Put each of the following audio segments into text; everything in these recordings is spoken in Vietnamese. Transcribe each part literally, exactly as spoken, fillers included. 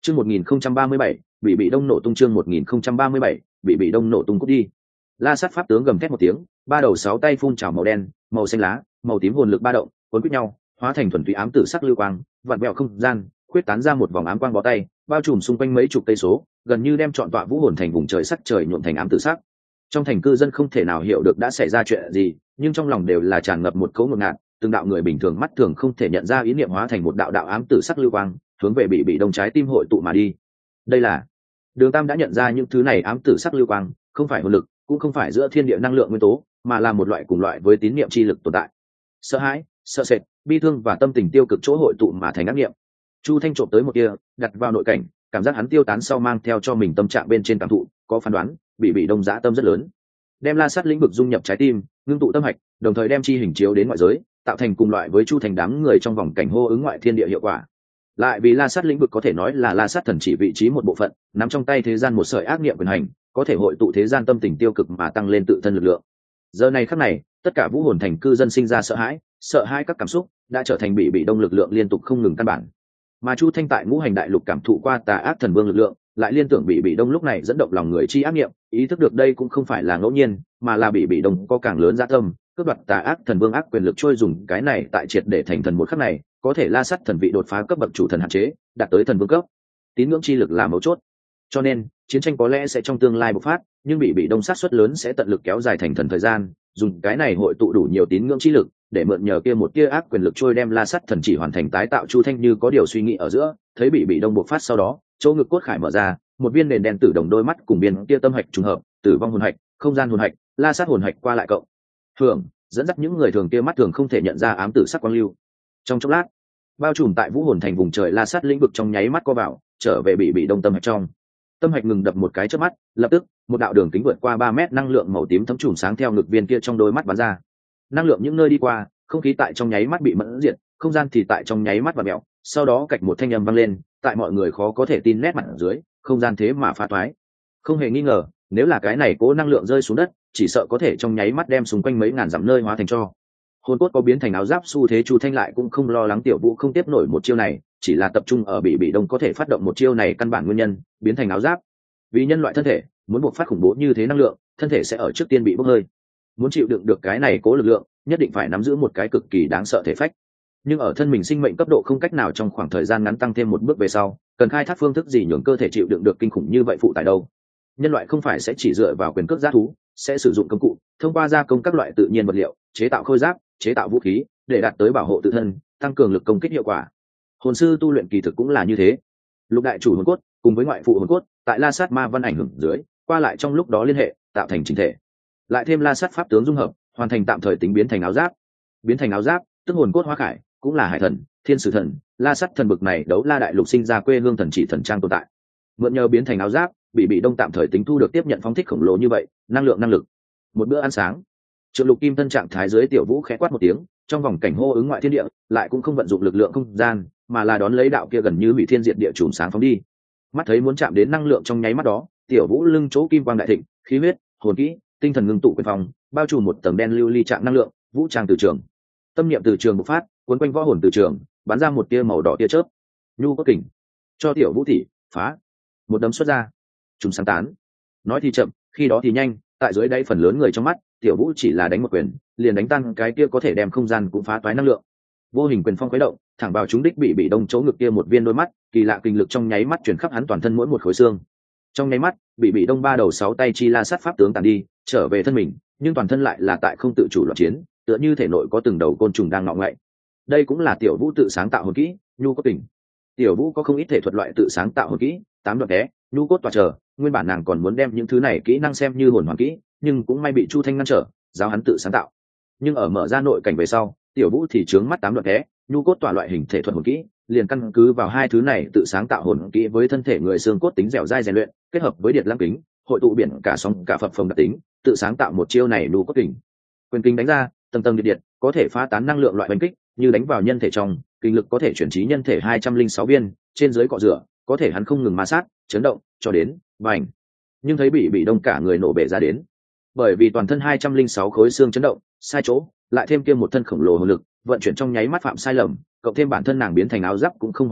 Chương một nghìn không trăm ba mươi bảy, bị bị đông nổ tung chương một nghìn không trăm ba mươi bảy, bị bị đông nổ tung cút đi. La Sát pháp tướng gầm thét một tiếng, ba đầu sáu tay phun trào màu đen, màu xanh lá, màu tím hồn lực ba động, cuốn quýt nhau, hóa thành thuần túy ám tử sắc lưu quang, vặn vẹo không gian, khuyết tán ra một vòng ám quang bó tay, bao trùm xung quanh mấy chục cây số, gần như đem trọn tọa vũ hồn thành vùng trời sắc trời nhuộm thành ám tử sắc. Trong thành cư dân không thể nào hiểu được đã xảy ra chuyện gì, nhưng trong lòng đều là tràn ngập một cấu ngột ngạt, từng đạo người bình thường mắt thường không thể nhận ra ý niệm hóa thành một đạo đạo ám tử sắc lưu quang, hướng về bị bị đông trái tim hội tụ mà đi. Đây là Đường Tam đã nhận ra những thứ này ám tử sắc lưu quang, không phải hồn lực, cũng không phải giữa thiên địa năng lượng nguyên tố, mà là một loại cùng loại với tín niệm chi lực tồn tại. Sợ hãi, sợ sệt, bi thương và tâm tình tiêu cực chỗ hội tụ mà thành ác niệm. Chu Thanh trộm tới một kia, đặt vào nội cảnh, cảm giác hắn tiêu tán sau mang theo cho mình tâm trạng bên trên cảm thụ, có phán đoán, bị bị đông dã tâm rất lớn. Đem La Sát lĩnh vực dung nhập trái tim, ngưng tụ tâm hạch, đồng thời đem chi hình chiếu đến ngoại giới, tạo thành cùng loại với Chu Thành đám người trong vòng cảnh hô ứng ngoại thiên địa hiệu quả. Lại vì La Sát lĩnh vực có thể nói là La Sát thần chỉ vị trí một bộ phận, nắm trong tay thế gian một sợi ác niệm quyền hành, có thể hội tụ thế gian tâm tình tiêu cực mà tăng lên tự thân lực lượng. Giờ này khắc này, tất cả vũ hồn thành cư dân sinh ra sợ hãi, sợ hãi các cảm xúc đã trở thành bị bị đông lực lượng liên tục không ngừng căn bản. Mà Chu Thanh tại ngũ hành đại lục cảm thụ qua tà ác thần vương lực lượng, lại liên tưởng bị bị đông lúc này dẫn động lòng người chi ác niệm, ý thức được đây cũng không phải là ngẫu nhiên, mà là bị bị đông có càng lớn dạ tâm, cướp đoạt tà ác thần vương ác quyền lực trôi dùng cái này tại triệt để thành thần một khắc này, có thể La Sát thần vị đột phá cấp bậc chủ thần hạn chế, đạt tới thần vương cấp. Tín ngưỡng chi lực là mấu chốt. Cho nên, chiến tranh có lẽ sẽ trong tương lai bộc phát, nhưng bị bị đông sát suất lớn sẽ tận lực kéo dài thành thần thời gian, dùng cái này hội tụ đủ nhiều tín ngưỡng chi lực, để mượn nhờ kia một tia ác quyền lực trôi đem La Sát thần chỉ hoàn thành tái tạo. Chu Thanh như có điều suy nghĩ ở giữa, thấy bị bị đông bộc phát sau đó, chỗ ngực cốt khải mở ra, một viên nền đen tử đồng đôi mắt cùng biên tia tâm hạch trùng hợp, tử vong hồn hạch, không gian hồn hạch, La Sát hồn hạch qua lại cộng hưởng, dẫn dắt những người thường kia mắt thường không thể nhận ra ám tử sắc quang lưu. Trong chốc lát, bao trùm tại vũ hồn thành vùng trời La Sát lĩnh vực trong nháy mắt co vào, trở về bị bị đông tâm hạch trong. Tâm hạch ngừng đập một cái chớp mắt, lập tức một đạo đường kính vượt qua ba mét năng lượng màu tím thấm trùm sáng theo ngực viên kia trong đôi mắt bắn ra. Năng lượng những nơi đi qua, không khí tại trong nháy mắt bị mẫn diệt, không gian thì tại trong nháy mắt vặn mèo, sau đó cạch một thanh âm vang lên, tại mọi người khó có thể tin nét mặt ở dưới, không gian thế mà phá toái. Không hề nghi ngờ, nếu là cái này cố năng lượng rơi xuống đất, chỉ sợ có thể trong nháy mắt đem xung quanh mấy ngàn dặm nơi hóa thành tro. Hồn cốt có biến thành áo giáp xu thế, Chu Thanh lại cũng không lo lắng tiểu vũ không tiếp nổi một chiêu này, chỉ là tập trung ở bị bị đông có thể phát động một chiêu này căn bản nguyên nhân, biến thành áo giáp. Vì nhân loại thân thể muốn buộc phát khủng bố như thế năng lượng, thân thể sẽ ở trước tiên bị bốc hơi. Muốn chịu đựng được cái này cố lực lượng, nhất định phải nắm giữ một cái cực kỳ đáng sợ thể phách. Nhưng ở thân mình sinh mệnh cấp độ không cách nào trong khoảng thời gian ngắn tăng thêm một bước về sau, cần khai thác phương thức gì nhường cơ thể chịu đựng được kinh khủng như vậy phụ tải đâu? Nhân loại không phải sẽ chỉ dựa vào quyền cước giáp thú, sẽ sử dụng công cụ, thông qua gia công các loại tự nhiên vật liệu, chế tạo khôi giáp, chế tạo vũ khí, để đạt tới bảo hộ tự thân, tăng cường lực công kích hiệu quả. Hồn sư tu luyện kỳ thực cũng là như thế. Lục đại chủ hồn cốt cùng với ngoại phụ hồn cốt, tại La Sát ma văn ảnh hưởng dưới, qua lại trong lúc đó liên hệ, tạo thành chỉnh thể. Lại thêm La Sát pháp tướng dung hợp, hoàn thành tạm thời tính biến thành áo giáp. Biến thành áo giáp, tức hồn cốt hóa khải, cũng là hải thần, thiên sử thần, La Sát thần bực này đấu la đại lục sinh ra quê hương thần chỉ thần trang tồn tại. Mượn nhờ biến thành áo giáp, bị bị đông tạm thời tính thu được tiếp nhận phóng thích khổng lồ như vậy, năng lượng năng lực. Một bữa ăn sáng, Trượng Lục Kim thân trạng thái dưới tiểu vũ khẽ quát một tiếng, trong vòng cảnh hô ứng ngoại thiên địa, lại cũng không vận dụng lực lượng không gian, mà là đón lấy đạo kia gần như hủy thiên diệt địa chùm sáng phóng đi. Mắt thấy muốn chạm đến năng lượng trong nháy mắt đó, tiểu vũ lưng chỗ kim quang đại thịnh, khí huyết, hồn kỹ, tinh thần ngưng tụ quyền phòng, bao trùm một tầng đen lưu ly trạng năng lượng, vũ trang từ trường. Tâm niệm từ trường bộc phát, cuốn quanh võ hồn từ trường, bắn ra một tia màu đỏ tia chớp. Nhu cốt kình, cho tiểu vũ thị phá. Một đấm xuất ra, trùng sáng tán. Nói thì chậm, khi đó thì nhanh, tại dưới đây phần lớn người trong mắt, tiểu vũ chỉ là đánh một quyền, liền đánh tan cái kia có thể đem không gian cũng phá toái năng lượng. Vô hình quyền phong khuấy động, thẳng vào chúng đích bị bị đông chỗ ngực kia một viên đôi mắt, kỳ lạ kinh lực trong nháy mắt chuyển khắp hắn toàn thân mỗi một khối xương. Trong nháy mắt, bị bị đông ba đầu sáu tay chi La Sát pháp tướng tàn đi, trở về thân mình, nhưng toàn thân lại là tại không tự chủ loạn chiến, tựa như thể nội có từng đầu côn trùng đang ngọ ngậy. Đây cũng là tiểu vũ tự sáng tạo hồn kỹ, nhu cốt kình. Tiểu vũ có không ít thể thuật loại tự sáng tạo hồn kỹ, tám đoạn té, nhu cốt tỏa chờ, nguyên bản nàng còn muốn đem những thứ này kỹ năng xem như hồn hoàn kỹ, nhưng cũng may bị Chu Thanh ngăn trở, giáo hắn tự sáng tạo. Nhưng ở mở ra nội cảnh về sau, tiểu vũ thì trướng mắt tám đoạn té, nhu cốt tỏa loại hình thể thuật hồn kỹ, liền căn cứ vào hai thứ này tự sáng tạo hồn kỹ với thân thể người xương cốt tính dẻo dai rèn luyện, kết hợp với điện lăng kính, hội tụ biển cả sóng cả phập phồng đặc tính, tự sáng tạo một chiêu này nhu cốt kình. Quyền kinh đánh ra, tầng tầng điện điện, có thể phá tán năng lượng loại đánh kích, như đánh vào nhân thể trong, kinh lực có thể chuyển trí nhân thể hai trăm linh sáu viên, trên dưới cọ rửa, có thể hắn không ngừng ma sát, chấn động, cho đến vành. Nhưng thấy bị bị đông cả người nổ bể ra đến, bởi vì toàn thân hai trăm linh sáu khối xương chấn động, sai chỗ, lại thêm kia một thân khổng lồ hồn lực, vận chuyển trong nháy mắt phạm sai lầm, cộng thêm bản thân nàng biến thành áo giáp cũng không hoàn mỹ,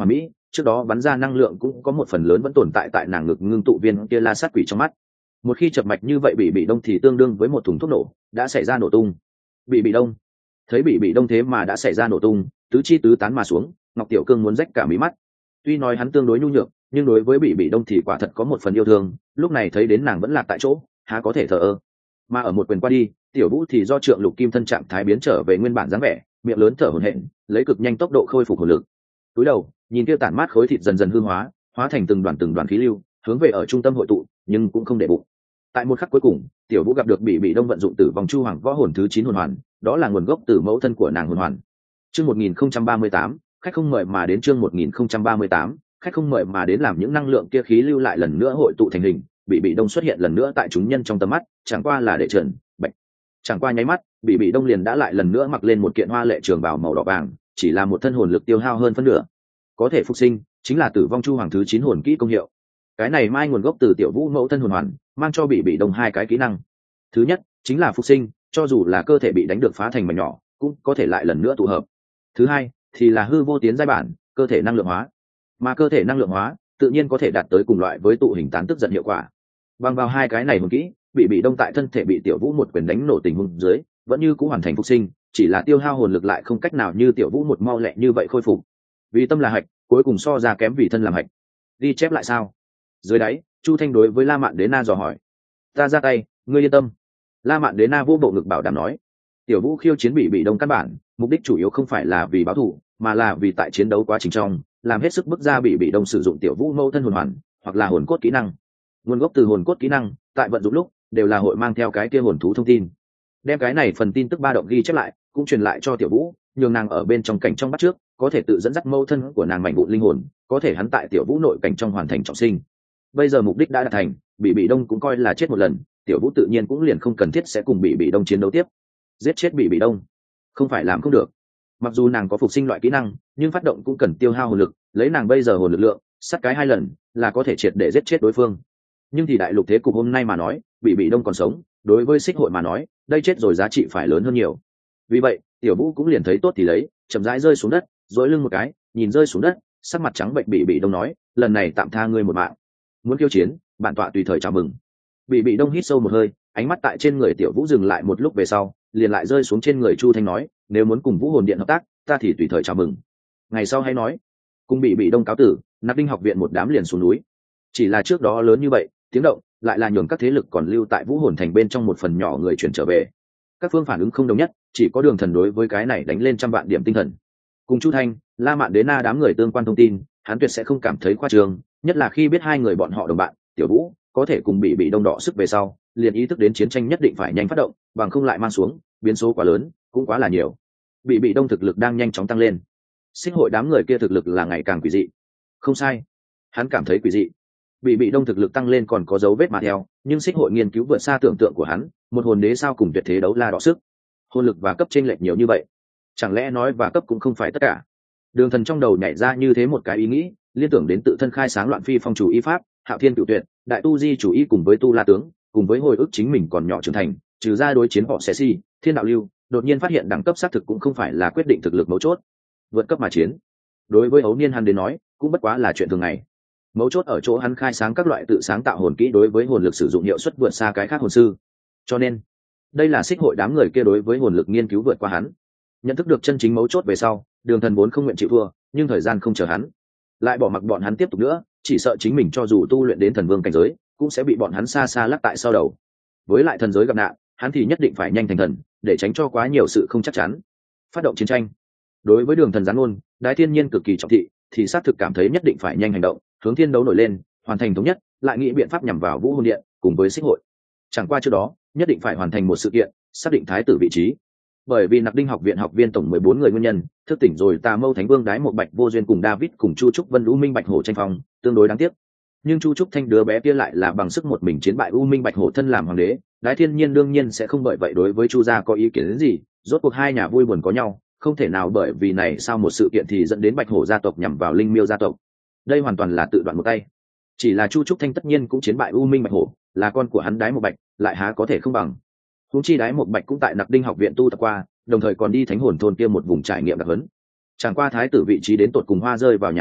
trước đó bắn ra năng lượng cũng có một phần lớn vẫn tồn tại tại nàng ngực ngưng tụ viên kia la sát quỷ trong mắt. Một khi chập mạch như vậy bị bị đông thì tương đương với một thùng thuốc nổ đã xảy ra nổ tung. Bị bị đông thấy bị bị đông thế mà đã xảy ra nổ tung, tứ chi tứ tán mà xuống, Ngọc Tiểu Cương muốn rách cả mí mắt. Tuy nói hắn tương đối nhu nhược, nhưng đối với bị bị đông thì quả thật có một phần yêu thương, lúc này thấy đến nàng vẫn lạc tại chỗ, há có thể thờ ơ. Mà ở một quyền qua đi, Tiểu Vũ thì do trượng lục kim thân trạng thái biến trở về nguyên bản dáng vẻ, miệng lớn thở hổn hển, lấy cực nhanh tốc độ khôi phục hồn lực. Cúi đầu, nhìn kia tản mát khối thịt dần dần hư hóa, hóa thành từng đoàn từng đoàn khí lưu, hướng về ở trung tâm hội tụ, nhưng cũng không để bụng. Tại một khắc cuối cùng, Tiểu Vũ gặp được bị bị đông vận dụng tử vong chu hoàng võ hồn thứ chín hồn hoàn, đó là nguồn gốc từ mẫu thân của nàng hồn hoàn. Chương một nghìn không trăm ba mươi tám, khách không mời mà đến chương một nghìn không trăm ba mươi tám, khách không mời mà đến làm những năng lượng kia khí lưu lại lần nữa hội tụ thành hình, bị bị đông xuất hiện lần nữa tại chúng nhân trong tầm mắt, chẳng qua là để trần, bạch. Chẳng qua nháy mắt, bị bị đông liền đã lại lần nữa mặc lên một kiện hoa lệ trường bào màu đỏ vàng, chỉ là một thân hồn lực tiêu hao hơn phân nửa. Có thể phục sinh, chính là tử vong chu hoàng thứ chín hồn kỹ công hiệu. Cái này mai nguồn gốc từ Tiểu Vũ mẫu thân hồn hoàn, mang cho bị bị đông hai cái kỹ năng. Thứ nhất, chính là phục sinh, cho dù là cơ thể bị đánh được phá thành mảnh nhỏ, cũng có thể lại lần nữa tụ hợp. Thứ hai, thì là hư vô tiến giai bản, cơ thể năng lượng hóa. Mà cơ thể năng lượng hóa, tự nhiên có thể đạt tới cùng loại với tụ hình tán tức giận hiệu quả. Bằng vào hai cái này hồn kỹ, bị bị đông tại thân thể bị Tiểu Vũ một quyền đánh nổ tình huống dưới, vẫn như cũng hoàn thành phục sinh, chỉ là tiêu hao hồn lực lại không cách nào như Tiểu Vũ một mau lẹ như vậy khôi phục. Vì tâm là hạch, cuối cùng so ra kém vì thân làm hạch. Đi chép lại sao? Dưới đáy, Chu Thanh đối với La Mạn Đế Na dò hỏi. Ta ra tay, ngươi yên tâm. La Mạn Đế Na vô bộ ngực bảo đảm nói. Tiểu Vũ khiêu chiến bị bị đông căn bản, mục đích chủ yếu không phải là vì báo thù, mà là vì tại chiến đấu quá trình trong, làm hết sức bức ra bị bị đông sử dụng Tiểu Vũ mâu thân hồn hoàn, hoặc là hồn cốt kỹ năng. Nguồn gốc từ hồn cốt kỹ năng, tại vận dụng lúc, đều là hội mang theo cái kia hồn thú thông tin. Đem cái này phần tin tức ba động ghi chép lại, cũng truyền lại cho Tiểu Vũ, nhường nàng ở bên trong cảnh trong bắt trước, có thể tự dẫn dắt mâu thân của nàng mạnh vụn linh hồn, có thể hắn tại Tiểu Vũ nội cảnh trong hoàn thành trọng sinh. Bây giờ mục đích đã đạt thành, bị bị đông cũng coi là chết một lần, Tiểu Vũ tự nhiên cũng liền không cần thiết sẽ cùng bị bị đông chiến đấu tiếp. Giết chết bị bị đông không phải làm không được. Mặc dù nàng có phục sinh loại kỹ năng, nhưng phát động cũng cần tiêu hao hồn lực, lấy nàng bây giờ hồn lực lượng, sát cái hai lần là có thể triệt để giết chết đối phương. Nhưng thì đại lục thế cục hôm nay mà nói, bị bị đông còn sống, đối với xích hội mà nói, đây chết rồi giá trị phải lớn hơn nhiều. Vì vậy, Tiểu Vũ cũng liền thấy tốt thì lấy, chậm rãi rơi xuống đất, dối lưng một cái, nhìn rơi xuống đất, sắc mặt trắng bệnh bị bị đông nói, lần này tạm tha ngươi một mạng. Muốn khiêu chiến, bản tọa tùy thời chào mừng. Bị bị đông hít sâu một hơi, ánh mắt tại trên người Tiểu Vũ dừng lại một lúc về sau, liền lại rơi xuống trên người Chu Thanh nói, nếu muốn cùng Vũ Hồn Điện hợp tác, ta thì tùy thời chào mừng. Ngày sau hay nói. Cùng bị bị đông cáo tử, Nạp Đinh học viện một đám liền xuống núi. Chỉ là trước đó lớn như vậy, tiếng động lại là nhường các thế lực còn lưu tại Vũ Hồn thành bên trong một phần nhỏ người chuyển trở về. Các phương phản ứng không đồng nhất, chỉ có Đường Thần đối với cái này đánh lên trăm vạn điểm tinh thần. Cùng Chu Thanh, La Mạn Đế Na đám người tương quan thông tin, hắn tuyệt sẽ không cảm thấy khoa trương, nhất là khi biết hai người bọn họ đồng bạn, Tiểu Vũ có thể cùng bị bị đông đỏ sức về sau, liền ý thức đến chiến tranh nhất định phải nhanh phát động, bằng không lại mang xuống biến số quá lớn, cũng quá là nhiều. Bị bị đông thực lực đang nhanh chóng tăng lên, xích hội đám người kia thực lực là ngày càng quỷ dị. Không sai, hắn cảm thấy quỷ dị. Bị bị đông thực lực tăng lên còn có dấu vết mà theo, nhưng xích hội nghiên cứu vượt xa tưởng tượng của hắn, một hồn đế sao cùng tuyệt thế đấu la đỏ sức, hồn lực và cấp chênh lệch nhiều như vậy, chẳng lẽ nói và cấp cũng không phải tất cả. Đường Thần trong đầu nhảy ra như thế một cái ý nghĩ, liên tưởng đến tự thân khai sáng loạn phi phong chủ y pháp, Hạo Thiên Cửu Tuyệt, Đại Tu Di chủ y cùng với Tu La tướng, cùng với hồi ức chính mình còn nhỏ trưởng thành, trừ ra đối chiến họ sẽ si, Thiên Đạo Lưu, đột nhiên phát hiện đẳng cấp xác thực cũng không phải là quyết định thực lực mấu chốt. Vượt cấp mà chiến, đối với ấu niên hắn đến nói, cũng bất quá là chuyện thường ngày. Mấu chốt ở chỗ hắn khai sáng các loại tự sáng tạo hồn kỹ đối với hồn lực sử dụng hiệu suất vượt xa cái khác hồn sư. Cho nên, đây là xích hội đám người kia đối với hồn lực nghiên cứu vượt qua hắn. Nhận thức được chân chính mấu chốt về sau, Đường Thần vốn không nguyện chịu thua, nhưng thời gian không chờ hắn, lại bỏ mặc bọn hắn tiếp tục nữa, chỉ sợ chính mình cho dù tu luyện đến thần vương cảnh giới, cũng sẽ bị bọn hắn xa xa lắc tại sau đầu. Với lại thần giới gặp nạn, hắn thì nhất định phải nhanh thành thần, để tránh cho quá nhiều sự không chắc chắn. Phát động chiến tranh. Đối với Đường Thần gián ngôn, Đái Thiên Nhiên cực kỳ trọng thị, thì xác thực cảm thấy nhất định phải nhanh hành động, hướng thiên đấu nổi lên, hoàn thành thống nhất, lại nghĩ biện pháp nhằm vào Vũ Hồn Điện cùng với xích hội. Chẳng qua trước đó, nhất định phải hoàn thành một sự kiện, xác định thái tử vị trí. Bởi vì Nạp Đinh học viện học viên tổng mười bốn người nguyên nhân, thức tỉnh rồi Tà Mâu Thánh Vương Đái một Bạch vô duyên cùng David cùng Chu Trúc Vân U Minh Bạch Hổ tranh phong, tương đối đáng tiếc. Nhưng Chu Trúc Thanh đứa bé kia lại là bằng sức một mình chiến bại U Minh Bạch Hổ thân làm hoàng đế, Đái Thiên Nhiên đương nhiên sẽ không bởi vậy đối với Chu gia có ý kiến đến gì, rốt cuộc hai nhà vui buồn có nhau, không thể nào bởi vì này sao một sự kiện thì dẫn đến Bạch Hổ gia tộc nhằm vào Linh Miêu gia tộc. Đây hoàn toàn là tự đoạn một tay. Chỉ là Chu Trúc Thanh tất nhiên cũng chiến bại U Minh Bạch Hổ, là con của hắn Đái một Bạch, lại há có thể không bằng. Huống chi Đái một Bạch cũng tại Nạp Đinh học viện tu tập qua, đồng thời còn đi Thánh Hồn thôn kia một vùng trải nghiệm đặc huấn. Chẳng qua thái tử vị trí đến tột cùng hoa rơi vào nhà nào,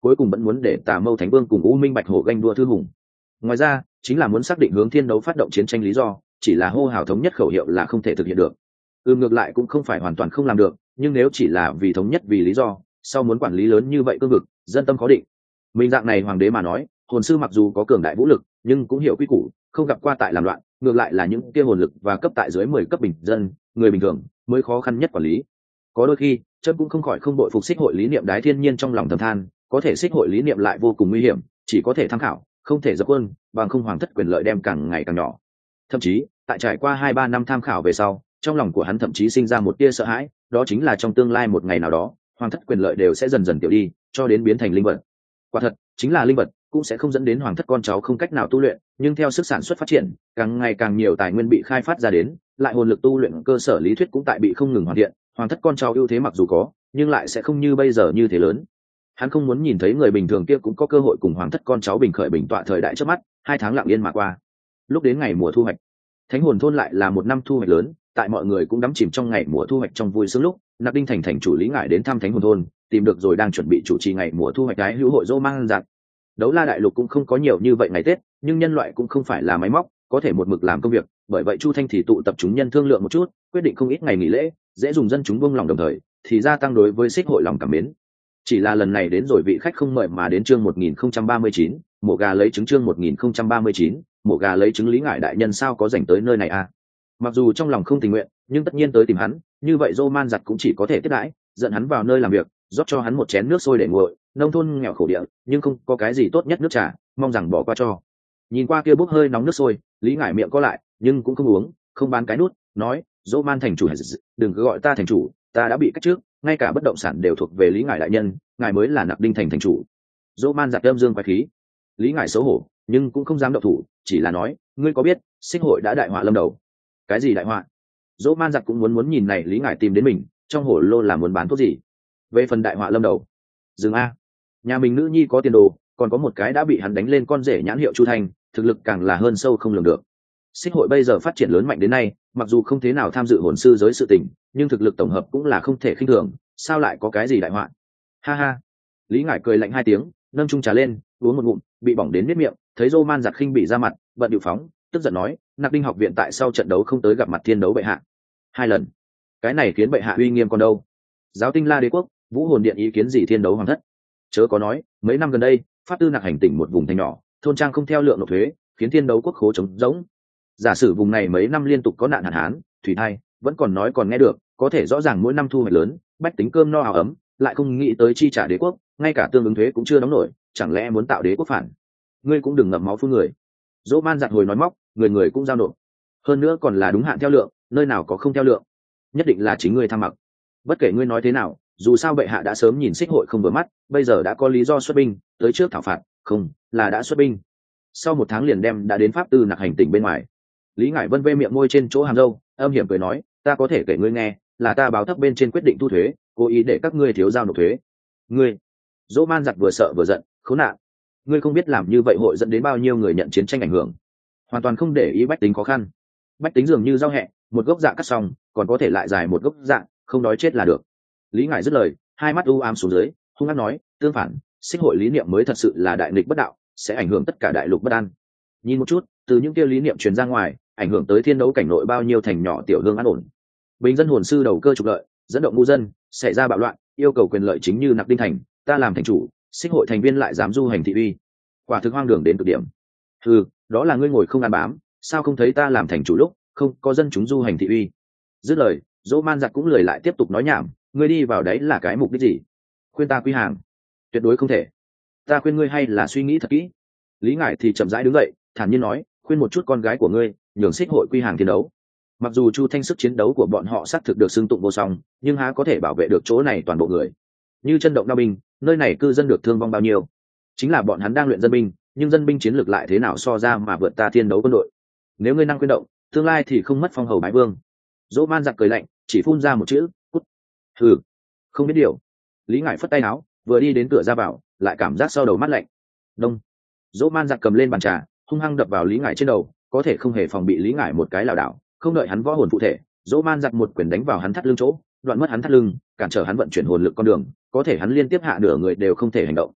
cuối cùng vẫn muốn để Tà Mâu Thánh Vương cùng U Minh Bạch Hổ ganh đua thư hùng. Ngoài ra chính là muốn xác định hướng thiên đấu phát động chiến tranh lý do, chỉ là hô hào thống nhất khẩu hiệu là không thể thực hiện được. Ừ, ngược lại cũng không phải hoàn toàn không làm được, nhưng nếu chỉ là vì thống nhất vì lý do, sau muốn quản lý lớn như vậy cương vực, dân tâm khó định. Mình dạng này hoàng đế mà nói, hồn sư mặc dù có cường đại vũ lực, nhưng cũng hiểu quy củ, không gặp qua tại làm loạn, ngược lại là những kia hồn lực và cấp tại dưới mười cấp bình dân, người bình thường mới khó khăn nhất quản lý. Có đôi khi, chân cũng không khỏi không đội phục xích hội lý niệm đái thiên nhiên trong lòng thầm than, có thể xích hội lý niệm lại vô cùng nguy hiểm, chỉ có thể tham khảo, không thể dập quân, bằng không hoàng thất quyền lợi đem càng ngày càng nhỏ. Thậm chí, tại trải qua hai ba năm tham khảo về sau, trong lòng của hắn thậm chí sinh ra một tia sợ hãi, đó chính là trong tương lai một ngày nào đó, hoàng thất quyền lợi đều sẽ dần dần tiểu đi, cho đến biến thành linh vật. Quả thật, chính là linh vật, cũng sẽ không dẫn đến hoàng thất con cháu không cách nào tu luyện, nhưng theo sức sản xuất phát triển, càng ngày càng nhiều tài nguyên bị khai phát ra đến, lại hồn lực tu luyện cơ sở lý thuyết cũng tại bị không ngừng hoàn thiện, hoàng thất con cháu ưu thế mặc dù có, nhưng lại sẽ không như bây giờ như thế lớn. Hắn không muốn nhìn thấy người bình thường kia cũng có cơ hội cùng hoàng thất con cháu bình khởi bình tọa thời đại trước mắt. Hai tháng lặng yên mà qua, lúc đến ngày mùa thu hoạch, Thánh Hồn thôn lại là một năm thu hoạch lớn. Tại mọi người cũng đắm chìm trong ngày mùa thu hoạch trong vui sướng lúc, Nạp Đinh thành thành chủ Lý Ngải đến thăm Thánh Hồn thôn, tìm được rồi đang chuẩn bị chủ trì ngày mùa thu hoạch cái hữu hội dô mang giặt. Đấu La đại lục cũng không có nhiều như vậy ngày Tết, nhưng nhân loại cũng không phải là máy móc, có thể một mực làm công việc, bởi vậy Chu Thanh thì tụ tập chúng nhân thương lượng một chút, quyết định không ít ngày nghỉ lễ, dễ dùng dân chúng buông lòng đồng thời, thì gia tăng đối với xích hội lòng cảm mến. Chỉ là lần này đến rồi vị khách không mời mà đến chương một nghìn không trăm ba mươi chín, mổ gà lấy trứng chương một nghìn không trăm ba mươi chín, mổ gà lấy trứng Lý Ngải đại nhân sao có rảnh tới nơi này à? Mặc dù trong lòng không tình nguyện, nhưng tất nhiên tới tìm hắn, như vậy Roman giặt cũng chỉ có thể tiếp đãi, dẫn hắn vào nơi làm việc, rót cho hắn một chén nước sôi để nguội. Nông thôn nghèo khổ địa, nhưng không có cái gì tốt nhất nước trà, mong rằng bỏ qua cho. Nhìn qua kia bốc hơi nóng nước sôi, Lý Ngải miệng có lại, nhưng cũng không uống, không bán cái nút, nói: Roman thành chủ, đừng cứ gọi ta thành chủ, ta đã bị cách trước, ngay cả bất động sản đều thuộc về Lý Ngải đại nhân, ngài mới là Nạp Đinh thành thành chủ. Roman giặt âm dương quái khí. Lý Ngải xấu hổ, nhưng cũng không dám động thủ, chỉ là nói: ngươi có biết, xích hội đã đại họa lâm đầu. Cái gì đại họa? Roman giặt cũng muốn muốn nhìn này Lý Ngải tìm đến mình, trong hổ lô là muốn bán thuốc gì? Về phần đại họa lâm đầu, dừng a. Nhà mình nữ nhi có tiền đồ, còn có một cái đã bị hắn đánh lên con rể nhãn hiệu Chu Thanh, thực lực càng là hơn sâu không lường được. Xích hội bây giờ phát triển lớn mạnh đến nay, mặc dù không thế nào tham dự hồn sư giới sự tình, nhưng thực lực tổng hợp cũng là không thể khinh thường, sao lại có cái gì đại họa? Ha ha. Lý Ngải cười lạnh hai tiếng, nâng chung trà lên, uống một ngụm, bị bỏng đến miết miệng, thấy Roman giặt khinh bị ra mặt, bận điệu phóng, tức giận nói: Nạp Đinh học viện tại sau trận đấu không tới gặp mặt thiên đấu bệ hạ hai lần, cái này khiến bệ hạ uy nghiêm còn đâu? Giáo Tinh La đế quốc, Vũ Hồn điện ý kiến gì thiên đấu hoàng thất? Chớ có nói, mấy năm gần đây, pháp tư nặc hành tỉnh một vùng thành nhỏ, thôn trang không theo lượng nộp thuế, khiến thiên đấu quốc khố trống rỗng. Giả sử vùng này mấy năm liên tục có nạn hạn hán, thủy thai, vẫn còn nói còn nghe được, có thể rõ ràng mỗi năm thu hoạch lớn, bách tính cơm no áo ấm, lại không nghĩ tới chi trả đế quốc, ngay cả tương ứng thuế cũng chưa đóng nổi, chẳng lẽ muốn tạo đế quốc phản? Ngươi cũng đừng ngậm máu phun người. Dỗ Man giặt hồi nói móc, người người cũng giao nộp, hơn nữa còn là đúng hạn theo lượng, nơi nào có không theo lượng, nhất định là chính ngươi tham mặc. Bất kể ngươi nói thế nào, dù sao bệ hạ đã sớm nhìn xích hội không vừa mắt, bây giờ đã có lý do xuất binh tới trước thảo phạt, không là đã xuất binh. Sau một tháng liền đem đã đến pháp tư nặc hành tỉnh bên ngoài. Lý Ngải Vân vê miệng môi trên chỗ hàm râu, âm hiểm cười nói: ta có thể kể ngươi nghe, là ta báo thấp bên trên quyết định thu thuế, cố ý để các ngươi thiếu giao nộp thuế. Ngươi? Dỗ Man giặt vừa sợ vừa giận, khốn nạn! Ngươi không biết làm như vậy hội dẫn đến bao nhiêu người nhận chiến tranh ảnh hưởng, hoàn toàn không để ý bách tính khó khăn. Bách tính dường như rau hẹ, một gốc dạ cắt xong, còn có thể lại dài một gốc dạ, không đói chết là được. Lý Ngải dứt lời, hai mắt u ám xuống dưới, hung hăng nói: tương phản, xích hội lý niệm mới thật sự là đại nghịch bất đạo, sẽ ảnh hưởng tất cả đại lục bất an. Nhìn một chút, từ những kia lý niệm truyền ra ngoài, ảnh hưởng tới thiên đấu cảnh nội bao nhiêu thành nhỏ tiểu hương an ổn. Bình dân hồn sư đầu cơ trục lợi, dẫn động ngu dân, xảy ra bạo loạn, yêu cầu quyền lợi chính như Nạp Đinh thành, ta làm thành chủ, xích hội thành viên lại dám du hành thị uy, quả thực hoang đường đến cực điểm. Ừ, đó là ngươi ngồi không ăn bám, sao không thấy ta làm thành chủ lúc không có dân chúng du hành thị uy? Dứt lời, Dỗ Man giặt cũng lười lại tiếp tục nói nhảm, ngươi đi vào đấy là cái mục đích gì? Khuyên ta quy hàng? Tuyệt đối không thể. Ta khuyên ngươi hay là suy nghĩ thật kỹ. Lý Ngải thì chậm rãi đứng dậy, thản nhiên nói: khuyên một chút con gái của ngươi, nhường xích hội quy hàng chiến đấu. Mặc dù Chu Thanh sức chiến đấu của bọn họ xác thực được xưng tụng vô song, nhưng há có thể bảo vệ được chỗ này toàn bộ người? Như chân động đao binh, nơi này cư dân được thương vong bao nhiêu? Chính là bọn hắn đang luyện dân binh, nhưng dân binh chiến lược lại thế nào so ra mà vượt ta thiên đấu quân đội? Nếu ngươi năng khuyên động, tương lai thì không mất phong hầu bái vương. Dỗ Man giặc cười lạnh, chỉ phun ra một chữ: cút. Hừ, không biết điều. Lý Ngải phất tay áo, vừa đi đến cửa ra vào, lại cảm giác sau đầu mắt lạnh. Đông. Dỗ Man giặc cầm lên bàn trà, hung hăng đập vào Lý Ngải trên đầu, có thể không hề phòng bị Lý Ngải một cái lảo đảo, không đợi hắn võ hồn phụ thể, Dỗ Man giặc một quyền đánh vào hắn thắt lưng chỗ, đoạn mất hắn thắt lưng, cản trở hắn vận chuyển hồn lực con đường, có thể hắn liên tiếp hạ nửa người đều không thể hành động.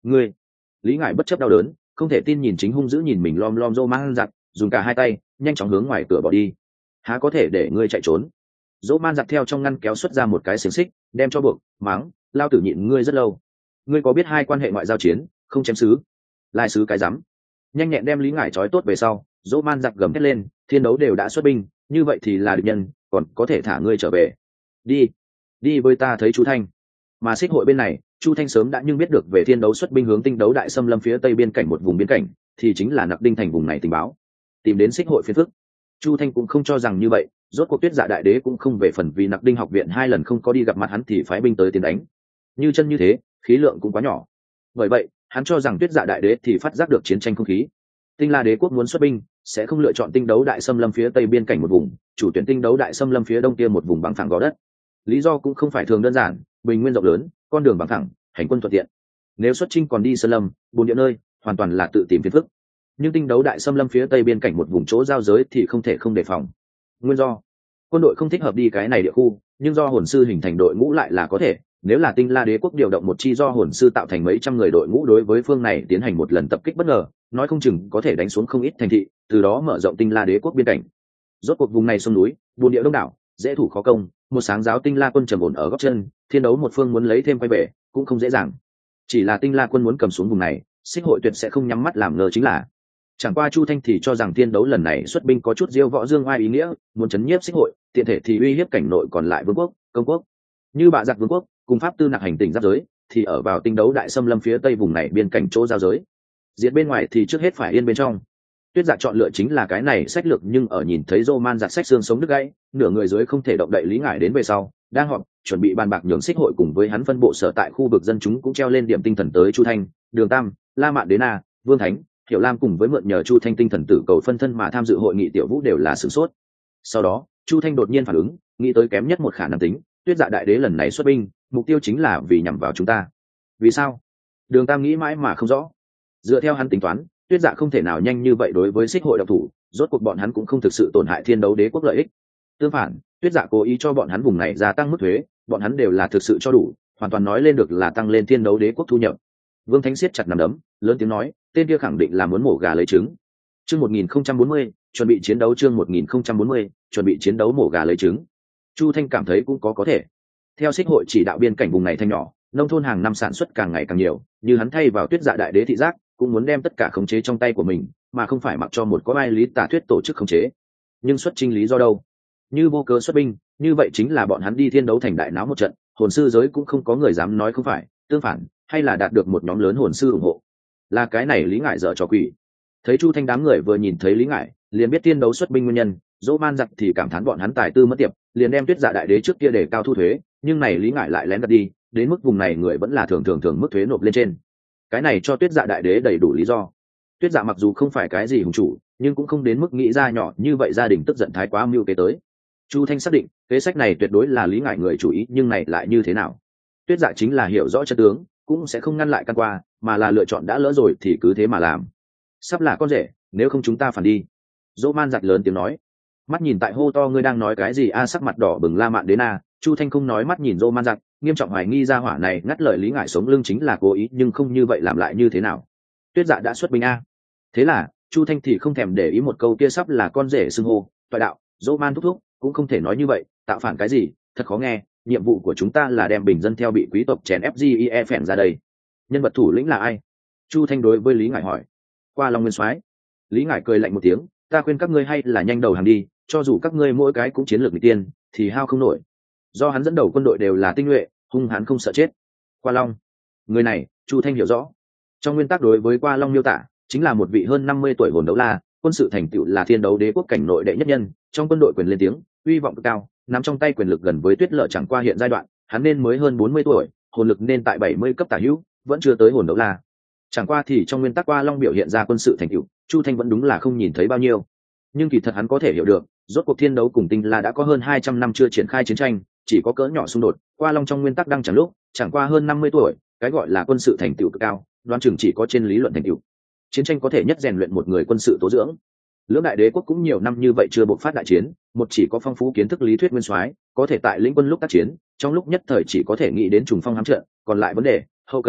ngươi lý ngải bất chấp đau đớn không thể tin nhìn chính hung dữ nhìn mình lom lom rô man giặc, dùng cả hai tay nhanh chóng hướng ngoài cửa bỏ đi. Há có thể để ngươi chạy trốn? Dỗ man giặc theo trong ngăn kéo xuất ra một cái xiềng xích đem cho buộc, mắng, lao tử nhịn ngươi rất lâu, ngươi có biết hai quan hệ ngoại giao chiến không chém sứ lai sứ cái rắm. Nhanh nhẹn đem lý ngải trói tốt về sau, dỗ man giặc gầm thét lên, thiên đấu đều đã xuất binh, như vậy thì là địch nhân, còn có thể thả ngươi trở về. Đi đi với ta thấy chú Thanh. Mà xích hội bên này, Chu Thanh sớm đã nhưng biết được về thiên đấu xuất binh hướng tinh đấu đại xâm lâm phía tây biên cảnh một vùng biên cảnh, thì chính là Nặc Đinh thành vùng này tình báo, tìm đến xích hội phiền phức. Chu Thanh cũng không cho rằng như vậy, rốt cuộc Tuyết Dạ đại đế cũng không về phần vì Nặc Đinh học viện hai lần không có đi gặp mặt hắn thì phái binh tới tiến đánh. Như chân như thế, khí lượng cũng quá nhỏ. Bởi vậy, hắn cho rằng Tuyết Dạ đại đế thì phát giác được chiến tranh không khí. Tinh La đế quốc muốn xuất binh, sẽ không lựa chọn tinh đấu đại xâm lâm phía tây biên cảnh một vùng, chủ tuyển tinh đấu đại xâm lâm phía đông kia một vùng bằng phẳng gò đất. Lý do cũng không phải thường đơn giản, bình nguyên rộng lớn, con đường bằng thẳng, hành quân thuận tiện. Nếu xuất chinh còn đi sơn lâm, bồn địa nơi, hoàn toàn là tự tìm phiền phức. Nhưng tinh đấu đại xâm lâm phía tây biên cảnh một vùng chỗ giao giới thì không thể không đề phòng. Nguyên do, quân đội không thích hợp đi cái này địa khu, nhưng do hồn sư hình thành đội ngũ lại là có thể. Nếu là Tinh La đế quốc điều động một chi do hồn sư tạo thành mấy trăm người đội ngũ đối với phương này tiến hành một lần tập kích bất ngờ, nói không chừng có thể đánh xuống không ít thành thị, từ đó mở rộng Tinh La đế quốc biên cảnh. Rốt cuộc vùng này sông núi, buồn địa đông đảo, dễ thủ khó công, một sáng giáo Tinh La quân trầm ổn ở góc chân, thiên đấu một phương muốn lấy thêm quay về cũng không dễ dàng. Chỉ là Tinh La quân muốn cầm xuống vùng này, xích hội tuyệt sẽ không nhắm mắt làm ngờ chính là. Chẳng qua Chu Thanh thì cho rằng thiên đấu lần này xuất binh có chút diêu võ dương oai ý nghĩa, muốn chấn nhiếp xích hội, tiện thể thì uy hiếp cảnh nội còn lại vương quốc, công quốc. Như Bạ Giặc vương quốc, cùng Pháp Tư Nặc hành tỉnh giáp giới, thì ở vào tinh đấu đại xâm lâm phía tây vùng này biên cảnh chỗ giao giới. Diệt bên ngoài thì trước hết phải yên bên trong. Tuyết Dạ chọn lựa chính là cái này sách lược, nhưng ở nhìn thấy Roman giặt sách xương sống đứt gãy, nửa người dưới không thể động đậy lý ngải đến về sau, đang họp chuẩn bị bàn bạc nhường xích hội cùng với hắn phân bộ sở tại khu vực dân chúng cũng treo lên điểm tinh thần tới Chu Thanh, Đường Tam, La Mạn Đế Na, Vương Thánh, Hiểu Lam cùng với mượn nhờ Chu Thanh tinh thần tử cầu phân thân mà tham dự hội nghị tiểu vũ đều là sửng sốt. Sau đó, Chu Thanh đột nhiên phản ứng, nghĩ tới kém nhất một khả năng tính, Tuyết Dạ đại đế lần này xuất binh, mục tiêu chính là vì nhằm vào chúng ta. Vì sao? Đường Tam nghĩ mãi mà không rõ. Dựa theo hắn tính toán, Tuyết Dạ không thể nào nhanh như vậy đối với xích hội độc thủ, rốt cuộc bọn hắn cũng không thực sự tổn hại thiên đấu đế quốc lợi ích. Tương phản, Tuyết Dạ cố ý cho bọn hắn vùng này gia tăng mức thuế, bọn hắn đều là thực sự cho đủ, hoàn toàn nói lên được là tăng lên thiên đấu đế quốc thu nhập. Vương Thánh siết chặt nắm đấm, lớn tiếng nói, tên kia khẳng định là muốn mổ gà lấy trứng. Chương một nghìn không trăm bốn mươi, chuẩn bị chiến đấu chương một nghìn không trăm bốn mươi, chuẩn bị chiến đấu mổ gà lấy trứng. Chu Thanh cảm thấy cũng có có thể. Theo xích hội chỉ đạo biên cảnh vùng này thanh nhỏ, nông thôn hàng năm sản xuất càng ngày càng nhiều, như hắn thay vào Tuyết Dạ đại đế thị giác, cũng muốn đem tất cả khống chế trong tay của mình, mà không phải mặc cho một có ai lý tả thuyết tổ chức khống chế. Nhưng xuất chinh lý do đâu? Như vô cớ xuất binh, như vậy chính là bọn hắn đi thiên đấu thành đại náo một trận, hồn sư giới cũng không có người dám nói không phải, tương phản, hay là đạt được một nhóm lớn hồn sư ủng hộ. Là cái này lý ngải dở trò quỷ. Thấy Chu Thanh đám người vừa nhìn thấy lý ngải, liền biết thiên đấu xuất binh nguyên nhân, dỗ man giặc thì cảm thán bọn hắn tài tư mất tiệp, liền đem Tuyết Dạ đại đế trước kia để cao thu thuế, nhưng này lý ngải lại lén gạt đi, đến mức vùng này người vẫn là thường thường thường mức thuế nộp lên trên. Cái này cho Tuyết Dạ đại đế đầy đủ lý do. Tuyết Dạ mặc dù không phải cái gì hùng chủ, nhưng cũng không đến mức nghĩ ra nhỏ như vậy gia đình tức giận thái quá mưu kế tới. Chu Thanh xác định kế sách này tuyệt đối là lý ngải người chủ ý, nhưng này lại như thế nào? Tuyết Dạ chính là hiểu rõ chân tướng, cũng sẽ không ngăn lại căn qua, mà là lựa chọn đã lỡ rồi thì cứ thế mà làm. Sắp là con rể, nếu không chúng ta phản đi. Dỗ man giặt lớn tiếng nói. Mắt nhìn tại hô to ngươi đang nói cái gì a? Sắc mặt đỏ bừng La Mạn Đế Na, Chu Thanh không nói, mắt nhìn Dỗ man giặt, nghiêm trọng hoài nghi ra hỏa này ngắt lời lý ngải sống lưng chính là cố ý, nhưng không như vậy làm lại như thế nào? Tuyết Dạ đã xuất binh a. Thế là Chu Thanh thì không thèm để ý một câu kia sắp là con rể xưng hô, toại đạo, Dỗ man thúc thúc cũng không thể nói như vậy, tạo phản cái gì, thật khó nghe. Nhiệm vụ của chúng ta là đem bình dân theo bị quý tộc chèn ép ge phèn ra đây. Nhân vật thủ lĩnh là ai? Chu Thanh đối với lý ngải hỏi. Qua Long Nguyên Soái. Lý ngải cười lạnh một tiếng, ta khuyên các ngươi hay là nhanh đầu hàng đi, cho dù các ngươi mỗi cái cũng chiến lược nghịch tiên thì hao không nổi. Do hắn dẫn đầu quân đội đều là tinh nhuệ, hung hãn không sợ chết. Qua Long, người này Chu Thanh hiểu rõ. Trong nguyên tắc đối với Qua Long miêu tả chính là một vị hơn năm mươi tuổi hồn đấu la, quân sự thành tựu là thiên đấu đế quốc cảnh nội đệ nhất nhân, trong quân đội quyền lên tiếng, uy vọng cực cao, nắm trong tay quyền lực gần với Tuyết Lợ. Chẳng qua hiện giai đoạn hắn nên mới hơn bốn mươi tuổi, hồn lực nên tại bảy mươi cấp tả hữu, vẫn chưa tới hồn đấu la. Chẳng qua thì trong nguyên tắc Qua Long biểu hiện ra quân sự thành tựu, Chu Thanh vẫn đúng là không nhìn thấy bao nhiêu. Nhưng kỳ thật hắn có thể hiểu được, rốt cuộc thiên đấu cùng Tinh La đã có hơn hai trăm năm chưa triển khai chiến tranh, chỉ có cỡ nhỏ xung đột, Qua Long trong nguyên tắc đang chẳng lúc, chẳng qua hơn năm mươi tuổi, cái gọi là quân sự thành tựu cực cao, đoán chừng chỉ có trên lý luận thành tựu. Chiến tranh có thể nhất rèn luyện một người quân sự tố dưỡng. Lưỡng đại đế quốc cũng nhiều năm như vậy chưa bộc phát đại chiến, một chỉ có phong phú kiến thức lý thuyết nguyên soái, có thể tại lĩnh quân lúc tác chiến, trong lúc nhất thời chỉ có thể nghĩ đến trùng phong hám trận, còn lại vấn đề hậu cần,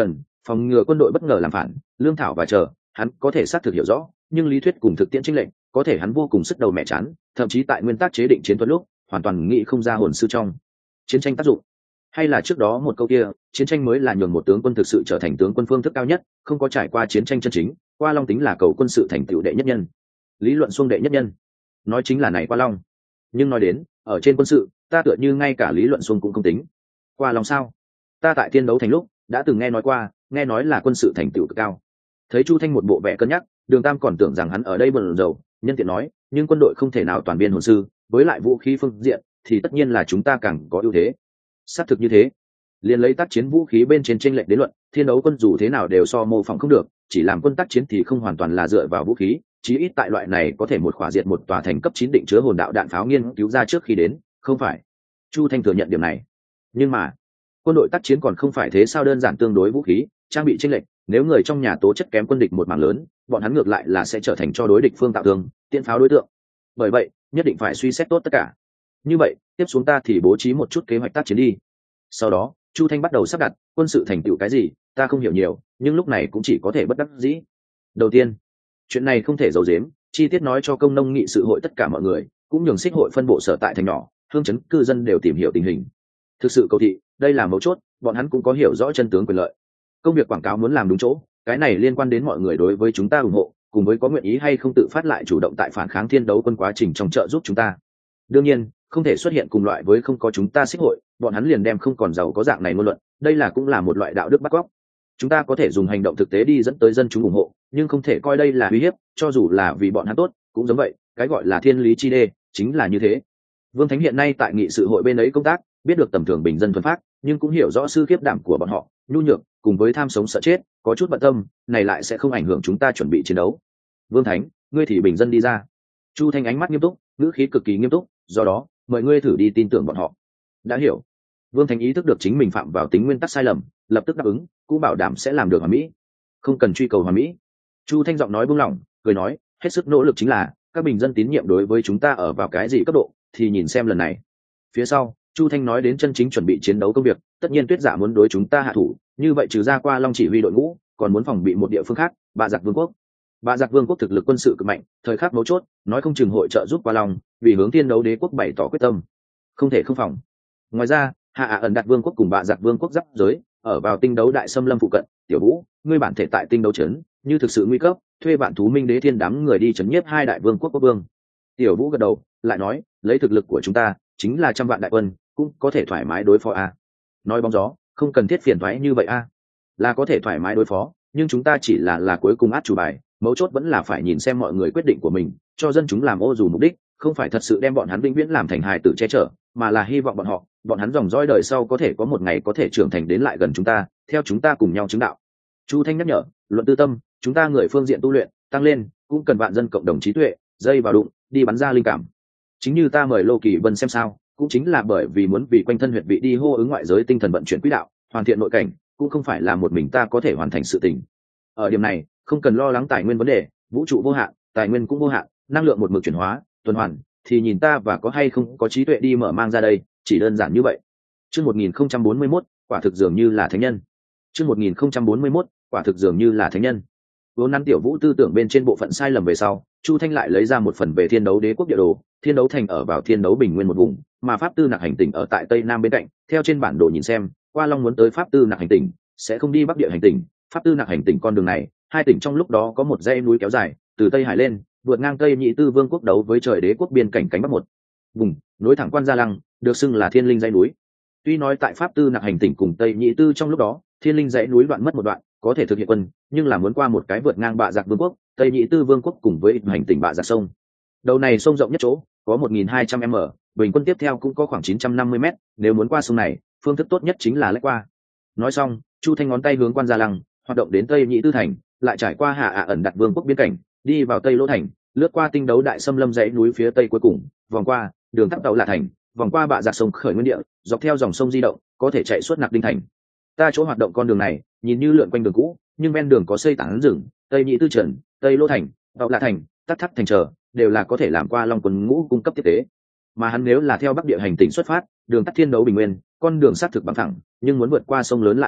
phòng ngừa quân đội bất ngờ làm phản, lương thảo và chờ, hắn có thể xác thực hiểu rõ, nhưng lý thuyết cùng thực tiễn chênh lệch, có thể hắn vô cùng sức đầu mẹ chán, thậm chí tại nguyên tắc chế định chiến thuật lúc, hoàn toàn nghĩ không ra hồn sư trong chiến tranh tác dụng. Hay là trước đó một câu kia, chiến tranh mới là nhường một tướng quân thực sự trở thành tướng quân phương thức cao nhất, không có trải qua chiến tranh chân chính, Qua Long tính là cầu quân sự thành tựu đệ nhất nhân. Lý luận xuông đệ nhất nhân, nói chính là này Qua Long. Nhưng nói đến, ở trên quân sự, ta tựa như ngay cả lý luận xuông cũng không tính. Qua Long sao? Ta tại thiên đấu thành lúc, đã từng nghe nói qua, nghe nói là quân sự thành tựu cực cao. Thấy Chu Thanh một bộ vẻ cân nhắc, Đường Tam còn tưởng rằng hắn ở đây bận rộn, nhân tiện nói, nhưng quân đội không thể nào toàn biên hồn sư, với lại vũ khí phương diện, thì tất nhiên là chúng ta càng có ưu thế. Xác thực như thế. Liên lấy tác chiến vũ khí bên trên chênh lệch đến luận, thiên đấu quân dù thế nào đều so mô phỏng không được, chỉ làm quân tác chiến thì không hoàn toàn là dựa vào vũ khí, chí ít tại loại này có thể một khỏa diệt một tòa thành cấp chín định chứa hồn đạo đạn pháo nghiên cứu ra trước khi đến, không phải. Chu Thanh thừa nhận điểm này. Nhưng mà, quân đội tác chiến còn không phải thế sao đơn giản tương đối vũ khí, trang bị chênh lệch, nếu người trong nhà tố chất kém quân địch một mảng lớn, bọn hắn ngược lại là sẽ trở thành cho đối địch phương tạo thương, tiện pháo đối tượng. Bởi vậy, nhất định phải suy xét tốt tất cả. Như vậy, tiếp xuống ta thì bố trí một chút kế hoạch tác chiến đi. Sau đó, Chu Thanh bắt đầu sắp đặt quân sự thành tựu cái gì, ta không hiểu nhiều, nhưng lúc này cũng chỉ có thể bất đắc dĩ. Đầu tiên, chuyện này không thể giấu giếm, chi tiết nói cho công nông nghị sự hội tất cả mọi người, cũng nhường xích hội phân bộ sở tại thành nhỏ, hương chấn cư dân đều tìm hiểu tình hình. Thực sự cầu thị, đây là mấu chốt, bọn hắn cũng có hiểu rõ chân tướng quyền lợi. Công việc quảng cáo muốn làm đúng chỗ, cái này liên quan đến mọi người đối với chúng ta ủng hộ, cùng với có nguyện ý hay không tự phát lại chủ động tại phản kháng thiên đấu quân quá trình trong trợ giúp chúng ta. Đương nhiên, không thể xuất hiện cùng loại với không có chúng ta xích hội, bọn hắn liền đem không còn giàu có dạng này ngôn luận, đây là cũng là một loại đạo đức bắt cóc. Chúng ta có thể dùng hành động thực tế đi dẫn tới dân chúng ủng hộ, nhưng không thể coi đây là uy hiếp, cho dù là vì bọn hắn tốt, cũng giống vậy, cái gọi là thiên lý chi đê, chính là như thế. Vương Thánh hiện nay tại nghị sự hội bên ấy công tác, biết được tầm thường bình dân thuần phát, nhưng cũng hiểu rõ sư kiếp đảm của bọn họ, nhu nhược, cùng với tham sống sợ chết, có chút bận tâm, này lại sẽ không ảnh hưởng chúng ta chuẩn bị chiến đấu. Vương Thánh, ngươi thì bình dân đi ra. Chu Thanh ánh mắt nghiêm túc, ngữ khí cực kỳ nghiêm túc, do đó, mời ngươi thử đi tin tưởng bọn họ. Đã hiểu. Vương Thánh ý thức được chính mình phạm vào tính nguyên tắc sai lầm, lập tức đáp ứng, cũng bảo đảm sẽ làm được hoàn mỹ. Không cần truy cầu hoàn mỹ. Chu Thanh giọng nói buông lỏng, cười nói, hết sức nỗ lực chính là các bình dân tín nhiệm đối với chúng ta ở vào cái gì cấp độ, thì nhìn xem lần này. Phía sau, Chu Thanh nói đến chân chính chuẩn bị chiến đấu công việc, tất nhiên Tuyết Dạ muốn đối chúng ta hạ thủ, như vậy trừ ra Qua Long chỉ huy đội ngũ, còn muốn phòng bị một địa phương khác, Bạ Giặc Vương quốc. Bạ Giặc Vương quốc thực lực quân sự cực mạnh, thời khắc mấu chốt, nói không chừng hội trợ giúp Qua Long, vì hướng Thiên Đấu Đế quốc bày tỏ quyết tâm, không thể không phòng. Ngoài ra, Hạ Ả ẩn đặt Vương quốc cùng Bạ Giặc Vương quốc giáp giới, ở vào Tinh Đấu Đại Xâm Lâm phụ cận, Tiểu Vũ, ngươi bản thể tại Tinh Đấu trấn, như thực sự nguy cấp, thuê bạn thú Minh Đế Thiên đám người đi trấn nhiếp hai đại vương quốc quốc vương. Tiểu Vũ gật đầu, lại nói, lấy thực lực của chúng ta, chính là trăm vạn đại quân, cũng có thể thoải mái đối phó a. Nói bóng gió, không cần thiết phiền toái như vậy a. Là có thể thoải mái đối phó, nhưng chúng ta chỉ là là cuối cùng át chủ bài, mấu chốt vẫn là phải nhìn xem mọi người quyết định của mình, cho dân chúng làm ô dù mục đích, không phải thật sự đem bọn hắn vĩnh viễn làm thành hài tử che chở, mà là hy vọng bọn họ, bọn hắn dòng dõi đời sau có thể có một ngày có thể trưởng thành đến lại gần chúng ta, theo chúng ta cùng nhau chứng đạo. Chu Thanh nhắc nhở, luận tư tâm, chúng ta người phương diện tu luyện tăng lên, cũng cần vạn dân cộng đồng trí tuệ, dây vào đụng, đi bắn ra linh cảm. Chính như ta mời Lô Kỳ Vân xem sao, cũng chính là bởi vì muốn vì quanh thân huyệt vị đi hô ứng ngoại giới tinh thần vận chuyển quỹ đạo, hoàn thiện nội cảnh, cũng không phải là một mình ta có thể hoàn thành sự tình. Ở điểm này, không cần lo lắng tài nguyên vấn đề, vũ trụ vô hạn, tài nguyên cũng vô hạn, năng lượng một mực chuyển hóa, tuần hoàn, thì nhìn ta và có hay không có trí tuệ đi mở mang ra đây, chỉ đơn giản như vậy. Chương một nghìn không trăm bốn mươi mốt, quả thực dường như là thánh nhân. Chương một nghìn không trăm bốn mươi mốt, quả thực dường như là thánh nhân. Vốn nắn Tiểu Vũ tư tưởng bên trên bộ phận sai lầm về sau, Chu Thanh lại lấy ra một phần về Thiên Đấu Đế quốc địa đồ, Thiên Đấu thành ở vào Thiên Đấu Bình Nguyên một vùng, mà Pháp Tư Nặc hành tinh ở tại tây nam bên cạnh, theo trên bản đồ nhìn xem, Qua Long muốn tới Pháp Tư Nặc hành tinh, sẽ không đi Bắc Địa hành tinh, Pháp Tư Nặc hành tinh con đường này, hai tỉnh trong lúc đó có một dãy núi kéo dài, từ Tây Hải lên, vượt ngang Tây Nhị Tư Vương quốc đấu với Trời Đế quốc biên cảnh cánh bắc một vùng, nối thẳng Quan Gia Lăng, được xưng là Thiên Linh dãy núi. Tuy nói tại Pháp Tư Nặc hành tinh cùng Tây Nhị Tư trong lúc đó, Thiên Linh dãy núi đoạn mất một đoạn, có thể thực hiện quân, nhưng là muốn qua một cái vượt ngang Bạ Giặc Vương quốc, Tây Nhị Tư Vương quốc cùng với hành tinh Bạ Giặc sông. Đầu này sông rộng nhất chỗ, có một nghìn hai trăm m, bình quân tiếp theo cũng có khoảng chín trăm năm mươi mét, nếu muốn qua sông này, phương thức tốt nhất chính là lách qua. Nói xong, Chu Thanh ngón tay hướng Quan Gia Lăng, hoạt động đến Tây Nhị Tư thành, lại trải qua Hạ Ả ẩn đặt Vương quốc biên cảnh, đi vào Tây Lỗ thành, lướt qua Tinh Đấu Đại Xâm Lâm dãy núi phía tây cuối cùng, vòng qua đường tắc tàu là thành, vòng qua Bạ Giặc sông khởi nguyên địa, dọc theo dòng sông di động, có thể chạy suốt Nặc Đinh thành. Ta chỗ hoạt động con đường này, nhìn như lượn quanh đường cũ, nhưng ven đường có xây tảng rừng, Tây Nhị Tư trần, Tây Lỗ thành, Tàu là thành, Tắc Thắc thành chờ, đều là có thể làm qua Long quân ngũ cung cấp tiếp tế. Mà hắn nếu là theo Bắc Địa hành tinh xuất phát, đường tắt Thiên Đấu Bình Nguyên, con đường xác thực bằng thẳng, nhưng muốn vượt qua sông lớn lại không ít,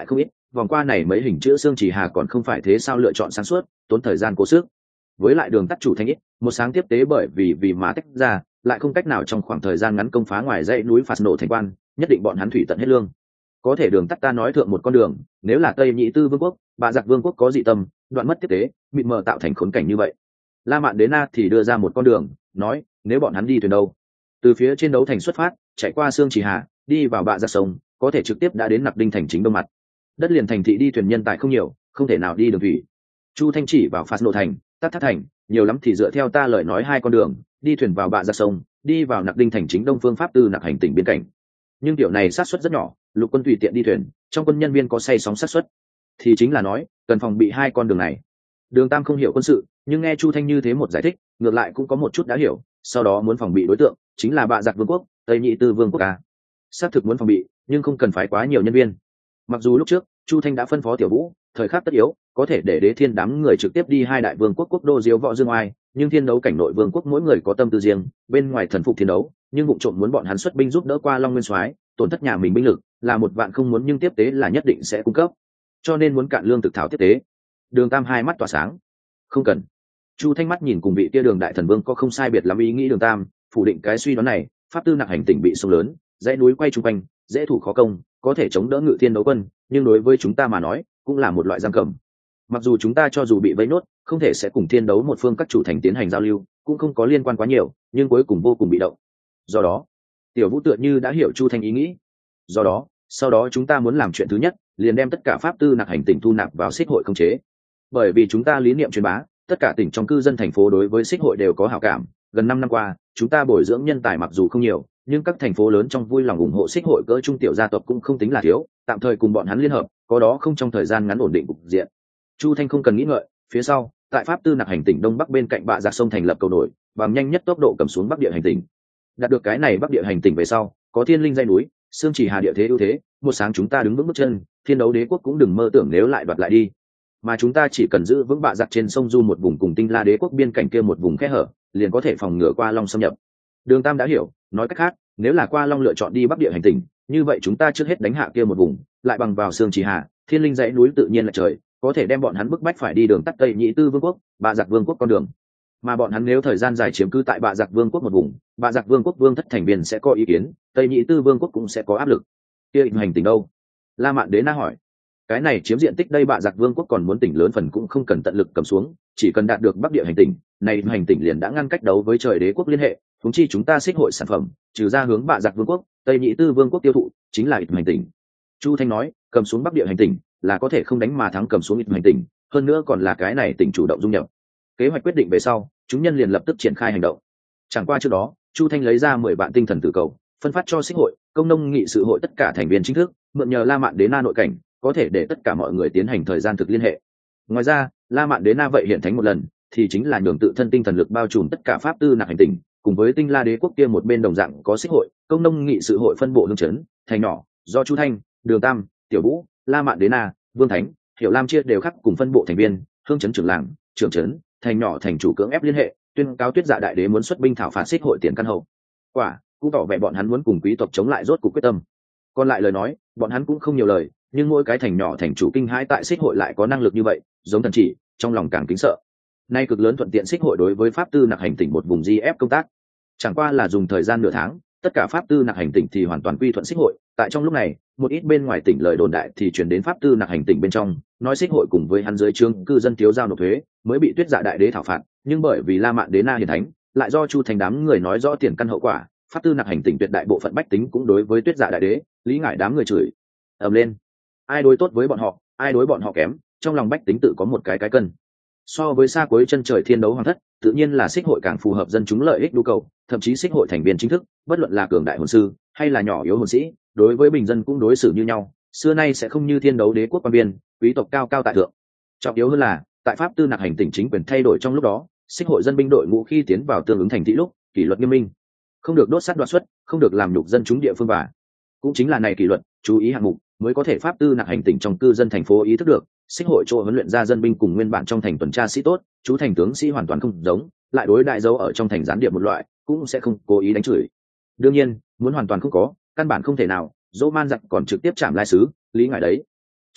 vòng qua này mấy hình chữ xương chỉ hà còn không phải thế sao lựa chọn sáng suốt, tốn thời gian cố sức. Với lại đường tắt chủ thanh ít, một sáng tiếp tế bởi vì vì mà tách ra, lại không cách nào trong khoảng thời gian ngắn công phá ngoài dãy núi phạt nổ thành quan, nhất định bọn hắn thủy tận hết lương. Có thể đường tắt ta nói thượng một con đường, nếu là Tây Nhị Tư Vương quốc, Bạ Giặc Vương quốc có dị tâm, đoạn mất tiếp tế, mịt mờ tạo thành khốn cảnh như vậy. La Mạn Đế Na thì đưa ra một con đường, nói, nếu bọn hắn đi thuyền đâu? Từ phía trên đấu thành xuất phát, chạy qua Sương Chỉ Hà, đi vào Bạ Giặc sông, có thể trực tiếp đã đến Nặc Đinh thành chính đông mặt. Đất liền thành thị đi thuyền nhân tài không nhiều, không thể nào đi đường thủy. Chu Thanh chỉ vào phạt nổ thành, Tát Thác thành, nhiều lắm thì dựa theo ta lời nói hai con đường, đi thuyền vào Bạ Giặc sông, đi vào Nặc Đinh thành chính đông phương pháp tư Nặc hành tỉnh biên cảnh. Nhưng điều này sát suất rất nhỏ, lục quân tùy tiện đi thuyền, trong quân nhân viên có say sóng sát suất, thì chính là nói cần phòng bị hai con đường này. Đường Tam không hiểu quân sự, nhưng nghe Chu Thanh như thế một giải thích, ngược lại cũng có một chút đã hiểu. Sau đó muốn phòng bị đối tượng chính là Bạ Giặc Vương quốc, Tây Nhị Tư Vương quốc à? Xác thực muốn phòng bị, nhưng không cần phải quá nhiều nhân viên. Mặc dù lúc trước Chu Thanh đã phân phó Tiểu Vũ, thời khắc tất yếu có thể để Đế Thiên đám người trực tiếp đi hai đại vương quốc quốc đô diếu võ dương oai, nhưng thiên đấu cảnh nội vương quốc mỗi người có tâm tư riêng, bên ngoài thần phục thiên đấu, nhưng vụ trộm muốn bọn hắn xuất binh giúp đỡ qua Long Nguyên Soái, tổn thất nhà mình binh lực là một vạn không muốn, nhưng tiếp tế là nhất định sẽ cung cấp, cho nên muốn cạn lương thực thảo tiếp tế. Đường Tam hai mắt tỏa sáng, không cần. Chu Thanh mắt nhìn cùng vị kia Đường đại thần vương có không sai biệt lắm ý nghĩ. Đường Tam phủ định cái suy đoán này, pháp tư Nặc hành tỉnh bị sông lớn, dãy núi quay chung quanh, dễ thủ khó công, có thể chống đỡ ngự thiên đấu quân, nhưng đối với chúng ta mà nói cũng là một loại giam cầm. Mặc dù chúng ta cho dù bị vây nốt, không thể sẽ cùng thiên đấu một phương các chủ thành tiến hành giao lưu, cũng không có liên quan quá nhiều, nhưng cuối cùng vô cùng bị động. Do đó, Tiểu Vũ tựa như đã hiểu Chu Thanh ý nghĩ. Do đó, sau đó chúng ta muốn làm chuyện thứ nhất, liền đem tất cả pháp tư Nặc hành tỉnh thu nạp vào Xích hội không chế. Bởi vì chúng ta lý niệm truyền bá, tất cả tỉnh trong cư dân thành phố đối với Xích hội đều có hảo cảm. Gần năm năm qua, chúng ta bồi dưỡng nhân tài mặc dù không nhiều, nhưng các thành phố lớn trong vui lòng ủng hộ Xích hội cỡ trung tiểu gia tộc cũng không tính là thiếu, tạm thời cùng bọn hắn liên hợp, có đó không trong thời gian ngắn ổn định cục diện. Chu Thanh không cần nghĩ ngợi, phía sau, tại pháp tư Nặc hành tỉnh đông bắc bên cạnh Bạ Giặc sông thành lập cầu nổi, bằng nhanh nhất tốc độ cầm xuống bắc địa hành tỉnh. Đạt được cái này bắc địa hành tỉnh về sau, có thiên linh dây núi, Sương Chỉ Hà địa thế ưu thế, một sáng chúng ta đứng vững bước chân, thiên đấu đế quốc cũng đừng mơ tưởng nếu lại đoạt lại đi. Mà chúng ta chỉ cần giữ vững Bạ Giặc trên sông Du một vùng cùng Tinh La đế quốc biên cảnh kia một vùng khe hở, liền có thể phòng ngừa qua Long xâm nhập. Đường Tam đã hiểu, nói cách khác, nếu là qua Long lựa chọn đi bắc địa hành tỉnh, như vậy chúng ta trước hết đánh hạ kia một vùng, lại bằng vào Sương Chỉ Hà, thiên linh dãy núi tự nhiên là trời, có thể đem bọn hắn bức bách phải đi đường tắt Tây Nhị Tư Vương quốc, Bạ Giặc Vương quốc con đường. Mà bọn hắn nếu thời gian dài chiếm cứ tại Bạ Giặc Vương quốc một vùng, Bạ Giặc Vương quốc vương thất thành viên sẽ có ý kiến, Tây Nhị Tư Vương quốc cũng sẽ có áp lực. Kia hành tỉnh đâu? La Mạn Đế Na hỏi. Cái này chiếm diện tích đây Bạ Giặc Vương quốc còn muốn tỉnh lớn phần cũng không cần tận lực cầm xuống, chỉ cần đạt được bắc địa hành tỉnh, này hành tỉnh liền đã ngăn cách đấu với trời đế quốc liên hệ, huống chi chúng ta Xích hội sản phẩm, trừ ra hướng Bạ Giặc Vương quốc, Tây Nhị Tư Vương quốc tiêu thụ, chính là hành tỉnh. Chu Thanh nói, cầm xuống bắc địa hành tỉnh là có thể không đánh mà thắng cầm xuống hành tỉnh, hơn nữa còn là cái này tỉnh chủ động dung nhập. Kế hoạch quyết định về sau, chúng nhân liền lập tức triển khai hành động. Chẳng qua trước đó, Chu Thanh lấy ra mười vạn tinh thần tử cầu, phân phát cho Xích hội, công nông nghị sự hội tất cả thành viên chính thức, mượn nhờ La Mạn Đế Na nội cảnh, có thể để tất cả mọi người tiến hành thời gian thực liên hệ. Ngoài ra, La Mạn Đế Na vậy hiện thánh một lần, thì chính là nhường tự thân tinh thần lực bao trùm tất cả pháp tư Nặc hành tỉnh, cùng với Tinh La đế quốc kia một bên đồng dạng có Xích hội, công nông nghị sự hội phân bộ hương chấn, thành nhỏ, do Chu Thanh, Đường Tam, Tiểu Vũ, La Mạn Đế Na, Vương Thánh, Hiểu Lam chia đều khắc cùng phân bộ thành viên, hương chấn trưởng làng, trưởng chấn, thành nhỏ thành chủ cưỡng ép liên hệ, tuyên cáo Tuyết Dạ đại đế muốn xuất binh thảo phạt Xích hội tiền căn hậu quả, cũng tỏ vẻ bọn hắn muốn cùng quý tộc chống lại rốt cuộc quyết tâm. Còn lại lời nói, bọn hắn cũng không nhiều lời, nhưng mỗi cái thành nhỏ thành chủ kinh hãi tại Xích hội lại có năng lực như vậy, giống thần chỉ, trong lòng càng kính sợ. Nay cực lớn thuận tiện Xích hội đối với pháp tư Nặc hành tỉnh một vùng di ép công tác, chẳng qua là dùng thời gian nửa tháng, tất cả pháp tư Nặc hành tỉnh thì hoàn toàn quy thuận Xích hội. Tại trong lúc này, một ít bên ngoài tỉnh lời đồn đại thì truyền đến pháp tư Nặc hành tỉnh bên trong, nói Xích hội cùng với hắn dưới trướng cư dân thiếu giao nộp thuế, mới bị Tuyết Dạ đại đế thảo phạt, nhưng bởi vì La Mạn Đế Na hiển thánh, lại do Chu Thành đám người nói rõ tiền căn hậu quả, pháp tư Nặc hành tỉnh tuyệt đại bộ phận bách tính cũng đối với Tuyết Dạ đại đế, lý ngại đám người chửi ầm lên. Ai đối tốt với bọn họ, ai đối bọn họ kém, trong lòng bách tính tự có một cái cái cân. So với xa cuối chân trời thiên đấu hoàng thất, tự nhiên là Xích hội càng phù hợp dân chúng lợi ích nhu cầu, thậm chí Xích hội thành viên chính thức, bất luận là cường đại hồn sư hay là nhỏ yếu hồn sĩ, đối với bình dân cũng đối xử như nhau, xưa nay sẽ không như thiên đấu đế quốc quan biên, quý tộc cao cao tại thượng. Trọng yếu hơn là, tại pháp tư Nặc hành tỉnh chính quyền thay đổi trong lúc đó, Xích hội dân binh đội ngũ khi tiến vào tương ứng thành thị lúc, kỷ luật nghiêm minh, không được đốt sát đoạt xuất, không được làm nhục dân chúng địa phương, và cũng chính là này kỷ luật, chú ý hạng mục, mới có thể pháp tư Nặc hành tỉnh trong cư dân thành phố ý thức được. Xích hội chỗ huấn luyện ra dân binh cùng nguyên bản trong thành tuần tra sĩ tốt, chú thành tướng sĩ hoàn toàn không giống, lại đối đại dấu ở trong thành gián điệp một loại, cũng sẽ không cố ý đánh chửi. Đương nhiên, muốn hoàn toàn không có, căn bản không thể nào, dỗ man giặc còn trực tiếp chạm lai sứ, lý ngại đấy.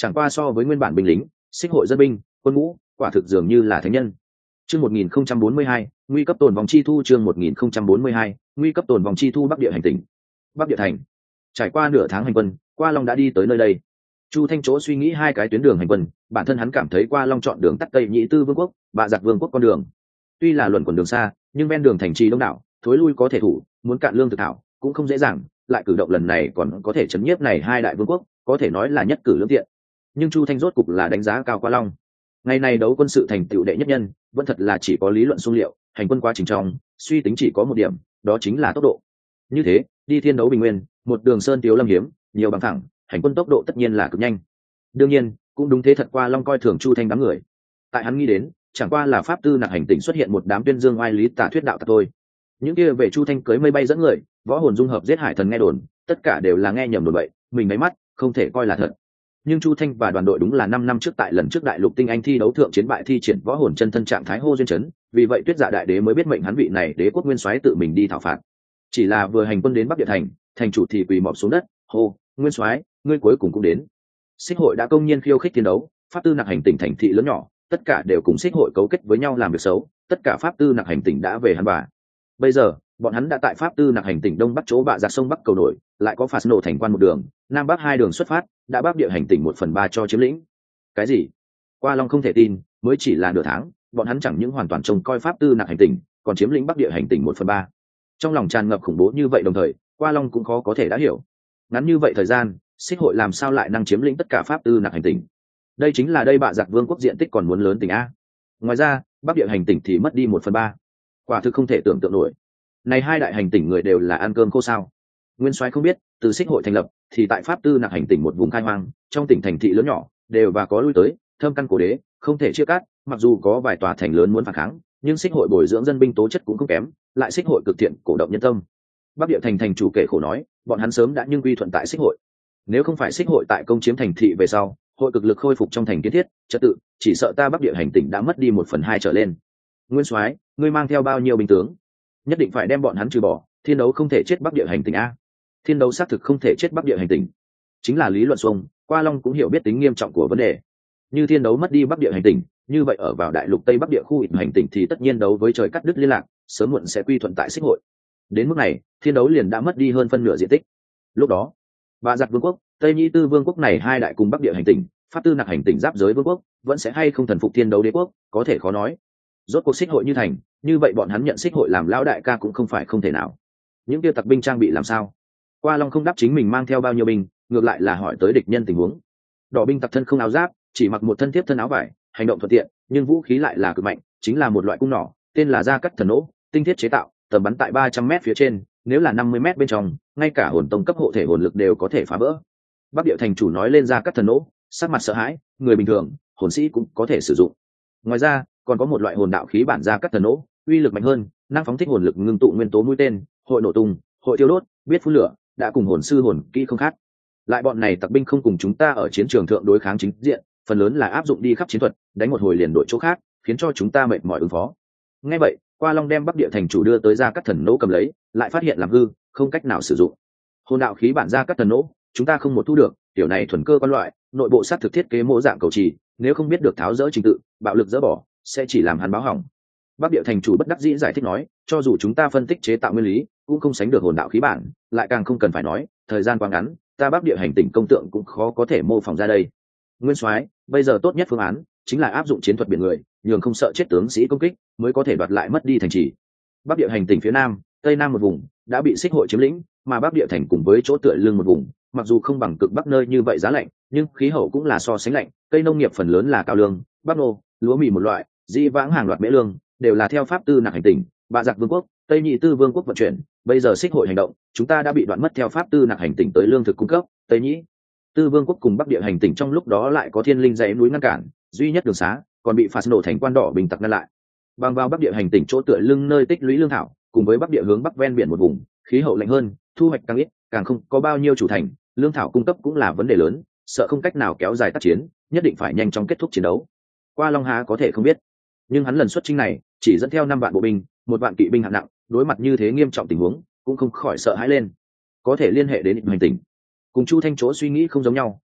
Chẳng qua so với nguyên bản binh lính, xích hội dân binh, quân ngũ, quả thực dường như là thánh nhân. Chương một nghìn không trăm bốn mươi hai, nguy cấp tồn vòng chi thu. Chương một nghìn không trăm bốn mươi hai, nguy cấp tồn vòng chi thu. Bắc địa hành tỉnh. Bắc địa thành. Trải qua nửa tháng hành quân, Qua Long đã đi tới nơi đây. Chu Thanh chỗ suy nghĩ hai cái tuyến đường hành quân, bản thân hắn cảm thấy Qua Long chọn đường tắt Tây Nhị Tư Vương quốc, Bạ Giặc Vương quốc con đường. Tuy là luận quần đường xa, nhưng ven đường thành trì đông đảo, thối lui có thể thủ, muốn cạn lương thực thảo cũng không dễ dàng, lại cử động lần này còn có thể chấn nhiếp này hai đại vương quốc, có thể nói là nhất cử lưỡng tiện. Nhưng Chu Thanh rốt cục là đánh giá cao Qua Long. Ngày này đấu quân sự thành tựu đệ nhất nhân, vẫn thật là chỉ có lý luận xung liệu, hành quân quá trình trong, suy tính chỉ có một điểm, đó chính là tốc độ. Như thế, đi thiên đấu bình nguyên, một đường sơn tiếu lâm hiếm, nhiều bằng thẳng, hành quân tốc độ tất nhiên là cực nhanh. Đương nhiên, cũng đúng thế thật, Qua Long coi thường Chu Thanh đám người. Tại hắn nghĩ đến, chẳng qua là pháp tư nặc hành tỉnh xuất hiện một đám tuyên dương oai lý tả thuyết đạo tặc thôi. Những kia về Chu Thanh cưới mây bay dẫn người, võ hồn dung hợp giết hải thần nghe đồn, tất cả đều là nghe nhầm đồn bậy, mình mấy mắt không thể coi là thật. Nhưng Chu Thanh và đoàn đội đúng là năm năm trước tại lần trước đại lục tinh anh thi đấu thượng chiến bại thi triển võ hồn chân thân trạng thái hô duyên chấn, vì vậy Tuyết Dạ đại đế mới biết mệnh hắn vị này đế quốc nguyên soái tự mình đi thảo phạt. Chỉ là vừa hành quân đến Bắc Địa thành, thành chủ thì quỳ mọp xuống đất, hô: "Nguyên soái, ngươi cuối cùng cũng đến." Xích hội đã công nhiên khiêu khích thiên đấu, pháp tư nặc hành tỉnh thành thị lớn nhỏ, tất cả đều cùng xích hội cấu kết với nhau làm việc xấu, tất cả pháp tư nặc hành tỉnh đã về hắn bà. Bây giờ, bọn hắn đã tại pháp tư nặc hành tỉnh đông bắc chỗ Bạ Giặc sông bắc cầu nổi, lại có phạt nổ thành quan một đường, nam bắc hai đường xuất phát, đã Bắc Địa hành tỉnh một phần ba cho chiếm lĩnh. Cái gì? Qua Long không thể tin, mới chỉ là nửa tháng, bọn hắn chẳng những hoàn toàn trông coi pháp tư nặc hành tỉnh, còn chiếm lĩnh Bắc Địa hành tỉnh một phần ba. Trong lòng tràn ngập khủng bố như vậy, đồng thời Qua Long cũng khó có thể đã hiểu, ngắn như vậy thời gian, xích hội làm sao lại năng chiếm lĩnh tất cả pháp tư nặc hành tỉnh? Đây chính là đây Bạ Giặc vương quốc diện tích còn muốn lớn tỉnh a. Ngoài ra, Bắc Địa hành tỉnh thì mất đi một phần ba, quả thực không thể tưởng tượng nổi. Này hai đại hành tỉnh người đều là ăn cơm khô sao? Nguyên soái không biết, từ xích hội thành lập thì tại pháp tư nặc hành tỉnh một vùng khai hoang, trong tỉnh thành thị lớn nhỏ đều và có lui tới, thâm căn cổ đế, không thể chia cắt. Mặc dù có vài tòa thành lớn muốn phản kháng, nhưng xích hội bồi dưỡng dân binh tố chất cũng không kém, lại xích hội cực thiện cổ động nhân tâm. Bắc Địa thành thành chủ kể khổ nói, bọn hắn sớm đã nhưng quy thuận tại xích hội. Nếu không phải xích hội tại công chiếm thành thị về sau, hội cực lực khôi phục trong thành kiến thiết trật tự, chỉ sợ ta Bắc Địa hành tỉnh đã mất đi một phần hai trở lên. Nguyên soái, ngươi mang theo bao nhiêu binh tướng? Nhất định phải đem bọn hắn trừ bỏ, thiên đấu không thể chết Bắc Địa hành tỉnh a. Thiên đấu xác thực không thể chết Bắc Địa hành tỉnh, chính là lý luận xuông. Qua Long cũng hiểu biết tính nghiêm trọng của vấn đề. Như thiên đấu mất đi Bắc Địa hành tỉnh, như vậy ở vào đại lục Tây Bắc Địa khu域hành tỉnh thì tất nhiên đấu với trời cắt đứt liên lạc, sớm muộn sẽ quy thuận tại xích hội. Đến mức này, thiên đấu liền đã mất đi hơn phân nửa diện tích. Lúc đó, Bạ Giặc vương quốc, Tây Nhị Tư vương quốc này hai đại cùng Bắc Địa hành tỉnh, pháp tư nặc hành tỉnh giáp giới vương quốc, vẫn sẽ hay không thần phục thiên đấu đế quốc, có thể khó nói. Rốt cuộc xích hội như thành, như vậy bọn hắn nhận xích hội làm lão đại ca cũng không phải không thể nào. Những kia tặc binh trang bị làm sao? Qua Long không đáp chính mình mang theo bao nhiêu binh, ngược lại là hỏi tới địch nhân tình huống. Đỏ binh tặc thân không áo giáp, chỉ mặc một thân thiếp thân áo vải, hành động thuận tiện, nhưng vũ khí lại là cực mạnh, chính là một loại cung nỏ, tên là Gia Cắt Thần Nỗ, tinh thiết chế tạo, tầm bắn tại ba trăm mét phía trên, nếu là năm mươi mét bên trong, ngay cả hồn tông cấp hộ thể hồn lực đều có thể phá vỡ. Bắc Địa thành chủ nói lên Gia Cắt Thần Nỗ, sắc mặt sợ hãi, người bình thường, hồn sĩ cũng có thể sử dụng. Ngoài ra, còn có một loại hồn đạo khí bản Gia Cắt Thần Nỗ, uy lực mạnh hơn, năng phóng thích hồn lực ngưng tụ nguyên tố mũi tên, hội nổ tung, hội thiêu đốt, biết phun lửa, đã cùng hồn sư hồn kỹ không khác. Lại bọn này tặc binh không cùng chúng ta ở chiến trường thượng đối kháng chính diện, phần lớn là áp dụng đi khắp chiến thuật, đánh một hồi liền đổi chỗ khác, khiến cho chúng ta mệt mỏi ứng phó. Nghe vậy, Qua Long đem Bắc Địa thành chủ đưa tới Gia Cắt Thần Nỗ cầm lấy, lại phát hiện làm hư, không cách nào sử dụng. Hồn đạo khí bản Gia Cắt Thần Nỗ, chúng ta không một thu được, tiểu này thuần cơ quan loại, nội bộ sát thực thiết kế mô dạng cầu trì, nếu không biết được tháo dỡ trình tự, bạo lực dỡ bỏ, sẽ chỉ làm hắn báo hỏng. Bắc Địa thành chủ bất đắc dĩ giải thích nói, cho dù chúng ta phân tích chế tạo nguyên lý, cũng không sánh được hồn đạo khí bản, lại càng không cần phải nói, thời gian quá ngắn, ta Bắc Địa hành tỉnh công tượng cũng khó có thể mô phỏng ra đây. Nguyên soái, bây giờ tốt nhất phương án chính là áp dụng chiến thuật biển người, nhường không sợ chết tướng sĩ công kích, mới có thể đoạt lại mất đi thành trì. Bắc Địa hành tỉnh phía nam, tây nam một vùng đã bị xích hội chiếm lĩnh, mà Bắc Địa thành cùng với chỗ tựa lưng một vùng, mặc dù không bằng cực bắc nơi như vậy giá lạnh, nhưng khí hậu cũng là so sánh lạnh, cây nông nghiệp phần lớn là cao lương, bắp nô, lúa mì một loại, dĩ vãng hàng loạt mễ lương đều là theo pháp tư nặc hành tỉnh, Bạ Giặc vương quốc, Tây Nhị Tư vương quốc vận chuyển. Bây giờ xích hội hành động, chúng ta đã bị đoạn mất theo pháp tư nặc hành tỉnh tới lương thực cung cấp. Tây Nhị Tư vương quốc cùng Bắc Địa hành tỉnh trong lúc đó lại có thiên linh dãy núi ngăn cản, duy nhất đường xá còn bị phạt nổ thành quan đỏ bình tặc ngăn lại. Bằng vào Bắc Địa hành tỉnh chỗ tựa lưng nơi tích lũy lương thảo, cùng với Bắc Địa hướng bắc ven biển một vùng, khí hậu lạnh hơn, thu hoạch càng ít, càng không có bao nhiêu chủ thành, lương thảo cung cấp cũng là vấn đề lớn, sợ không cách nào kéo dài tác chiến, nhất định phải nhanh chóng kết thúc chiến đấu. Qua Long Há có thể không biết, nhưng hắn lần xuất chinh này chỉ dẫn theo năm vạn bộ binh, một vạn kỵ binh hạng nặng, đối mặt như thế nghiêm trọng tình huống, cũng không khỏi sợ hãi lên. Có thể liên hệ đến hành tỉnh, cùng Chu Thanh chỗ suy nghĩ không giống nhau.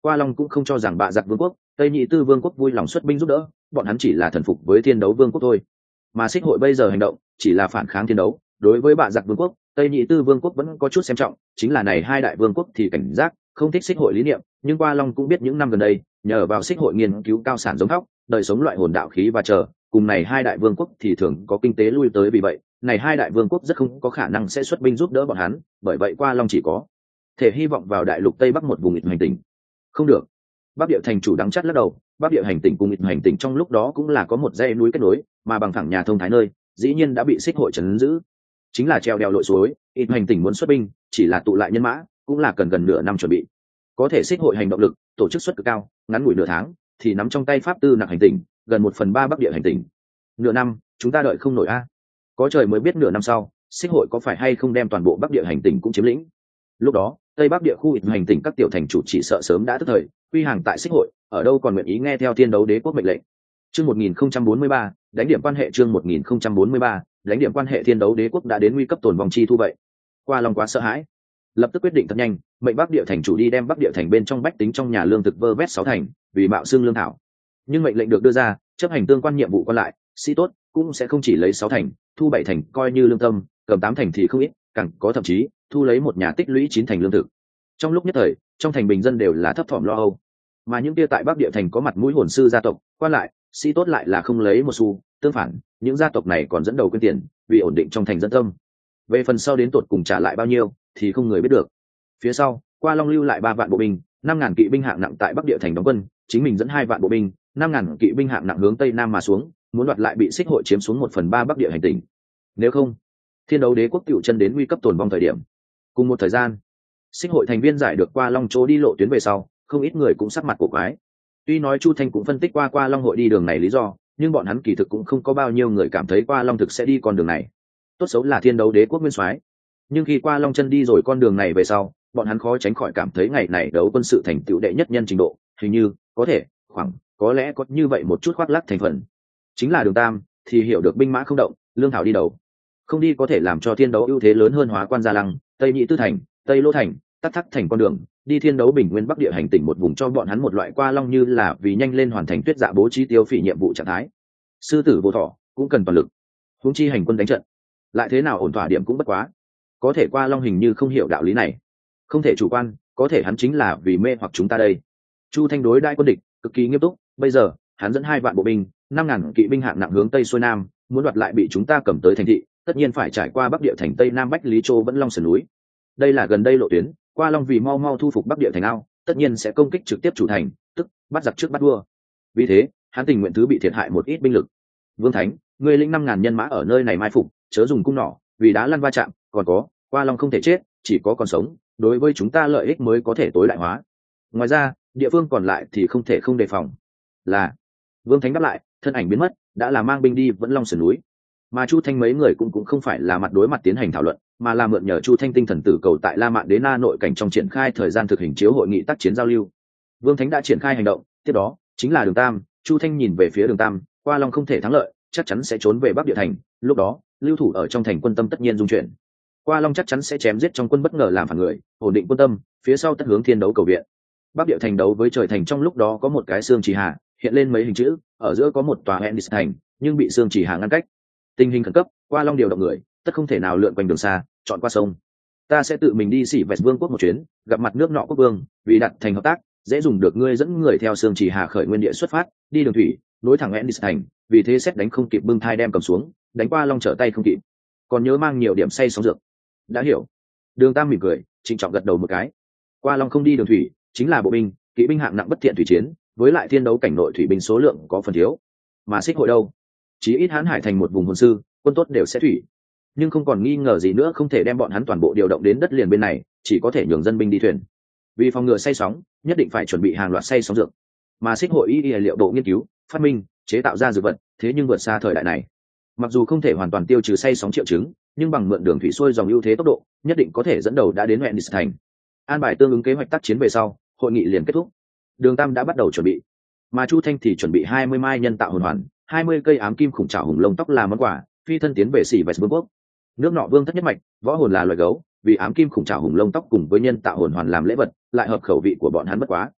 Qua Long cũng không cho rằng Bạ Giặc Vương quốc, Tây Nhị Tư Vương quốc vui lòng xuất binh giúp đỡ, bọn hắn chỉ là thần phục với Thiên Đấu Vương quốc thôi. Mà Xích Hội bây giờ hành động chỉ là phản kháng Thiên Đấu, đối với Bạ Giặc Vương quốc, Tây Nhị Tư Vương quốc vẫn có chút xem trọng, chính là này hai đại vương quốc thì cảnh giác, không thích Xích Hội lý niệm, nhưng Qua Long cũng biết những năm gần đây, nhờ vào Xích Hội nghiên cứu cao sản giống thóc, đời sống loại hồn đạo khí và chờ, cùng này hai đại vương quốc thì thường có kinh tế lui tới, vì vậy, này hai đại vương quốc rất không có khả năng sẽ xuất binh giúp đỡ bọn hắn, bởi vậy Qua Long chỉ có thể hy vọng vào đại lục Tây Bắc một vùng nghịch hành tỉnh. Không được. Bắc Địa thành chủ đắng chắt lắc đầu, Bắc Địa hành tỉnh cùng nghịch hành tỉnh trong lúc đó cũng là có một dãy núi kết nối, mà bằng thẳng nhà thông thái nơi, dĩ nhiên đã bị Xích Hội trấn giữ. Chính là treo đèo lội suối, nghịch hành tỉnh muốn xuất binh, chỉ là tụ lại nhân mã, cũng là cần gần nửa năm chuẩn bị. Có thể Xích Hội hành động lực, tổ chức suất cực cao, ngắn ngủi nửa tháng, thì nắm trong tay pháp tư nặc hành tỉnh, gần một phần ba Bắc Địa hành tỉnh. Nửa năm, chúng ta đợi không nổi a. Có trời mới biết nửa năm sau, Xích Hội có phải hay không đem toàn bộ Bắc Địa hành tỉnh cũng chiếm lĩnh. Lúc đó, Tây Bắc Địa khu nghịch hành tỉnh các tiểu thành chủ chỉ sợ sớm đã tức thời, quy hàng tại Xích Hội, ở đâu còn nguyện ý nghe theo Thiên Đấu Đế quốc mệnh lệnh. Chương một nghìn không trăm bốn mươi ba, đánh điểm quan hệ chương một nghìn không trăm bốn mươi ba, đánh điểm quan hệ Thiên Đấu Đế quốc đã đến nguy cấp tồn vong chi thu vậy. Qua Long quá sợ hãi, lập tức quyết định thật nhanh, mệnh Bắc Địa thành chủ đi đem Bắc Địa thành bên trong bách tính trong nhà lương thực vơ vét sáu thành, vì mạo xương lương thảo. Nhưng mệnh lệnh được đưa ra, chấp hành tương quan nhiệm vụ còn lại, sĩ tốt cũng sẽ không chỉ lấy sáu thành, thu bảy thành coi như lương tâm, cầm tám thành thì không ít, càng có thậm chí thu lấy một nhà tích lũy chín thành lương thực. Trong lúc nhất thời, trong thành bình dân đều là thấp thỏm lo âu, mà những kia tại Bắc Địa thành có mặt mũi hồn sư gia tộc, quan lại, sĩ tốt lại là không lấy một xu, tương phản, những gia tộc này còn dẫn đầu quyên tiền, vì ổn định trong thành dân tâm. Về phần sau đến tột cùng trả lại bao nhiêu, thì không người biết được. Phía sau, Qua Long lưu lại ba vạn bộ binh, năm ngàn kỵ binh hạng nặng tại Bắc Địa thành đóng quân, chính mình dẫn hai vạn bộ binh, năm ngàn kỵ binh hạng nặng hướng tây nam mà xuống, muốn đoạt lại bị Xích Hội chiếm xuống một phần ba Bắc Địa hành tỉnh. Nếu không, Thiên Đấu Đế quốc tiểu chân đến nguy cấp tồn vong thời điểm. Cùng một thời gian, Xích Hội thành viên giải được Qua Long chỗ đi lộ tuyến về sau, không ít người cũng sắc mặt cổ quái. Tuy nói Chu Thanh cũng phân tích qua Qua Long hội đi đường này lý do, nhưng bọn hắn kỳ thực cũng không có bao nhiêu người cảm thấy Qua Long thực sẽ đi con đường này. Tốt xấu là Thiên Đấu Đế quốc nguyên soái, nhưng khi Qua Long chân đi rồi con đường này về sau, bọn hắn khó tránh khỏi cảm thấy ngày này đấu quân sự thành tựu đệ nhất nhân trình độ, hình như có thể, khoảng có lẽ có như vậy một chút khoác lác thành phần. Chính là Đường Tam thì hiểu được binh mã không động, lương thảo đi đầu, không đi có thể làm cho Thiên Đấu ưu thế lớn hơn hóa quan gia lăng, Tây Nhị Tư thành, Tây Lô thành, tắc thắc thành con đường, đi Thiên Đấu bình nguyên Bắc Địa hành tỉnh một vùng cho bọn hắn một loại Qua Long như là vì nhanh lên hoàn thành tuyết dạ bố trí tiêu phỉ nhiệm vụ trạng thái. Sư tử vô thọ cũng cần toàn lực, huống chi hành quân đánh trận, lại thế nào ổn thỏa điểm cũng bất quá. Có thể Qua Long hình như không hiểu đạo lý này, không thể chủ quan, có thể hắn chính là vì mê hoặc chúng ta đây. Chu Thanh đối đãi quân địch cực kỳ nghiêm túc, bây giờ hắn dẫn hai vạn bộ binh, năm ngàn kỵ binh hạng nặng hướng tây xuôi nam, muốn đoạt lại bị chúng ta cầm tới thành thị, tất nhiên phải trải qua Bắc Địa thành tây nam Bách Lý Châu vẫn Long sườn núi. Đây là gần đây lộ tuyến, Qua Long vì mau mau thu phục Bắc Địa thành ao, tất nhiên sẽ công kích trực tiếp chủ thành, tức bắt giặc trước bắt vua. Vì thế, hắn tình nguyện thứ bị thiệt hại một ít binh lực. Vương Thánh, ngươi lĩnh năm ngàn nhân mã ở nơi này mai phục, chớ dùng cung nỏ, vì đá lăn va chạm, còn có, Qua Long không thể chết, chỉ có còn sống, đối với chúng ta lợi ích mới có thể tối đại hóa. Ngoài ra, địa phương còn lại thì không thể không đề phòng. Là Vương Thánh đáp lại, thân ảnh biến mất, đã là mang binh đi vẫn Long sườn núi. Mà Chu Thanh mấy người cũng cũng không phải là mặt đối mặt tiến hành thảo luận, mà là mượn nhờ Chu Thanh tinh thần tử cầu tại La Mạn Đế Na nội cảnh trong triển khai thời gian thực hình chiếu hội nghị tác chiến giao lưu. Vương Thánh đã triển khai hành động, tiếp đó chính là Đường Tam. Chu Thanh nhìn về phía Đường Tam, Qua Long không thể thắng lợi, chắc chắn sẽ trốn về Bắc Địa thành, lúc đó lưu thủ ở trong thành quân tâm tất nhiên dung chuyển. Qua Long chắc chắn sẽ chém giết trong quân bất ngờ làm phản người, ổn định quân tâm, phía sau tất hướng Thiên Đấu cầu viện. Bắc Địa thành đấu với trời thành trong lúc đó có một cái xương trì hà, hiện lên mấy hình chữ, ở giữa có một tòa Hendis thành, nhưng bị xương trì hà ngăn cách. Tình hình khẩn cấp, Qua Long điều động người, tất không thể nào lượn quanh đường xa, chọn qua sông. Ta sẽ tự mình đi Xỉ Vẹt Vương quốc một chuyến, gặp mặt nước nọ quốc vương, vì đặt thành hợp tác, dễ dùng được ngươi dẫn người theo xương trì hà khởi nguyên địa xuất phát, đi đường thủy, nối thẳng Hendis thành, vì thế xét đánh không kịp bưng thai đem cầm xuống, đánh Qua Long trở tay không kịp. Còn nhớ mang nhiều điểm say sóng dược. Đã hiểu. Đường Tam mỉm cười, trịnh trọng gật đầu một cái. Qua Long không đi đường thủy, chính là bộ binh, kỵ binh hạng nặng bất thiện thủy chiến, với lại Thiên Đấu cảnh nội thủy binh số lượng có phần thiếu. Mà Xích Hội đâu, chí ít Hán Hải thành một vùng hồn sư, quân tốt đều sẽ thủy, nhưng không còn nghi ngờ gì nữa không thể đem bọn hắn toàn bộ điều động đến đất liền bên này, chỉ có thể nhường dân binh đi thuyền. Vì phòng ngừa say sóng, nhất định phải chuẩn bị hàng loạt say sóng dược. Mà Xích Hội y y liệu độ nghiên cứu, phát minh, chế tạo ra dược vật, thế nhưng vượt xa thời đại này. Mặc dù không thể hoàn toàn tiêu trừ say sóng triệu chứng, nhưng bằng mượn đường thủy xuôi dòng ưu thế tốc độ, nhất định có thể dẫn đầu đã đến huyện Nis thành. An bài tương ứng kế hoạch tác chiến về sau, hội nghị liền kết thúc. Đường Tam đã bắt đầu chuẩn bị, mà Chu Thanh thì chuẩn bị hai mươi mai nhân tạo hồn hoàn, hai mươi cây ám kim khủng trảo hùng lông tóc làm món quà, phi thân tiến về Xỉ Vẹt Vương quốc. Nước nọ vương thất nhất mạch, võ hồn là loài gấu, vì ám kim khủng trảo hùng lông tóc cùng với nhân tạo hồn hoàn làm lễ vật, lại hợp khẩu vị của bọn hắn bất quá.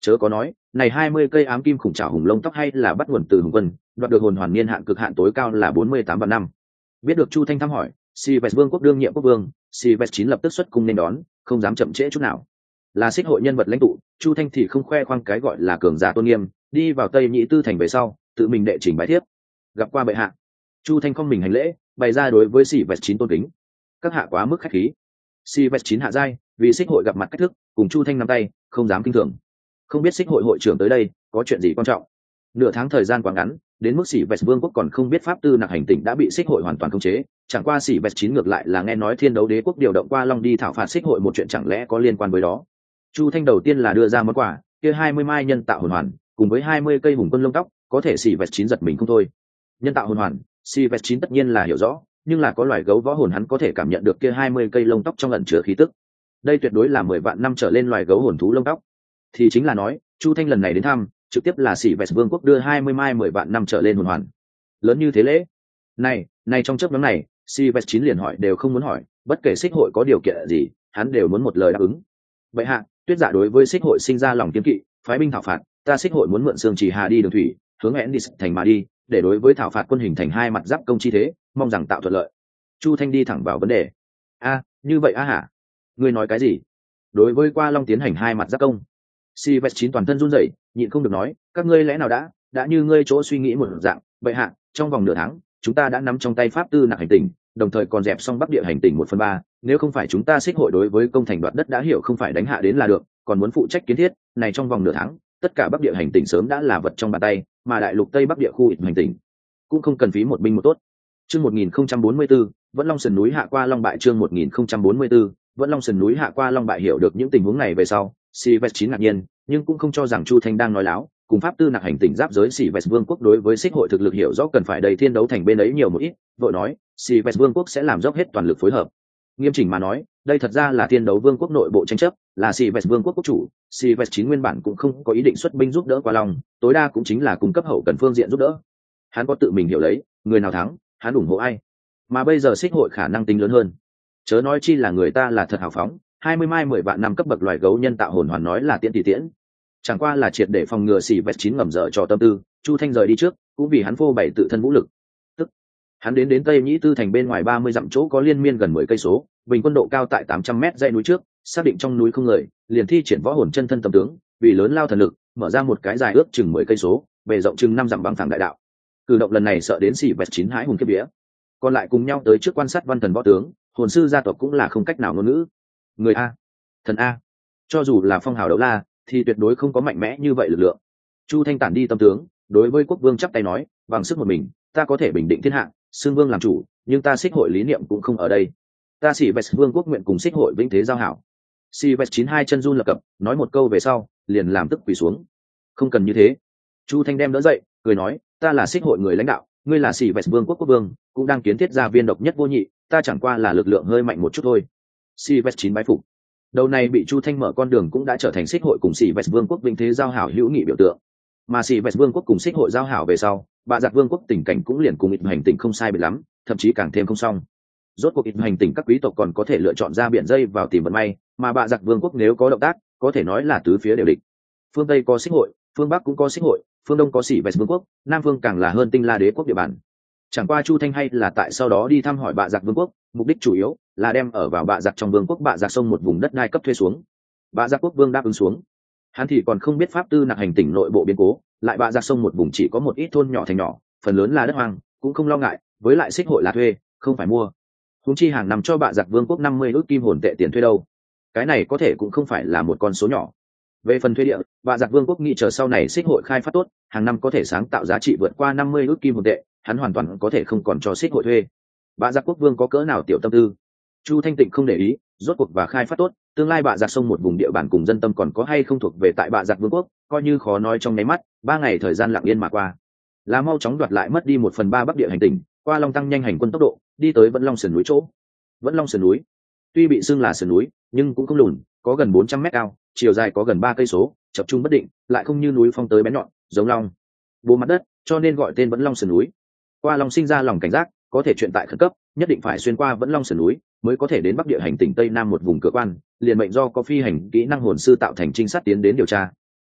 Chớ có nói, này hai mươi cây ám kim khủng trảo hùng lông tóc hay là bắt nguồn từ hùng quân, đoạt được hồn hoàn niên hạn cực hạn tối cao là bốn mươi tám vạn năm. Biết được Chu Thanh thăm hỏi, Sivet Vương quốc đương nhiệm quốc vương, Sivet chín lập tức xuất cung nên đón, không dám chậm trễ chút nào. Là xích hội nhân vật lãnh tụ, Chu Thanh thì không khoe khoang cái gọi là cường giả tôn nghiêm, đi vào Tây Nhĩ Tư thành về sau, tự mình đệ trình bái thiếp. Gặp qua bệ hạ, Chu Thanh không mình hành lễ, bày ra đối với Sivet chín tôn kính. Các hạ quá mức khách khí. Sivet chín hạ giai, vì xích hội gặp mặt cách thức, cùng Chu Thanh nắm tay, không dám kinh thường. Không biết xích hội hội trưởng tới đây có chuyện gì quan trọng. Nửa tháng thời gian quá ngắn, đến mức Sivet Vương quốc còn không biết pháp tư nặc hành tỉnh đã bị xích hội hoàn toàn khống chế, chẳng qua Sivet chín ngược lại là nghe nói Thiên Đấu Đế quốc điều động qua Long đi thảo phạt xích hội một chuyện, chẳng lẽ có liên quan với đó. Chu Thanh đầu tiên là đưa ra món quà, kia hai mươi mai nhân tạo hồn hoàn, cùng với hai mươi cây hùng quân lông tóc, có thể Sivet chín giật mình không thôi. Nhân tạo hồn hoàn, Sivet chín tất nhiên là hiểu rõ, nhưng là có loài gấu võ hồn hắn có thể cảm nhận được kia hai mươi cây lông tóc trong ẩn chứa khí tức. Đây tuyệt đối là mười vạn năm trở lên loài gấu hồn thú lông tóc. Thì chính là nói, Chu Thanh lần này đến thăm, trực tiếp là Sivet Vương quốc đưa hai mươi mai mười vạn năm trở lên hồn hoàn. Lớn như thế lễ. Này, này trong chớp nhoáng này, Sivet chín liền hỏi đều không muốn hỏi, bất kể xích hội có điều kiện gì, hắn đều muốn một lời đáp ứng. Bệ hạ, Tuyết Dạ đối với xích hội sinh ra lòng kiêng kỵ, phái binh thảo phạt, ta xích hội muốn mượn Sương Trì Hà đi đường thủy, hướng hẹn đi thành mà đi, để đối với thảo phạt quân hình thành hai mặt giáp công chi thế, mong rằng tạo thuận lợi. Chu Thanh đi thẳng vào vấn đề. A, như vậy a hả? Ngươi nói cái gì? Đối với qua Long tiến hành hai mặt giáp công. Sivet chín toàn thân run rẩy, nhịn không được nói, các ngươi lẽ nào đã, đã như ngươi chỗ suy nghĩ một dạng, bệ hạ, trong vòng nửa tháng, chúng ta đã nắm trong tay pháp tư nặc hành tinh, đồng thời còn dẹp xong Bắc Địa hành tinh một phần ba, nếu không phải chúng ta xích hội đối với công thành đoạt đất đã hiểu không phải đánh hạ đến là được, còn muốn phụ trách kiến thiết, này trong vòng nửa tháng, tất cả Bắc Địa hành tinh sớm đã là vật trong bàn tay, mà đại lục Tây Bắc Địa khu hành tinh cũng không cần phí một binh một tốt. Chương một nghìn không trăm bốn mươi tư, vẫn Long sườn núi hạ qua Long bại chương một nghìn không trăm bốn mươi tư, vẫn Long sườn núi hạ qua Long bại hiểu được những tình huống này về sau, Sivet chín ngạc nhiên, nhưng cũng không cho rằng Chu Thanh đang nói láo, cùng pháp tư nặc hành tinh giáp giới Sivet Vương quốc đối với xích hội thực lực hiểu rõ cần phải đầy thiên đấu thành bên ấy nhiều một ít, vội nói, Sivet Vương quốc sẽ làm dốc hết toàn lực phối hợp. Nghiêm chỉnh mà nói, đây thật ra là thiên đấu vương quốc nội bộ tranh chấp, là Sivet Vương quốc quốc chủ, Sivet chín nguyên bản cũng không có ý định xuất binh giúp đỡ qua Long, tối đa cũng chính là cung cấp hậu cần phương diện giúp đỡ. Hắn có tự mình hiểu lấy, người nào thắng, hắn ủng hộ ai. Mà bây giờ xích hội khả năng tính lớn hơn. Chớ nói chi là người ta là thật hào phóng, hai mươi mai mười vạn năm cấp bậc loài gấu nhân tạo hồn hoàn nói là tiễn tỷ tiễn. Chẳng qua là triệt để phòng ngừa Sivet chín ngầm dở trò tâm tư, Chu Thanh rời đi trước, cũng vì hắn phô bày tự thân vũ lực. Tức, hắn đến đến Tây Nhĩ Tư thành bên ngoài ba mươi dặm chỗ có liên miên gần mười cây số, bình quân độ cao tại tám trăm mét dãy núi trước, xác định trong núi không người, liền thi triển võ hồn chân thân tâm tướng, vì lớn lao thần lực, mở ra một cái dài ước chừng mười cây số, bề rộng chừng năm dặm bằng thẳng đại đạo. Cử động lần này sợ đến Sivet chín hãi hùng kiếp vía. Còn lại cùng nhau tới trước quan sát văn thần võ tướng, hồn sư gia tộc cũng là không cách nào ngôn ngữ. Người a, thần a, cho dù là phong hào đấu la thì tuyệt đối không có mạnh mẽ như vậy lực lượng. Chu Thanh tản đi tâm tướng, đối với quốc vương chắp tay nói, bằng sức một mình ta có thể bình định thiên hạ, xương vương làm chủ, nhưng ta xích hội lý niệm cũng không ở đây. Ta Sivet Vương quốc nguyện cùng xích hội vĩnh thế giao hảo. Sivet chín hai chân run lập cập, nói một câu về sau liền làm tức quỳ xuống. Không cần như thế. Chu Thanh đem đỡ dậy, cười nói, ta là xích hội người lãnh đạo, ngươi là Sivet Vương quốc quốc vương, cũng đang kiến thiết ra viên độc nhất vô nhị, ta chẳng qua là lực lượng hơi mạnh một chút thôi. Sivet chín bái phục. Đầu này bị Chu Thanh mở con đường cũng đã trở thành xích hội cùng Sivet Vương quốc vinh thế giao hảo hữu nghị biểu tượng. Mà Sivet Vương quốc cùng xích hội giao hảo về sau, Bạ Giặc Vương quốc tình cảnh cũng liền cùng ít hành tinh không sai biệt lắm, thậm chí càng thêm không xong. Rốt cuộc ít hành tinh các quý tộc còn có thể lựa chọn ra biển dây vào tìm vận may, mà Bạ Giặc Vương quốc nếu có động tác, có thể nói là tứ phía đều địch. Phương Tây có xích hội, phương Bắc cũng có xích hội, phương Đông có Sivet Vương quốc, Nam phương càng là hơn Tinh La Đế quốc địa bàn. Chẳng qua Chu Thanh hay là tại sau đó đi thăm hỏi Bạ Giặc Vương quốc, mục đích chủ yếu là đem ở vào Bạ Giặc trong vương quốc Bạ Giặc sông một vùng đất đai cấp thuê xuống. Bạ Giặc quốc vương đáp ứng xuống. Hắn thì còn không biết pháp tư nặc hành tỉnh nội bộ biến cố, lại Bạ Giặc sông một vùng chỉ có một ít thôn nhỏ thành nhỏ, phần lớn là đất hoang, cũng không lo ngại, với lại xích hội là thuê, không phải mua. Huống chi hàng năm cho Bạ Giặc Vương quốc năm mươi ức kim hồn tệ tiền thuê đâu. Cái này có thể cũng không phải là một con số nhỏ. Về phần thuê địa, Bạ Giặc Vương quốc nghĩ chờ sau này xích hội khai phát tốt, hàng năm có thể sáng tạo giá trị vượt qua năm mươi ức kim hồn tệ, hắn hoàn toàn có thể không còn cho xích hội thuê. Bạ Giặc quốc vương có cỡ nào tiểu tâm tư. Chu Thanh Tịnh không để ý, rốt cuộc và khai phát tốt, tương lai Bạ Giặc sông một vùng địa bàn cùng dân tâm còn có hay không thuộc về tại Bạ Giặc Vương quốc, coi như khó nói trong nháy mắt, ba ngày thời gian lặng yên mà qua. Là mau chóng đoạt lại mất đi một phần ba bắc địa hành tinh, qua Long tăng nhanh hành quân tốc độ, đi tới Vẫn Long sườn núi chỗ. Vẫn Long sườn núi, tuy bị xưng là sườn núi, nhưng cũng không lùn, có gần bốn trăm mét cao, chiều dài có gần ba cây số, chập trung bất định, lại không như núi phong tới bén nhọn, giống long bố mặt đất, cho nên gọi tên Vẫn Long sườn núi. Qua Long sinh ra lòng cảnh giác, có thể chuyện tại khẩn cấp, nhất định phải xuyên qua Vẫn Long sườn núi, mới có thể đến bắc địa hành tỉnh tây nam một vùng cửa quan, liền mệnh do có phi hành kỹ năng hồn sư tạo thành trinh sát tiến đến điều tra.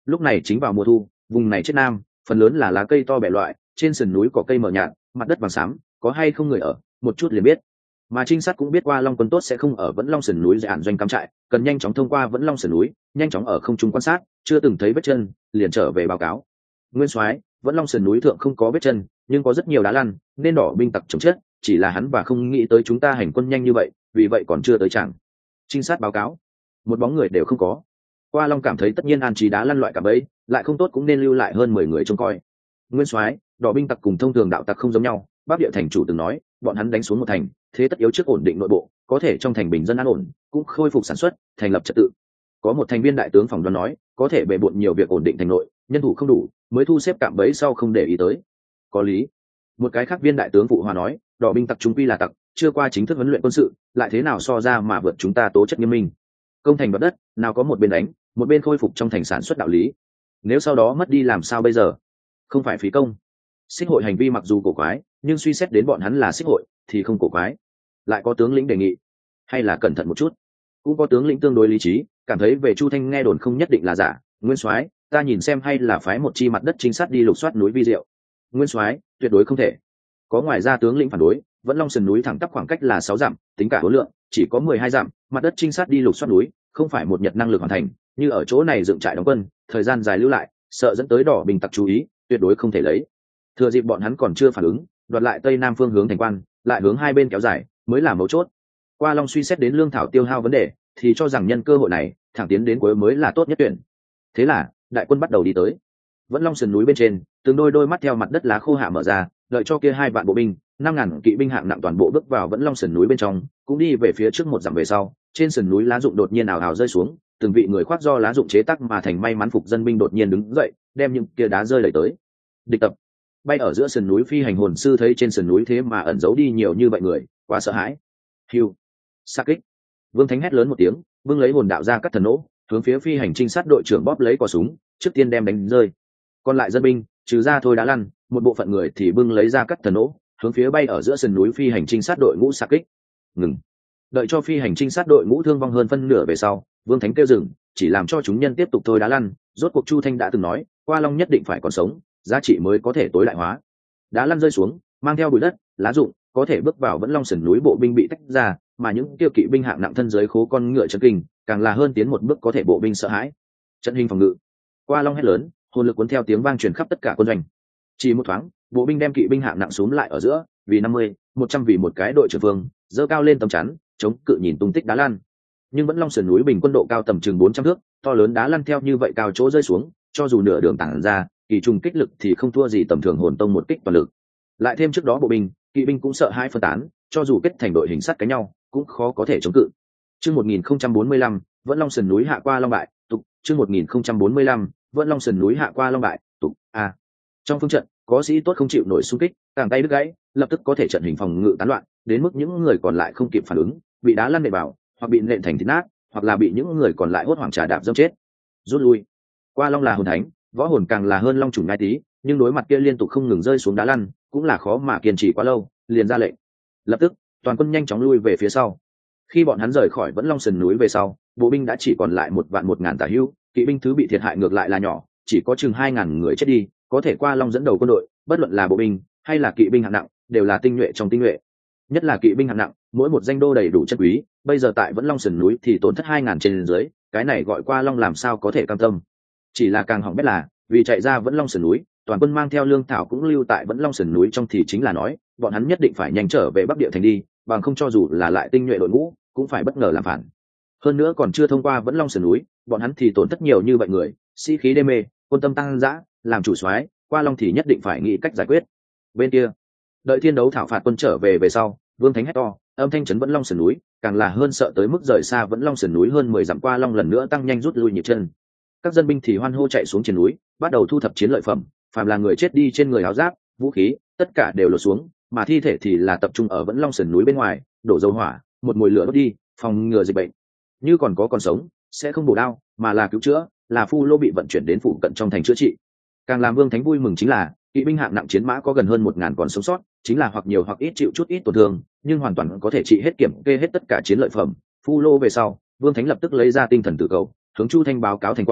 lúc này chính vào mùa thu, vùng này chết nam phần lớn là lá cây to bẻ loại, trên sườn núi có cây mờ nhạt, mặt đất vàng xám, có hay không người ở một chút liền biết. Mà trinh sát cũng biết qua long quân tốt sẽ không ở vẫn long sườn núi dạn doanh cắm trại, cần nhanh chóng thông qua vẫn long sườn núi, nhanh chóng ở không trung quan sát, chưa từng thấy vết chân liền trở về báo cáo. Nguyên soái, vẫn long sườn núi thượng không có vết chân, nhưng có rất nhiều đá lăn, nên đỏ binh tặc chống chết, chỉ là hắn và không nghĩ tới chúng ta hành quân nhanh như vậy, vì vậy còn chưa tới chẳng. Trinh sát báo cáo, một bóng người đều không có. Qua long cảm thấy tất nhiên an trí đá lăn loại cả bấy, lại không tốt cũng nên lưu lại hơn mười người trông coi. Nguyên soái, đỏ binh tặc cùng thông thường đạo tặc không giống nhau, Bắc Địa thành chủ từng nói, bọn hắn đánh xuống một thành, thế tất yếu trước ổn định nội bộ, có thể trong thành bình dân an ổn, cũng khôi phục sản xuất, thành lập trật tự. Có một thành viên đại tướng phỏng đoán nói, có thể bề bộn nhiều việc ổn định thành nội, nhân thủ không đủ, mới thu xếp cạm bẫy sau không để ý tới. Có lý. Một cái khác viên đại tướng phụ hòa nói, đỏ binh tặc chúng quy là tặc, chưa qua chính thức huấn luyện quân sự, lại thế nào so ra mà vượt chúng ta tố chất nghiêm minh. Công thành đoạt đất, nào có một bên đánh, một bên khôi phục trong thành sản xuất đạo lý. Nếu sau đó mất đi làm sao bây giờ? Không phải phí công. Xích hội hành vi mặc dù cổ quái, nhưng suy xét đến bọn hắn là xích hội thì không cổ quái. Lại có tướng lĩnh đề nghị, hay là cẩn thận một chút. Cũng có tướng lĩnh tương đối lý trí, cảm thấy về Chu Thanh nghe đồn không nhất định là giả. Nguyên soái, ta nhìn xem hay là phái một chi mặt đất trinh sát đi lục soát núi Vi Diệu. Nguyên soái, tuyệt đối không thể. Có ngoài ra tướng lĩnh phản đối, vẫn long sườn núi thẳng tắp khoảng cách là sáu dặm, tính cả số lượng chỉ có mười hai dặm, mặt đất trinh sát đi lục soát núi, không phải một nhật năng lực hoàn thành, như ở chỗ này dựng trại đóng quân, thời gian dài lưu lại, sợ dẫn tới đỏ bình tặc chú ý, tuyệt đối không thể lấy. Thừa dịp bọn hắn còn chưa phản ứng, đoạt lại tây nam phương hướng thành quan, lại hướng hai bên kéo dài, mới là mấu chốt. Qua long suy xét đến lương thảo tiêu hao vấn đề, thì cho rằng nhân cơ hội này, thẳng tiến đến cuối mới là tốt nhất tuyển. Thế là, đại quân bắt đầu đi tới. Vẫn long sườn núi bên trên, từng đôi đôi mắt theo mặt đất lá khô hạ mở ra, đợi cho kia hai vạn bộ binh, năm ngàn kỵ binh hạng nặng toàn bộ bước vào vẫn long sườn núi bên trong, cũng đi về phía trước một dặm về sau, trên sườn núi lá rụng đột nhiên ảo ảo rơi xuống, từng vị người khoác do lá rụng chế tác mà thành may mắn phục dân binh đột nhiên đứng dậy, đem những kia đá rơi đẩy tới. Địch tập. Bay ở giữa sườn núi phi hành hồn sư thấy trên sườn núi thế mà ẩn giấu đi nhiều như vậy người, quá sợ hãi. Hưu. Sa kích. Vương Thánh hét lớn một tiếng, vương lấy hồn đạo ra cắt thần nỗ, hướng phía phi hành trinh sát đội trưởng bóp lấy cò súng, trước tiên đem đánh rơi. Còn lại dân binh, trừ ra thôi đã lăn, một bộ phận người thì bưng lấy ra cắt thần nỗ, hướng phía bay ở giữa sườn núi phi hành trinh sát đội ngũ sa kích. Ngừng. Đợi cho phi hành trinh sát đội ngũ thương vong hơn phân nửa về sau, Vương Thánh kêu dừng, chỉ làm cho chúng nhân tiếp tục thôi đá lăn. Rốt cuộc Chu Thanh đã từng nói, qua long nhất định phải còn sống, giá trị mới có thể tối đại hóa. Đá lăn rơi xuống, mang theo bụi đất, lá rụng, có thể bước vào vẫn long sườn núi bộ binh bị tách ra, mà những tiêu kỵ binh hạng nặng thân dưới khố con ngựa chân kinh, càng là hơn tiến một bước có thể bộ binh sợ hãi. Trận hình phòng ngự. Qua long hét lớn, hồn lực cuốn theo tiếng vang truyền khắp tất cả quân doanh. Chỉ một thoáng, bộ binh đem kỵ binh hạng nặng xuống lại ở giữa, vì năm mươi, một trăm vì một cái đội trưởng vương, dơ cao lên tấm chắn, chống cự nhìn tung tích đá lăn. Nhưng vẫn long sườn núi bình quân độ cao tầm chừng bốn trăm thước, to lớn đá lăn theo như vậy cao chỗ rơi xuống, cho dù nửa đường tản ra, kỳ trùng kích lực thì không thua gì tầm thường hồn tông một kích toàn lực. Lại thêm trước đó bộ binh, kỵ binh cũng sợ hãi phân tán, cho dù kết thành đội hình sắt cánh nhau, cũng khó có thể chống cự. Chương một nghìn không trăm bốn mươi lăm, vẫn long sườn núi hạ qua long bại, tục. Chương một nghìn không trăm bốn mươi lăm, vẫn long sườn núi hạ qua long bại, tục. A. Trong phương trận, có sĩ tốt không chịu nổi xung kích, càng tay đứt gãy, lập tức có thể trận hình phòng ngự tán loạn, đến mức những người còn lại không kịp phản ứng, bị đá lăn nện vào, hoặc bị nện thành thịt nát, hoặc là bị những người còn lại hốt hoảng trà đạp dẫm chết. Rút lui. Qua long là hồn thánh, võ hồn càng là hơn long chủ ngai tí, nhưng đối mặt kia liên tục không ngừng rơi xuống đá lăn, cũng là khó mà kiên trì quá lâu, liền ra lệnh. Lập tức, toàn quân nhanh chóng lui về phía sau. Khi bọn hắn rời khỏi vẫn long sườn núi về sau, bộ binh đã chỉ còn lại một vạn một ngàn tả hữu, kỵ binh thứ bị thiệt hại ngược lại là nhỏ, chỉ có chừng hai ngàn người chết đi, có thể qua long dẫn đầu quân đội, bất luận là bộ binh hay là kỵ binh hạng nặng, đều là tinh nhuệ trong tinh nhuệ. Nhất là kỵ binh hạng nặng, mỗi một danh đô đầy đủ chất quý, bây giờ tại vẫn long sườn núi thì tổn thất hai ngàn trên dưới, cái này gọi qua long làm sao có thể cam tâm. Chỉ là càng hỏng bét là, vì chạy ra vẫn long sườn núi, toàn quân mang theo lương thảo cũng lưu tại vẫn long sườn núi trong, thì chính là nói, bọn hắn nhất định phải nhanh trở về Bắc Địa thành đi, bằng không cho dù là lại tinh nhuệ đội ngũ, cũng phải bất ngờ làm phản. Hơn nữa còn chưa thông qua vẫn long sườn núi, bọn hắn thì tổn thất nhiều như vậy người, sĩ khí đê mê, quân tâm tăng dã, làm chủ soái, qua long thì nhất định phải nghĩ cách giải quyết. Bên kia, đợi thiên đấu thảo phạt quân trở về về sau, Vương Thánh hét to, âm thanh chấn vẫn long sườn núi, càng là hơn sợ tới mức rời xa vẫn long sườn núi hơn mười dặm, qua long lần nữa tăng nhanh rút lui nhịp chân. Các dân binh thì hoan hô chạy xuống trên núi, bắt đầu thu thập chiến lợi phẩm, phàm là người chết đi trên người áo giáp, vũ khí, tất cả đều lột xuống, mà thi thể thì là tập trung ở vẫn long sườn núi bên ngoài, đổ dầu hỏa, một mùi lửa đốt đi, phòng ngừa dịch bệnh. Như còn có còn sống, sẽ không bổ đao, mà là cứu chữa, là phu lô bị vận chuyển đến phụ cận trong thành chữa trị. Càng làm Vương Thánh vui mừng chính là, kỵ binh hạng nặng chiến mã có gần hơn một ngàn còn sống sót, chính là hoặc nhiều hoặc ít chịu chút ít tổn thương, nhưng hoàn toàn có thể trị hết, kiểm kê hết tất cả chiến lợi phẩm. Phu lô về sau, Vương Thánh lập tức lấy ra tinh thần tự cầu, hướng Chu Thanh báo cáo thành quả,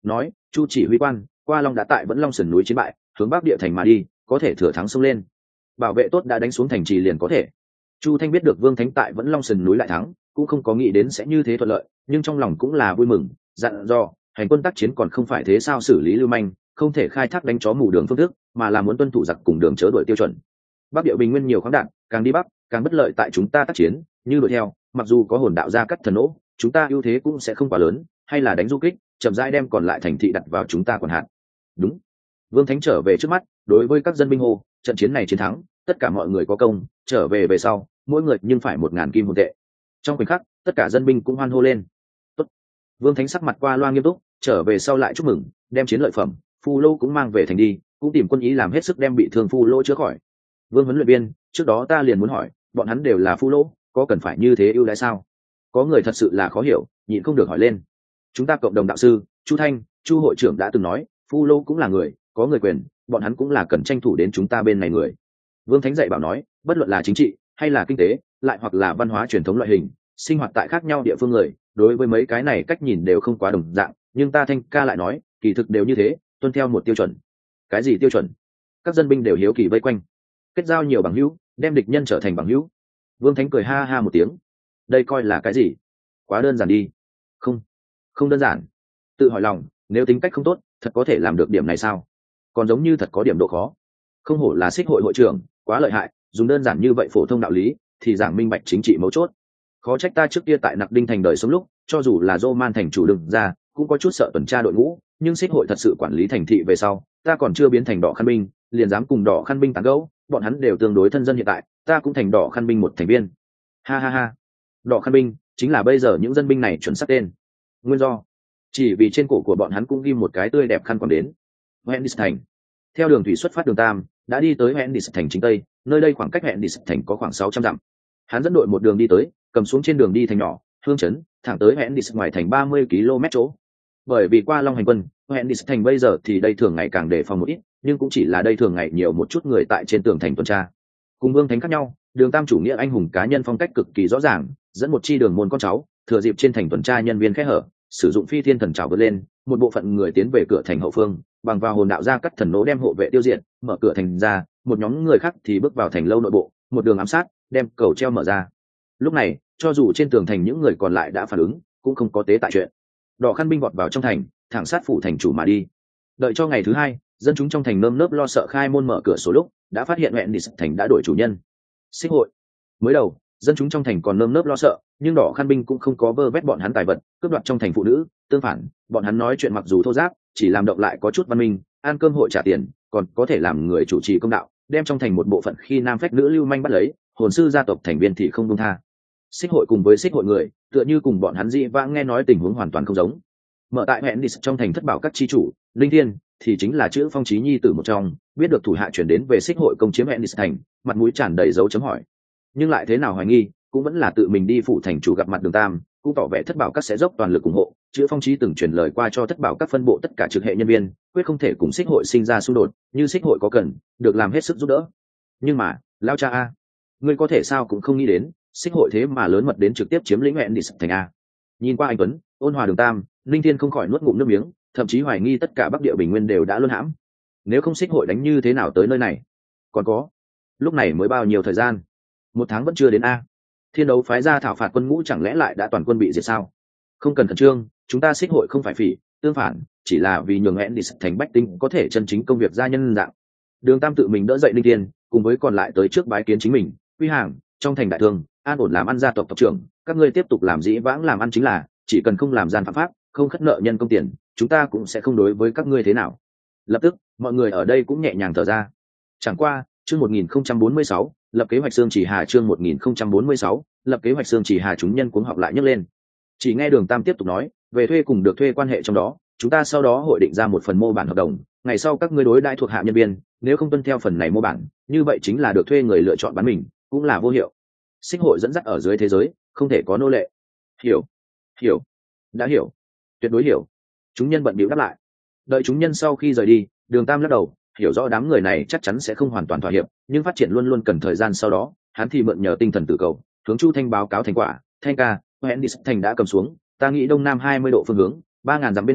nói: Chu chỉ huy quan, qua long đã tại vẫn long sườn núi chiến bại, hướng bắc địa thành mà đi, có thể thừa thắng xông lên, bảo vệ tốt đã đánh xuống thành trì liền có thể. Chu Thanh biết được Vương Thánh tại vẫn long sườn núi lại thắng, cũng không có nghĩ đến sẽ như thế thuận lợi, nhưng trong lòng cũng là vui mừng, dặn dò hành quân tác chiến còn không phải thế sao xử lý lưu manh, không thể khai thác đánh chó mù đường phương thức, mà là muốn tuân thủ giặc cùng đường chớ đuổi tiêu chuẩn. Bắc địa bình nguyên nhiều khoáng đạn, càng đi bắc càng bất lợi tại chúng ta tác chiến, như đuổi theo mặc dù có hồn đạo gia cắt thần nỗ, chúng ta ưu thế cũng sẽ không quá lớn, hay là đánh du kích chậm rãi đem còn lại thành thị đặt vào chúng ta quản hạt. Đúng. Vương Thánh trở về trước mắt, đối với các dân binh hô: trận chiến này chiến thắng, tất cả mọi người có công, trở về về sau mỗi người nhưng phải một ngàn kim hồn tệ. Trong khoảnh khắc tất cả dân binh cũng hoan hô lên. Tốt. Vương Thánh sắc mặt qua loa nghiêm túc, trở về sau lại chúc mừng, đem chiến lợi phẩm Phu Lô cũng mang về thành đi, cũng tìm quân ý làm hết sức đem bị thương Phu Lô chữa khỏi. Vương huấn luyện viên, trước đó ta liền muốn hỏi, bọn hắn đều là Phu Lô, có cần phải như thế ưu đãi sao? Có người thật sự là khó hiểu, nhịn không được hỏi lên. Chúng ta cộng đồng đạo sư Chu Thanh, Chu hội trưởng đã từng nói, Phu Lô cũng là người, có người quyền, bọn hắn cũng là cần tranh thủ đến chúng ta bên này người. Vương Thánh dạy bảo nói, bất luận là chính trị hay là kinh tế, lại hoặc là văn hóa truyền thống loại hình, sinh hoạt tại khác nhau địa phương người, đối với mấy cái này cách nhìn đều không quá đồng dạng, nhưng ta Thanh ca lại nói, kỳ thực đều như thế, tuân theo một tiêu chuẩn. Cái gì tiêu chuẩn? Các dân binh đều hiếu kỳ vây quanh. Kết giao nhiều bằng hữu, đem địch nhân trở thành bằng hữu. Vương Thánh cười ha ha một tiếng. Đây coi là cái gì? Quá đơn giản đi. Không, không đơn giản. Tự hỏi lòng, nếu tính cách không tốt, thật có thể làm được điểm này sao? Còn giống như thật có điểm độ khó. Không hổ là Xích hội hội trưởng, quá lợi hại, dùng đơn giản như vậy phổ thông đạo lý thì giảng minh bạch chính trị mấu chốt. Khó trách ta trước kia tại Nặc Đinh thành đời sống lúc, cho dù là Roman thành chủ đừng ra, cũng có chút sợ tuần tra đội ngũ, nhưng Xích hội thật sự quản lý thành thị về sau, ta còn chưa biến thành đỏ khăn binh, liền dám cùng đỏ khăn binh tán gẫu, bọn hắn đều tương đối thân dân hiện tại, ta cũng thành đỏ khăn binh một thành viên. Ha ha ha. Đỏ khăn binh chính là bây giờ những dân binh này chuẩn xác tên. Nguyên do chỉ vì trên cổ của bọn hắn cũng ghi một cái tươi đẹp khăn còn đến. Hendis thành. Theo đường thủy xuất phát đường Tam, đã đi tới Hendis thành chính tây, nơi đây khoảng cách Hendis thành có khoảng sáu trăm dặm. Hắn dẫn đội một đường đi tới, cầm xuống trên đường đi thành nhỏ, hương trấn, thẳng tới Hendis ngoài thành ba mươi ki lô mét chỗ. Bởi vì qua Long hành quân, Hendis thành bây giờ thì đây thường ngày càng đề phòng một ít, nhưng cũng chỉ là đây thường ngày nhiều một chút người tại trên tường thành tuần tra. Cùng Vương Thánh khác nhau, đường Tam chủ nghĩa anh hùng cá nhân phong cách cực kỳ rõ ràng, dẫn một chi đường môn con cháu, thừa dịp trên thành tuần tra nhân viên khẽ hở, sử dụng phi thiên thần trảo vượt lên, một bộ phận người tiến về cửa thành hậu phương, bằng vào hồn đạo gia cắt thần nỗ đem hộ vệ tiêu diệt, mở cửa thành ra, một nhóm người khác thì bước vào thành lâu nội bộ, một đường ám sát, đem cầu treo mở ra. Lúc này, cho dù trên tường thành những người còn lại đã phản ứng, cũng không có tế tại chuyện. Đỏ khăn binh vọt vào trong thành, thẳng sát phủ thành chủ mà đi. Đợi cho ngày thứ hai, dân chúng trong thành nơm nớp lo sợ khai môn mở cửa sổ lúc, đã phát hiện huyện Dis thành đã đổi chủ nhân. Xích hội. Mới đầu, dân chúng trong thành còn nơm nớp lo sợ, nhưng đỏ khăn binh cũng không có vơ vét bọn hắn tài vật, cướp đoạt trong thành phụ nữ, tương phản, bọn hắn nói chuyện mặc dù thô giáp, chỉ làm động lại có chút văn minh, ăn cơm hội trả tiền, còn có thể làm người chủ trì công đạo, đem trong thành một bộ phận khi nam phách nữ lưu manh bắt lấy, hồn sư gia tộc thành viên thì không buông tha. Xích hội cùng với xích hội người, tựa như cùng bọn hắn dị vãng nghe nói tình huống hoàn toàn không giống. Mở tại huyện Dis trong thành thất bảo các chi chủ, Linh Thiên thì chính là chữ Phong Chí nhi tử một trong, biết được thủ hạ chuyển đến về xích hội công chiếm huyện Dis thành, mặt mũi tràn đầy dấu chấm hỏi. Nhưng lại thế nào hoài nghi, cũng vẫn là tự mình đi phủ thành chủ gặp mặt Đường Tam, cũng tỏ vẻ thất bảo các sẽ dốc toàn lực ủng hộ. Chữ Phong Chí từng truyền lời qua cho thất bảo các phân bộ tất cả trực hệ nhân viên, quyết không thể cùng xích hội sinh ra xung đột, như xích hội có cần, được làm hết sức giúp đỡ. Nhưng mà, lao cha a, ngươi có thể sao cũng không nghĩ đến, xích hội thế mà lớn mật đến trực tiếp chiếm lĩnh huyện Dis thành a. Nhìn qua anh Tuấn, ôn hòa Đường Tam, Linh Thiên không khỏi nuốt ngụm nước miếng, thậm chí hoài nghi tất cả Bắc Địa Bình Nguyên đều đã luân hãm. Nếu không xích hội đánh như thế nào tới nơi này? Còn có, lúc này mới bao nhiêu thời gian? Một tháng vẫn chưa đến a. Thiên đấu phái ra thảo phạt quân ngũ chẳng lẽ lại đã toàn quân bị diệt sao? Không cần khẩn trương, chúng ta xích hội không phải phỉ, tương phản, chỉ là vì nhường hẹn đi thành bách tính có thể chân chính công việc gia nhân dạng. Đường Tam tự mình đỡ dậy Linh Thiên, cùng với còn lại tới trước bái kiến chính mình, quy hàng, trong thành đại thương, an ổn làm ăn gia tộc tộc trưởng, các ngươi tiếp tục làm dĩ vãng làm ăn chính là, chỉ cần không làm gian phạm pháp, không khất nợ nhân công tiền, chúng ta cũng sẽ không đối với các ngươi thế nào. Lập tức, mọi người ở đây cũng nhẹ nhàng thở ra. Chẳng qua, chương một nghìn không trăm bốn mươi sáu, lập kế hoạch xương chỉ hà chương một nghìn không trăm bốn mươi sáu, lập kế hoạch xương chỉ hà chúng nhân cuống họng lại nhấc lên. Chỉ nghe Đường Tam tiếp tục nói, về thuê cùng được thuê quan hệ trong đó, chúng ta sau đó hội định ra một phần mô bản hợp đồng, ngày sau các ngươi đối đãi thuộc hạ nhân viên, nếu không tuân theo phần này mô bản, như vậy chính là được thuê người lựa chọn bán mình, cũng là vô hiệu. Xích hội dẫn dắt ở dưới thế giới, không thể có nô lệ. Hiểu, hiểu, đã hiểu, tuyệt đối hiểu. Chúng nhân bận bịu đáp lại. Đợi chúng nhân sau khi rời đi, Đường Tam lắc đầu, hiểu rõ đám người này chắc chắn sẽ không hoàn toàn thỏa hiệp, nhưng phát triển luôn luôn cần thời gian. Sau đó hắn thì mượn nhờ tinh thần tử cầu, hướng Chu Thanh báo cáo thành quả. Thanh ca, huyện Dis thành đã cầm xuống, ta nghĩ đông nam hai mươi độ phương hướng, ba ngàn dặm bên ngoài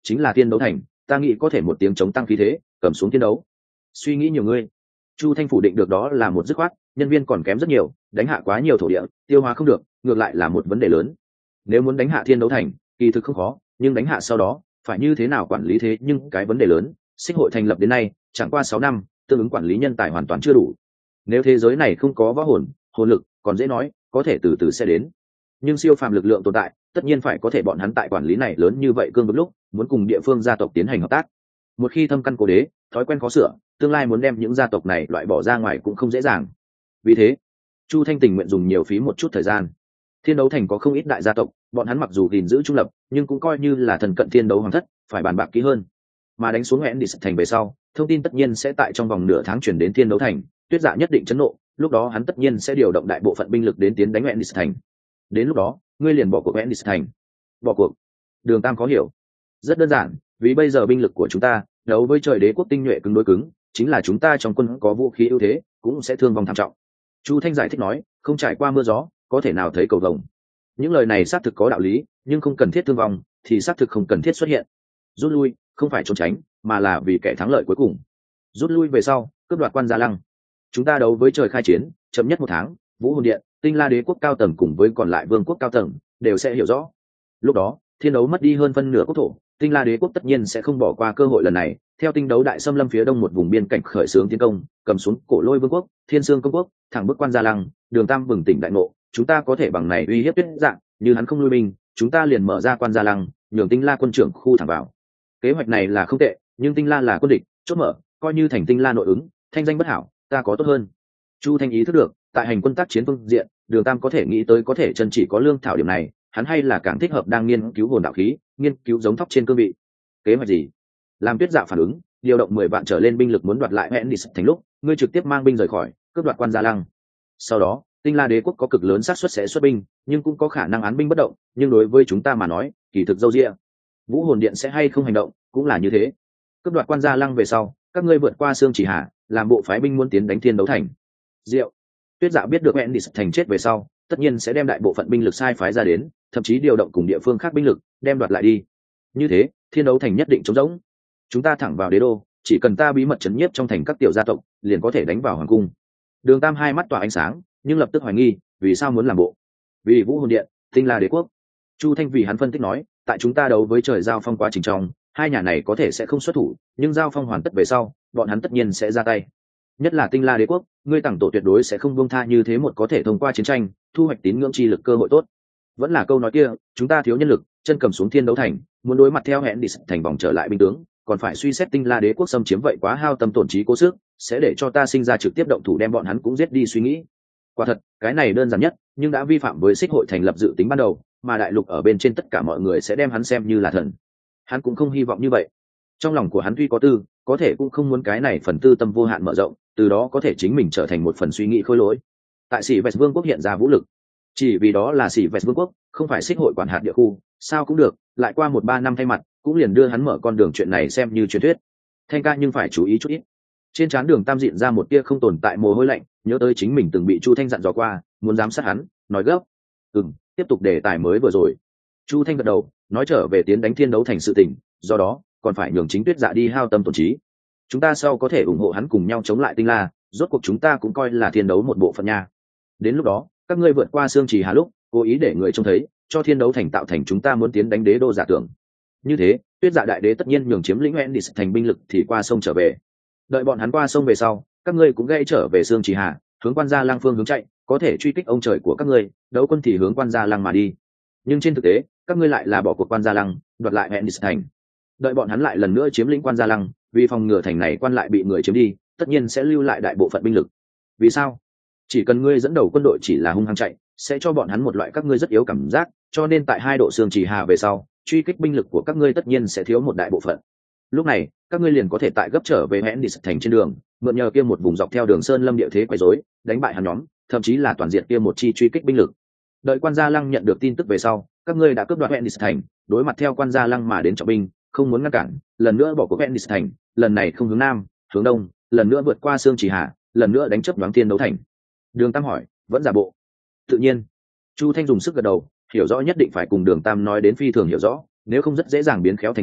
chính là thiên đấu thành, ta nghĩ có thể một tiếng chống tăng khí thế cầm xuống thiên đấu. Suy nghĩ nhiều ngươi. Chu Thanh phủ định được đó là một dứt khoát, nhân viên còn kém rất nhiều, đánh hạ quá nhiều thổ địa, tiêu hóa không được, ngược lại là một vấn đề lớn. Nếu muốn đánh hạ thiên đấu thành, kỳ thực không khó, nhưng đánh hạ sau đó phải như thế nào quản lý thế nhưng cái vấn đề lớn. Xích hội thành lập đến nay chẳng qua sáu năm, tương ứng quản lý nhân tài hoàn toàn chưa đủ. Nếu thế giới này không có võ hồn, hồn lực, còn dễ nói, có thể từ từ sẽ đến. Nhưng siêu phàm lực lượng tồn tại, tất nhiên phải có thể bọn hắn tại quản lý này lớn như vậy cương vực lúc, muốn cùng địa phương gia tộc tiến hành hợp tác. Một khi thâm căn cố đế, thói quen khó sửa, tương lai muốn đem những gia tộc này loại bỏ ra ngoài cũng không dễ dàng. Vì thế, Chu Thanh tình nguyện dùng nhiều phí một chút thời gian. Thiên đấu thành có không ít đại gia tộc, bọn hắn mặc dù gìn giữ trung lập, nhưng cũng coi như là thần cận thiên đấu hoàng thất, phải bàn bạc kỹ hơn. Mà đánh xuống hẹn đi thành về sau, thông tin tất nhiên sẽ tại trong vòng nửa tháng chuyển đến thiên đấu thành, Tuyết Dạ nhất định chấn nộ, lúc đó hắn tất nhiên sẽ điều động đại bộ phận binh lực đến tiến đánh hẹn đi thành. Đến lúc đó, ngươi liền bỏ cuộc hẹn đi thành. Bỏ cuộc? Đường Tam khó hiểu. Rất đơn giản, vì bây giờ binh lực của chúng ta đấu với trời đế quốc tinh nhuệ cứng đối cứng, chính là chúng ta trong quân có vũ khí ưu thế, cũng sẽ thương vong thảm trọng. Chu Thanh giải thích nói, không trải qua mưa gió, có thể nào thấy cầu vồng. Những lời này xác thực có đạo lý, nhưng không cần thiết thương vong, thì xác thực không cần thiết xuất hiện. Rút lui, không phải trốn tránh, mà là vì kẻ thắng lợi cuối cùng. Rút lui về sau, cướp đoạt Quan Gia Lăng. Chúng ta đấu với trời khai chiến, chậm nhất một tháng, Vũ Hồn Điện, Tinh La Đế quốc cao tầng cùng với còn lại vương quốc cao tầng đều sẽ hiểu rõ. Lúc đó, thiên đấu mất đi hơn phân nửa quốc thổ, Tinh La Đế quốc tất nhiên sẽ không bỏ qua cơ hội lần này, theo tinh đấu đại xâm lâm phía đông một vùng biên cảnh khởi xướng tiến công, cầm xuống Cổ Lôi Vương quốc, Thiên Sương công quốc, thẳng bước Quan Gia Lăng. Đường Tam bừng tỉnh đại ngộ, chúng ta có thể bằng này uy hiếp Tuyết Dạng, như hắn không lui binh, chúng ta liền mở ra Quan Gia Lăng, nhường Tinh La quân trưởng khu thẳng vào. Kế hoạch này là không tệ, nhưng Tinh La là quân địch, chốt mở, coi như thành Tinh La nội ứng, thanh danh bất hảo, ta có tốt hơn. Chu Thanh ý thức được, tại hành quân tác chiến phương diện, Đường Tam có thể nghĩ tới có thể chân chỉ có lương thảo điểm này, hắn hay là càng thích hợp đang nghiên cứu hồn đạo khí, nghiên cứu giống thóc trên cương vị. Kế hoạch gì? Làm Tuyết Dạ phản ứng, điều động mười vạn trở lên binh lực muốn đoạt lại hẹn đi thành lúc, ngươi trực tiếp mang binh rời khỏi, cướp đoạt Quan Gia Lăng. Sau đó, Tinh La Đế quốc có cực lớn xác suất sẽ xuất binh, nhưng cũng có khả năng án binh bất động, nhưng đối với chúng ta mà nói, kỳ thực dâu dịa. Vũ Hồn Điện sẽ hay không hành động, cũng là như thế. Cướp đoạt Quan Gia Lăng về sau, các ngươi vượt qua Sương Chỉ Hà, làm bộ phái binh muốn tiến đánh Thiên Đấu thành. Diệu. Tuyết Dạ biết được hẹn đi thành chết về sau, tất nhiên sẽ đem đại bộ phận binh lực sai phái ra đến, thậm chí điều động cùng địa phương khác binh lực, đem đoạt lại đi. Như thế, Thiên Đấu thành nhất định trống rỗng. Chúng ta thẳng vào đế đô, chỉ cần ta bí mật chấn nhiếp trong thành các tiểu gia tộc, liền có thể đánh vào hoàng cung. Đường Tam hai mắt tỏa ánh sáng, nhưng lập tức hoài nghi, vì sao muốn làm bộ? Vì Vũ Hồn Điện, Tinh La Đế quốc. Chu Thanh vì hắn phân tích nói, tại chúng ta đấu với trời giao phong quá trình trong, hai nhà này có thể sẽ không xuất thủ, nhưng giao phong hoàn tất về sau, bọn hắn tất nhiên sẽ ra tay. Nhất là Tinh La Đế quốc, ngươi tặng tổ tuyệt đối sẽ không buông tha như thế một có thể thông qua chiến tranh, thu hoạch tín ngưỡng chi lực cơ hội tốt. Vẫn là câu nói kia, chúng ta thiếu nhân lực, chân cầm xuống Thiên Đấu thành, muốn đối mặt theo hẹn đi thành vòng trở lại binh tướng, còn phải suy xét Tinh La Đế quốc xâm chiếm vậy quá hao tâm tổn trí cố sức, sẽ để cho ta sinh ra trực tiếp động thủ đem bọn hắn cũng giết đi suy nghĩ. Quả thật, cái này đơn giản nhất, nhưng đã vi phạm với Xích hội thành lập dự tính ban đầu, mà đại lục ở bên trên tất cả mọi người sẽ đem hắn xem như là thần. Hắn cũng không hy vọng như vậy. Trong lòng của hắn tuy có tư, có thể cũng không muốn cái này phần tư tâm vô hạn mở rộng, từ đó có thể chính mình trở thành một phần suy nghĩ khôi lỗi. Tại Sĩ Vẹt Vương quốc hiện ra vũ lực, chỉ vì đó là Sĩ Vẹt Vương quốc, không phải Xích hội quản hạt địa khu, sao cũng được, lại qua một ba năm thay mặt, cũng liền đưa hắn mở con đường chuyện này xem như truyền thuyết. Thanh ca nhưng phải chú ý chút ít. Trên trán Đường Tam diện ra một tia không tồn tại mồ hôi lạnh, nhớ tới chính mình từng bị Chu Thanh dặn dò qua, muốn giám sát hắn, nói gấp. Ừm, tiếp tục đề tài mới vừa rồi. Chu Thanh gật đầu, nói trở về tiến đánh Thiên Đấu thành sự tình, do đó còn phải nhường chính Tuyết Dạ đi hao tâm tổn trí. Chúng ta sau có thể ủng hộ hắn cùng nhau chống lại Tinh La, rốt cuộc chúng ta cũng coi là Thiên Đấu một bộ phận nha. Đến lúc đó, các ngươi vượt qua Sương Trì Hà lúc, cố ý để người trông thấy, cho Thiên Đấu thành tạo thành chúng ta muốn tiến đánh đế đô giả tưởng. Như thế, Tuyết Dạ đại đế tất nhiên nhường chiếm lĩnh Endis thành binh lực thì qua sông trở về. Đợi bọn hắn qua sông về sau, các ngươi cũng gây trở về Sương Trì Hà, hướng Quan Gia Lăng phương hướng chạy, có thể truy kích ông trời của các ngươi, đấu quân thì hướng Quan Gia Lăng mà đi. Nhưng trên thực tế, các ngươi lại là bỏ cuộc Quan Gia Lăng, đoạt lại Endis thành. Đợi bọn hắn lại lần nữa chiếm lĩnh Quan Gia Lăng, vì phòng ngừa thành này quan lại bị người chiếm đi, tất nhiên sẽ lưu lại đại bộ phận binh lực. Vì sao? Chỉ cần ngươi dẫn đầu quân đội chỉ là hung hăng chạy, sẽ cho bọn hắn một loại các ngươi rất yếu cảm giác, cho nên tại hai độ Sương Trì Hà về sau, truy kích binh lực của các ngươi tất nhiên sẽ thiếu một đại bộ phận. Lúc này, các ngươi liền có thể tại gấp trở về hẹn đi thành trên đường, mượn nhờ kia một vùng dọc theo đường sơn lâm địa thế quấy rối, đánh bại hắn nhóm, thậm chí là toàn diện kia một chi truy kích binh lực. Đợi Quan Gia Lăng nhận được tin tức về sau, các ngươi đã cướp đoạt hẹn đi thành, đối mặt theo Quan Gia Lăng mà đến trọng binh, không muốn ngăn cản, lần nữa bỏ cuộc hẹn đi thành, lần này không hướng nam, hướng đông, lần nữa vượt qua Sương Trì Hà, lần nữa đánh chấp đoán Thiên Đấu thành. Đường Tam hỏi, vẫn giả bộ? Tự nhiên. Chu Thanh dùng sức gật đầu, hiểu rõ nhất định phải cùng Đường Tam nói đến phi thường hiểu rõ, nếu không rất dễ dàng biến khéo thành vụng,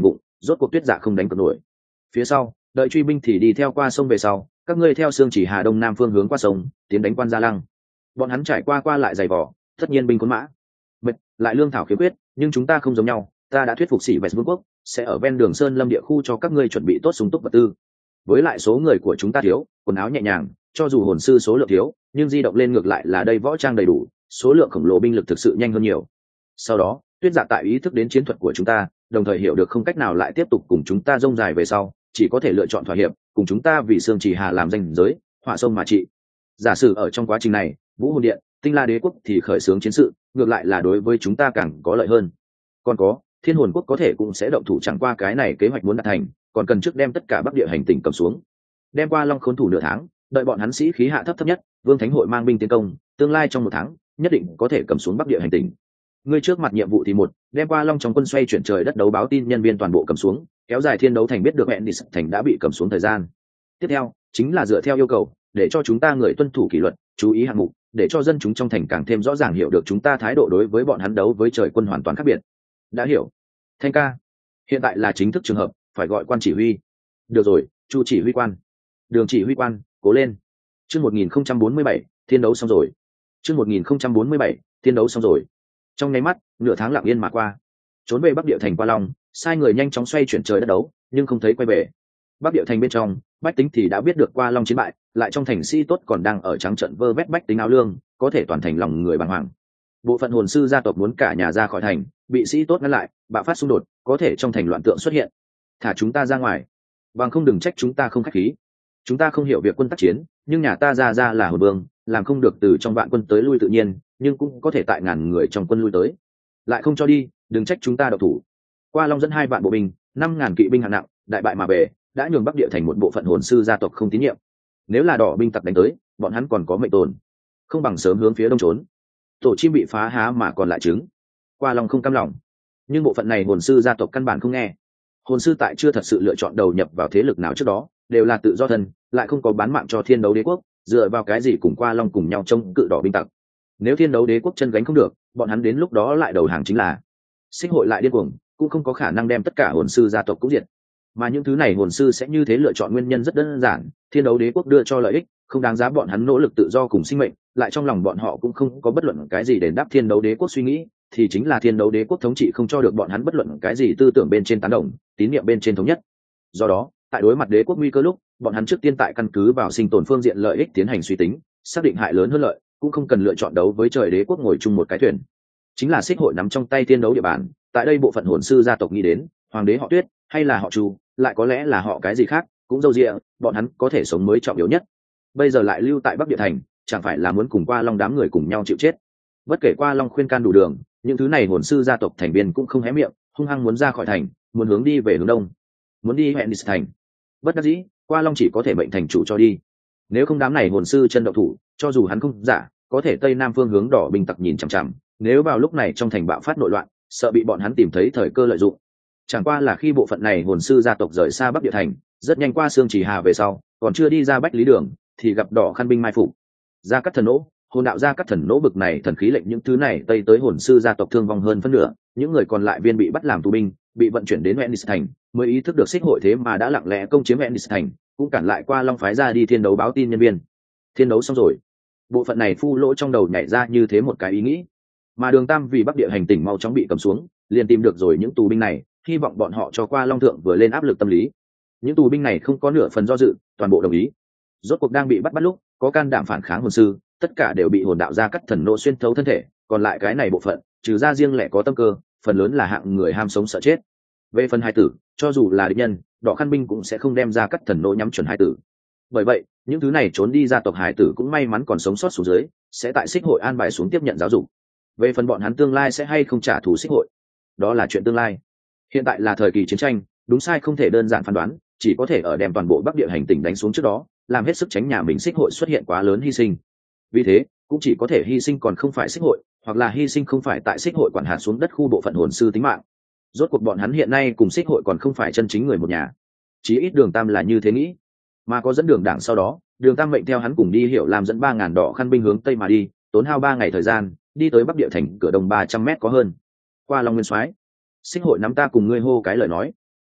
rốt cuộc Tuyết Dạ không đánh cược nổi. Phía sau đợi truy binh thì đi theo qua sông về sau, các ngươi theo Sương Chỉ Hà đông nam phương hướng qua sông tiến đánh Quan Gia Lăng. Bọn hắn trải qua qua lại dày vỏ, tất nhiên binh cuốn mã mệt lại lương thảo khiếm khuyết, nhưng chúng ta không giống nhau, ta đã thuyết phục sĩ Vẹt Vương quốc sẽ ở ven đường sơn lâm địa khu cho các ngươi chuẩn bị tốt súng túc vật tư. Với lại số người của chúng ta thiếu, quần áo nhẹ nhàng, cho dù hồn sư số lượng thiếu, nhưng di động lên ngược lại là đây võ trang đầy đủ, số lượng khổng lồ binh lực thực sự nhanh hơn nhiều. Sau đó Tuyết Dạ tại ý thức đến chiến thuật của chúng ta, đồng thời hiểu được không cách nào lại tiếp tục cùng chúng ta rông dài về sau, chỉ có thể lựa chọn thỏa hiệp, cùng chúng ta vì Sương Chỉ Hà làm danh giới, hỏa sông mà trị. Giả sử ở trong quá trình này, Vũ Hồn Điện, Tinh La Đế quốc thì khởi xướng chiến sự, ngược lại là đối với chúng ta càng có lợi hơn. Còn có Thiên Hồn quốc có thể cũng sẽ động thủ, chẳng qua cái này kế hoạch muốn đạt thành, còn cần trước đem tất cả Bắc địa hành tỉnh cầm xuống, đem qua Long Khốn thủ nửa tháng, đợi bọn hắn sĩ khí hạ thấp thấp nhất, Vương Thánh hội mang binh tiến công, tương lai trong một tháng nhất định có thể cầm xuống Bắc địa hành tỉnh. Ngươi trước mặt nhiệm vụ thì một, đem qua Long trong quân xoay chuyển trời đất đấu báo tin nhân viên toàn bộ cầm xuống, kéo dài Thiên Đấu thành biết được hẹn đi thành đã bị cầm xuống thời gian. Tiếp theo chính là dựa theo yêu cầu, để cho chúng ta người tuân thủ kỷ luật, chú ý hạng mục, để cho dân chúng trong thành càng thêm rõ ràng hiểu được chúng ta thái độ đối với bọn hắn đấu với trời quân hoàn toàn khác biệt. Đã hiểu. Thanh ca, hiện tại là chính thức trường hợp, phải gọi quan chỉ huy. Được rồi, Chu chỉ huy quan, Đường chỉ huy quan, cố lên. Chương một nghìn không trăm bốn mươi bảy, thiên đấu xong rồi. Chương một nghìn không trăm bốn mươi bảy, thiên đấu xong rồi. Trong nháy mắt, nửa tháng lặng yên mà qua. Trốn về Bắc địa thành Qua Long, sai người nhanh chóng xoay chuyển trời đất đấu, nhưng không thấy quay về. Bắc địa thành bên trong, bách tính thì đã biết được Qua Long chiến bại, lại trong thành sĩ tốt còn đang ở trắng trận vơ vét bách tính áo lương, có thể toàn thành lòng người bàng hoàng. Bộ phận hồn sư gia tộc muốn cả nhà ra khỏi thành, bị sĩ tốt ngăn lại, bạo phát xung đột, có thể trong thành loạn tượng xuất hiện. Thả chúng ta ra ngoài, bằng không đừng trách chúng ta không khách khí. Chúng ta không hiểu việc quân tác chiến, nhưng nhà ta ra ra là hồn vương, làm không được từ trong vạn quân tới lui tự nhiên, nhưng cũng có thể tại ngàn người trong quân lui tới. Lại không cho đi, đừng trách chúng ta độc thủ. Qua Long dẫn hai vạn bộ binh, năm ngàn kỵ binh hạng nặng, đại bại mà về, đã nhường Bắc địa thành một bộ phận hồn sư gia tộc không tín nhiệm. Nếu là đỏ binh tặc đánh tới, bọn hắn còn có mệnh tồn, không bằng sớm hướng phía đông trốn. Tổ chim bị phá há mà còn lại trứng. Qua Long không cam lòng, nhưng bộ phận này hồn sư gia tộc căn bản không nghe. Hồn sư tại chưa thật sự lựa chọn đầu nhập vào thế lực nào trước đó, đều là tự do thân, lại không có bán mạng cho Thiên Đấu Đế quốc, dựa vào cái gì cùng Qua Long cùng nhau chống cự đỏ binh tặc. Nếu Thiên Đấu Đế quốc chân gánh không được, bọn hắn đến lúc đó lại đầu hàng chính là. Xích hội lại điên cuồng, cũng không có khả năng đem tất cả hồn sư gia tộc cũng diệt. Mà những thứ này hồn sư sẽ như thế lựa chọn nguyên nhân rất đơn giản, Thiên Đấu Đế quốc đưa cho lợi ích, không đáng giá bọn hắn nỗ lực tự do cùng sinh mệnh, lại trong lòng bọn họ cũng không có bất luận cái gì để đáp Thiên Đấu Đế quốc suy nghĩ, thì chính là Thiên Đấu Đế quốc thống trị không cho được bọn hắn bất luận cái gì tư tưởng bên trên tán đồng, tín niệm bên trên thống nhất. Do đó, tại đối mặt đế quốc nguy cơ lúc, bọn hắn trước tiên tại căn cứ vào sinh tồn phương diện lợi ích tiến hành suy tính, xác định hại lớn hơn lợi, cũng không cần lựa chọn đấu với trời đế quốc ngồi chung một cái thuyền. Chính là Xích hội nắm trong tay Thiên Đấu địa bàn, tại đây bộ phận hồn sư gia tộc nghĩ đến, hoàng đế họ Tuyết hay là họ Chu, lại có lẽ là họ cái gì khác, cũng dâu dịa, bọn hắn có thể sống mới trọng yếu nhất. Bây giờ lại lưu tại Bắc địa thành, chẳng phải là muốn cùng Qua Long đám người cùng nhau chịu chết. Bất kể Qua Long khuyên can đủ đường, những thứ này hồn sư gia tộc thành viên cũng không hé miệng, hung hăng muốn ra khỏi thành, muốn hướng đi về hướng đông, muốn đi hẹn đi thành. Bất đắc dĩ, Qua Long chỉ có thể mệnh thành chủ cho đi. Nếu không đám này hồn sư chân độc thủ, cho dù hắn không giả, có thể tây nam phương hướng đỏ binh tặc nhìn chằm chằm, nếu vào lúc này trong thành bạo phát nội loạn, sợ bị bọn hắn tìm thấy thời cơ lợi dụng. Chẳng qua là khi bộ phận này hồn sư gia tộc rời xa Bắc địa thành, rất nhanh qua Sương Chỉ Hà về sau, còn chưa đi ra Bách Lý đường, thì gặp đỏ khăn binh mai phục. Gia Cát Thần Nỗ, hồn đạo Gia Cát Thần Nỗ bực này thần khí lệnh những thứ này tây tới hồn sư gia tộc thương vong hơn phân nửa, những người còn lại viên bị bắt làm tù binh, bị vận chuyển đến Venice thành, mới ý thức được Xích hội thế mà đã lặng lẽ công chiếm Venice thành, cũng cản lại Qua Long phái ra đi Thiên Đấu báo tin nhân viên. Thiên đấu xong rồi, bộ phận này phu lỗ trong đầu nhảy ra như thế một cái ý nghĩ. Mà Đường Tam vì Bắc địa hành tỉnh mau chóng bị cầm xuống, liền tìm được rồi những tù binh này, hy vọng bọn họ cho Qua Long thượng vừa lên áp lực tâm lý. Những tù binh này không có nửa phần do dự, toàn bộ đồng ý. Rốt cuộc đang bị bắt bắt lúc, có can đảm phản kháng hồn sư, tất cả đều bị hồn đạo Gia Cát Thần Nỗ xuyên thấu thân thể, còn lại cái này bộ phận, trừ ra riêng lẻ có tâm cơ, phần lớn là hạng người ham sống sợ chết. Về phần hai tử, cho dù là địch nhân, đỏ khăn binh cũng sẽ không đem Gia Cát Thần Nỗ nhắm chuẩn hai tử. Bởi vậy, những thứ này trốn đi gia tộc hải tử cũng may mắn còn sống sót xuống dưới, sẽ tại Xích hội an bài xuống tiếp nhận giáo dục. Về phần bọn hắn tương lai sẽ hay không trả thù Xích hội, đó là chuyện tương lai. Hiện tại là thời kỳ chiến tranh, đúng sai không thể đơn giản phán đoán, chỉ có thể ở đem toàn bộ Bắc địa hành tỉnh đánh xuống trước đó, làm hết sức tránh nhà mình Xích hội xuất hiện quá lớn hy sinh. Vì thế, cũng chỉ có thể hy sinh còn không phải Xích hội, hoặc là hy sinh không phải tại Xích hội quản hạt xuống đất khu bộ phận hồn sư tính mạng. Rốt cuộc bọn hắn hiện nay cùng Xích hội còn không phải chân chính người một nhà. Chí ít Đường Tam là như thế nghĩ. Mà có dẫn đường đảng sau đó, Đường Tam mệnh theo hắn cùng đi Hiểu làm dẫn ba ngàn đỏ khăn binh hướng tây mà đi, tốn hao ba ngày thời gian, đi tới Bắc địa thành cửa đông ba trăm mét có hơn. Qua Long Nguyên soái, Xích hội nắm ta cùng ngươi hô cái lời nói.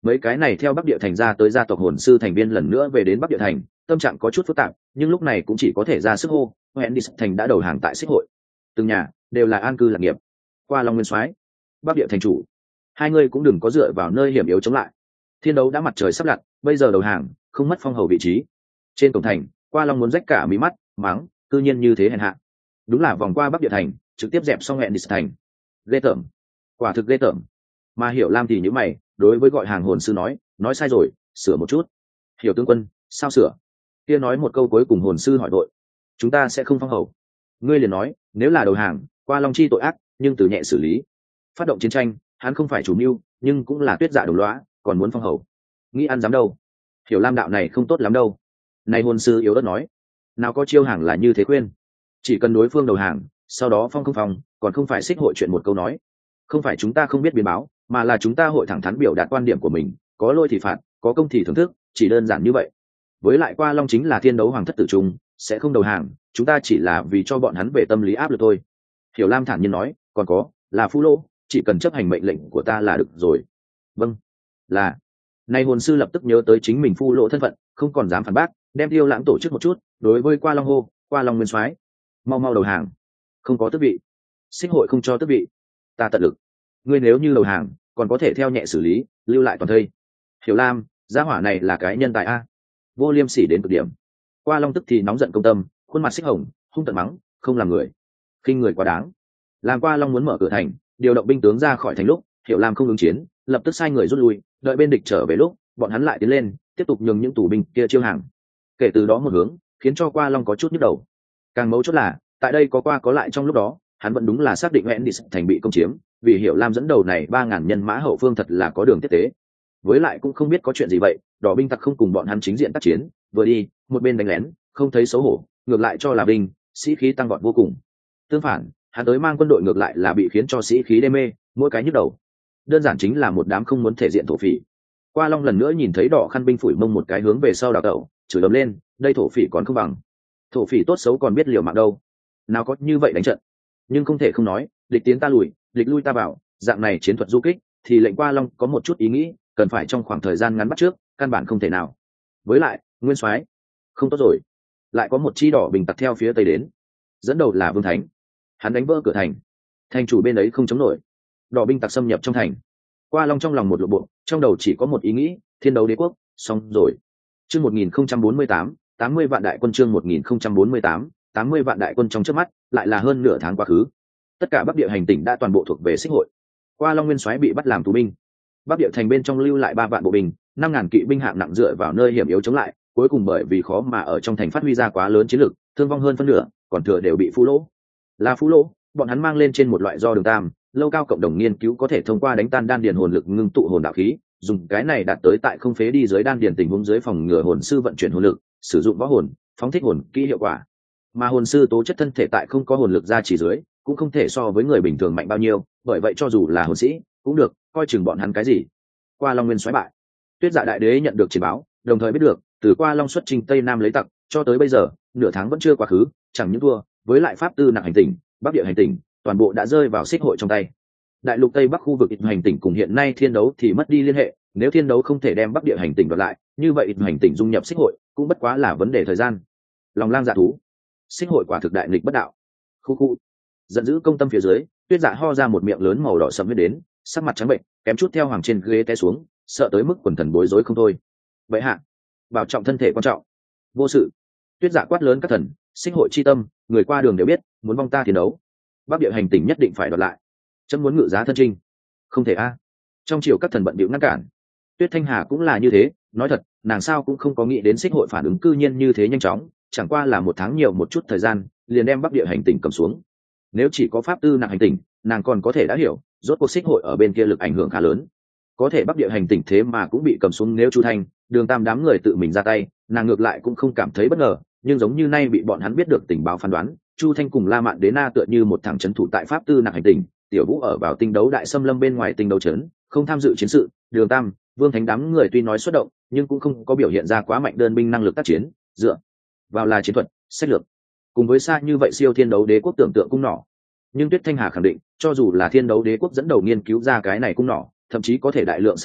Mấy cái này theo Bắc Địa Thành ra tới gia tộc hồn sư thành viên lần nữa về đến Bắc Địa Thành, tâm trạng có chút phức tạp, nhưng lúc này cũng chỉ có thể ra sức hô, hẹn đi thành đã đầu hàng tại xích hội. Từng nhà đều là an cư lạc nghiệp. Qua Long Nguyên Soái, Bắc Địa Thành chủ, hai người cũng đừng có dựa vào nơi hiểm yếu chống lại. Thiên đấu đã mặt trời sắp lặn, bây giờ đầu hàng, không mất phong hầu vị trí. Trên cổng thành, Qua Long muốn rách cả mí mắt, mắng, cư nhiên như thế hèn hạ. Đúng là vòng qua Bắc Địa Thành, trực tiếp dẹp xong hẹn đi thành. Ghê tởm, quả thực ghê tởm. Mà Hiểu Lam thì nhíu mày, đối với gọi hàng hồn sư nói, nói sai rồi, sửa một chút. Hiểu tướng quân, sao sửa? Kia nói một câu cuối cùng hồn sư hỏi đội, chúng ta sẽ không phong hầu. Ngươi liền nói, nếu là đầu hàng, Qua Long chi tội ác, nhưng từ nhẹ xử lý. Phát động chiến tranh, hắn không phải chủ mưu, nhưng cũng là tuyết dạ đồng lõa, còn muốn phong hầu. Nghĩ ăn dám đâu? Hiểu Lam đạo này không tốt lắm đâu. Này hồn sư yếu ớt nói, nào có chiêu hàng là như thế khuyên. Chỉ cần đối phương đầu hàng, sau đó phong không phong, còn không phải xích hội chuyện một câu nói. Không phải chúng ta không biết biến báo, mà là chúng ta hội thẳng thắn biểu đạt quan điểm của mình, có lỗi thì phạt, có công thì thưởng thức, chỉ đơn giản như vậy. Với lại Qua Long chính là thiên đấu hoàng thất tử trung, sẽ không đầu hàng, chúng ta chỉ là vì cho bọn hắn về tâm lý áp lực thôi. Hiểu Lam thản nhiên nói, còn có, là Phu Lỗ, chỉ cần chấp hành mệnh lệnh của ta là được rồi. Vâng, là. Nay hồn sư lập tức nhớ tới chính mình Phu Lỗ thân phận, không còn dám phản bác, đem Tiêu Lãng tổ chức một chút, đối với Qua Long hô, Qua Long Nguyên Soái, mau mau đầu hàng. Không có tước vị, xích hội không cho tước vị, ta tận lực. Ngươi nếu như đầu hàng, còn có thể theo nhẹ xử lý, lưu lại toàn thây. Hiểu Lam, gia hỏa này là cái nhân tài a, vô liêm sỉ đến cực điểm. Qua Long tức thì nóng giận công tâm, khuôn mặt xích hồng, hung tận mắng, không làm người, khinh người quá đáng. Làm Qua Long muốn mở cửa thành, điều động binh tướng ra khỏi thành lúc, Hiểu Lam không ứng chiến, lập tức sai người rút lui, đợi bên địch trở về lúc, bọn hắn lại tiến lên, tiếp tục nhường những tù binh kia chiêu hàng. Kể từ đó một hướng, khiến cho Qua Long có chút nhức đầu. Càng mấu chốt là, tại đây có qua có lại trong lúc đó, hắn vẫn đúng là xác định hẹn đi thành bị công chiếm, vì Hiểu Lam dẫn đầu này ba ngàn nhân mã hậu phương thật là có đường tiếp tế. Với lại cũng không biết có chuyện gì vậy, đỏ binh tặc không cùng bọn hắn chính diện tác chiến, vừa đi, một bên đánh lén, không thấy xấu hổ, ngược lại cho là binh, sĩ khí tăng vọt vô cùng. Tương phản, hắn tới mang quân đội ngược lại là bị khiến cho sĩ khí đê mê, mỗi cái nhức đầu. Đơn giản chính là một đám không muốn thể diện thổ phỉ. Qua Long lần nữa nhìn thấy đỏ khăn binh phủi mông một cái hướng về sau đào tẩu, chửi ầm lên, đây thổ phỉ còn không bằng. Thổ phỉ tốt xấu còn biết liều mạng đâu, nào có như vậy đánh trận. Nhưng không thể không nói, địch tiến ta lùi, địch lui ta vào, dạng này chiến thuật du kích, thì lệnh Qua Long có một chút ý nghĩ, cần phải trong khoảng thời gian ngắn bắt trước, căn bản không thể nào. Với lại, Nguyên Soái, không tốt rồi, lại có một chi đỏ bình tặc theo phía tây đến, dẫn đầu là Vương Thánh, hắn đánh vỡ cửa thành, thành chủ bên ấy không chống nổi, đỏ binh tặc xâm nhập trong thành. Qua Long trong lòng một lộ bộ, trong đầu chỉ có một ý nghĩ, thiên đấu đế quốc, xong rồi. Chương một nghìn không trăm bốn mươi tám, tám mươi vạn đại quân, chương một nghìn không trăm bốn mươi tám, tám mươi vạn đại quân trong chớp mắt, lại là hơn nửa tháng quá khứ. Tất cả Bắc Địa hành tỉnh đã toàn bộ thuộc về xích hội. Qua Long Nguyên Soái bị bắt làm tù binh. Bắc Địa thành bên trong lưu lại ba vạn bộ binh, năm ngàn kỵ binh hạng nặng dựa vào nơi hiểm yếu chống lại, cuối cùng bởi vì khó mà ở trong thành phát huy ra quá lớn chiến lực, thương vong hơn phân nửa, còn thừa đều bị Phú Lỗ. Là Phú Lỗ, bọn hắn mang lên trên một loại do đường tam, lâu cao cộng đồng nghiên cứu có thể thông qua đánh tan đan điền hồn lực ngưng tụ hồn đạo khí, dùng cái này đạt tới tại không phế đi dưới đan điền tình huống dưới phòng ngừa hồn sư vận chuyển hồn lực, sử dụng võ hồn, phóng thích hồn kỹ hiệu quả. Mà hồn sư tố chất thân thể tại không có hồn lực ra chỉ dưới, cũng không thể so với người bình thường mạnh bao nhiêu, bởi vậy cho dù là hồn sĩ, cũng được coi chừng bọn hắn cái gì. Qua Long Nguyên Soái bại, Tuyết Dạ đại đế nhận được chỉ báo, đồng thời biết được từ Qua Long xuất trình tây nam lấy tặc, cho tới bây giờ nửa tháng vẫn chưa quá khứ, chẳng những thua, với lại pháp tư nặng hành tỉnh, Bắc Địa hành tỉnh, toàn bộ đã rơi vào xích hội trong tay. Đại lục tây bắc khu vực ít hành tỉnh cùng hiện nay thiên đấu thì mất đi liên hệ, nếu thiên đấu không thể đem Bắc Địa hành tỉnh đoạt lại, như vậy ít hành tỉnh dung nhập xích hội cũng bất quá là vấn đề thời gian. Lòng lang dạ thú, xích hội quả thực đại nghịch bất đạo. Khu khu, giận dữ công tâm phía dưới, Tuyết Dạ ho ra một miệng lớn màu đỏ sẫm huyết đến, sắc mặt trắng bệnh, kém chút theo hoàng trên ghế té xuống, sợ tới mức quần thần bối rối không thôi. Vậy hạ, bảo trọng thân thể quan trọng. Vô sự. Tuyết Dạ quát lớn các thần, xích hội chi tâm, người qua đường đều biết, muốn vong ta thiên đấu, Bắc Địa hành tỉnh nhất định phải đoạt lại. Chấm muốn ngự giá thân trinh. Không thể a. Trong triều các thần bận bịu ngăn cản. Tuyết Thanh Hà cũng là như thế, nói thật, nàng sao cũng không có nghĩ đến xích hội phản ứng cư nhiên như thế nhanh chóng, chẳng qua là một tháng nhiều một chút thời gian, liền đem Bắc Địa hành tỉnh cầm xuống. Nếu chỉ có pháp tư nặng hành tỉnh, nàng còn có thể đã hiểu, rốt cuộc xích hội ở bên kia lực ảnh hưởng khá lớn. Có thể Bắc Địa hành tỉnh thế mà cũng bị cầm xuống, nếu Chu Thanh, Đường Tam đám người tự mình ra tay, nàng ngược lại cũng không cảm thấy bất ngờ, nhưng giống như nay bị bọn hắn biết được tình báo phán đoán, Chu Thanh cùng La Mạn Đế Na tựa như một thằng trấn thủ tại pháp tư nặng hành tỉnh, Tiểu Vũ ở vào tinh đấu đại xâm lâm bên ngoài tinh đấu trấn, không tham dự chiến sự, Đường Tam, Vương Thánh đám người tuy nói xuất động, nhưng cũng không có biểu hiện ra quá mạnh đơn binh năng lực tác chiến, dựa vào là chiến thuật, sách lược. Cùng với xa như vậy siêu thiên đấu đế quốc tưởng tượng cung nỏ. Nhưng Tuyết Thanh Hà khẳng định, cho dù là thiên đấu đế quốc dẫn đầu nghiên cứu ra cái này cung nỏ, thậm chí có thể đại lượng sản xuất,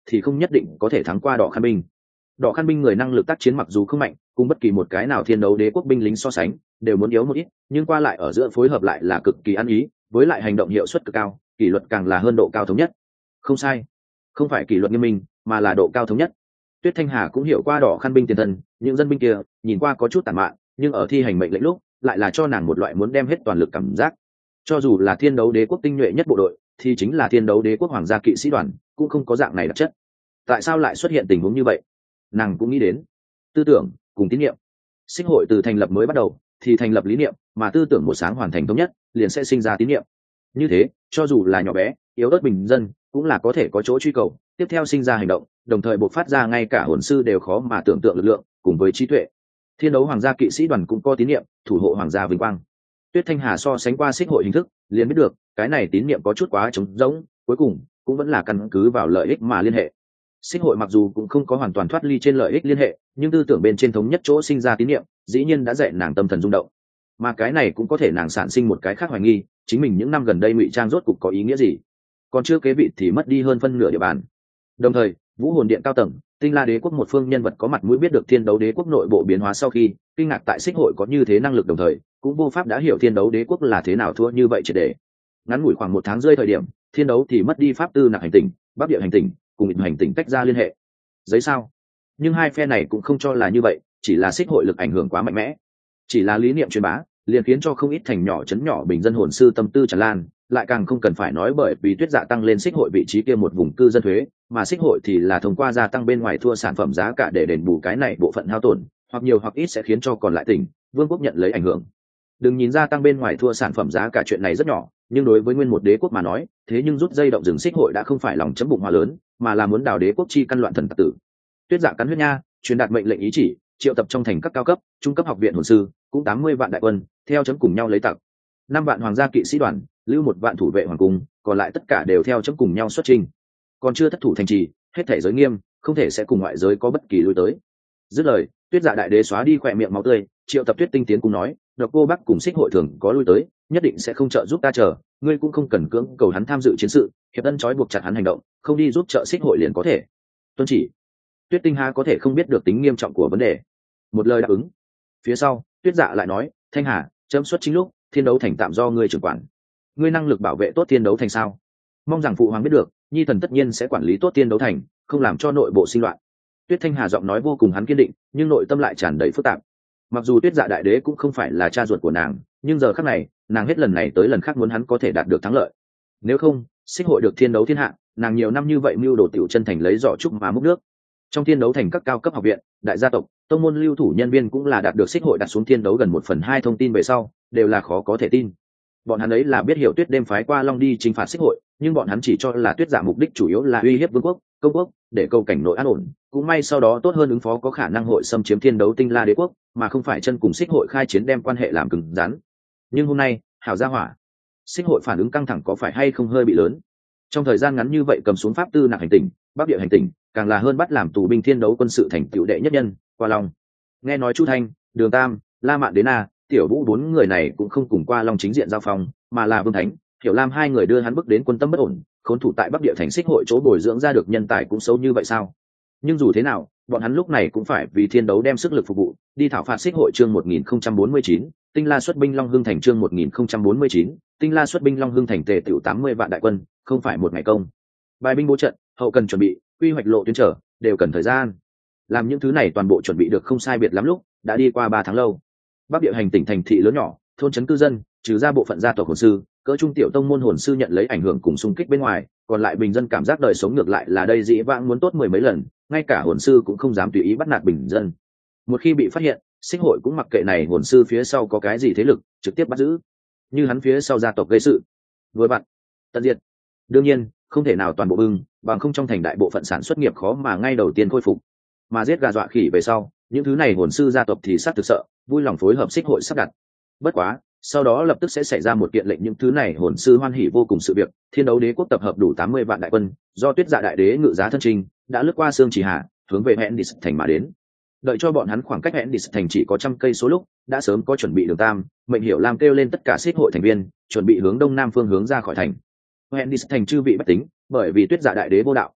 thì không nhất định có thể thắng qua đỏ khăn binh. Đỏ khăn binh người năng lực tác chiến mặc dù không mạnh, cùng bất kỳ một cái nào thiên đấu đế quốc binh lính so sánh đều muốn yếu một ít, nhưng qua lại ở giữa phối hợp lại là cực kỳ ăn ý, với lại hành động hiệu suất cực cao, kỷ luật càng là hơn độ cao thống nhất. Không sai, không phải kỷ luật nghiêm minh, mà là độ cao thống nhất. Tuyết Thanh Hà cũng hiểu qua đỏ khăn binh tiền thân, những dân binh kia nhìn qua có chút tàn mạn, nhưng ở thi hành mệnh lệnh lúc lại là cho nàng một loại muốn đem hết toàn lực cảm giác. Cho dù là thiên đấu đế quốc tinh nhuệ nhất bộ đội, thì chính là thiên đấu đế quốc hoàng gia kỵ sĩ đoàn cũng không có dạng này đặc chất. Tại sao lại xuất hiện tình huống như vậy? Nàng cũng nghĩ đến tư tưởng cùng tín nhiệm. Xích hội từ thành lập mới bắt đầu thì thành lập lý niệm, mà tư tưởng một sáng hoàn thành thống nhất liền sẽ sinh ra tín nhiệm. Như thế, cho dù là nhỏ bé yếu ớt bình dân cũng là có thể có chỗ truy cầu, tiếp theo sinh ra hành động, đồng thời bộc phát ra ngay cả hồn sư đều khó mà tưởng tượng lực lượng cùng với trí tuệ. Thiên đấu hoàng gia kỵ sĩ đoàn cũng có tín nhiệm, thủ hộ hoàng gia vinh quang. Tuyết Thanh Hà so sánh qua xích hội hình thức liền biết được cái này tín nhiệm có chút quá trống rỗng, cuối cùng cũng vẫn là căn cứ vào lợi ích mà liên hệ. Xích hội mặc dù cũng không có hoàn toàn thoát ly trên lợi ích liên hệ, nhưng tư tưởng bên trên thống nhất chỗ sinh ra tín nhiệm dĩ nhiên đã dạy nàng tâm thần rung động. Mà cái này cũng có thể nàng sản sinh một cái khác hoài nghi, chính mình những năm gần đây ngụy trang rốt cục có ý nghĩa gì, còn chưa kế vị thì mất đi hơn phân nửa địa bàn. Đồng thời Vũ Hồn Điện cao tầng, Tinh La Đế quốc một phương nhân vật có mặt mũi biết được thiên đấu đế quốc nội bộ biến hóa sau khi kinh ngạc tại xích hội có như thế năng lực, đồng thời cũng vô pháp đã hiểu thiên đấu đế quốc là thế nào thua như vậy triệt để. Ngắn ngủi khoảng một tháng rơi thời điểm, thiên đấu thì mất đi pháp tư nặc hành tỉnh, bắc địa hành tỉnh cùng hành tỉnh tách ra liên hệ. Giấy sao? Nhưng hai phe này cũng không cho là như vậy, chỉ là xích hội lực ảnh hưởng quá mạnh mẽ, chỉ là lý niệm truyền bá liền khiến cho không ít thành nhỏ chấn nhỏ bình dân hồn sư tâm tư tràn lan, lại càng không cần phải nói bởi vì Tuyết Dạ tăng lên xích hội vị trí kia một vùng cư dân thuế, mà xích hội thì là thông qua gia tăng bên ngoài thua sản phẩm giá cả để đền bù cái này bộ phận hao tổn, hoặc nhiều hoặc ít sẽ khiến cho còn lại tỉnh vương quốc nhận lấy ảnh hưởng. Đừng nhìn gia tăng bên ngoài thua sản phẩm giá cả chuyện này rất nhỏ, nhưng đối với nguyên một đế quốc mà nói, thế nhưng rút dây động rừng xích hội đã không phải lòng chấm bụng hoa lớn, mà là muốn đào đế quốc chi căn loạn thần tặc tử. Tuyết Dạ cắn huyết nha, truyền đạt mệnh lệnh ý chỉ, triệu tập trong thành các cao cấp, trung cấp học viện hồn sư, cũng tám mươi vạn đại quân, theo chấm cùng nhau lấy tặc. Năm vạn hoàng gia kỵ sĩ đoàn, lưu một vạn thủ vệ hoàng cung, còn lại tất cả đều theo chấm cùng nhau xuất trình. Còn chưa thất thủ thành trì, hết thể giới nghiêm, không thể sẽ cùng ngoại giới có bất kỳ lui tới. Dứt lời, Tuyết Dạ đại đế xóa đi khỏe miệng máu tươi, triệu tập Tuyết Tinh tiến cùng nói, Độc Cô Bắc cùng xích hội thường có lui tới, nhất định sẽ không trợ giúp ta chờ, ngươi cũng không cần cưỡng cầu hắn tham dự chiến sự, hiệp ân trói buộc chặt hắn hành động, không đi giúp trợ xích hội liền có thể. Tuân chỉ. Tuyết Tinh ha có thể không biết được tính nghiêm trọng của vấn đề. Một lời đáp ứng. Phía sau, Tuyết Dạ lại nói, Thanh Hà, chấm xuất chính lúc, thiên đấu thành tạm do ngươi trưởng quản. Ngươi năng lực bảo vệ tốt thiên đấu thành sao? Mong rằng phụ hoàng biết được, nhi thần tất nhiên sẽ quản lý tốt thiên đấu thành, không làm cho nội bộ sinh loạn. Tuyết Thanh Hà giọng nói vô cùng hắn kiên định, nhưng nội tâm lại tràn đầy phức tạp. Mặc dù Tuyết Dạ đại đế cũng không phải là cha ruột của nàng, nhưng giờ khắc này, nàng hết lần này tới lần khác muốn hắn có thể đạt được thắng lợi. Nếu không, xích hội được thiên đấu thiên hạ, nàng nhiều năm như vậy mưu đồ tiểu chân thành lấy giỏ trúc mà múc nước. Trong thiên đấu thành các cao cấp học viện, đại gia tộc, tông môn lưu thủ nhân viên cũng là đạt được xích hội đặt xuống thiên đấu gần một phần hai thông tin về sau, đều là khó có thể tin. Bọn hắn ấy là biết hiểu Tuyết đêm phái qua Long đi chinh phạt xích hội, nhưng bọn hắn chỉ cho là Tuyết Dạ mục đích chủ yếu là uy hiếp vương quốc, công quốc, để cầu cảnh nội an ổn. Cũng may sau đó tốt hơn ứng phó có khả năng hội xâm chiếm thiên đấu Tinh La đế quốc, mà không phải chân cùng xích hội khai chiến đem quan hệ làm cứng rắn. Nhưng hôm nay, hảo gia hỏa, xích hội phản ứng căng thẳng có phải hay không hơi bị lớn? Trong thời gian ngắn như vậy cầm xuống pháp tư nặc hành tỉnh, bắc địa hành tỉnh, càng là hơn bắt làm tù binh thiên đấu quân sự thành tựu đệ nhất nhân, Qua Long. Nghe nói Chu Thanh, Đường Tam, La Mạn Đế Na, Tiểu Vũ bốn người này cũng không cùng Qua Long chính diện giao phong, mà là Vương Thánh, Hiểu Lam hai người đưa hắn bước đến quân tâm bất ổn, khốn thủ tại bắc địa thành xích hội chỗ bồi dưỡng ra được nhân tài cũng xấu như vậy sao? Nhưng dù thế nào, bọn hắn lúc này cũng phải vì thiên đấu đem sức lực phục vụ, đi thảo phạt xích hội chương một nghìn không trăm bốn mươi chín, Tinh La xuất binh Long Hưng thành chương một nghìn không trăm bốn mươi chín, Tinh La xuất binh Long Hưng thành tề tiểu tám mươi vạn đại quân, không phải một ngày công. Bài binh bố trận, hậu cần chuẩn bị, quy hoạch lộ tuyến trở, đều cần thời gian. Làm những thứ này toàn bộ chuẩn bị được không sai biệt lắm lúc, đã đi qua ba tháng lâu. Bắc địa hành tỉnh thành thị lớn nhỏ, thôn trấn cư dân, trừ ra bộ phận gia tộc hồn sư, cỡ trung tiểu tông môn hồn sư nhận lấy ảnh hưởng cùng xung kích bên ngoài, còn lại bình dân cảm giác đời sống ngược lại là đây dĩ vãng muốn tốt mười mấy lần, ngay cả hồn sư cũng không dám tùy ý bắt nạt bình dân. Một khi bị phát hiện, xích hội cũng mặc kệ này hồn sư phía sau có cái gì thế lực, trực tiếp bắt giữ. Như hắn phía sau gia tộc gây sự, vừa bạn tận diệt. Đương nhiên, không thể nào toàn bộ bưng, bằng không trong thành đại bộ phận sản xuất nghiệp khó mà ngay đầu tiên khôi phục. Mà giết gà dọa khỉ về sau, những thứ này hồn sư gia tộc thì sát thực sợ, vui lòng phối hợp xích hội sắp đặt. Bất quá, sau đó lập tức sẽ xảy ra một kiện lệnh những thứ này hồn sư hoan hỉ vô cùng sự việc, thiên đấu đế quốc tập hợp đủ tám mươi vạn đại quân, do Tuyết Dạ đại đế ngự giá thân trình, đã lướt qua Sương Chỉ Hà, hướng về Hendis thành mà đến. Đợi cho bọn hắn khoảng cách Hendis thành chỉ có trăm cây số lúc, đã sớm có chuẩn bị Đường Tam, mệnh Hiểu Lam kêu lên tất cả xích hội thành viên, chuẩn bị hướng đông nam phương hướng ra khỏi thành. Hendis thành chư vị bách tính, bởi vì Tuyết Dạ đại đế vô đạo,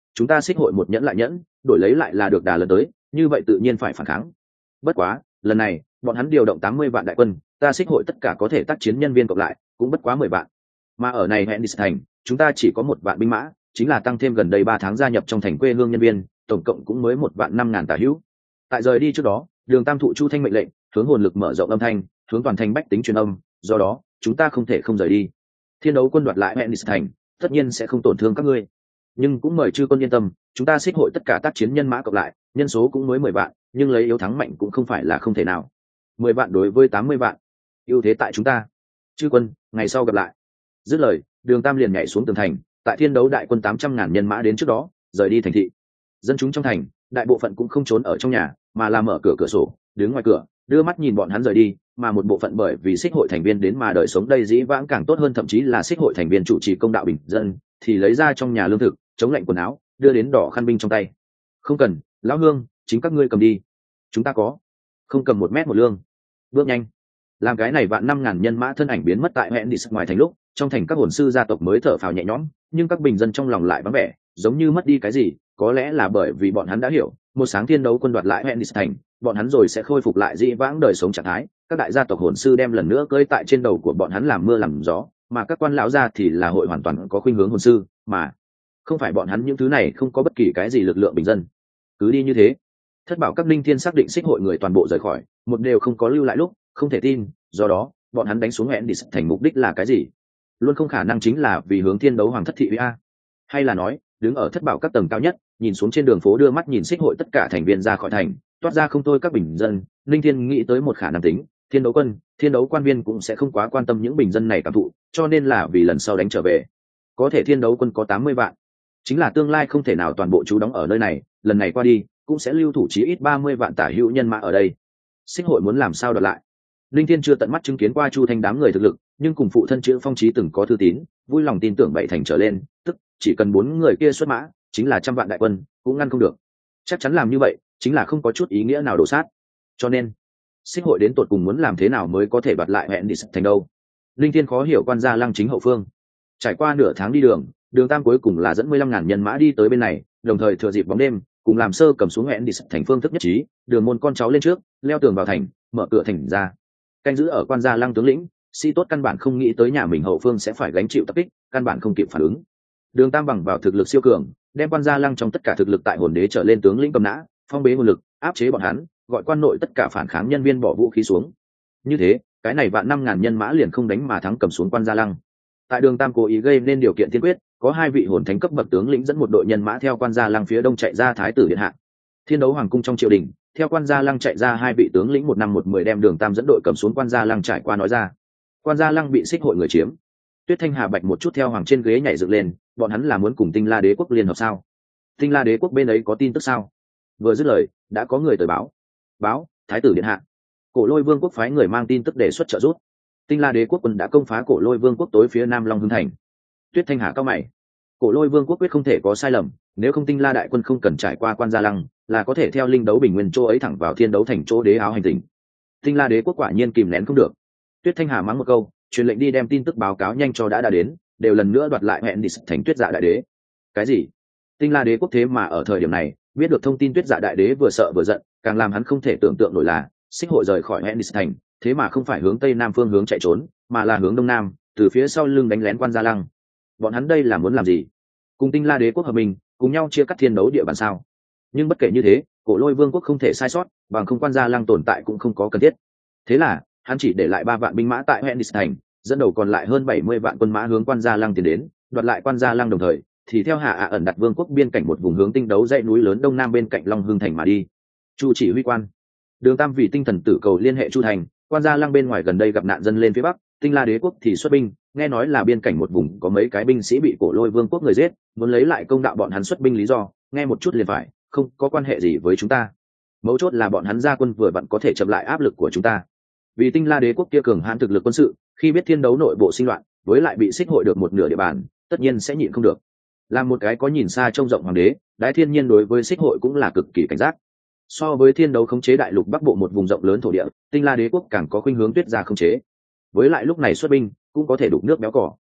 chúng ta xích hội một nhẫn lại nhẫn, đổi lấy lại là được đà lần tới, như vậy tự nhiên phải phản kháng. Bất quá lần này bọn hắn điều động tám mươi vạn đại quân, ta xích hội tất cả có thể tác chiến nhân viên cộng lại cũng bất quá mười vạn, mà ở này hẹn đi thành chúng ta chỉ có một vạn binh mã, chính là tăng thêm gần đây ba tháng gia nhập trong thành quê hương nhân viên, tổng cộng cũng mới một vạn năm ngàn tả hữu. Tại rời đi trước đó, Đường Tam thụ Chu Thanh mệnh lệnh, hướng hồn lực mở rộng âm thanh, hướng toàn thành bách tính truyền âm, do đó chúng ta không thể không rời đi. Thiên đấu quân đoạt lại hẹn đi thành, tất nhiên sẽ không tổn thương các ngươi, nhưng cũng mời chư quân yên tâm, chúng ta xích hội tất cả tác chiến nhân mã cộng lại nhân số cũng mới mười vạn, nhưng lấy yếu thắng mạnh cũng không phải là không thể nào. Mười vạn đối với tám mươi vạn, ưu thế tại chúng ta. Chư quân, ngày sau gặp lại. Dứt lời, Đường Tam liền nhảy xuống tường thành, tại thiên đấu đại quân tám trăm ngàn nhân mã đến trước đó rời đi thành thị. Dân chúng trong thành đại bộ phận cũng không trốn ở trong nhà, mà là mở cửa cửa sổ, đứng ngoài cửa đưa mắt nhìn bọn hắn rời đi, mà một bộ phận bởi vì xích hội thành viên đến mà đời sống đây dĩ vãng càng tốt hơn, thậm chí là xích hội thành viên chủ trì công đạo bình dân thì lấy ra trong nhà lương thực, chống lạnh quần áo, đưa đến đỏ khăn binh trong tay. Không cần, lão hương, chính các ngươi cầm đi, chúng ta có. Không cầm một mét một lương. Bước nhanh. Làm cái này vạn năm ngàn nhân mã thân ảnh biến mất tại hẹn đi ngoài thành lúc, trong thành các hồn sư gia tộc mới thở phào nhẹ nhõm, nhưng các bình dân trong lòng lại vắng vẻ, giống như mất đi cái gì. Có lẽ là bởi vì bọn hắn đã hiểu, một sáng thiên đấu quân đoạt lại hẹn đi thành, bọn hắn rồi sẽ khôi phục lại dĩ vãng đời sống trạng thái. Các đại gia tộc hồn sư đem lần nữa cưỡi tại trên đầu của bọn hắn làm mưa làm gió, mà các quan lão gia thì là hội hoàn toàn có khuynh hướng hồn sư, mà không phải bọn hắn những thứ này không có bất kỳ cái gì lực lượng bình dân. Cứ đi như thế, thất bảo các linh thiên xác định xích hội người toàn bộ rời khỏi, một đều không có lưu lại lúc, không thể tin. Do đó bọn hắn đánh xuống hẹn đi thành mục đích là cái gì? Luôn không khả năng chính là vì hướng thiên đấu hoàng thất thị uy a, hay là nói đứng ở thất bảo các tầng cao nhất, nhìn xuống trên đường phố đưa mắt nhìn xích hội tất cả thành viên ra khỏi thành, toát ra không thôi các bình dân. Linh thiên nghĩ tới một khả năng tính, thiên đấu quân, thiên đấu quan viên cũng sẽ không quá quan tâm những bình dân này cảm thụ, cho nên là vì lần sau đánh trở về. Có thể thiên đấu quân có tám mươi vạn, chính là tương lai không thể nào toàn bộ trú đóng ở nơi này, lần này qua đi cũng sẽ lưu thủ chí ít ba mươi vạn tả hữu nhân mã ở đây. Xích hội muốn làm sao đoạt lại? Linh Thiên chưa tận mắt chứng kiến qua Chu Thanh đám người thực lực, nhưng cùng phụ thân chữ Phong Chí từng có thư tín, vui lòng tin tưởng bảy thành trở lên, tức chỉ cần bốn người kia xuất mã, chính là trăm vạn đại quân, cũng ngăn không được. Chắc chắn làm như vậy, chính là không có chút ý nghĩa nào đổ sát. Cho nên, xích hội đến tột cùng muốn làm thế nào mới có thể đoạt lại hẹn đi thành đâu? Linh Thiên khó hiểu quan gia lăng chính hậu phương. Trải qua nửa tháng đi đường, Đường Tam cuối cùng là dẫn mười lăm ngàn nhân mã đi tới bên này, đồng thời thừa dịp bóng đêm, cùng làm sơ cầm xuống hẹn đi thành phương thức nhất trí, Đường môn con cháu lên trước, leo tường vào thành, mở cửa thành ra. Canh giữ ở quan gia lăng tướng lĩnh sĩ tốt căn bản không nghĩ tới nhà mình hậu phương sẽ phải gánh chịu tập kích, căn bản không kịp phản ứng. Đường Tam bằng vào thực lực siêu cường, đem quan gia lăng trong tất cả thực lực tại hồn đế trở lên tướng lĩnh cầm nã, phong bế hồn lực, áp chế bọn hắn, gọi quan nội tất cả phản kháng nhân viên bỏ vũ khí xuống. Như thế, cái này vạn năm ngàn nhân mã liền không đánh mà thắng cầm xuống quan gia lăng. Tại Đường Tam cố ý gây nên điều kiện tiên quyết, có hai vị hồn thánh cấp bậc tướng lĩnh dẫn một đội nhân mã theo quan gia lăng phía đông chạy ra thái tử điện hạ. Thiên đấu hoàng cung trong triều đình, theo quan gia lăng chạy ra hai vị tướng lĩnh một năm một mười đem Đường Tam dẫn đội cầm xuống quan gia lăng trải qua nói ra. Quan gia lăng bị xích hội người chiếm. Tuyết Thanh Hà bạch một chút theo hoàng trên ghế nhảy dựng lên, bọn hắn là muốn cùng Tinh La Đế quốc liên hợp sao? Tinh La Đế quốc bên ấy có tin tức sao? Vừa dứt lời, đã có người tới báo. Báo, thái tử điện hạ. Cổ Lôi Vương quốc phái người mang tin tức đề xuất trợ giúp. Tinh La Đế quốc quân đã công phá Cổ Lôi Vương quốc tối phía nam Long Hưng thành. Tuyết Thanh Hà cao mày. Cổ Lôi Vương quốc quyết không thể có sai lầm, nếu không Tinh La đại quân không cần trải qua quan gia lăng, là có thể theo linh đấu bình nguyên chỗ ấy thẳng vào thiên đấu thành chỗ đế áo hành tinh. Tinh La Đế quốc quả nhiên kìm nén không được. Tuyết Thanh Hà mắng một câu, truyền lệnh đi đem tin tức báo cáo nhanh cho đã đã đến, đều lần nữa đoạt lại hẹn đi thành Tuyết Dạ đại đế. Cái gì? Tinh La Đế quốc thế mà ở thời điểm này biết được thông tin Tuyết Dạ đại đế vừa sợ vừa giận, càng làm hắn không thể tưởng tượng nổi là xích hội rời khỏi hẹn đi thành, thế mà không phải hướng tây nam phương hướng chạy trốn, mà là hướng đông nam, từ phía sau lưng đánh lén quan gia lăng. Bọn hắn đây là muốn làm gì? Cùng Tinh La Đế quốc hợp mình, cùng nhau chia cắt thiên đấu địa bàn sao? Nhưng bất kể như thế, Cổ Lôi Vương quốc không thể sai sót, bằng không quan gia lăng tồn tại cũng không có cần thiết. Thế là hắn chỉ để lại ba vạn binh mã tại Hẹn thành, dẫn đầu còn lại hơn bảy mươi vạn quân mã hướng quan gia lăng tiến đến, đoạt lại quan gia lăng, đồng thời thì theo hạ ạ ẩn đặt vương quốc biên cảnh một vùng hướng tinh đấu dãy núi lớn đông nam bên cạnh Long Hưng thành mà đi. Chu chỉ huy quan Đường Tam vì tinh thần tử cầu liên hệ Chu thành, quan gia lăng bên ngoài gần đây gặp nạn dân lên phía bắc, Tinh La Đế quốc thì xuất binh, nghe nói là biên cảnh một vùng có mấy cái binh sĩ bị Cổ Lôi Vương quốc người giết, muốn lấy lại công đạo bọn hắn xuất binh lý do, nghe một chút liền phải, không có quan hệ gì với chúng ta. Mấu chốt là bọn hắn ra quân vừa vặn có thể chậm lại áp lực của chúng ta. Vì Tinh La Đế quốc kia cường hãn thực lực quân sự, khi biết thiên đấu nội bộ sinh loạn, với lại bị xích hội được một nửa địa bàn, tất nhiên sẽ nhịn không được. Làm một cái có nhìn xa trông rộng hoàng đế, Đái Thiên Nhiên đối với xích hội cũng là cực kỳ cảnh giác. So với thiên đấu khống chế đại lục bắc bộ một vùng rộng lớn thổ địa, Tinh La Đế quốc càng có khuynh hướng Tuyết gia khống chế. Với lại lúc này xuất binh cũng có thể đục nước béo cỏ.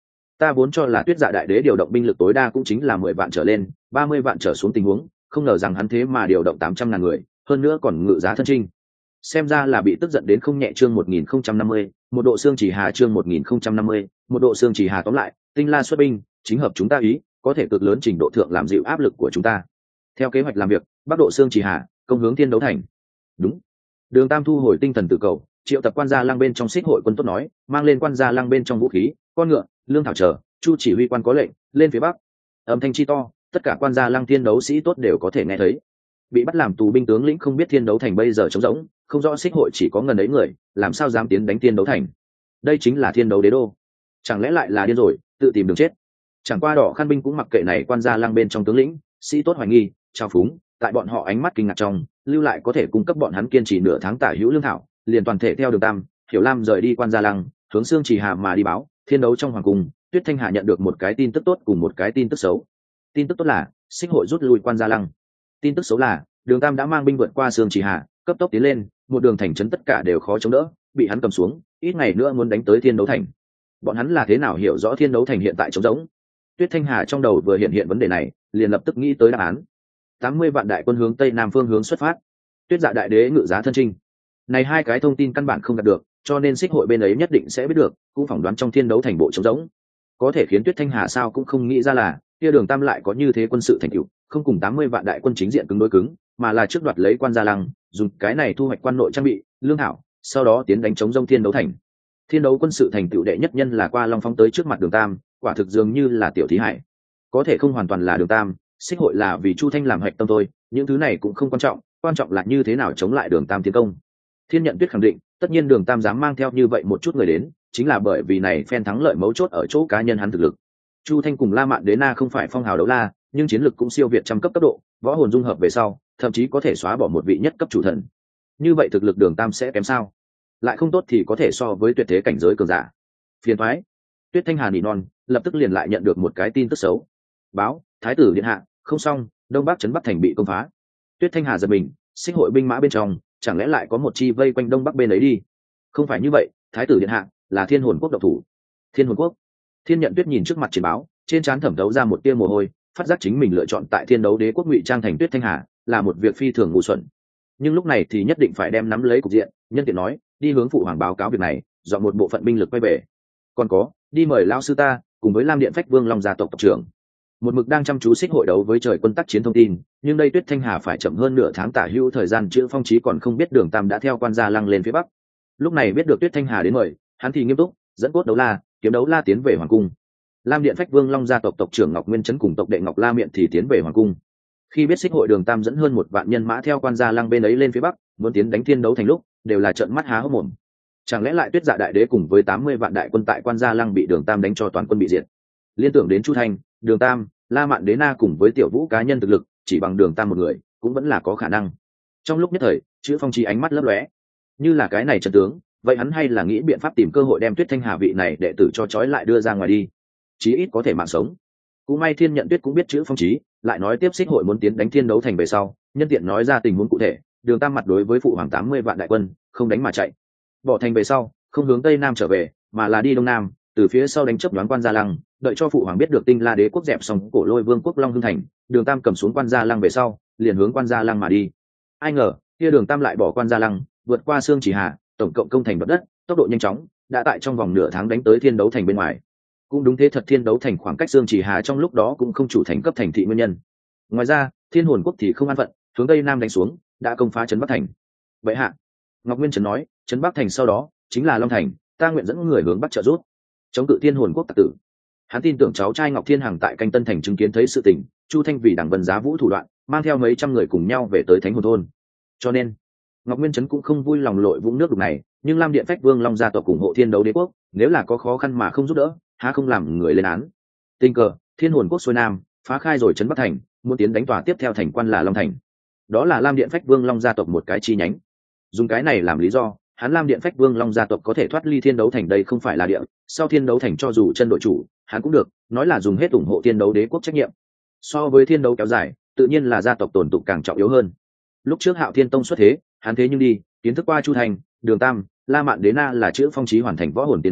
ta vốn cho là Tuyết Dạ đại đế điều động binh lực tối đa cũng chính là mười vạn trở lên, ba mươi vạn trở xuống tình huống, không ngờ rằng hắn thế mà điều động tám trăm ngàn người, hơn nữa còn ngự giá thân trinh. Xem ra là bị tức giận đến không nhẹ. Chương một nghìn không trăm năm mươi, một độ xương chỉ hà. Chương một nghìn không trăm năm mươi, một độ xương chỉ hà. Tóm lại, Tinh La xuất binh chính hợp chúng ta ý, có thể cực lớn trình độ thượng làm dịu áp lực của chúng ta. Theo kế hoạch làm việc, bắc độ xương chỉ hà, công hướng Thiên Đấu Thành. Đúng. Đường Tam thu hồi tinh thần tự cầu, triệu tập quan gia lăng bên trong xích hội quân tốt nói, mang lên quan gia lăng bên trong vũ khí, con ngựa, lương thảo chờ. Chu chỉ huy quan có lệnh, lên phía bắc. Âm thanh chi to, tất cả quan gia lăng thiên đấu sĩ tốt đều có thể nghe thấy. Bị bắt làm tù binh tướng lĩnh không biết Thiên Đấu Thành bây giờ trống rỗng, không rõ xích hội chỉ có ngần ấy người, làm sao dám tiến đánh Thiên Đấu Thành? Đây chính là Thiên Đấu Đế đô, chẳng lẽ lại là điên rồi, tự tìm đường chết? Chẳng qua đỏ khăn binh cũng mặc kệ này quan gia lăng bên trong tướng lĩnh, sĩ tốt hoài nghi, trao phúng, tại bọn họ ánh mắt kinh ngạc trong, lưu lại có thể cung cấp bọn hắn kiên trì nửa tháng tả hữu lương thảo, liền toàn thể theo Đường Tam, Hiểu Lam rời đi quan gia lăng, hướng Sương Chỉ Hà mà đi báo, Thiên Đấu trong hoàng cung, Tuyết Thanh Hà nhận được một cái tin tức tốt cùng một cái tin tức xấu. Tin tức tốt là xích hội rút lui quan gia lăng. Tin tức xấu là Đường Tam đã mang binh vượt qua Sương Chỉ Hà, cấp tốc tiến lên, một đường thành trấn tất cả đều khó chống đỡ, bị hắn cầm xuống, ít ngày nữa muốn đánh tới Thiên Đấu Thành. Bọn hắn là thế nào hiểu rõ Thiên Đấu Thành hiện tại trống rỗng? Tuyết Thanh Hà trong đầu vừa hiện hiện vấn đề này, liền lập tức nghĩ tới đáp án. tám mươi vạn đại quân hướng tây nam phương hướng xuất phát. Tuyết Dạ đại đế ngự giá thân trinh. Này hai cái thông tin căn bản không đạt được, cho nên xích hội bên ấy nhất định sẽ biết được, cũng phỏng đoán trong Thiên Đấu Thành bộ trống rỗng. Có thể khiến Tuyết Thanh Hà sao cũng không nghĩ ra là, kia Đường Tam lại có như thế quân sự thành tựu, không cùng tám mươi vạn đại quân chính diện cứng đối cứng, mà là trước đoạt lấy quan gia lăng, dùng cái này thu hoạch quan nội trang bị, lương thảo, sau đó tiến đánh chống rông Thiên Đấu Thành. Thiên Đấu quân sự thành tựu đệ nhất nhân là qua Long Phong tới trước mặt Đường Tam, quả thực dường như là tiểu thí hải. Có thể không hoàn toàn là Đường Tam, xích hội là vì Chu Thanh làm hạch tâm thôi, những thứ này cũng không quan trọng, quan trọng là như thế nào chống lại Đường Tam tiến công. Thiên Nhận Tuyết khẳng định, tất nhiên Đường Tam dám mang theo như vậy một chút người đến, chính là bởi vì này phen thắng lợi mấu chốt ở chỗ cá nhân hắn thực lực. Chu Thanh cùng La Mạn Đế Na không phải phong hào đấu la, nhưng chiến lực cũng siêu việt trăm cấp cấp độ, võ hồn dung hợp về sau, thậm chí có thể xóa bỏ một vị nhất cấp chủ thần. Như vậy thực lực Đường Tam sẽ kém sao? Lại không tốt thì có thể so với tuyệt thế cảnh giới cường giả. Phiền toái. Tuyết Thanh Hà nỉ non, lập tức liền lại nhận được một cái tin tức xấu. Báo, Thái tử điện hạ, không xong, Đông Bắc trấn Bắc thành bị công phá. Tuyết Thanh Hà giật mình, xích hội binh mã bên trong, chẳng lẽ lại có một chi vây quanh Đông Bắc bên ấy đi? Không phải như vậy, Thái tử điện hạ, là Thiên Hồn quốc độc thủ. Thiên Hồn quốc? Thiên Nhận Tuyết nhìn trước mặt chiến báo, trên trán thẩm thấu ra một tia mồ hôi, phát giác chính mình lựa chọn tại Thiên Đấu Đế quốc ngụy trang thành Tuyết Thanh Hà là một việc phi thường ngu xuẩn. Nhưng lúc này thì nhất định phải đem nắm lấy cục diện, nhân tiện nói, đi hướng phụ hoàng báo cáo việc này, dọn một bộ phận binh lực quay về. Còn có, đi mời lão sư ta, cùng với Lam Điện Phách Vương Long gia tộc tộc trưởng. Một mực đang chăm chú xích hội đấu với trời quân tác chiến thông tin, nhưng đây Tuyết Thanh Hà phải chậm hơn nửa tháng tả hữu thời gian chữ phong chí còn không biết Đường Tam đã theo quan gia lăng lên phía bắc. Lúc này biết được Tuyết Thanh Hà đến mời, hắn thì nghiêm túc, dẫn cốt đấu la, kiếm đấu la tiến về hoàng cung. Lam Điện Phách Vương Long gia tộc tộc trưởng Ngọc Nguyên Trấn cùng tộc đệ Ngọc La Miện thì tiến về hoàng cung. Khi biết xích hội Đường Tam dẫn hơn một vạn nhân mã theo quan gia lăng bên ấy lên phía bắc, muốn tiến đánh Thiên Đấu Thành lúc, đều là trợn mắt há hốc mồm. Chẳng lẽ lại Tuyết Dạ đại đế cùng với tám mươi vạn đại quân tại quan gia lăng bị Đường Tam đánh cho toàn quân bị diệt? Liên tưởng đến Chu Thanh, Đường Tam, La Mạn Đế Na cùng với Tiểu Vũ cá nhân thực lực, chỉ bằng Đường Tam một người, cũng vẫn là có khả năng. Trong lúc nhất thời, chữ phong chí ánh mắt lấp lóe, như là cái này trận tướng, vậy hắn hay là nghĩ biện pháp tìm cơ hội đem Tuyết Thanh Hà vị này đệ tử cho trói lại đưa ra ngoài đi, chí ít có thể mạng sống. Cũng may Thiên Nhận Tuyết cũng biết chữ phong chí, lại nói tiếp xích hội muốn tiến đánh Thiên Đấu Thành về sau, nhân tiện nói ra tình huống cụ thể, Đường Tam mặt đối với phụ hoàng tám mươi vạn đại quân, không đánh mà chạy. Bỏ thành về sau, không hướng tây nam trở về, mà là đi đông nam, từ phía sau đánh chấp đoán quan gia lăng, đợi cho phụ hoàng biết được Tinh La đế quốc dẹp xong cổ lôi vương quốc Long Hưng thành, Đường Tam cầm xuống quan gia lăng về sau, liền hướng quan gia lăng mà đi. Ai ngờ, kia Đường Tam lại bỏ quan gia lăng, vượt qua Sương Chỉ Hà, tổng cộng công thành đoạt đất, tốc độ nhanh chóng, đã tại trong vòng nửa tháng đánh tới Thiên Đấu Thành bên ngoài. Cũng đúng thế thật, Thiên Đấu Thành khoảng cách Sương Chỉ Hà trong lúc đó cũng không chủ thành cấp thành thị nguyên nhân. Ngoài ra, Thiên Hồn quốc thì không an phận, hướng tây nam đánh xuống, đã công phá trấn Bắc thành. Vậy hạ, Ngọc Nguyên Trấn nói, trấn Bắc thành sau đó chính là Long thành, ta nguyện dẫn người hướng bắc trợ giúp, chống cự Thiên Hồn quốc tặc tử. Hắn tin tưởng cháu trai Ngọc Thiên Hằng tại Canh Tân thành chứng kiến thấy sự tình, Chu Thanh vì đảng vân giá vũ thủ đoạn, mang theo mấy trăm người cùng nhau về tới Thánh Hồn thôn. Cho nên, Ngọc Nguyên Trấn cũng không vui lòng lội vũng nước đục này, nhưng Lam Điện Phách Vương Long gia tộc ủng hộ Thiên Đấu đế quốc, nếu là có khó khăn mà không giúp đỡ, há không làm người lên án. Tình cờ, Thiên Hồn quốc xuôi nam, phá khai rồi trấn Bắc thành, muốn tiến đánh tòa tiếp theo thành quan là Long thành. Đó là Lam Điện Phách Vương Long gia tộc một cái chi nhánh. Dùng cái này làm lý do, hắn Lam Điện Phách Vương Long gia tộc có thể thoát ly Thiên Đấu thành, đây không phải là địa, sau Thiên Đấu thành cho dù chân đội chủ, hắn cũng được, nói là dùng hết ủng hộ Thiên Đấu đế quốc trách nhiệm. So với Thiên Đấu kéo dài, tự nhiên là gia tộc tổn tụ càng trọng yếu hơn. Lúc trước Hạo Thiên tông xuất thế, hắn thế nhưng đi kiến thức qua Chu Thành, Đường Tam, La Mạn Đế Na là chữ phong chí hoàn thành võ hồn tiến hóa,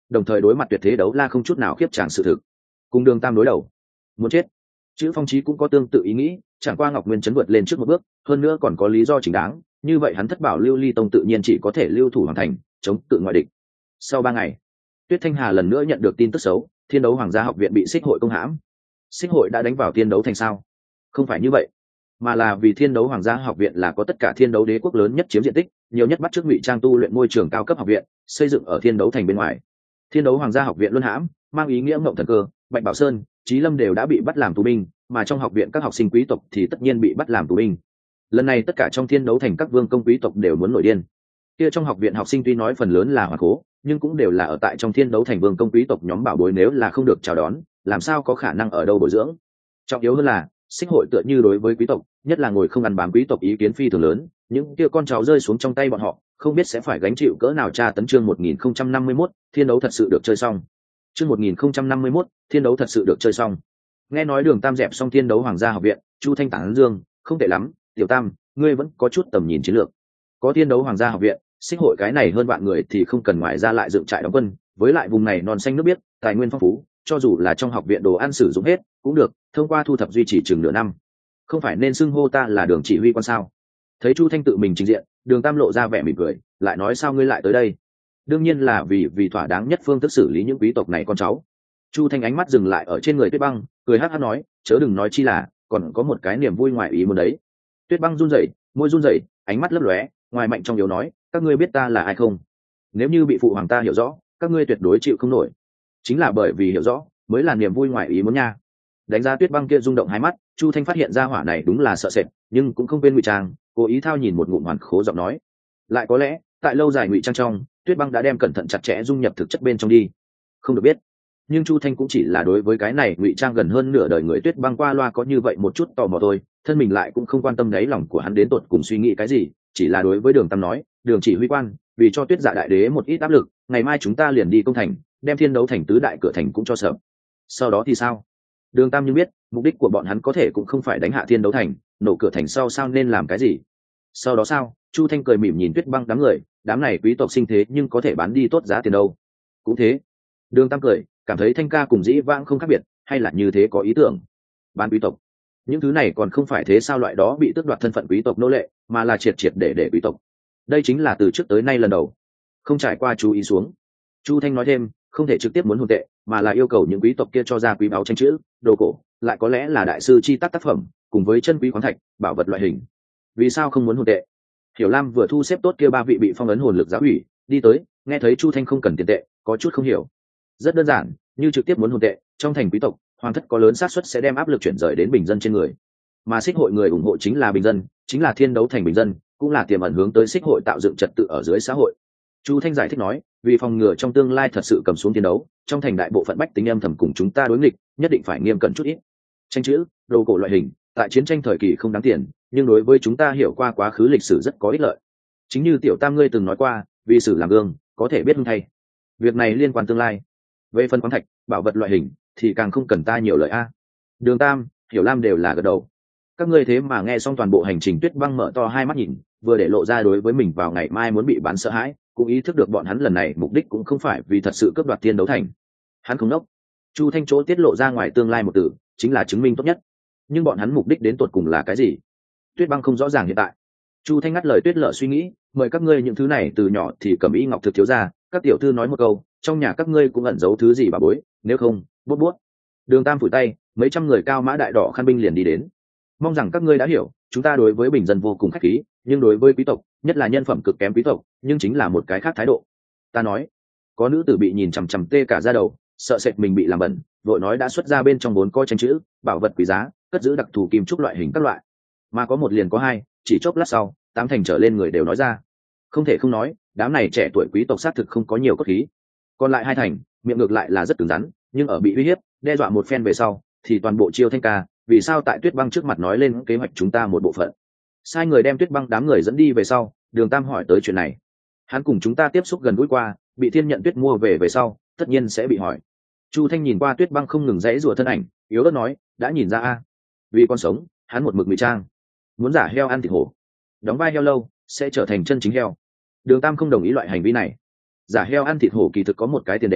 đồng thời đối mặt tuyệt thế đấu la không chút nào khiếp tràng sự thực. Cùng Đường Tam đối đầu, muốn chết. Chữ Phong Chí cũng có tương tự ý nghĩ, chẳng qua Ngọc Nguyên chấn vượt lên trước một bước, hơn nữa còn có lý do chính đáng, như vậy hắn thất bảo lưu ly tông tự nhiên chỉ có thể lưu thủ hoàn thành, chống cự ngoại địch. Sau ba ngày, Tuyết Thanh Hà lần nữa nhận được tin tức xấu, Thiên Đấu Hoàng gia học viện bị Xích hội công hãm. Xích hội đã đánh vào Thiên Đấu thành sao? Không phải như vậy, mà là vì Thiên Đấu Hoàng gia học viện là có tất cả Thiên Đấu đế quốc lớn nhất chiếm diện tích, nhiều nhất bắt chước ngụy trang tu luyện môi trường cao cấp học viện, xây dựng ở Thiên Đấu thành bên ngoài. Thiên Đấu Hoàng gia học viện luân hãm, mang ý nghĩa Ngộng Thần Cơ, Bạch Bảo Sơn, Chí Lâm đều đã bị bắt làm tù binh, mà trong học viện các học sinh quý tộc thì tất nhiên bị bắt làm tù binh. Lần này tất cả trong Thiên Đấu thành các vương công quý tộc đều muốn nổi điên. Kia trong học viện học sinh tuy nói phần lớn là hòa cố, nhưng cũng đều là ở tại trong Thiên Đấu thành vương công quý tộc nhóm bảo bối, nếu là không được chào đón, làm sao có khả năng ở đâu bồi dưỡng. Trọng yếu hơn là Xích hội tựa như đối với quý tộc, nhất là ngồi không ăn bám quý tộc ý kiến phi thường lớn, những kia con cháu rơi xuống trong tay bọn họ, không biết sẽ phải gánh chịu cỡ nào tra tấn. Chương một nghìn không trăm năm mươi mốt, Thiên Đấu thật sự được chơi xong. Chương một nghìn không trăm năm mươi mốt, Thiên Đấu thật sự được chơi xong. Nghe nói Đường Tam dẹp xong Thiên Đấu Hoàng gia học viện, Chu Thanh tán dương, không tệ lắm, Tiểu Tam, ngươi vẫn có chút tầm nhìn chiến lược. Có Thiên Đấu Hoàng gia học viện, Xích hội cái này hơn vạn người thì không cần ngoài ra lại dựng trại đóng quân, với lại vùng này non xanh nước biếc, tài nguyên phong phú, cho dù là trong học viện đồ ăn sử dụng hết cũng được, thông qua thu thập duy trì chừng nửa năm. Không phải nên xưng hô ta là Đường chỉ huy quan sao? Thấy Chu Thanh tự mình trình diện, Đường Tam lộ ra vẻ mỉm cười, lại nói sao ngươi lại tới đây? Đương nhiên là vì vì thỏa đáng nhất phương thức xử lý những quý tộc này con cháu. Chu Thanh ánh mắt dừng lại ở trên người Tuyết Băng, cười hắc hắc nói, chớ đừng nói chi là, còn có một cái niềm vui ngoài ý muốn đấy. Tuyết Băng run rẩy, môi run rẩy, ánh mắt lấp lóe, ngoài mạnh trong yếu nói, các ngươi biết ta là ai không? Nếu như bị phụ hoàng ta hiểu rõ, các ngươi tuyệt đối chịu không nổi. Chính là bởi vì hiểu rõ, mới là niềm vui ngoài ý muốn nha. Đánh giá Tuyết Băng kia rung động hai mắt, Chu Thanh phát hiện ra hỏa này đúng là sợ sệt, nhưng cũng không quên ngụy trang, cố ý thao nhìn một ngụm hoàn khố giọng nói, lại có lẽ tại lâu dài ngụy trang trong, Tuyết Băng đã đem cẩn thận chặt chẽ dung nhập thực chất bên trong đi. Không được biết, nhưng Chu Thanh cũng chỉ là đối với cái này ngụy trang gần hơn nửa đời người Tuyết Băng qua loa có như vậy một chút tò mò thôi, thân mình lại cũng không quan tâm đáy lòng của hắn đến tột cùng suy nghĩ cái gì, chỉ là đối với Đường Tam nói, Đường chỉ huy quan, vì cho Tuyết Dạ đại đế một ít áp lực, ngày mai chúng ta liền đi công thành, đem Thiên Đấu thành tứ đại cửa thành cũng cho sợ. Sau đó thì sao? Đường Tam như biết, mục đích của bọn hắn có thể cũng không phải đánh hạ Thiên Đấu thành, nổ cửa thành sau sao nên làm cái gì? Sau đó sao? Chu Thanh cười mỉm nhìn Tuyết Băng đám người, đám này quý tộc sinh thế nhưng có thể bán đi tốt giá tiền đâu. Cũng thế. Đường Tam cười, cảm thấy Thanh ca cùng Dĩ Vãng không khác biệt, hay là như thế có ý tưởng. Bán quý tộc, những thứ này còn không phải thế sao, loại đó bị tước đoạt thân phận quý tộc nô lệ, mà là triệt triệt để để quý tộc. Đây chính là từ trước tới nay lần đầu. Không trải qua chú ý xuống. Chu Thanh nói thêm, không thể trực tiếp muốn hồn tệ, mà là yêu cầu những quý tộc kia cho ra quý báu tranh chữ, đồ cổ, lại có lẽ là đại sư chi tác tác phẩm, cùng với chân quý khoáng thạch, bảo vật loại hình. Vì sao không muốn hồn tệ? Hiểu Lam vừa thu xếp tốt kia ba vị bị phong ấn hồn lực giáo ủy, đi tới, nghe thấy Chu Thanh không cần tiền tệ, có chút không hiểu. Rất đơn giản, như trực tiếp muốn hồn tệ, trong thành quý tộc, hoàng thất có lớn xác suất sẽ đem áp lực chuyển rời đến bình dân trên người. Mà Xích hội người ủng hộ chính là bình dân, chính là Thiên Đấu thành bình dân, cũng là tiềm ẩn hướng tới Xích hội tạo dựng trật tự ở dưới xã hội. Chu Thanh giải thích nói, vì phòng ngừa trong tương lai thật sự cầm xuống Thiên Đấu, trong thành đại bộ phận bách tính âm thầm cùng chúng ta đối nghịch, nhất định phải nghiêm cẩn chút ít. Tranh chữ, đồ cổ loại hình, tại chiến tranh thời kỳ không đáng tiền, nhưng đối với chúng ta hiểu qua quá khứ lịch sử rất có ích lợi. Chính như Tiểu Tam ngươi từng nói qua, vì sử làm gương, có thể biết hưng thay. Việc này liên quan tương lai. Về phần khoáng thạch, bảo vật loại hình, thì càng không cần ta nhiều lời a. Đường Tam, Hiểu Lam đều là gật đầu. Các ngươi thế mà nghe xong toàn bộ hành trình, Tuyết Băng mở to hai mắt nhìn, vừa để lộ ra đối với mình vào ngày mai muốn bị bán sợ hãi, cũng ý thức được bọn hắn lần này mục đích cũng không phải vì thật sự cướp đoạt Thiên Đấu thành. Hắn không nốc. Chu Thanh chỗ tiết lộ ra ngoài tương lai một từ, chính là chứng minh tốt nhất. Nhưng bọn hắn mục đích đến tột cùng là cái gì? Tuyết Băng không rõ ràng hiện tại. Chu Thanh ngắt lời Tuyết Lợ suy nghĩ, mời các ngươi những thứ này từ nhỏ thì cầm ý ngọc thực thiếu ra, các tiểu thư nói một câu, trong nhà các ngươi cũng ẩn giấu thứ gì bà bối, nếu không, bút bút. Đường Tam phủi tay, mấy trăm người cao mã đại đỏ khăn binh liền đi đến. Mong rằng các ngươi đã hiểu, chúng ta đối với bình dân vô cùng khách khí, nhưng đối với quý tộc, nhất là nhân phẩm cực kém quý tộc, nhưng chính là một cái khác thái độ. Ta nói, có nữ tử bị nhìn chằm chằm tê cả da đầu, sợ sệt mình bị làm bẩn, vội nói đã xuất ra bên trong bốn coi tranh chữ, bảo vật quý giá, cất giữ đặc thù kim trúc loại hình các loại. Mà có một liền có hai, chỉ chốc lát sau, tám thành trở lên người đều nói ra. Không thể không nói, đám này trẻ tuổi quý tộc xác thực không có nhiều cốt khí. Còn lại hai thành, miệng ngược lại là rất cứng rắn, nhưng ở bị uy hiếp, đe dọa một phen về sau, thì toàn bộ chiêu Thanh ca, vì sao tại Tuyết Băng trước mặt nói lên kế hoạch chúng ta một bộ phận. Sai người đem Tuyết Băng đám người dẫn đi về sau, Đường Tam hỏi tới chuyện này. Hắn cùng chúng ta tiếp xúc gần gũi qua, bị Thiên Nhận Tuyết mua về về sau, tất nhiên sẽ bị hỏi. Chu Thanh nhìn qua Tuyết Băng không ngừng rẽ rùa thân ảnh, yếu ớt nói, đã nhìn ra a, vì con sống, hắn một mực ngụy trang, muốn giả heo ăn thịt hổ, đóng vai heo lâu sẽ trở thành chân chính heo. Đường Tam không đồng ý loại hành vi này. Giả heo ăn thịt hổ kỳ thực có một cái tiền đề,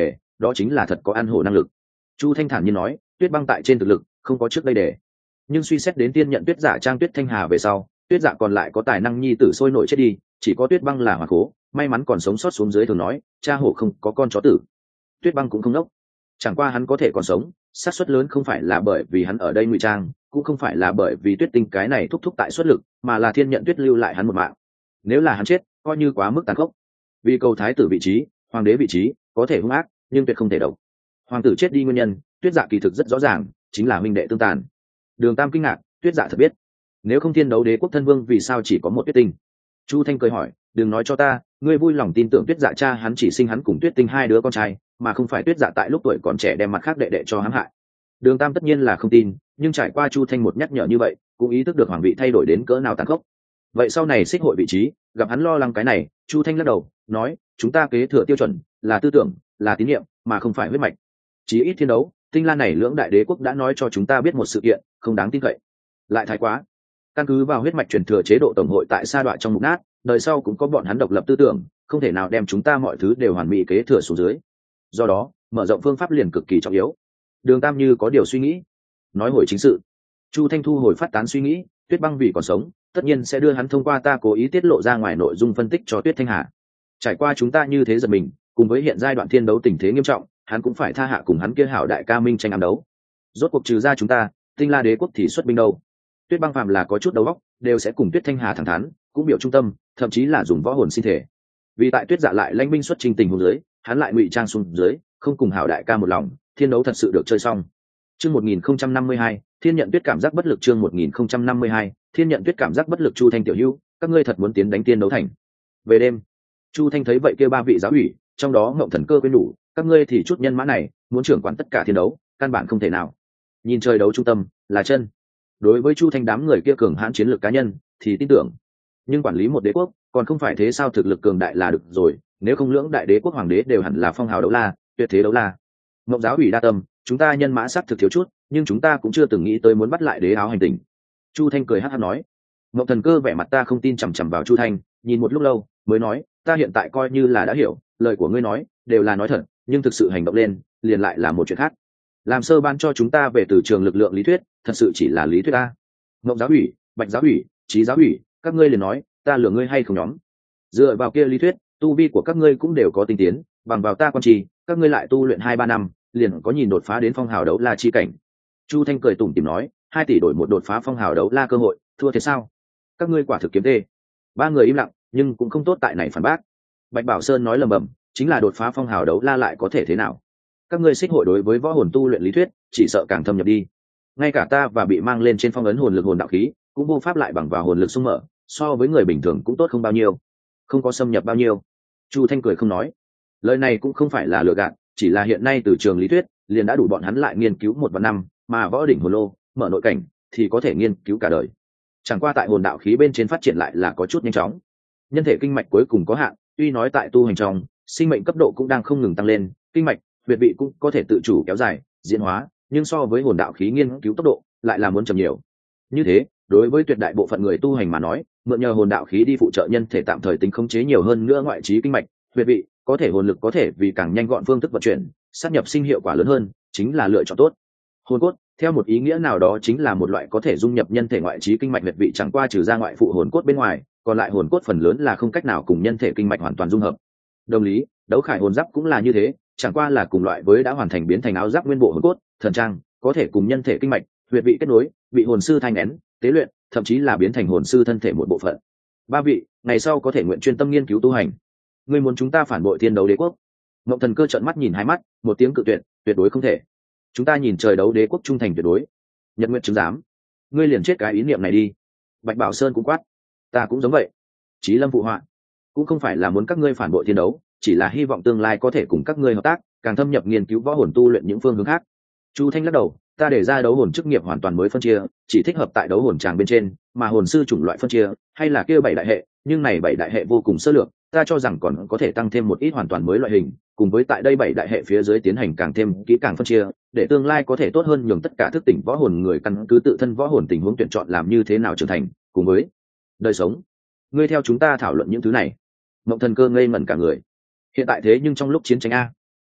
đó chính là thật có ăn hổ năng lực. Chu Thanh thản nhiên nói, Tuyết Băng tại trên thực lực không có trước đây để, nhưng suy xét đến tiên nhận Tuyết Dạ trang Tuyết Thanh Hà về sau, Tuyết Dạ còn lại có tài năng nhi tử sôi nổi chết đi, chỉ có Tuyết Băng là hoàn cố, may mắn còn sống sót xuống dưới thường nói, cha hổ không có con chó tử. Tuyết Băng cũng không nốc, chẳng qua hắn có thể còn sống, xác suất lớn không phải là bởi vì hắn ở đây ngụy trang, cũng không phải là bởi vì Tuyết Tinh cái này thúc thúc tại xuất lực, mà là thiên nhận Tuyết lưu lại hắn một mạng. Nếu là hắn chết, coi như quá mức tàn khốc. Vì cầu thái tử vị trí, hoàng đế vị trí, có thể hung ác, nhưng tuyệt không thể độc. Hoàng tử chết đi nguyên nhân, Tuyết Dạ kỳ thực rất rõ ràng, chính là huynh đệ tương tàn. Đường Tam kinh ngạc, Tuyết Dạ thật biết. Nếu không thiên đấu đế quốc thân vương vì sao chỉ có một Tuyết Tinh? Chu Thanh cười hỏi, đừng nói cho ta, ngươi vui lòng tin tưởng Tuyết Dạ cha hắn chỉ sinh hắn cùng Tuyết Tinh hai đứa con trai, mà không phải Tuyết Dạ tại lúc tuổi còn trẻ đem mặt khác đệ đệ cho hãm hại. Đường Tam tất nhiên là không tin, nhưng trải qua Chu Thanh một nhắc nhở như vậy, cũng ý thức được hoàng vị thay đổi đến cỡ nào tàn khốc. Vậy sau này xích hội vị trí, gặp hắn lo lắng cái này, Chu Thanh lắc đầu, nói, chúng ta kế thừa tiêu chuẩn là tư tưởng, là tín nhiệm, mà không phải huyết mạch. Chí ít thiên đấu, Tinh Lan này lưỡng đại đế quốc đã nói cho chúng ta biết một sự kiện, không đáng tin cậy. Lại thái quá. Căn cứ vào huyết mạch truyền thừa chế độ tổng hội tại sa đoạn trong mục nát, đời sau cũng có bọn hắn độc lập tư tưởng, không thể nào đem chúng ta mọi thứ đều hoàn mỹ kế thừa xuống dưới. Do đó, mở rộng phương pháp liền cực kỳ trọng yếu. Đường Tam như có điều suy nghĩ, nói hồi chính sự. Chu Thanh thu hồi phát tán suy nghĩ, Tuyết Băng vì còn sống, tất nhiên sẽ đưa hắn thông qua ta cố ý tiết lộ ra ngoài nội dung phân tích cho Tuyết Thanh Hà. Trải qua chúng ta như thế giật mình, cùng với hiện giai đoạn thiên đấu tình thế nghiêm trọng, hắn cũng phải tha hạ cùng hắn kia hảo đại ca minh tranh ám đấu. Rốt cuộc trừ ra chúng ta, Tinh La đế quốc thì xuất binh đâu? Tuyết Băng phàm là có chút đầu óc, đều sẽ cùng Tuyết Thanh Hà thẳng thắn, cũng biểu trung tâm, thậm chí là dùng võ hồn sinh thể. Vì tại Tuyết Dạ lại lãnh binh xuất trình tình huống dưới, hắn lại ngụy trang xuống dưới, không cùng hảo đại ca một lòng, thiên đấu thật sự được chơi xong. Chương một nghìn không trăm năm mươi hai, Thiên nhận Tuyết cảm giác bất lực. Chương một nghìn không trăm năm mươi hai, Thiên nhận Tuyết cảm giác bất lực. Chu Thanh tiểu hữu, các ngươi thật muốn tiến đánh tiên đấu thành? Về đêm, Chu Thanh thấy vậy kêu ba vị giáo ủy, trong đó Ngộng Thần Cơ quên đủ, các ngươi thì chút nhân mã này, muốn trưởng quản tất cả thiên đấu, căn bản không thể nào. Nhìn trời đấu trung tâm, là chân. Đối với Chu Thanh đám người kia cường hãn chiến lược cá nhân, thì tin tưởng. Nhưng quản lý một đế quốc, còn không phải thế sao, thực lực cường đại là được rồi, nếu không lưỡng đại đế quốc hoàng đế đều hẳn là phong hào đấu la, tuyệt thế đấu la. Ngộng giáo ủy đa tâm, chúng ta nhân mã sát thực thiếu chút, nhưng chúng ta cũng chưa từng nghĩ tới muốn bắt lại đế áo hành tinh. Chu Thanh cười hắt hắt nói. Ngộng Thần Cơ vẻ mặt ta không tin chằm chằm vào Chu Thanh, nhìn một lúc lâu, mới nói, ta hiện tại coi như là đã hiểu, lời của ngươi nói đều là nói thật, nhưng thực sự hành động lên, liền lại là một chuyện khác. Làm sơ ban cho chúng ta về từ trường lực lượng lý thuyết, thật sự chỉ là lý thuyết a. Ngộng giáo ủy, Bạch giáo ủy, Trí giáo ủy, các ngươi liền nói, ta lừa ngươi hay không nhóm? Dựa vào kia lý thuyết, tu vi của các ngươi cũng đều có tinh tiến, bằng vào ta quan trì, các ngươi lại tu luyện hai ba năm, liền có nhìn đột phá đến phong hào đấu la chi cảnh. Chu Thanh cười tủm tỉm nói, hai tỷ đổi một đột phá phong hào đấu la cơ hội, thua thế sao? Các ngươi quả thực kiếm tê. Ba người im lặng, nhưng cũng không tốt tại này phản bác. Bạch Bảo Sơn nói lầm bầm, chính là đột phá phong hào đấu la lại có thể thế nào? Các ngươi xích hội đối với võ hồn tu luyện lý thuyết, chỉ sợ càng thâm nhập đi. Ngay cả ta và bị mang lên trên phong ấn hồn lực hồn đạo khí, cũng vô pháp lại bằng vào hồn lực sung mở, so với người bình thường cũng tốt không bao nhiêu, không có xâm nhập bao nhiêu. Chu Thanh cười không nói, lời này cũng không phải là lừa gạt, chỉ là hiện nay từ trường lý thuyết liền đã đủ bọn hắn lại nghiên cứu một vạn năm, mà võ đỉnh hồn lô mở nội cảnh thì có thể nghiên cứu cả đời. Chẳng qua tại hồn đạo khí bên trên phát triển lại là có chút nhanh chóng, nhân thể kinh mạch cuối cùng có hạn, tuy nói tại tu hành trong sinh mệnh cấp độ cũng đang không ngừng tăng lên, kinh mạch huyệt vị cũng có thể tự chủ kéo dài diễn hóa, nhưng so với hồn đạo khí nghiên cứu tốc độ lại là muốn chậm nhiều. Như thế đối với tuyệt đại bộ phận người tu hành mà nói, mượn nhờ hồn đạo khí đi phụ trợ nhân thể tạm thời tính khống chế nhiều hơn nữa ngoại trí kinh mạch huyệt vị, có thể hồn lực có thể vì càng nhanh gọn phương thức vận chuyển, sát nhập sinh hiệu quả lớn hơn, chính là lựa chọn tốt. Hồn cốt theo một ý nghĩa nào đó chính là một loại có thể dung nhập nhân thể ngoại trí kinh mạch huyệt vị, chẳng qua trừ ra ngoại phụ hồn cốt bên ngoài, còn lại hồn cốt phần lớn là không cách nào cùng nhân thể kinh mạch hoàn toàn dung hợp. Đồng lý, đấu khải hồn giáp cũng là như thế, chẳng qua là cùng loại với đã hoàn thành biến thành áo giáp nguyên bộ hồn cốt, thần trang, có thể cùng nhân thể kinh mạch huyệt vị kết nối, bị hồn sư thanh nén tế luyện, thậm chí là biến thành hồn sư thân thể một bộ phận. Ba vị ngày sau có thể nguyện chuyên tâm nghiên cứu tu hành. Ngươi muốn chúng ta phản bội thiên đấu đế quốc? Ngộng Thần Cơ trợn mắt nhìn hai mắt, một tiếng cự tuyệt, tuyệt đối không thể. Chúng ta nhìn trời đấu đế quốc trung thành tuyệt đối. Nhật Nguyệt chứng giám, ngươi liền chết cái ý niệm này đi. Bạch Bảo Sơn cũng quát, ta cũng giống vậy. Chí Lâm phụ họa, cũng không phải là muốn các ngươi phản bội thiên đấu, chỉ là hy vọng tương lai có thể cùng các ngươi hợp tác, càng thâm nhập nghiên cứu võ hồn tu luyện những phương hướng khác. Chu Thanh lắc đầu, ta để ra đấu hồn chức nghiệp hoàn toàn mới phân chia, chỉ thích hợp tại đấu hồn tràng bên trên, mà hồn sư chủng loại phân chia hay là kia bảy đại hệ, nhưng này bảy đại hệ vô cùng sơ lược, ta cho rằng còn có thể tăng thêm một ít hoàn toàn mới loại hình, cùng với tại đây bảy đại hệ phía dưới tiến hành càng thêm kỹ càng phân chia, để tương lai có thể tốt hơn nhường tất cả thức tỉnh võ hồn người căn cứ tự thân võ hồn tình huống tuyển chọn làm như thế nào trưởng thành, cùng với đời sống. Ngươi theo chúng ta thảo luận những thứ này. Ngộng Thần Cơ ngây ngẩn cả người. Hiện tại thế nhưng trong lúc chiến tranh a,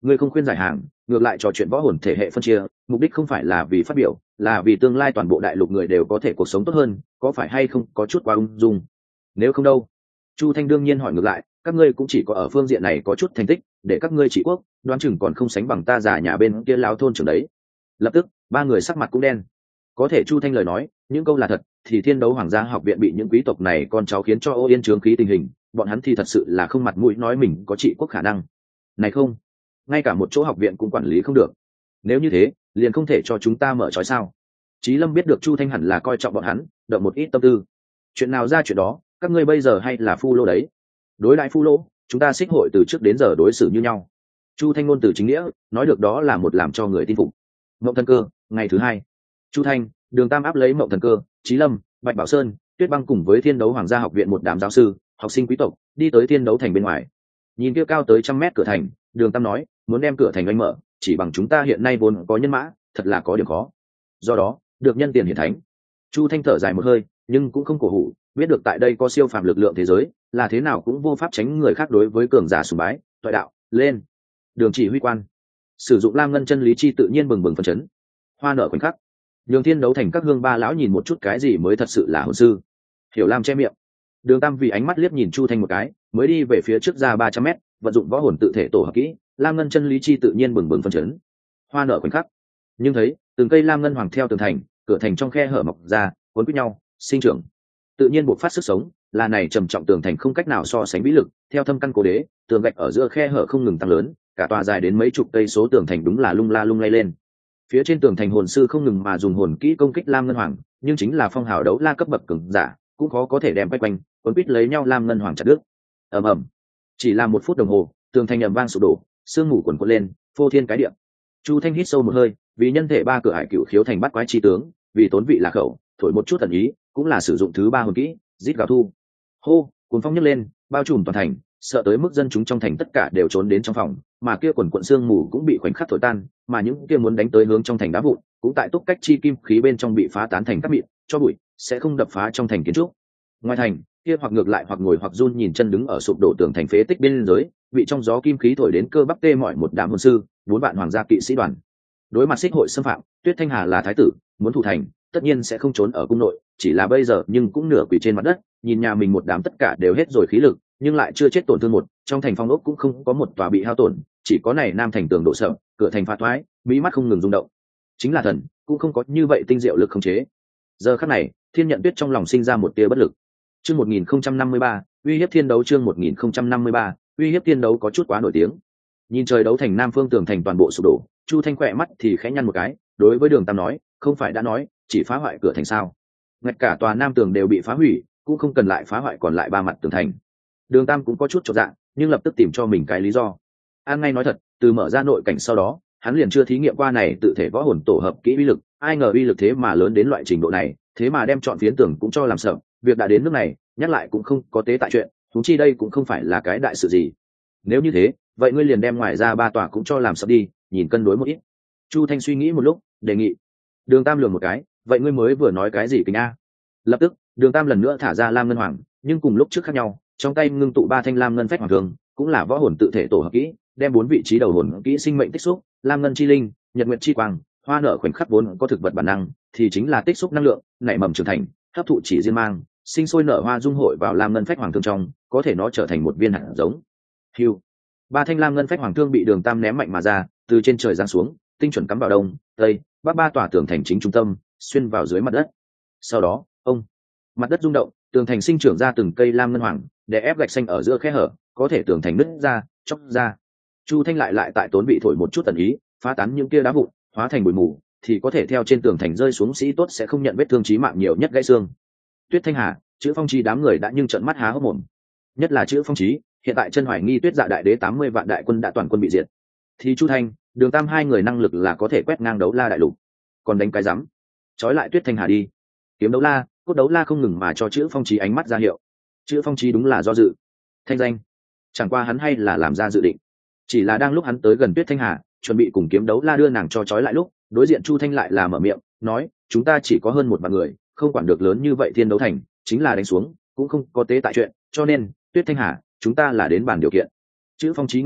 ngươi không khuyên giải hàng, ngược lại trò chuyện võ hồn thể hệ phân chia, mục đích không phải là vì phát biểu, là vì tương lai toàn bộ đại lục người đều có thể cuộc sống tốt hơn, có phải hay không có chút quá ung dung? Nếu không đâu? Chu Thanh đương nhiên hỏi ngược lại, các ngươi cũng chỉ có ở phương diện này có chút thành tích, để các ngươi trị quốc, đoán chừng còn không sánh bằng ta già nhà bên kia lão thôn trưởng đấy. Lập tức, ba người sắc mặt cũng đen. Có thể Chu Thanh lời nói, những câu là thật, thì Thiên Đấu Hoàng gia học viện bị những quý tộc này con cháu khiến cho ô yên trướng khí tình hình, bọn hắn thì thật sự là không mặt mũi nói mình có trị quốc khả năng. Này không, ngay cả một chỗ học viện cũng quản lý không được. Nếu như thế, liền không thể cho chúng ta mở trói sao? Chí Lâm biết được Chu Thanh hẳn là coi trọng bọn hắn, động một ít tâm tư. Chuyện nào ra chuyện đó, các ngươi bây giờ hay là phu lô đấy? Đối lại phu lô, chúng ta xích hội từ trước đến giờ đối xử như nhau. Chu Thanh ngôn từ chính nghĩa, nói được đó là một làm cho người tin phục. Mộng Thần Cơ, ngày thứ hai. Chu Thanh, Đường Tam áp lấy Mộng Thần Cơ, Chí Lâm, Bạch Bảo Sơn, Tuyết Băng cùng với Thiên Đấu Hoàng gia học viện một đám giáo sư, học sinh quý tộc, đi tới Thiên Đấu thành bên ngoài. Nhìn kia cao tới trăm mét cửa thành, Đường Tam nói, muốn đem cửa thành anh mở, chỉ bằng chúng ta hiện nay vốn có nhân mã, thật là có điểm khó. Do đó, được nhân tiền hiển thánh. Chu Thanh thở dài một hơi, nhưng cũng không cổ hủ, biết được tại đây có siêu phàm lực lượng thế giới, là thế nào cũng vô pháp tránh người khác đối với cường giả sùng bái, toại đạo, lên. Đường chỉ huy quan, sử dụng lam ngân chân lý chi tự nhiên bừng bừng phấn chấn. Hoa nở khoảnh khắc, Đường Thiên Đấu thành các hương ba lão nhìn một chút cái gì mới thật sự là hồn sư. Hiểu Lam che miệng. Đường Tam vì ánh mắt liếc nhìn Chu Thanh một cái, mới đi về phía trước ra ba trăm mét, vận dụng võ hồn tự thể tổ hợp kỹ, lam ngân chân lý chi tự nhiên bừng bừng phấn chấn. Hoa nở khoảnh khắc, nhưng thấy từng cây lam ngân hoàng theo tường thành, cửa thành trong khe hở mọc ra, cuốn quýt nhau, sinh trưởng, tự nhiên buộc phát sức sống, là này trầm trọng tường thành không cách nào so sánh vĩ lực, theo thâm căn cố đế, tường gạch ở giữa khe hở không ngừng tăng lớn, cả tòa dài đến mấy chục cây số tường thành đúng là lung la lung lay lên. Phía trên tường thành hồn sư không ngừng mà dùng hồn kỹ công kích lam ngân hoàng, nhưng chính là phong hào đấu la cấp bậc cường giả, cũng khó có thể đem quay quanh, cuốn quýt lấy nhau lam ngân hoàng chặt đứt. Ầm ầm, chỉ là một phút đồng hồ, tường thành ầm vang sụp đổ, sương mù cuồn cuộn lên, phô thiên cái địa. Chu Thanh hít sâu một hơi, vì nhân thể ba cửa hải cựu khiếu thành bắt quái chi tướng, vì tốn vị là khẩu, thổi một chút tần ý, cũng là sử dụng thứ ba hồn kỹ, rít gào thu. Hô, cuồng phong nhấc lên, bao trùm toàn thành, sợ tới mức dân chúng trong thành tất cả đều trốn đến trong phòng, mà kia quần quần sương mù cũng bị khoảnh khắc thổi tan, mà những kia muốn đánh tới hướng trong thành đá vụn, cũng tại túc cách chi kim khí bên trong bị phá tán thành các mịn, cho bụi, sẽ không đập phá trong thành kiến trúc. Ngoài thành, kia hoặc ngược lại hoặc ngồi hoặc run nhìn chân đứng ở sụp đổ tường thành phế tích bên dưới, bị trong gió kim khí thổi đến cơ bắp tê mỏi một đám hồn sư, bốn vạn hoàng gia kỵ sĩ đoàn. Đối mặt xích hội xâm phạm, Tuyết Thanh Hà là thái tử, muốn thủ thành, tất nhiên sẽ không trốn ở cung nội, chỉ là bây giờ nhưng cũng nửa quỳ trên mặt đất, nhìn nhà mình một đám tất cả đều hết rồi khí lực, nhưng lại chưa chết tổn thương một, trong thành phong ốc cũng không có một tòa bị hao tổn, chỉ có này nam thành tường đổ sập, cửa thành phá thoái, mỹ mắt không ngừng rung động. Chính là thần, cũng không có như vậy tinh diệu lực khống chế. Giờ khắc này, Thiên Nhận Tuyết trong lòng sinh ra một tia bất lực. Chương một nghìn không trăm năm mươi ba, uy hiếp thiên đấu chương một nghìn không trăm năm mươi ba, uy hiếp thiên đấu có chút quá nổi tiếng. Nhìn trời đấu thành nam phương tường thành toàn bộ sụp đổ, Chu Thanh khỏe mắt thì khẽ nhăn một cái, đối với Đường Tam nói, không phải đã nói, chỉ phá hoại cửa thành sao? Ngạch cả tòa nam tường đều bị phá hủy, cũng không cần lại phá hoại còn lại ba mặt tường thành. Đường Tam cũng có chút chột dạ, nhưng lập tức tìm cho mình cái lý do. An ngay nói thật, từ mở ra nội cảnh sau đó, hắn liền chưa thí nghiệm qua này tự thể võ hồn tổ hợp kỹ uy lực, ai ngờ uy lực thế mà lớn đến loại trình độ này, thế mà đem chọn phiến tường cũng cho làm sợ, việc đã đến nước này, nhắc lại cũng không có tế tại chuyện, chúng chi đây cũng không phải là cái đại sự gì. Nếu như thế, vậy ngươi liền đem ngoài ra ba tòa cũng cho làm sập đi, nhìn cân đối một ít. Chu Thanh suy nghĩ một lúc, đề nghị. Đường Tam lườm một cái, vậy ngươi mới vừa nói cái gì kính a? Lập tức, Đường Tam lần nữa thả ra lam ngân hoàng, nhưng cùng lúc trước khác nhau, trong tay ngưng tụ ba thanh lam ngân phách hoàng thường, cũng là võ hồn tự thể tổ hợp kỹ, đem bốn vị trí đầu hồn kỹ sinh mệnh tích xúc, lam ngân chi linh, nhật nguyệt chi quang, hoa nở khoảnh khắc vốn có thực vật bản năng, thì chính là tích xúc năng lượng, nảy mầm trưởng thành, hấp thụ chỉ riêng mang, sinh sôi nở hoa dung hội vào lam ngân phách hoàng thương trong, có thể nó trở thành một viên hạt giống. Hưu, ba thanh lam ngân phách hoàng thương bị Đường Tam ném mạnh mà ra, từ trên trời giáng xuống, tinh chuẩn cắm vào đông, tây, bắc ba tòa tường thành chính trung tâm, xuyên vào dưới mặt đất. Sau đó, ông, mặt đất rung động, tường thành sinh trưởng ra từng cây lam ngân hoàng, để ép gạch xanh ở giữa khe hở, có thể tường thành nứt ra, chóc ra. Chu Thanh lại lại tại tốn bị thổi một chút tần ý, phá tán những kia đá vụn, hóa thành bụi mù, thì có thể theo trên tường thành rơi xuống, sĩ tốt sẽ không nhận vết thương chí mạng nhiều nhất gãy xương. Tuyết Thanh Hà, chữ Phong Chí đám người đã nhưng trợn mắt há hốc mồm. Nhất là chữ Phong Chí, hiện tại chân hoài nghi Tuyết Dạ đại đế tám mươi vạn đại quân đã toàn quân bị diệt. Thì Chu Thanh, Đường Tam hai người năng lực là có thể quét ngang đấu la đại lục. Còn đánh cái rắm, trói lại Tuyết Thanh Hà đi. Kiếm đấu la, cốt đấu la không ngừng mà cho chữ Phong Chí ánh mắt ra hiệu. Chữ Phong Chí đúng là do dự. Thanh danh, chẳng qua hắn hay là làm ra dự định. Chỉ là đang lúc hắn tới gần Tuyết Thanh Hà, chuẩn bị cùng kiếm đấu la đưa nàng cho trói lại lúc, đối diện Chu Thanh lại là mở miệng, nói, chúng ta chỉ có hơn một vạn người, không quản được lớn như vậy thiên đấu thành, chính là đánh xuống, cũng không có tế tại chuyện, cho nên, Tuyết Thanh Hà, chúng ta là đến bàn điều kiện. Chữ Phong Chí nghe vậy,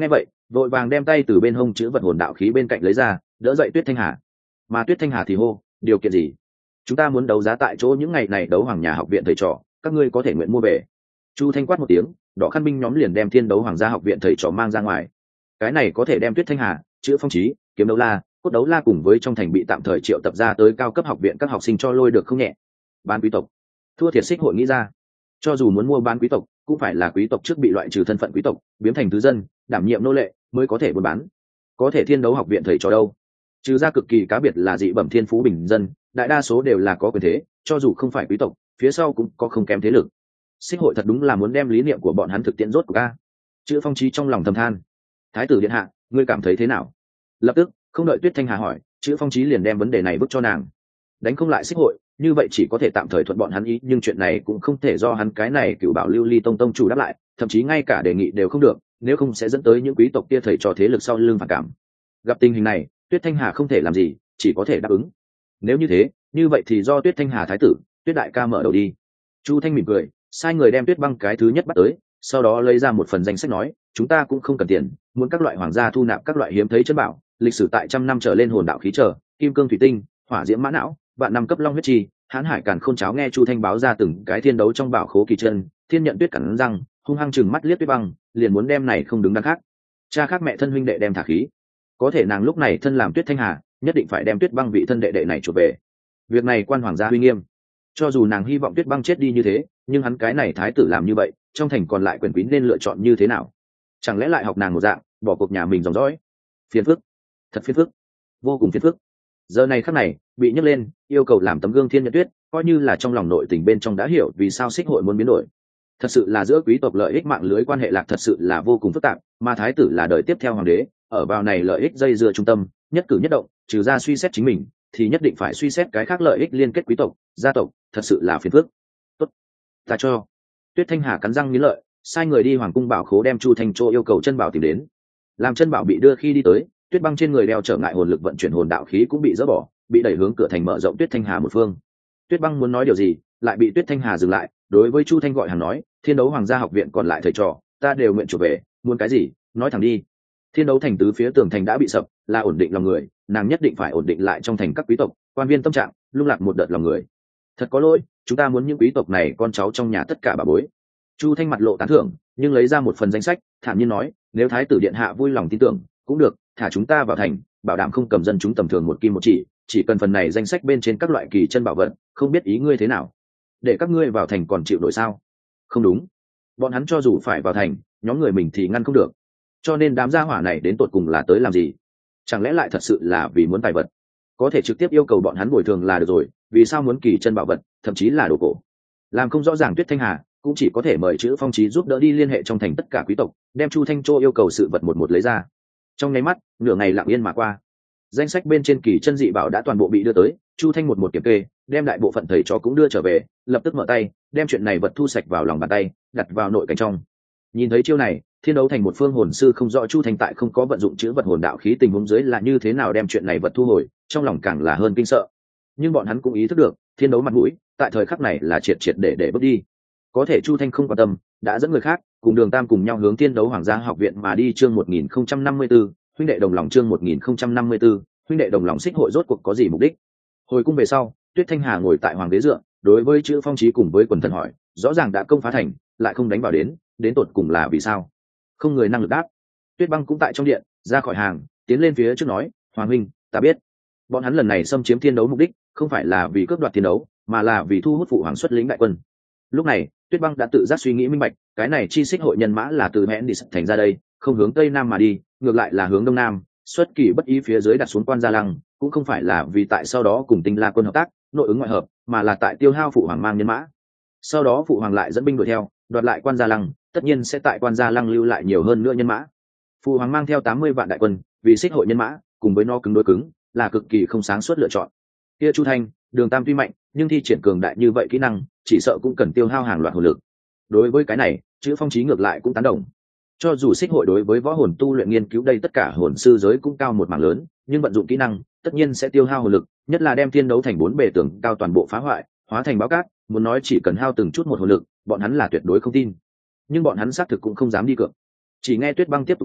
vội vàng đem tay từ bên hông chữ vật hồn đạo khí bên cạnh lấy ra, đỡ dậy Tuyết Thanh Hà. Mà Tuyết Thanh Hà thì hô, điều kiện gì? Chúng ta muốn đấu giá tại chỗ những ngày này đấu hoàng nhà học viện thầy trò, các ngươi có thể nguyện mua về. Chu Thanh quát một tiếng, đỏ khăn binh nhóm liền đem thiên đấu hoàng gia học viện thầy trò mang ra ngoài. Cái này có thể đem Tuyết Thanh Hà, chữ phong trí, kiếm đấu la, cốt đấu la cùng với trong thành bị tạm thời triệu tập ra tới cao cấp học viện các học sinh cho lôi được không nhẹ. Bán quý tộc, thua thiệt xích hội nghĩ ra, cho dù muốn mua bán quý tộc cũng phải là quý tộc trước bị loại trừ thân phận quý tộc, biến thành thứ dân, đảm nhiệm nô lệ mới có thể buôn bán. Có thể thiên đấu học viện thầy trò đâu? Trừ ra cực kỳ cá biệt là dị bẩm thiên phú bình dân, đại đa số đều là có quyền thế, cho dù không phải quý tộc, phía sau cũng có không kém thế lực. Xích hội thật đúng là muốn đem lý niệm của bọn hắn thực tiễn rốt của ca. Chữ phong trí trong lòng thầm than. Thái tử điện hạ, ngươi cảm thấy thế nào? Lập tức không đợi Tuyết Thanh Hà hỏi, chữ phong trí liền đem vấn đề này vứt cho nàng. Đánh không lại xích hội, như vậy chỉ có thể tạm thời thuận bọn hắn ý, nhưng chuyện này cũng không thể do hắn cái này cựu bảo lưu ly tông tông chủ đáp lại, thậm chí ngay cả đề nghị đều không được, nếu không sẽ dẫn tới những quý tộc kia thầy trò thế lực sau lưng phản cảm. Gặp tình hình này, Tuyết Thanh Hà không thể làm gì, chỉ có thể đáp ứng. Nếu như thế, như vậy thì do Tuyết Thanh Hà thái tử, Tuyết đại ca mở đầu đi. Chu Thanh mỉm cười, sai người đem Tuyết Băng cái thứ nhất bắt tới, sau đó lấy ra một phần danh sách nói, chúng ta cũng không cần tiền, muốn các loại hoàng gia thu nạp các loại hiếm thấy chân bảo, lịch sử tại trăm năm trở lên hồn đạo khí trở, kim cương thủy tinh, hỏa diễm mã não, vạn năm cấp long huyết chi, hãn hải càn khôn cháo. Nghe Chu Thanh báo ra từng cái thiên đấu trong bảo khố kỳ chân, thiên nhận Tuyết cắn răng, hung hăng chừng mắt liếc Tuyết Băng, liền muốn đem này không đứng đắn khác. Cha khác mẹ thân huynh đệ đem thả khí, có thể nàng lúc này thân làm Tuyết Thanh Hà, nhất định phải đem Tuyết Băng vị thân đệ đệ này chuộc về. Việc này quan hoàng gia uy nghiêm, cho dù nàng hy vọng Tuyết Băng chết đi như thế, nhưng hắn cái này thái tử làm như vậy, trong thành còn lại quyền quý nên lựa chọn như thế nào? Chẳng lẽ lại học nàng một dạng, bỏ cuộc nhà mình dòng dõi? Phiền phức, thật phiền phức, vô cùng phiền phức. Giờ này khắc này bị nhấc lên, yêu cầu làm tấm gương Thiên Nhận Tuyết, coi như là trong lòng nội tình bên trong đã hiểu vì sao xích hội muốn biến đổi. Thật sự là giữa quý tộc lợi ích mạng lưới quan hệ lạc thật sự là vô cùng phức tạp, mà thái tử là đời tiếp theo hoàng đế, ở vào này lợi ích dây dưa trung tâm, nhất cử nhất động, trừ ra suy xét chính mình, thì nhất định phải suy xét cái khác lợi ích liên kết quý tộc, gia tộc, thật sự là phiền phức. Tốt, ta cho. Tuyết Thanh Hà cắn răng nghiến lợi, sai người đi hoàng cung bảo khố đem Chu Thanh Châu yêu cầu chân bảo tìm đến. Làm chân bảo bị đưa khi đi tới, Tuyết Băng trên người đeo trở ngại hồn lực vận chuyển hồn đạo khí cũng bị dỡ bỏ, bị đẩy hướng cửa thành mở rộng Tuyết Thanh Hà một phương. Tuyết Băng muốn nói điều gì, lại bị Tuyết Thanh Hà dừng lại, đối với Chu Thanh gọi hàng nói, thiên đấu hoàng gia học viện còn lại thầy trò, ta đều nguyện trở về, muốn cái gì, nói thẳng đi. Thiên đấu thành tứ phía tường thành đã bị sập, là ổn định lòng người, nàng nhất định phải ổn định lại trong thành các quý tộc, quan viên tâm trạng, lung lạc một đợt lòng người. Thật có lỗi, chúng ta muốn những quý tộc này con cháu trong nhà tất cả bà bối. Chu Thanh mặt lộ tán thưởng, nhưng lấy ra một phần danh sách, thản nhiên nói, nếu thái tử điện hạ vui lòng tin tưởng, cũng được, thả chúng ta vào thành, bảo đảm không cầm dân chúng tầm thường một kim một chỉ, chỉ cần phần này danh sách bên trên các loại kỳ chân bảo vật, không biết ý ngươi thế nào? Để các ngươi vào thành còn chịu nổi sao? Không đúng, bọn hắn cho dù phải vào thành, nhóm người mình thì ngăn không được. Cho nên đám gia hỏa này đến tột cùng là tới làm gì? Chẳng lẽ lại thật sự là vì muốn tài vật? Có thể trực tiếp yêu cầu bọn hắn bồi thường là được rồi, vì sao muốn kỳ chân bảo vật, thậm chí là đồ cổ? Làm không rõ ràng Tuyết Thanh Hà cũng chỉ có thể mời chữ phong trí giúp đỡ đi liên hệ trong thành tất cả quý tộc, đem Chu Thanh Châu yêu cầu sự vật một một lấy ra. Trong nháy mắt, nửa ngày lặng yên mà qua, danh sách bên trên kỳ chân dị bảo đã toàn bộ bị đưa tới. Chu Thanh một một kiểm kê, đem đại bộ phận thầy chó cũng đưa trở về, lập tức mở tay, đem chuyện này vật thu sạch vào lòng bàn tay, đặt vào nội cảnh trong. Nhìn thấy chiêu này, thiên đấu thành một phương hồn sư không rõ Chu Thanh tại không có vận dụng chữ vật hồn đạo khí tình huống dưới là như thế nào đem chuyện này vật thu hồi, trong lòng càng là hơn kinh sợ. Nhưng bọn hắn cũng ý thức được, thiên đấu mặt mũi tại thời khắc này là triệt triệt để để bước đi. Có thể Chu Thanh không quan tâm, đã dẫn người khác cùng Đường Tam cùng nhau hướng thiên đấu hoàng gia học viện mà đi. Chương một nghìn không trăm năm mươi tư, huynh đệ đồng lòng. Chương một nghìn không trăm năm mươi tư, huynh đệ đồng lòng. Xích hội rốt cuộc có gì mục đích? Hồi cung về sau, Tuyết Thanh Hà ngồi tại hoàng đế dựa, đối với chữ phong trí cùng với quần thần hỏi, rõ ràng đã công phá thành, lại không đánh vào đến, đến tột cùng là vì sao? Không người năng lực đáp. Tuyết Băng cũng tại trong điện, ra khỏi hàng, tiến lên phía trước nói, hoàng huynh, ta biết, bọn hắn lần này xâm chiếm thiên đấu mục đích không phải là vì cướp đoạt thiên đấu, mà là vì thu hút phụ hoàng xuất lĩnh đại quân. Lúc này Tuyết Băng đã tự giác suy nghĩ minh bạch, cái này chi xích hội nhân mã là từ hẹn đi thành ra đây, không hướng tây nam mà đi, ngược lại là hướng đông nam, xuất kỳ bất ý phía dưới đặt xuống Quan Gia Lăng, cũng không phải là vì tại sau đó cùng Tinh La quân hợp tác, nội ứng ngoại hợp, mà là tại tiêu hao phụ hoàng mang nhân mã. Sau đó phụ hoàng lại dẫn binh đuổi theo, đoạt lại Quan Gia Lăng, tất nhiên sẽ tại Quan Gia Lăng lưu lại nhiều hơn nữa nhân mã. Phụ hoàng mang theo tám mươi vạn đại quân, vì xích hội nhân mã, cùng với nó cứng đối cứng, là cực kỳ không sáng suốt lựa chọn. Kia Chu Thanh, Đường Tam tuy mạnh, nhưng thi triển cường đại như vậy kỹ năng, chỉ sợ cũng cần tiêu hao hàng loạt hồn lực. Đối với cái này, chữ phong trí ngược lại cũng tán đồng. Cho dù xích hội đối với võ hồn tu luyện nghiên cứu đây tất cả hồn sư giới cũng cao một mảng lớn, nhưng vận dụng kỹ năng tất nhiên sẽ tiêu hao hồn lực, nhất là đem thiên đấu thành bốn bề tường cao toàn bộ phá hoại, hóa thành báo cát, muốn nói chỉ cần hao từng chút một hồn lực, bọn hắn là tuyệt đối không tin. Nhưng bọn hắn xác thực cũng không dám đi cược. Chỉ nghe Tuyết Băng tiếp tục nói,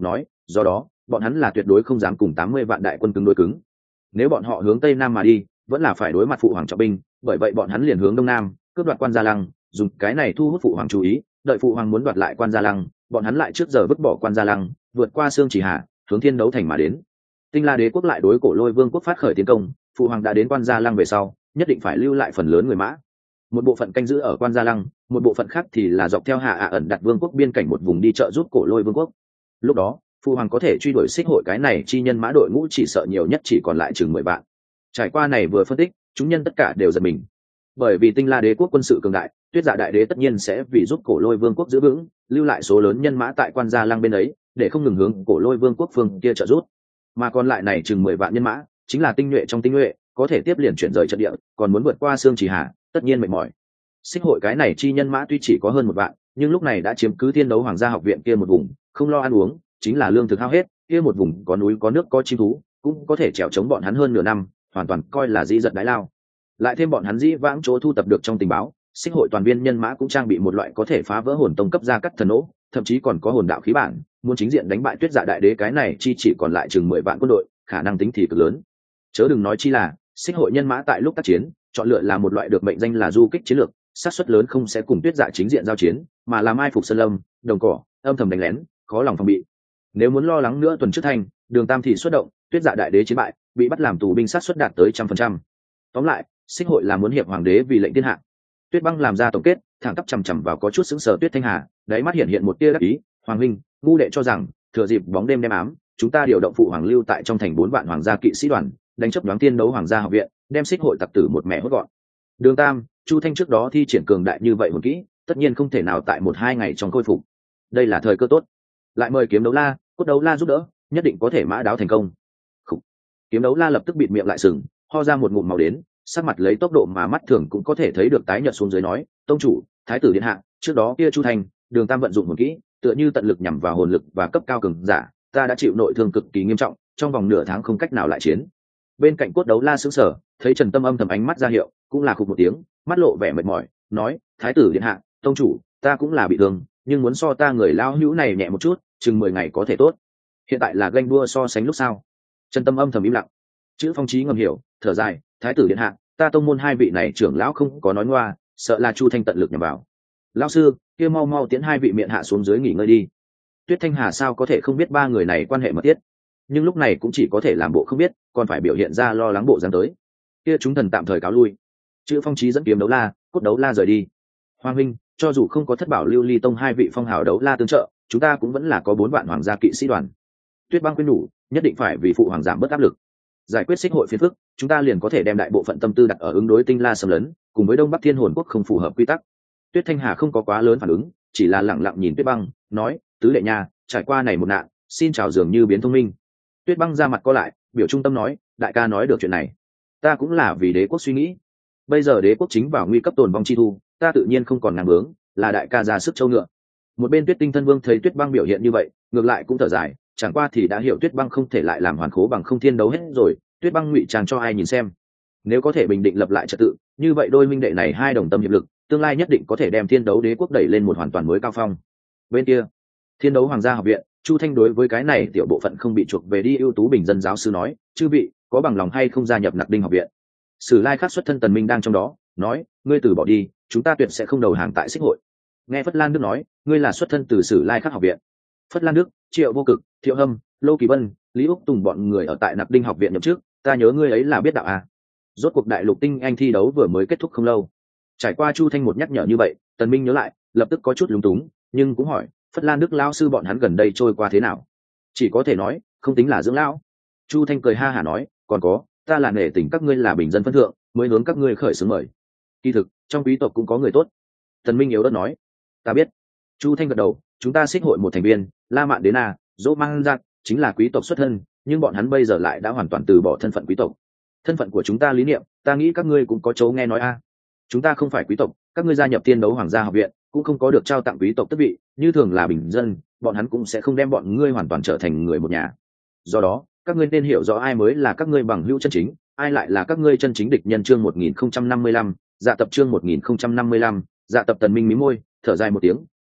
do đó bọn hắn là tuyệt đối không dám cùng tám mươi vạn đại quân cứng đối cứng. Nếu bọn họ hướng tây nam mà đi, vẫn là phải đối mặt phụ hoàng trọng binh, bởi vậy bọn hắn liền hướng đông nam, cướp đoạt Quan Gia Lăng, dùng cái này thu hút phụ hoàng chú ý, đợi phụ hoàng muốn đoạt lại Quan Gia Lăng, bọn hắn lại trước giờ vứt bỏ Quan Gia Lăng, vượt qua Sương Chỉ Hà, hướng Thiên Đấu Thành mà đến. Tinh La Đế quốc lại đối Cổ Lôi Vương quốc phát khởi tiến công, phụ hoàng đã đến Quan Gia Lăng về sau, nhất định phải lưu lại phần lớn người mã. Một bộ phận canh giữ ở Quan Gia Lăng, một bộ phận khác thì là dọc theo Hạ Ả ẩn đặt vương quốc biên cảnh một vùng đi trợ giúp Cổ Lôi Vương quốc. Lúc đó, phụ hoàng có thể truy đuổi xích hội cái này chi nhân mã đội ngũ chỉ sợ nhiều nhất chỉ còn lại chừng mười vạn. Trải qua này vừa phân tích, chúng nhân tất cả đều giật mình. Bởi vì Tinh La Đế quốc quân sự cường đại, Tuyết Dạ đại đế tất nhiên sẽ vì giúp Cổ Lôi Vương quốc giữ vững, lưu lại số lớn nhân mã tại Quan Gia Lăng bên ấy, để không ngừng hướng Cổ Lôi Vương quốc phương kia trợ giúp. Mà còn lại này chừng mười vạn nhân mã, chính là tinh nhuệ trong tinh nhuệ, có thể tiếp liền chuyển rời trận địa, còn muốn vượt qua Sương Chỉ Hà, tất nhiên mệt mỏi. Xích hội cái này chi nhân mã tuy chỉ có hơn một vạn, nhưng lúc này đã chiếm cứ Thiên Đấu Hoàng gia học viện kia một vùng, không lo ăn uống, chính là lương thực hao hết, kia một vùng có núi có nước có chim thú, cũng có thể trèo chống bọn hắn hơn nửa năm, hoàn toàn coi là dĩ giật đái lao. Lại thêm bọn hắn dĩ vãng chỗ thu tập được trong tình báo, xích hội toàn viên nhân mã cũng trang bị một loại có thể phá vỡ hồn tông cấp gia cắt thần nỗ, thậm chí còn có hồn đạo khí bản, muốn chính diện đánh bại Tuyết Dạ đại đế cái này chi chỉ còn lại chừng mười vạn quân đội, khả năng tính thì cực lớn. Chớ đừng nói chi là xích hội nhân mã tại lúc tác chiến, chọn lựa là một loại được mệnh danh là du kích chiến lược, sát suất lớn không sẽ cùng Tuyết Dạ chính diện giao chiến, mà là mai phục sơn lâm, đồng cỏ, âm thầm đánh lén, khó lòng phòng bị. Nếu muốn lo lắng nữa tuần trước thành, Đường Tam thì xuất động, Tuyết Dạ đại đế chiến bại, bị bắt làm tù binh sát suất đạt tới trăm phần trăm. Tóm lại, xích hội là muốn hiệp hoàng đế vì lệnh thiên hạ. Tuyết Băng làm ra tổng kết, thẳng tắp chằm chằm vào có chút sững sờ Tuyết Thanh Hà, đáy mắt hiện hiện một tia đắc ý. Hoàng huynh, ngu đệ cho rằng thừa dịp bóng đêm đêm ám, chúng ta điều động phụ hoàng lưu tại trong thành bốn vạn hoàng gia kỵ sĩ đoàn, đánh chấp đoán Thiên Đấu Hoàng gia học viện, đem xích hội tặc tử một mẹ hốt gọn. Đường Tam, Chu Thanh trước đó thi triển cường đại như vậy một kỹ, tất nhiên không thể nào tại một hai ngày trong khôi phục. Đây là thời cơ tốt. Lại mời Kiếm Đấu La, Cốt Đấu La giúp đỡ, nhất định có thể mã đáo thành công. Khủ. Kiếm Đấu La lập tức bịt miệng lại sừng, ho ra một ngụm máu đến, sắc mặt lấy tốc độ mà mắt thường cũng có thể thấy được tái nhợt xuống dưới nói, tông chủ, thái tử điện hạ, trước đó kia Chu Thanh, Đường Tam vận dụng một kỹ, tựa như tận lực nhằm vào hồn lực và cấp cao cường giả, ta đã chịu nội thương cực kỳ nghiêm trọng, trong vòng nửa tháng không cách nào lại chiến. Bên cạnh Cốt Đấu La sững sờ, thấy Trần Tâm âm thầm ánh mắt ra hiệu, cũng là khục một tiếng, mắt lộ vẻ mệt mỏi, nói, thái tử điện hạ, tông chủ, ta cũng là bị thương, nhưng muốn so ta người lao hữu này nhẹ một chút, chừng mười ngày có thể tốt. Hiện tại là ganh đua so sánh lúc sau. Trần Tâm âm thầm im lặng. Chữ Phong Chí ngầm hiểu, thở dài, thái tử điện hạ, ta tông môn hai vị này trưởng lão không có nói ngoa, sợ là Chu Thanh tận lực nhằm vào. Lão sư, kia mau mau tiến hai vị miệng hạ xuống dưới nghỉ ngơi đi. Tuyết Thanh Hà sao có thể không biết ba người này quan hệ mật thiết, nhưng lúc này cũng chỉ có thể làm bộ không biết, còn phải biểu hiện ra lo lắng bộ dáng tới. Kia chúng thần tạm thời cáo lui. Chữ Phong Chí dẫn Kiếm Đấu La, Cốt Đấu La rời đi. Hoàng huynh, cho dù không có thất bảo lưu ly tông hai vị phong hào đấu la tương trợ, chúng ta cũng vẫn là có bốn vạn hoàng gia kỵ sĩ đoàn. Tuyết Băng khuyên nhủ, nhất định phải vì phụ hoàng giảm bớt áp lực, giải quyết xích hội phiền phức, chúng ta liền có thể đem đại bộ phận tâm tư đặt ở ứng đối Tinh La xâm lấn, cùng với Đông Bắc Thiên Hồn quốc không phù hợp quy tắc. Tuyết Thanh Hà không có quá lớn phản ứng, chỉ là lẳng lặng nhìn Tuyết Băng, nói, tứ đệ nha, trải qua này một nạn, xin chào dường như biến thông minh. Tuyết Băng ra mặt co lại, biểu trung tâm nói, đại ca nói được chuyện này, ta cũng là vì đế quốc suy nghĩ. Bây giờ đế quốc chính vào nguy cấp tồn vong chi thu, ta tự nhiên không còn ngang bướng, là đại ca ra sức châu ngựa. Một bên Tuyết Tinh Thân Vương thấy Tuyết Băng biểu hiện như vậy, ngược lại cũng thở dài, chẳng qua thì đã hiểu Tuyết Băng không thể lại làm hoàn khố bằng không thiên đấu hết rồi, Tuyết Băng ngụy trang cho ai nhìn xem. Nếu có thể bình định lập lại trật tự, như vậy đôi minh đệ này hai đồng tâm hiệp lực, tương lai nhất định có thể đem thiên đấu đế quốc đẩy lên một hoàn toàn mới cao phong. Bên kia, Thiên Đấu Hoàng gia học viện, Chu Thanh đối với cái này tiểu bộ phận không bị chuộc về đi ưu tú bình dân giáo sư nói, chư vị có bằng lòng hay không gia nhập Nặc Đinh học viện? Sử Lai Khắc xuất thân Tần Minh đang trong đó, nói, ngươi từ bỏ đi, chúng ta tuyệt sẽ không đầu hàng tại xích hội. Nghe Phất Lan Đức nói, ngươi là xuất thân từ Sử Lai Khắc học viện. Phất Lan Đức, Triệu Vô Cực, Thiệu Hâm, Lô Kỳ Vân, Lý Úc Tùng bọn người ở tại Nặc Đinh học viện nhậm chức, ta nhớ ngươi ấy là biết đạo à? Rốt cuộc đại lục tinh anh thi đấu vừa mới kết thúc không lâu. Trải qua Chu Thanh một nhắc nhở như vậy, Tần Minh nhớ lại, lập tức có chút lúng túng, nhưng cũng hỏi, Phất Lan Đức lão sư bọn hắn gần đây trôi qua thế nào? Chỉ có thể nói, không tính là dưỡng lão. Chu Thanh cười ha hả nói, còn có, ta là nể tình các ngươi là bình dân phân thượng, mới hướng các ngươi khởi xướng mời. Kỳ thực, trong quý tộc cũng có người tốt. Tần Minh yếu ớt nói, ta biết. Chu Thanh gật đầu, chúng ta xích hội một thành viên, La Mạn Đến Na, Dỗ Mang Giặc, chính là quý tộc xuất thân, nhưng bọn hắn bây giờ lại đã hoàn toàn từ bỏ thân phận quý tộc. Thân phận của chúng ta lý niệm, ta nghĩ các ngươi cũng có chỗ nghe nói a. Chúng ta không phải quý tộc, các ngươi gia nhập Thiên Đấu Hoàng gia học viện, cũng không có được trao tặng quý tộc tước vị, như thường là bình dân, bọn hắn cũng sẽ không đem bọn ngươi hoàn toàn trở thành người một nhà. Do đó, các ngươi nên hiểu rõ ai mới là các ngươi bằng hữu chân chính, ai lại là các ngươi chân chính địch nhân. Chương một nghìn không trăm năm mươi lăm, dạ tập chương một nghìn không trăm năm mươi lăm, dạ tập. Tần Minh mí môi, thở dài một tiếng,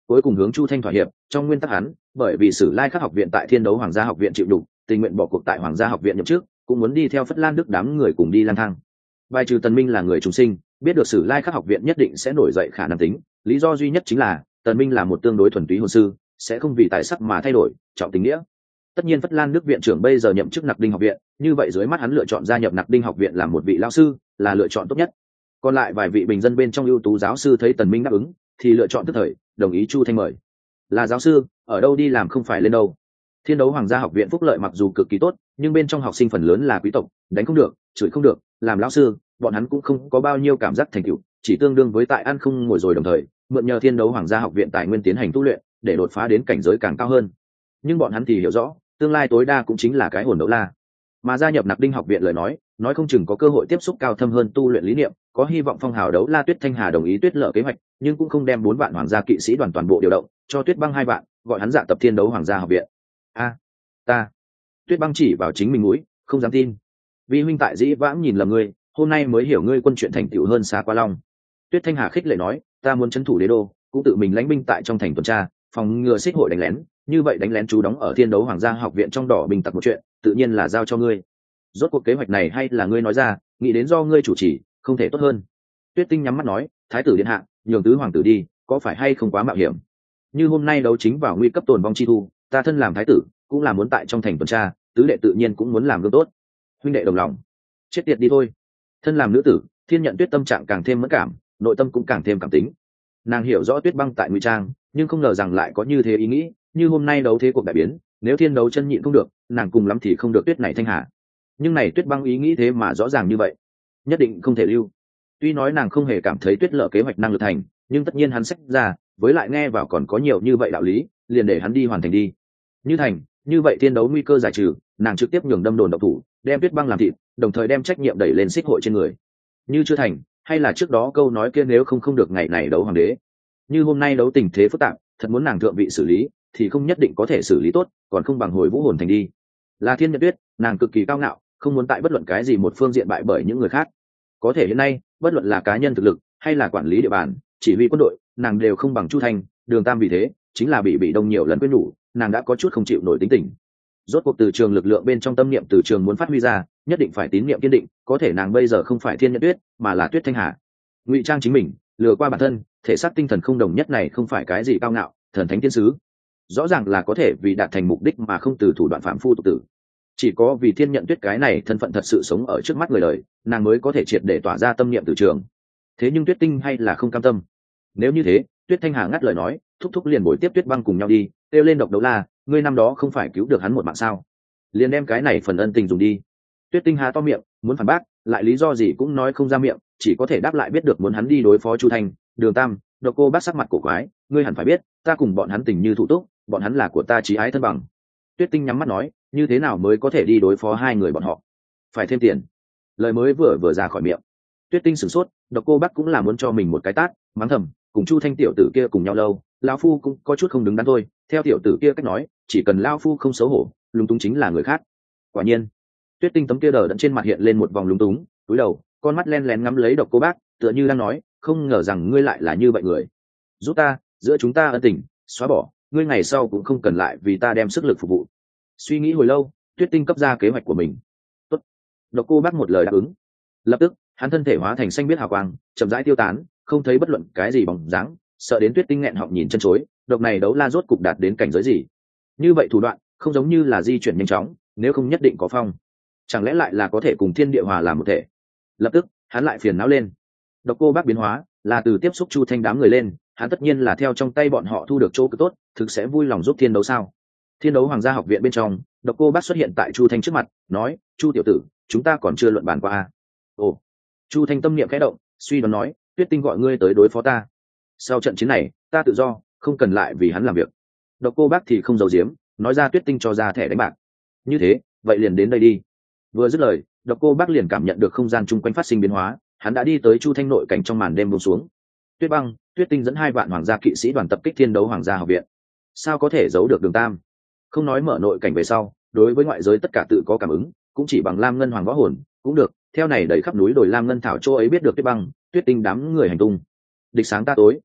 cuối cùng hướng Chu Thanh thỏa hiệp. Trong nguyên tắc hắn, bởi vì Sử Lai Khắc học viện tại Thiên Đấu Hoàng gia học viện chịu đủ, tình nguyện bỏ cuộc tại Hoàng gia học viện nhậm chức, cũng muốn đi theo Phất Lan Đức đám người cùng đi lang thang. Bài trừ Tần Minh là người trùng sinh, biết được Sử Lai Khắc học viện nhất định sẽ nổi dậy khả năng tính, lý do duy nhất chính là Tần Minh là một tương đối thuần túy hồn sư, sẽ không vì tài sắc mà thay đổi, trọng tình nghĩa. Tất nhiên Phất Lan Đức viện trưởng bây giờ nhậm chức Nặc Đinh học viện, như vậy dưới mắt hắn lựa chọn gia nhập Nặc Đinh học viện làm một vị lão sư, là lựa chọn tốt nhất. Còn lại vài vị bình dân bên trong ưu tú giáo sư thấy Tần Minh đáp ứng, thì lựa chọn tức thời, đồng ý Chu Thanh mời. Là giáo sư, ở đâu đi làm không phải lên đâu. Thiên Đấu Hoàng gia học viện phúc lợi mặc dù cực kỳ tốt, nhưng bên trong học sinh phần lớn là quý tộc, đánh không được, chửi không được, làm lão sư, bọn hắn cũng không có bao nhiêu cảm giác thành tựu, chỉ tương đương với tại ăn không ngồi rồi đồng thời, mượn nhờ Thiên Đấu Hoàng gia học viện tài nguyên tiến hành tu luyện, để đột phá đến cảnh giới càng cao hơn. Nhưng bọn hắn thì hiểu rõ, tương lai tối đa cũng chính là cái hồn đấu la. Mà gia nhập Nặc Đinh học viện lời nói, nói không chừng có cơ hội tiếp xúc cao thâm hơn tu luyện lý niệm, có hy vọng phong hào đấu la Tuyết Thanh Hà đồng ý Tuyết Lở kế hoạch, nhưng cũng không đem bốn vạn hoàng gia kỵ sĩ đoàn toàn bộ điều động, cho Tuyết Băng hai vạn, gọi hắn dạ tập Thiên Đấu Hoàng gia học viện. A, ta. Tuyết Băng chỉ vào chính mình mũi, không dám tin. Vi huynh tại dĩ vãng nhìn lầm ngươi, hôm nay mới hiểu ngươi quân chuyện thành tựu hơn xa Qua Long. Tuyết Thanh Hà khích lệ nói, ta muốn trấn thủ đế đô, cũng tự mình lãnh binh tại trong thành tuần tra, phòng ngừa xích hội đánh lén, như vậy đánh lén chú đóng ở Thiên Đấu Hoàng gia học viện trong đỏ bình tặc một chuyện, tự nhiên là giao cho ngươi. Rốt cuộc kế hoạch này hay là ngươi nói ra, nghĩ đến do ngươi chủ trì, không thể tốt hơn. Tuyết Tinh nhắm mắt nói, thái tử điện hạ, nhường tứ hoàng tử đi, có phải hay không quá mạo hiểm? Như hôm nay đấu chính vào nguy cấp tồn vong chi thu, ta thân làm thái tử, cũng là muốn tại trong thành tuần tra, tứ đệ tự nhiên cũng muốn làm gương tốt. Huynh đệ đồng lòng, chết tiệt đi thôi. Thân làm nữ tử, Thiên Nhận Tuyết tâm trạng càng thêm mẫn cảm, nội tâm cũng càng thêm cảm tính. Nàng hiểu rõ Tuyết Băng tại ngụy trang, nhưng không ngờ rằng lại có như thế ý nghĩ, như hôm nay đấu thế cuộc đại biến, nếu thiên đấu chân nhịn không được, nàng cùng lắm thì không được Tuyết này Thanh Hà. Nhưng này Tuyết Băng ý nghĩ thế mà rõ ràng như vậy, nhất định không thể lưu. Tuy nói nàng không hề cảm thấy Tuyết Lở kế hoạch năng lực thành, nhưng tất nhiên hắn sách ra, với lại nghe vào còn có nhiều như vậy đạo lý, liền để hắn đi hoàn thành đi. Như thành, như vậy thiên đấu nguy cơ giải trừ, nàng trực tiếp nhường đâm đồn độc thủ, đem Tuyết Băng làm thịt, đồng thời đem trách nhiệm đẩy lên xích hội trên người. Như chưa thành, hay là trước đó câu nói kia nếu không không được ngày này đấu hoàng đế. Như hôm nay đấu tình thế phức tạp, thật muốn nàng thượng vị xử lý, thì không nhất định có thể xử lý tốt, còn không bằng hồi vũ hồn thành đi. Là Thiên Nhật Tuyết, nàng cực kỳ cao ngạo, không muốn tại bất luận cái gì một phương diện bại bởi những người khác. Có thể hiện nay, bất luận là cá nhân thực lực hay là quản lý địa bàn, chỉ huy quân đội, nàng đều không bằng Chu Thanh, Đường Tam, vì thế chính là bị bị đông nhiều lần quên nhủ, nàng đã có chút không chịu nổi tính tình. Rốt cuộc từ trường lực lượng bên trong tâm niệm từ trường muốn phát huy ra, nhất định phải tín niệm kiên định, có thể nàng bây giờ không phải Thiên Nhật Tuyết, mà là Tuyết Thanh Hà. Ngụy trang chính mình, lừa qua bản thân, thể xác tinh thần không đồng nhất này không phải cái gì cao ngạo, thần thánh tiên sứ. Rõ ràng là có thể vì đạt thành mục đích mà không từ thủ đoạn phạm phu tục tử. Chỉ có vì Thiên Nhận Tuyết cái này thân phận thật sự sống ở trước mắt người đời, nàng mới có thể triệt để tỏa ra tâm niệm từ trường. Thế nhưng Tuyết Tinh hay là không cam tâm. Nếu như thế, Tuyết Thanh Hà ngắt lời nói, thúc thúc liền bồi tiếp Tuyết Băng cùng nhau đi, kêu lên độc đấu la, ngươi năm đó không phải cứu được hắn một mạng sao? Liền đem cái này phần ân tình dùng đi. Tuyết Tinh há to miệng, muốn phản bác, lại lý do gì cũng nói không ra miệng, chỉ có thể đáp lại biết được muốn hắn đi đối phó Chu Thanh, Đường Tam. Độc Cô Bác sắc mặt cổ quái, ngươi hẳn phải biết, ta cùng bọn hắn tình như thủ túc, bọn hắn là của ta chí ái thân bằng. Tuyết Tinh nhắm mắt nói, như thế nào mới có thể đi đối phó hai người bọn họ? Phải thêm tiền. Lời mới vừa vừa ra khỏi miệng. Tuyết Tinh sửng sốt, Độc Cô Bác cũng là muốn cho mình một cái tát, mắng thầm, cùng Chu Thanh tiểu tử kia cùng nhau lâu, lão phu cũng có chút không đứng đắn thôi, theo tiểu tử kia cách nói, chỉ cần lão phu không xấu hổ, lúng túng chính là người khác. Quả nhiên, Tuyết Tinh tấm kia đờ đẫn trên mặt hiện lên một vòng lúng túng, cúi đầu, con mắt len lén ngắm lấy Độc Cô Bác, tựa như đang nói, không ngờ rằng ngươi lại là như vậy người. Giúp ta, giữa chúng ta ân tình, xóa bỏ, ngươi ngày sau cũng không cần lại vì ta đem sức lực phục vụ. Suy nghĩ hồi lâu, Tuyết Tinh cấp ra kế hoạch của mình. Tốt. Độc Cô Bác một lời đáp ứng. Lập tức, hắn thân thể hóa thành xanh biết hào quang, chậm rãi tiêu tán, không thấy bất luận cái gì bóng dáng, sợ đến Tuyết Tinh nghẹn họng nhìn chân chối, độc này đấu la rốt cục đạt đến cảnh giới gì? Như vậy thủ đoạn, không giống như là di chuyển nhanh chóng, nếu không nhất định có phong. Chẳng lẽ lại là có thể cùng thiên địa hòa làm một thể? Lập tức, hắn lại phiền não lên. Độc Cô Bác biến hóa, là từ tiếp xúc Chu Thanh đám người lên, hắn tất nhiên là theo trong tay bọn họ thu được chỗ cực tốt, thực sẽ vui lòng giúp thiên đấu sao? Thiên Đấu Hoàng gia học viện bên trong, Độc Cô Bác xuất hiện tại Chu Thanh trước mặt, nói, Chu tiểu tử, chúng ta còn chưa luận bàn qua à? Ồ. Chu Thanh tâm niệm khẽ động, suy đoán nói, Tuyết Tinh gọi ngươi tới đối phó ta. Sau trận chiến này, ta tự do, không cần lại vì hắn làm việc. Độc Cô Bác thì không giấu giếm, nói ra Tuyết Tinh cho ra thẻ đánh bạc. Như thế, vậy liền đến đây đi. Vừa dứt lời, Độc Cô Bác liền cảm nhận được không gian chung quanh phát sinh biến hóa, hắn đã đi tới Chu Thanh nội cảnh trong màn đêm buông xuống. Tuyết Băng, Tuyết Tinh dẫn hai vạn hoàng gia kỵ sĩ đoàn tập kích Thiên Đấu Hoàng gia học viện. Sao có thể giấu được Đường Tam? Không nói mở nội cảnh về sau, đối với ngoại giới tất cả tự có cảm ứng, cũng chỉ bằng Lam Ngân Hoàng võ hồn, cũng được, theo này đẩy khắp núi đồi Lam Ngân thảo chỗ ấy biết được Tuyết Băng, Tuyết Tinh đám người hành tung. Địch sáng ta tối.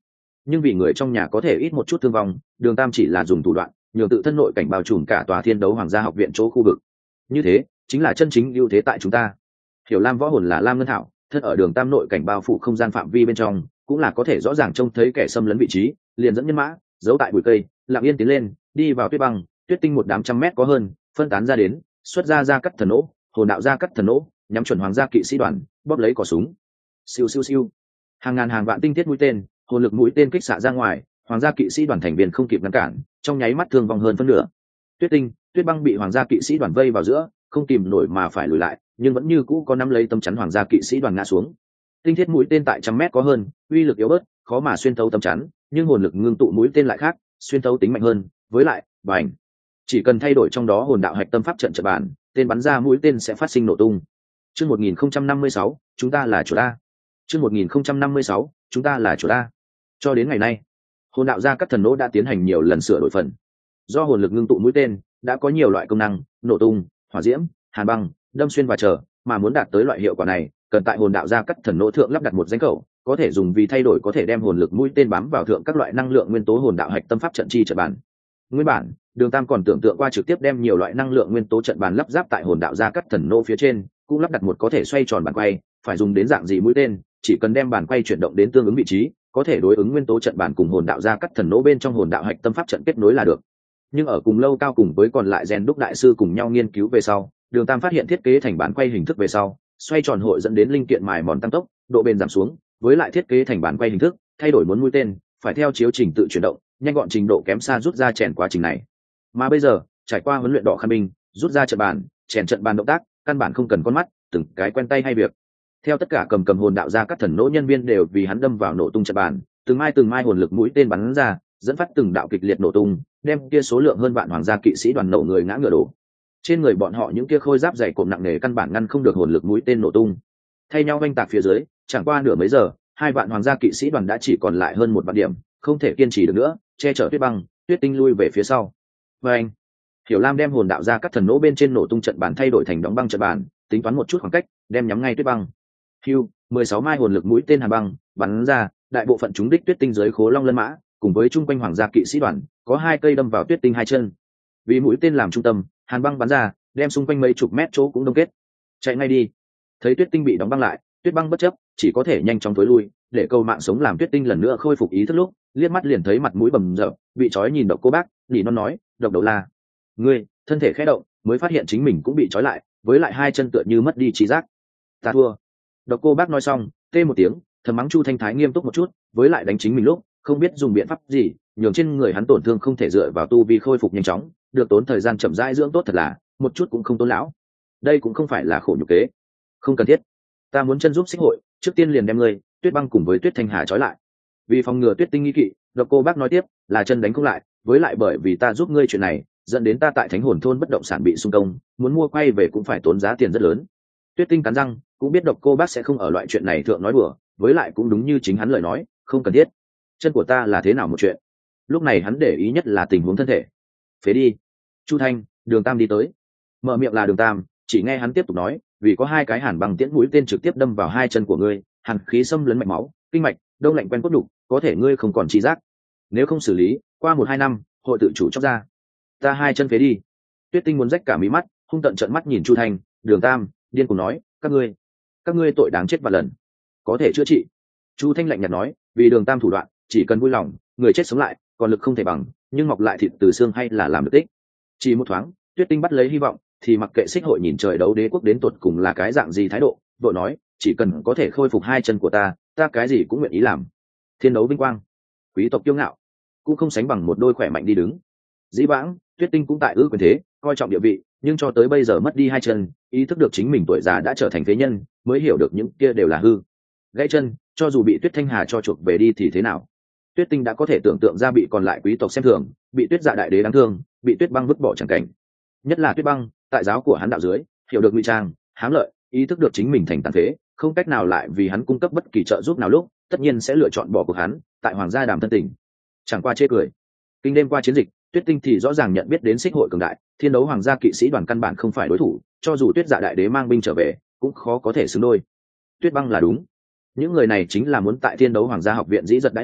nhưng vì người trong nhà có thể ít một chút thương vong, Đường Tam chỉ là dùng thủ đoạn nhường tự thân nội cảnh bao trùm cả tòa Thiên Đấu Hoàng gia học viện chỗ khu vực. Như thế chính là chân chính ưu thế tại chúng ta. Hiểu Lam võ hồn là Lam Ngân Thảo, thân ở Đường Tam nội cảnh bao phủ không gian phạm vi bên trong, cũng là có thể rõ ràng trông thấy kẻ xâm lấn vị trí, liền dẫn nhân mã giấu tại bụi cây, lặng yên tiến lên, đi vào tuyết băng, tuyết tinh một đám trăm mét có hơn, phân tán ra đến, xuất ra ra cắt thần nỗ, hồn đạo ra cắt thần nỗ, nhắm chuẩn hoàng gia kỵ sĩ đoàn, bóp lấy cò súng. Siêu siêu siêu. Hàng ngàn hàng vạn tinh thiết mũi tên, hồn lực mũi tên kích xạ ra ngoài, hoàng gia kỵ sĩ đoàn thành viên không kịp ngăn cản, trong nháy mắt thương vong hơn phân nửa. Tuyết tinh, tuyết băng bị hoàng gia kỵ sĩ đoàn vây vào giữa, không kìm nổi mà phải lùi lại, nhưng vẫn như cũ có nắm lấy tấm chắn hoàng gia kỵ sĩ đoàn ngã xuống. Tinh thiết mũi tên tại trăm mét có hơn, uy lực yếu bớt, khó mà xuyên thấu tấm chắn, nhưng hồn lực ngưng tụ mũi tên lại khác, xuyên thấu tính mạnh hơn, với lại, bành. Chỉ cần thay đổi trong đó hồn đạo hạch tâm pháp trận trận bản, tên bắn ra mũi tên sẽ phát sinh nổ tung. Chương một nghìn không trăm năm mươi sáu, chúng ta là chủ ta. Chương một nghìn không trăm năm mươi sáu, chúng ta là chủ ta. Cho đến ngày nay, hồn đạo gia các thần nỗ đã tiến hành nhiều lần sửa đổi phần. Do hồn lực ngưng tụ mũi tên đã có nhiều loại công năng, nổ tung, hỏa diễm, hàn băng, đâm xuyên và chờ, mà muốn đạt tới loại hiệu quả này, cần tại hồn đạo gia các thần nỗ thượng lắp đặt một danh khẩu, có thể dùng vì thay đổi có thể đem hồn lực mũi tên bám vào thượng các loại năng lượng nguyên tố hồn đạo hạch tâm pháp trận chi trận bản. Nguyên bản, Đường Tam còn tưởng tượng qua trực tiếp đem nhiều loại năng lượng nguyên tố trận bàn lắp ráp tại hồn đạo gia các thần nỗ phía trên, cũng lắp đặt một có thể xoay tròn bàn quay, phải dùng đến dạng gì mũi tên, chỉ cần đem bàn quay chuyển động đến tương ứng vị trí, có thể đối ứng nguyên tố trận bàn cùng hồn đạo gia các thần nỗ bên trong hồn đạo hạch tâm pháp trận kết nối là được. Nhưng ở cùng lâu cao cùng với còn lại rèn đúc đại sư cùng nhau nghiên cứu về sau, Đường Tam phát hiện thiết kế thành bàn quay hình thức về sau, xoay tròn hội dẫn đến linh kiện mài mòn tăng tốc, độ bền giảm xuống, với lại thiết kế thành bàn quay hình thức, thay đổi muốn mũi tên, phải theo chiếu trình tự chuyển động, nhanh gọn trình độ kém xa rút ra chèn quá trình này. Mà bây giờ, trải qua huấn luyện đỏ khăn binh, rút ra trận bàn, chèn trận bàn động tác, căn bản không cần con mắt, từng cái quen tay hay việc. Theo tất cả cầm cầm hồn đạo ra các thần nỗ nhân viên đều vì hắn đâm vào nổ tung trận bàn, từng mai từng mai hồn lực mũi tên bắn ra, dẫn phát từng đạo kịch liệt nổ tung, đem kia số lượng hơn vạn hoàng gia kỵ sĩ đoàn nổ người ngã ngựa đổ. Trên người bọn họ những kia khôi giáp dày cộm nặng nề căn bản ngăn không được hồn lực mũi tên nổ tung. Thay nhau oanh tạc phía dưới, chẳng qua nửa mấy giờ, hai vạn hoàng gia kỵ sĩ đoàn đã chỉ còn lại hơn một vạn điểm, không thể kiên trì được nữa, che chở tuyết băng, tuyết tinh lui về phía sau. Và anh, Hiểu Lam đem hồn đạo ra các thần nỗ bên trên nổ tung trận bàn thay đổi thành đóng băng trận bàn, tính toán một chút khoảng cách, đem nhắm ngay tuyết băng. Hưu, mười sáu mai hồn lực mũi tên hàn băng bắn ra, đại bộ phận chúng đích tuyết tinh dưới khố long lân mã, cùng với trung quanh hoàng gia kỵ sĩ đoàn, có hai cây đâm vào tuyết tinh hai chân. Vì mũi tên làm trung tâm, hàn băng bắn ra, đem xung quanh mấy chục mét chỗ cũng đông kết. Chạy ngay đi. Thấy tuyết tinh bị đóng băng lại, tuyết băng bất chấp, chỉ có thể nhanh chóng tối lui, để câu mạng sống làm tuyết tinh lần nữa khôi phục ý thức lúc, liếc mắt liền thấy mặt mũi bầm dập, bị trói nhìn Độc Cô Bác, nỉ non nói, Độc Đầu La, ngươi, thân thể khẽ động, mới phát hiện chính mình cũng bị trói lại, với lại hai chân tựa như mất đi trí giác. Ta thua. Độc Cô Bác nói xong, tê một tiếng, thầm mắng Chu Thanh Thái nghiêm túc một chút, với lại đánh chính mình lúc, không biết dùng biện pháp gì, nhường trên người hắn tổn thương không thể dựa vào tu vi khôi phục nhanh chóng, được tốn thời gian chậm rãi dưỡng tốt thật là, một chút cũng không tốn lão. Đây cũng không phải là khổ nhục kế, không cần thiết. Ta muốn chân giúp xích hội, trước tiên liền đem ngươi, Tuyết Băng cùng với Tuyết Thanh Hà trói lại. Vì phòng ngừa Tuyết Tinh nghi kỵ, Độc Cô Bác nói tiếp, là chân đánh không lại, với lại bởi vì ta giúp ngươi chuyện này, dẫn đến ta tại Thánh Hồn thôn bất động sản bị xung công, muốn mua quay về cũng phải tốn giá tiền rất lớn. Tuyết Tinh cắn răng, cũng biết Độc Cô Bác sẽ không ở loại chuyện này thượng nói đùa, với lại cũng đúng như chính hắn lời nói, không cần thiết. Chân của ta là thế nào một chuyện? Lúc này hắn để ý nhất là tình huống thân thể. Phế đi. Chu Thanh, Đường Tam đi tới. Mở miệng là Đường Tam, chỉ nghe hắn tiếp tục nói, vì có hai cái hàn băng tiễn mũi tên trực tiếp đâm vào hai chân của ngươi, hàn khí xâm lấn mạch máu, kinh mạch, đông lạnh quen cốt đục, có thể ngươi không còn trí giác. Nếu không xử lý, qua một hai năm, hội tự chủ chóc ra. Ta hai chân phế đi. Tuyết Tinh muốn rách cả mí mắt, hung tận trợn mắt nhìn Chu Thanh, Đường Tam, điên cuồng nói, các ngươi, các ngươi tội đáng chết vạn lần, có thể chữa trị. Chu Thanh lạnh nhạt nói, vì Đường Tam thủ đoạn, chỉ cần vui lòng, người chết sống lại, còn lực không thể bằng, nhưng mọc lại thịt từ xương hay là làm được tích. Chỉ một thoáng, Tuyết Tinh bắt lấy hy vọng, thì mặc kệ xích hội nhìn trời đấu đế quốc đến tột cùng là cái dạng gì thái độ, vợ nói, chỉ cần có thể khôi phục hai chân của ta, ta cái gì cũng nguyện ý làm. Thiên đấu vinh quang, quý tộc kiêu ngạo, cũng không sánh bằng một đôi khỏe mạnh đi đứng. Dĩ vãng, Tuyết Tinh cũng tại ư quyền thế, coi trọng địa vị, nhưng cho tới bây giờ mất đi hai chân, ý thức được chính mình tuổi già đã trở thành phế nhân, mới hiểu được những kia đều là hư. Gãy chân, cho dù bị Tuyết Thanh Hà cho chuộc về đi thì thế nào? Tuyết Tinh đã có thể tưởng tượng ra bị còn lại quý tộc xem thường, bị Tuyết Dạ đại đế đáng thương, bị Tuyết Băng vứt bỏ chẳng cảnh. Nhất là Tuyết Băng, tại giáo của hắn đạo dưới, hiểu được ngụy trang, hám lợi, ý thức được chính mình thành tàn phế, không cách nào lại vì hắn cung cấp bất kỳ trợ giúp nào lúc, tất nhiên sẽ lựa chọn bỏ cuộc hắn, tại hoàng gia đàm thân tình. Chẳng qua chê cười. Kinh đêm qua chiến dịch, Tuyết Tinh thì rõ ràng nhận biết đến xích hội cường đại, thiên đấu hoàng gia kỵ sĩ đoàn căn bản không phải đối thủ, cho dù Tuyết Dạ đại đế mang binh trở về, cũng khó có thể xứng đôi. Tuyết Băng là đúng. Những người này chính là muốn tại thiên đấu hoàng gia học viện dĩ giật đãi lao,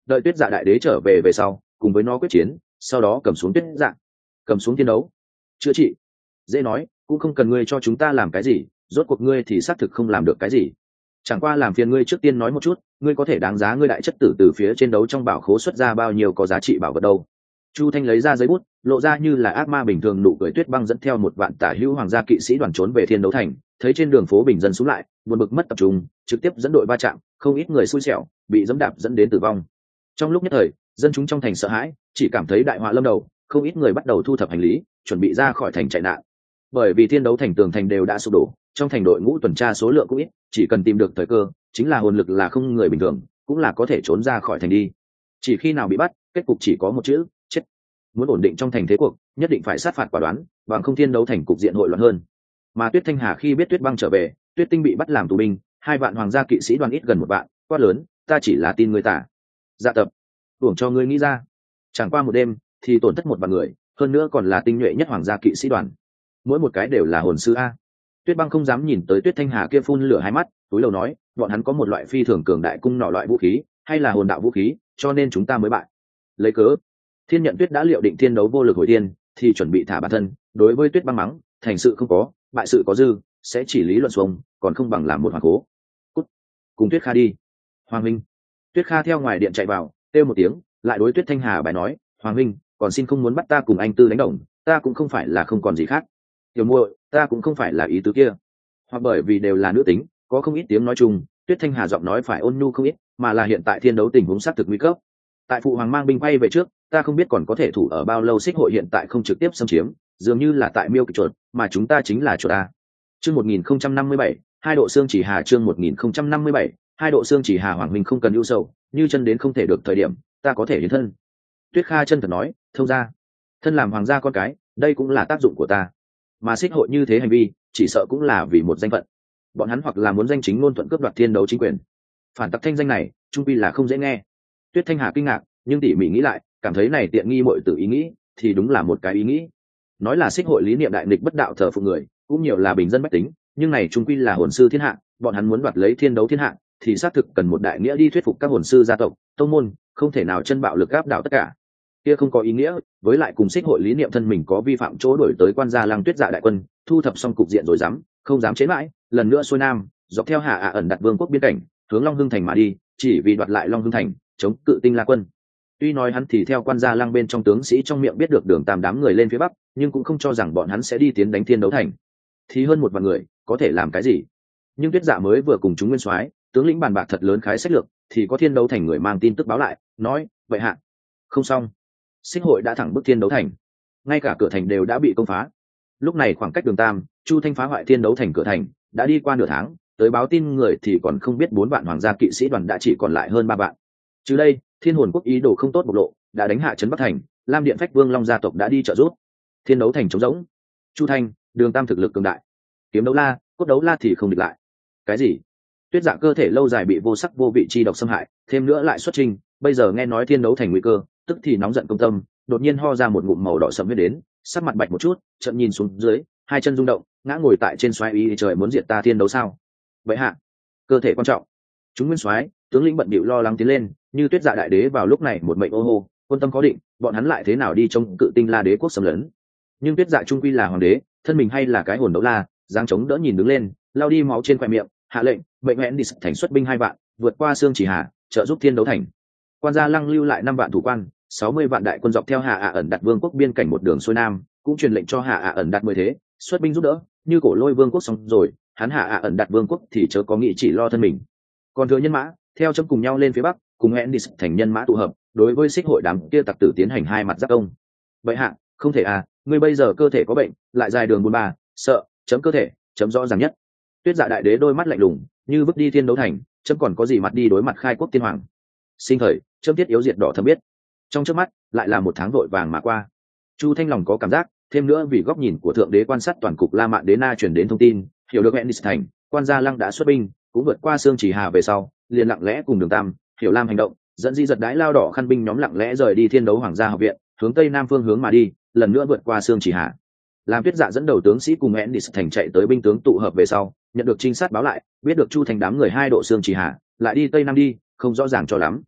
đợi tuyết dạ đại đế trở về về sau cùng với nó quyết chiến, sau đó cầm xuống tuyết dạ, cầm xuống thiên đấu. Chữa trị dễ nói, cũng không cần ngươi cho chúng ta làm cái gì, rốt cuộc ngươi thì xác thực không làm được cái gì, chẳng qua làm phiền ngươi trước tiên nói một chút, ngươi có thể đáng giá ngươi đại chất tử từ phía trên đấu trong bảo khố xuất ra bao nhiêu có giá trị bảo vật đâu. Chu Thanh lấy ra giấy bút, lộ ra như là ác ma bình thường nụ cười. Tuyết Băng dẫn theo một vạn tả hữu hoàng gia kỵ sĩ đoàn trốn về thiên đấu thành, thấy trên đường phố bình dân xuống lại, buồn bực mất tập trung, trực tiếp dẫn đội va chạm, không ít người xui xẻo, bị dẫm đạp dẫn đến tử vong. Trong lúc nhất thời, dân chúng trong thành sợ hãi, chỉ cảm thấy đại họa lâm đầu, không ít người bắt đầu thu thập hành lý, chuẩn bị ra khỏi thành chạy nạn. Bởi vì thiên đấu thành tường thành đều đã sụp đổ, trong thành đội ngũ tuần tra số lượng cũng ít, chỉ cần tìm được thời cơ, chính là hồn lực là không người bình thường, cũng là có thể trốn ra khỏi thành đi. Chỉ khi nào bị bắt, kết cục chỉ có một chữ, chết. Muốn ổn định trong thành thế cuộc, nhất định phải sát phạt quả đoán, bằng không thiên đấu thành cục diện hội loạn hơn. Mà Tuyết Thanh Hà khi biết Tuyết Băng trở về, Tuyết Tinh bị bắt làm tù binh, hai vạn hoàng gia kỵ sĩ đoàn ít gần một vạn, quát lớn, ta chỉ là tin người tả. Dạ tập, uổng cho ngươi nghĩ ra. Chẳng qua một đêm thì tổn thất một vạn người, hơn nữa còn là tinh nhuệ nhất hoàng gia kỵ sĩ đoàn, mỗi một cái đều là hồn sư a. Tuyết Băng không dám nhìn tới Tuyết Thanh Hà kia phun lửa hai mắt, túi lầu nói, bọn hắn có một loại phi thường cường đại cung nọ loại vũ khí, hay là hồn đạo vũ khí, cho nên chúng ta mới bại. Lấy cớ Thiên Nhận Tuyết đã liệu định thiên đấu vô lực hồi thiên, thì chuẩn bị thả bản thân. Đối với Tuyết Băng mắng, thành sự không có, bại sự có dư, sẽ chỉ lý luận xuông, còn không bằng làm một hoàng cố. Cút, cùng Tuyết Kha đi. Hoàng huynh. Tuyết Kha theo ngoài điện chạy vào, kêu một tiếng, lại đối Tuyết Thanh Hà bài nói, Hoàng huynh, còn xin không muốn bắt ta cùng anh Tư đánh đồng, ta cũng không phải là không còn gì khác. Tiểu muội, ta cũng không phải là ý tứ kia. Hoặc bởi vì đều là nữ tính, có không ít tiếng nói chung, Tuyết Thanh Hà giọng nói phải ôn nhu không ít, mà là hiện tại thiên đấu tình huống xác thực nguy cấp. Tại phụ hoàng mang binh quay về trước, ta không biết còn có thể thủ ở bao lâu. Xích hội hiện tại không trực tiếp xâm chiếm, dường như là tại miêu kịch chuột, mà chúng ta chính là chuột a. Chương một nghìn không trăm năm mươi bảy, hai độ xương chỉ hà. Chương một nghìn không trăm năm mươi bảy, hai độ xương chỉ hà. Hoàng huynh không cần ưu sầu, như chân đến không thể được thời điểm, ta có thể hiến thân. Tuyết Kha chân thật nói, thông ra, thân làm hoàng gia con cái, đây cũng là tác dụng của ta. Mà xích hội như thế hành vi, chỉ sợ cũng là vì một danh phận. Bọn hắn hoặc là muốn danh chính ngôn thuận cướp đoạt thiên đấu chính quyền. Phản tặc thanh danh này, trung quy là không dễ nghe. Tuyết Thanh Hà kinh ngạc, nhưng tỉ mỉ nghĩ lại, cảm thấy này tiện nghi muội tử ý nghĩ, thì đúng là một cái ý nghĩ. Nói là xích hội lý niệm đại nghịch bất đạo thờ phụng người, cũng nhiều là bình dân bách tính, nhưng này trung quy là hồn sư thiên hạ, bọn hắn muốn đoạt lấy thiên đấu thiên hạ, thì xác thực cần một đại nghĩa đi thuyết phục các hồn sư gia tộc, tông môn, không thể nào chân bạo lực áp đảo tất cả. Kia không có ý nghĩa, với lại cùng xích hội lý niệm thân mình có vi phạm chỗ đổi tới quan gia Lăng Tuyết Dạ đại quân, thu thập xong cục diện rồi dám, không dám chế mãi, lần nữa xuôi nam, dọc theo Hạ Ả ẩn đặt vương quốc biên cảnh, hướng Long Hưng thành mà đi, chỉ vì đoạt lại Long Hưng thành, chống cự Tinh La quân. Tuy nói hắn thì theo quan gia Lăng bên trong tướng sĩ trong miệng biết được Đường Tam đám người lên phía bắc, nhưng cũng không cho rằng bọn hắn sẽ đi tiến đánh thiên đấu thành. Thì hơn một vạn người, có thể làm cái gì? Nhưng Tuyết Dạ mới vừa cùng chúng nguyên soái, tướng lĩnh bàn bạc thật lớn khái sách lược, thì có thiên đấu thành người mang tin tức báo lại, nói, vậy hạ, không xong. Xích hội đã thẳng bức thiên đấu thành, ngay cả cửa thành đều đã bị công phá. Lúc này khoảng cách Đường Tam, Chu Thanh phá hoại thiên đấu thành cửa thành đã đi qua nửa tháng, tới báo tin người thì còn không biết bốn vạn hoàng gia kỵ sĩ đoàn đã chỉ còn lại hơn ba vạn. Chứ đây, Thiên Hồn quốc ý đồ không tốt bộc lộ, đã đánh hạ trấn Bắc thành, Lam Điện Phách Vương Long gia tộc đã đi trợ giúp. Thiên đấu thành trống rỗng. Chu Thanh, Đường Tam thực lực cường đại, kiếm đấu la, cốt đấu la thì không địch lại. Cái gì? Tuyết Dạ cơ thể lâu dài bị vô sắc vô vị chi độc xâm hại, thêm nữa lại xuất trình, bây giờ nghe nói thiên đấu thành nguy cơ, tức thì nóng giận công tâm, đột nhiên ho ra một ngụm màu đỏ sẫm huyết đến, sắc mặt bạch một chút, chợt nhìn xuống dưới, hai chân rung động, ngã ngồi tại trên xoáy ý trời muốn diệt ta thiên đấu sao? Vậy hạ, cơ thể quan trọng. Chúng nguyên soái, tướng lĩnh bận bịu lo lắng tiến lên, như Tuyết Dạ đại đế vào lúc này một mệnh ô hô, quân tâm có định, bọn hắn lại thế nào đi chống cự Tinh La đế quốc xâm lấn? Nhưng Tuyết Dạ trung quy là hoàng đế, thân mình hay là cái hồn đấu la, dáng chống đỡ nhìn đứng lên, lao đi máu trên khóe miệng, hạ lệnh, mệnh hẹn đi thành xuất binh hai vạn, vượt qua xương chỉ hà, trợ giúp thiên đấu thành. Quan gia Lăng lưu lại năm vạn thủ quan, sáu mươi vạn đại quân dọc theo Hạ Ả ẩn đặt vương quốc biên cảnh một đường xuôi nam, cũng truyền lệnh cho Hạ Ả ẩn đặt mười thế, xuất binh giúp đỡ, như cổ lôi vương quốc xong rồi, hắn Hạ Ả ẩn đặt vương quốc thì chớ có nghĩ chỉ lo thân mình. Còn thừa nhân mã, theo chấm cùng nhau lên phía bắc, cùng hẹn đi thành nhân mã tụ hợp, đối với xích hội đám kia tặc tử tiến hành hai mặt giáp công. Vậy hạ, không thể à, ngươi bây giờ cơ thể có bệnh, lại dài đường buôn ba, sợ, chấm cơ thể, chấm rõ ràng nhất. Tuyết Dạ đại đế đôi mắt lạnh lùng, như bước đi thiên đấu thành, chấm còn có gì mặt đi đối mặt khai quốc tiên hoàng. Sinh thời, chấm tiết yếu diệt đỏ thâm biết. Trong trước mắt, lại là một tháng vội vàng mà qua. Chu Thanh lòng có cảm giác, thêm nữa vì góc nhìn của thượng đế quan sát toàn cục La Mạn Đế Na truyền đến thông tin, hiểu được Ennis thành, quan gia Lăng đã xuất binh, cũng vượt qua xương chỉ hà về sau, liền lặng lẽ cùng Đường Tam, Hiểu Lam hành động, dẫn di giật đái lao đỏ khăn binh nhóm lặng lẽ rời đi thiên đấu hoàng gia học viện, hướng tây nam phương hướng mà đi, lần nữa vượt qua xương chỉ hà. Làm Tuyết Dạ dẫn đầu tướng sĩ cùng Ennis thành chạy tới binh tướng tụ hợp về sau, nhận được trinh sát báo lại, biết được Chu Thanh đám người hai độ xương chỉ hà, lại đi tây nam đi, không rõ ràng cho lắm.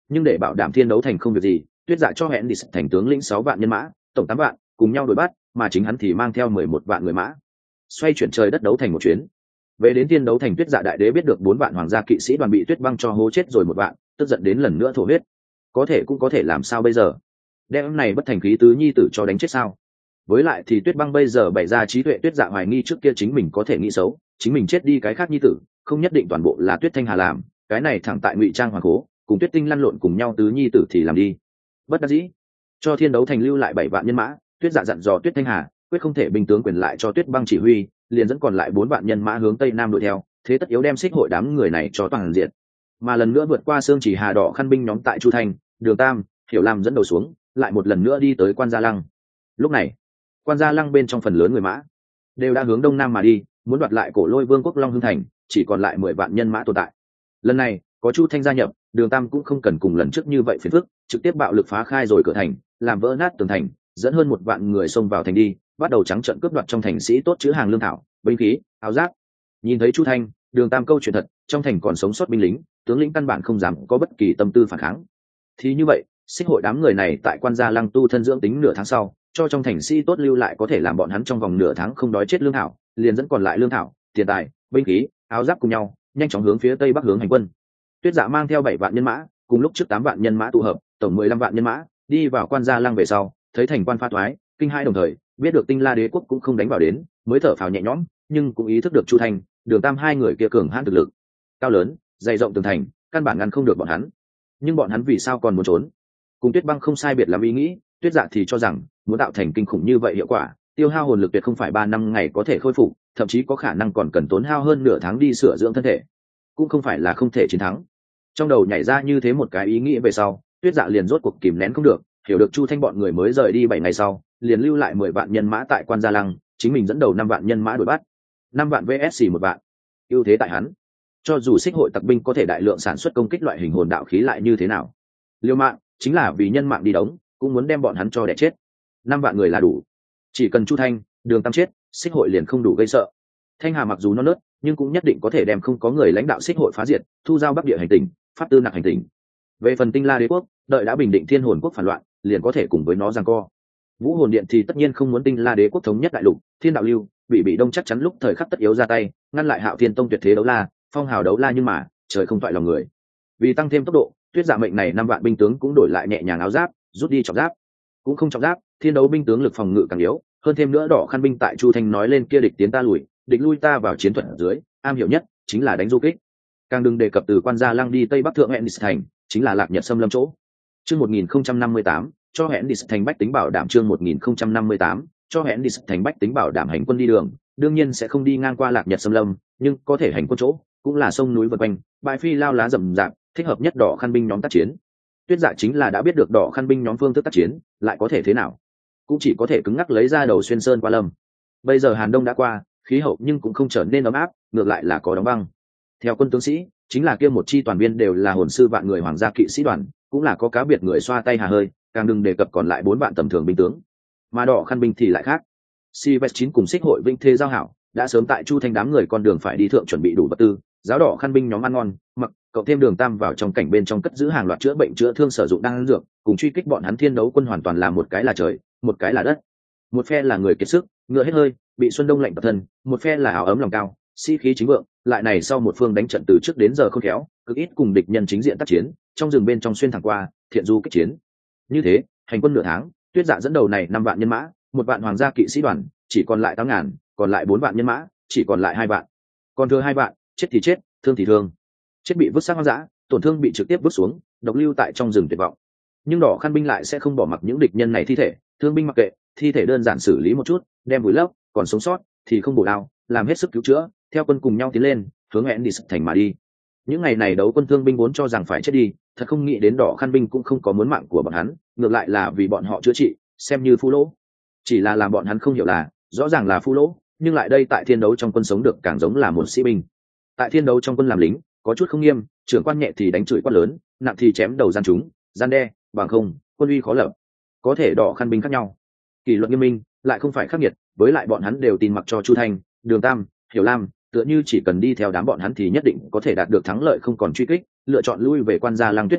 Nhưng để bảo đảm thiên đấu thành không việc gì, Tuyết Dạ cho hẹn đi thành tướng lĩnh sáu vạn nhân mã, tổng tám vạn, cùng nhau đuổi bắt, mà chính hắn thì mang theo mười một vạn người mã, xoay chuyển trời đất đấu thành một chuyến. Về đến thiên đấu thành, Tuyết Dạ đại đế biết được bốn vạn hoàng gia kỵ sĩ đoàn bị Tuyết Băng cho hố chết rồi một vạn, tức giận đến lần nữa thổ huyết. Có thể cũng có thể làm sao bây giờ? Đem này bất thành khí tứ nhi tử cho đánh chết sao? Với lại thì Tuyết Băng bây giờ bày ra trí tuệ, Tuyết Dạ hoài nghi trước kia chính mình có thể nghĩ xấu, chính mình chết đi cái khác nhi tử, không nhất định toàn bộ là Tuyết Thanh Hà làm, cái này thẳng tại ngụy trang hoàng cố, cùng Tuyết Tinh lăn lộn cùng nhau tứ nhi tử thì làm đi. Bất đắc dĩ, cho thiên đấu thành lưu lại bảy vạn nhân mã, Tuyết Dạ dặn dò Tuyết Thanh Hà, quyết không thể binh tướng quyền lại cho Tuyết Băng chỉ huy, liền dẫn còn lại bốn vạn nhân mã hướng tây nam đuổi theo, thế tất yếu đem xích hội đám người này cho toàn diện. Mà lần nữa vượt qua xương chỉ hà đỏ khăn binh nhóm tại Chu Thành, Đường Tam, Hiểu Lam dẫn đầu xuống, lại một lần nữa đi tới Quan Gia Lăng. Lúc này, Quan Gia Lăng bên trong phần lớn người mã đều đã hướng đông nam mà đi, muốn đoạt lại Cổ Lôi Vương quốc Long Hưng thành, chỉ còn lại mười vạn nhân mã tồn tại. Lần này, có Chu Thanh gia nhập, Đường Tam cũng không cần cùng lần trước như vậy phiền phức, trực tiếp bạo lực phá khai rồi cửa thành, làm vỡ nát tường thành, dẫn hơn một vạn người xông vào thành đi, bắt đầu trắng trợn cướp đoạt trong thành sĩ tốt chứa hàng lương thảo, binh khí, áo giáp. Nhìn thấy Chu Thanh, Đường Tam câu chuyện thật, trong thành còn sống sót binh lính, tướng lĩnh căn bản không dám có bất kỳ tâm tư phản kháng. Thì như vậy, xích hội đám người này tại Quan Gia Lăng tu thân dưỡng tính nửa tháng sau, cho trong thành sĩ tốt lưu lại có thể làm bọn hắn trong vòng nửa tháng không đói chết lương thảo, liền dẫn còn lại lương thảo, tiền tài, binh khí, áo giáp cùng nhau, nhanh chóng hướng phía tây bắc hướng hành quân. Tuyết Dạ mang theo bảy vạn nhân mã, cùng lúc trước tám vạn nhân mã tụ hợp, tổng mười lăm vạn nhân mã, đi vào Quan Gia Lăng về sau, thấy thành quan pha thoái, kinh hai đồng thời, biết được Tinh La Đế quốc cũng không đánh vào đến, mới thở phào nhẹ nhõm, nhưng cũng ý thức được Chu Thanh, Đường Tam hai người kia cường hãn thực lực, cao lớn, dày rộng tường thành, căn bản ngăn không được bọn hắn. Nhưng bọn hắn vì sao còn muốn trốn? Cùng Tuyết Băng không sai biệt lắm ý nghĩ, Tuyết Dạ thì cho rằng, muốn tạo thành kinh khủng như vậy hiệu quả, tiêu hao hồn lực tuyệt không phải ba năm ngày có thể khôi phục, thậm chí có khả năng còn cần tốn hao hơn nửa tháng đi sửa dưỡng thân thể, cũng không phải là không thể chiến thắng. Trong đầu nhảy ra như thế một cái ý nghĩ về sau, Tuyết Dạ liền rốt cuộc kìm nén không được, hiểu được Chu Thanh bọn người mới rời đi bảy ngày sau, liền lưu lại mười vạn nhân mã tại Quan Gia Lăng, chính mình dẫn đầu năm vạn nhân mã đuổi bắt. năm vạn vs một vạn, ưu thế tại hắn. Cho dù xích hội tặc binh có thể đại lượng sản xuất công kích loại hình hồn đạo khí lại như thế nào, liều mạng chính là vì nhân mạng đi đóng, cũng muốn đem bọn hắn cho đẻ chết. Năm vạn người là đủ, chỉ cần Chu Thanh, Đường Tam chết, xích hội liền không đủ gây sợ. Thanh Hà mặc dù non nớt, nhưng cũng nhất định có thể đem không có người lãnh đạo xích hội phá diệt, thu giao bắc địa hành tình, pháp tư nặc hành tình. Về phần Tinh La Đế quốc, đợi đã bình định thiên hồn quốc phản loạn, liền có thể cùng với nó giằng co. Vũ hồn điện thì tất nhiên không muốn Tinh La Đế quốc thống nhất đại lục, thiên đạo lưu bị bị đông chắc chắn lúc thời khắc tất yếu ra tay, ngăn lại Hạo Thiên tông tuyệt thế đấu la, phong hào đấu la, nhưng mà trời không toại lòng người. Vì tăng thêm tốc độ, Tuyết Dạ mệnh này năm vạn binh tướng cũng đổi lại nhẹ nhàng áo giáp, rút đi trọng giáp, cũng không trọng giáp, thiên đấu binh tướng lực phòng ngự càng yếu, hơn thêm nữa đỏ khăn binh tại Chu Thanh nói lên kia địch tiến ta lùi, địch lui ta vào chiến thuật ở dưới, am hiểu nhất chính là đánh du kích. Càng đừng đề cập từ Quan Gia Lăng đi tây bắc thượng hẹn đi thành, chính là Lạc Nhật xâm lâm chỗ. Chương một nghìn không trăm năm mươi tám, cho hẹn đi thành bách tính bảo đảm. Chương một nghìn không trăm năm mươi tám, cho hẹn đi thành bách tính bảo đảm hành quân đi đường, đương nhiên sẽ không đi ngang qua Lạc Nhật xâm lâm, nhưng có thể hành quân chỗ cũng là sông núi vượt quanh, bãi phi lao lá rậm rạp, thích hợp nhất đỏ khăn binh nhóm tác chiến. Tuyết Dạ chính là đã biết được đỏ khăn binh nhóm phương thức tác chiến, lại có thể thế nào? Cũng chỉ có thể cứng ngắc lấy ra đầu xuyên sơn qua lâm. Bây giờ Hàn Đông đã qua, khí hậu nhưng cũng không trở nên ấm áp, ngược lại là có đóng băng. Theo quân tướng sĩ, chính là kia một chi toàn viên đều là hồn sư vạn người hoàng gia kỵ sĩ đoàn, cũng là có cá biệt người xoa tay hà hơi, càng đừng đề cập còn lại bốn vạn tầm thường binh tướng. Mà đỏ khăn binh thì lại khác. Silvest chín cùng xích hội Vinh Thê giao hảo, đã sớm tại Chu Thanh đám người con đường phải đi thượng chuẩn bị đủ vật tư, giáo đỏ khăn binh nhóm ăn ngon, mặc, cộng thêm Đường Tam vào trong cảnh bên trong cất giữ hàng loạt chữa bệnh chữa thương sử dụng đan dược, cùng truy kích bọn hắn thiên đấu quân hoàn toàn là một cái là trời, một cái là đất. Một phe là người kiệt sức, ngựa hết hơi, bị xuân đông lạnh tập thân, một phe là áo ấm lòng cao, sĩ khí chính vượng, lại này sau một phương đánh trận từ trước đến giờ không khéo, cực ít cùng địch nhân chính diện tác chiến, trong rừng bên trong xuyên thẳng qua, thiện du kích chiến. Như thế, hành quân nửa tháng, Tuyết Dạ dẫn đầu này năm vạn nhân mã, một vạn hoàng gia kỵ sĩ đoàn, chỉ còn lại tám ngàn, còn lại bốn vạn nhân mã, chỉ còn lại hai vạn. Còn thừa hai vạn, chết thì chết, thương thì thương. Chết bị vứt xác hoang dã, tổn thương bị trực tiếp vứt xuống, độc lưu tại trong rừng tuyệt vọng. Nhưng đỏ khăn binh lại sẽ không bỏ mặc những địch nhân này thi thể, thương binh mặc kệ, thi thể đơn giản xử lý một chút, đem vùi lấp, còn sống sót thì không bổ đao, làm hết sức cứu chữa, theo quân cùng nhau tiến lên, hướng hẹn đi thành mà đi. Những ngày này đấu quân thương binh vốn cho rằng phải chết đi, thật không nghĩ đến đỏ khăn binh cũng không có muốn mạng của bọn hắn, ngược lại là vì bọn họ chữa trị, xem như phu lỗ. Chỉ là làm bọn hắn không hiểu là, rõ ràng là phu lỗ, nhưng lại đây tại thiên đấu trong quân sống được càng giống là một sĩ binh. Tại thiên đấu trong quân làm lính, có chút không nghiêm, trưởng quan nhẹ thì đánh chửi quát lớn, nặng thì chém đầu gian chúng, gian đe, bằng không, quân uy khó lập. Có thể đỏ khăn binh khác nhau, kỷ luật nghiêm minh, lại không phải khắc nghiệt, với lại bọn hắn đều tin mặc cho Chu Thanh, Đường Tam, Hiểu Lam, tựa như chỉ cần đi theo đám bọn hắn thì nhất định có thể đạt được thắng lợi, không còn truy kích, lựa chọn lui về Quan Gia Lăng. Tuyết Dạ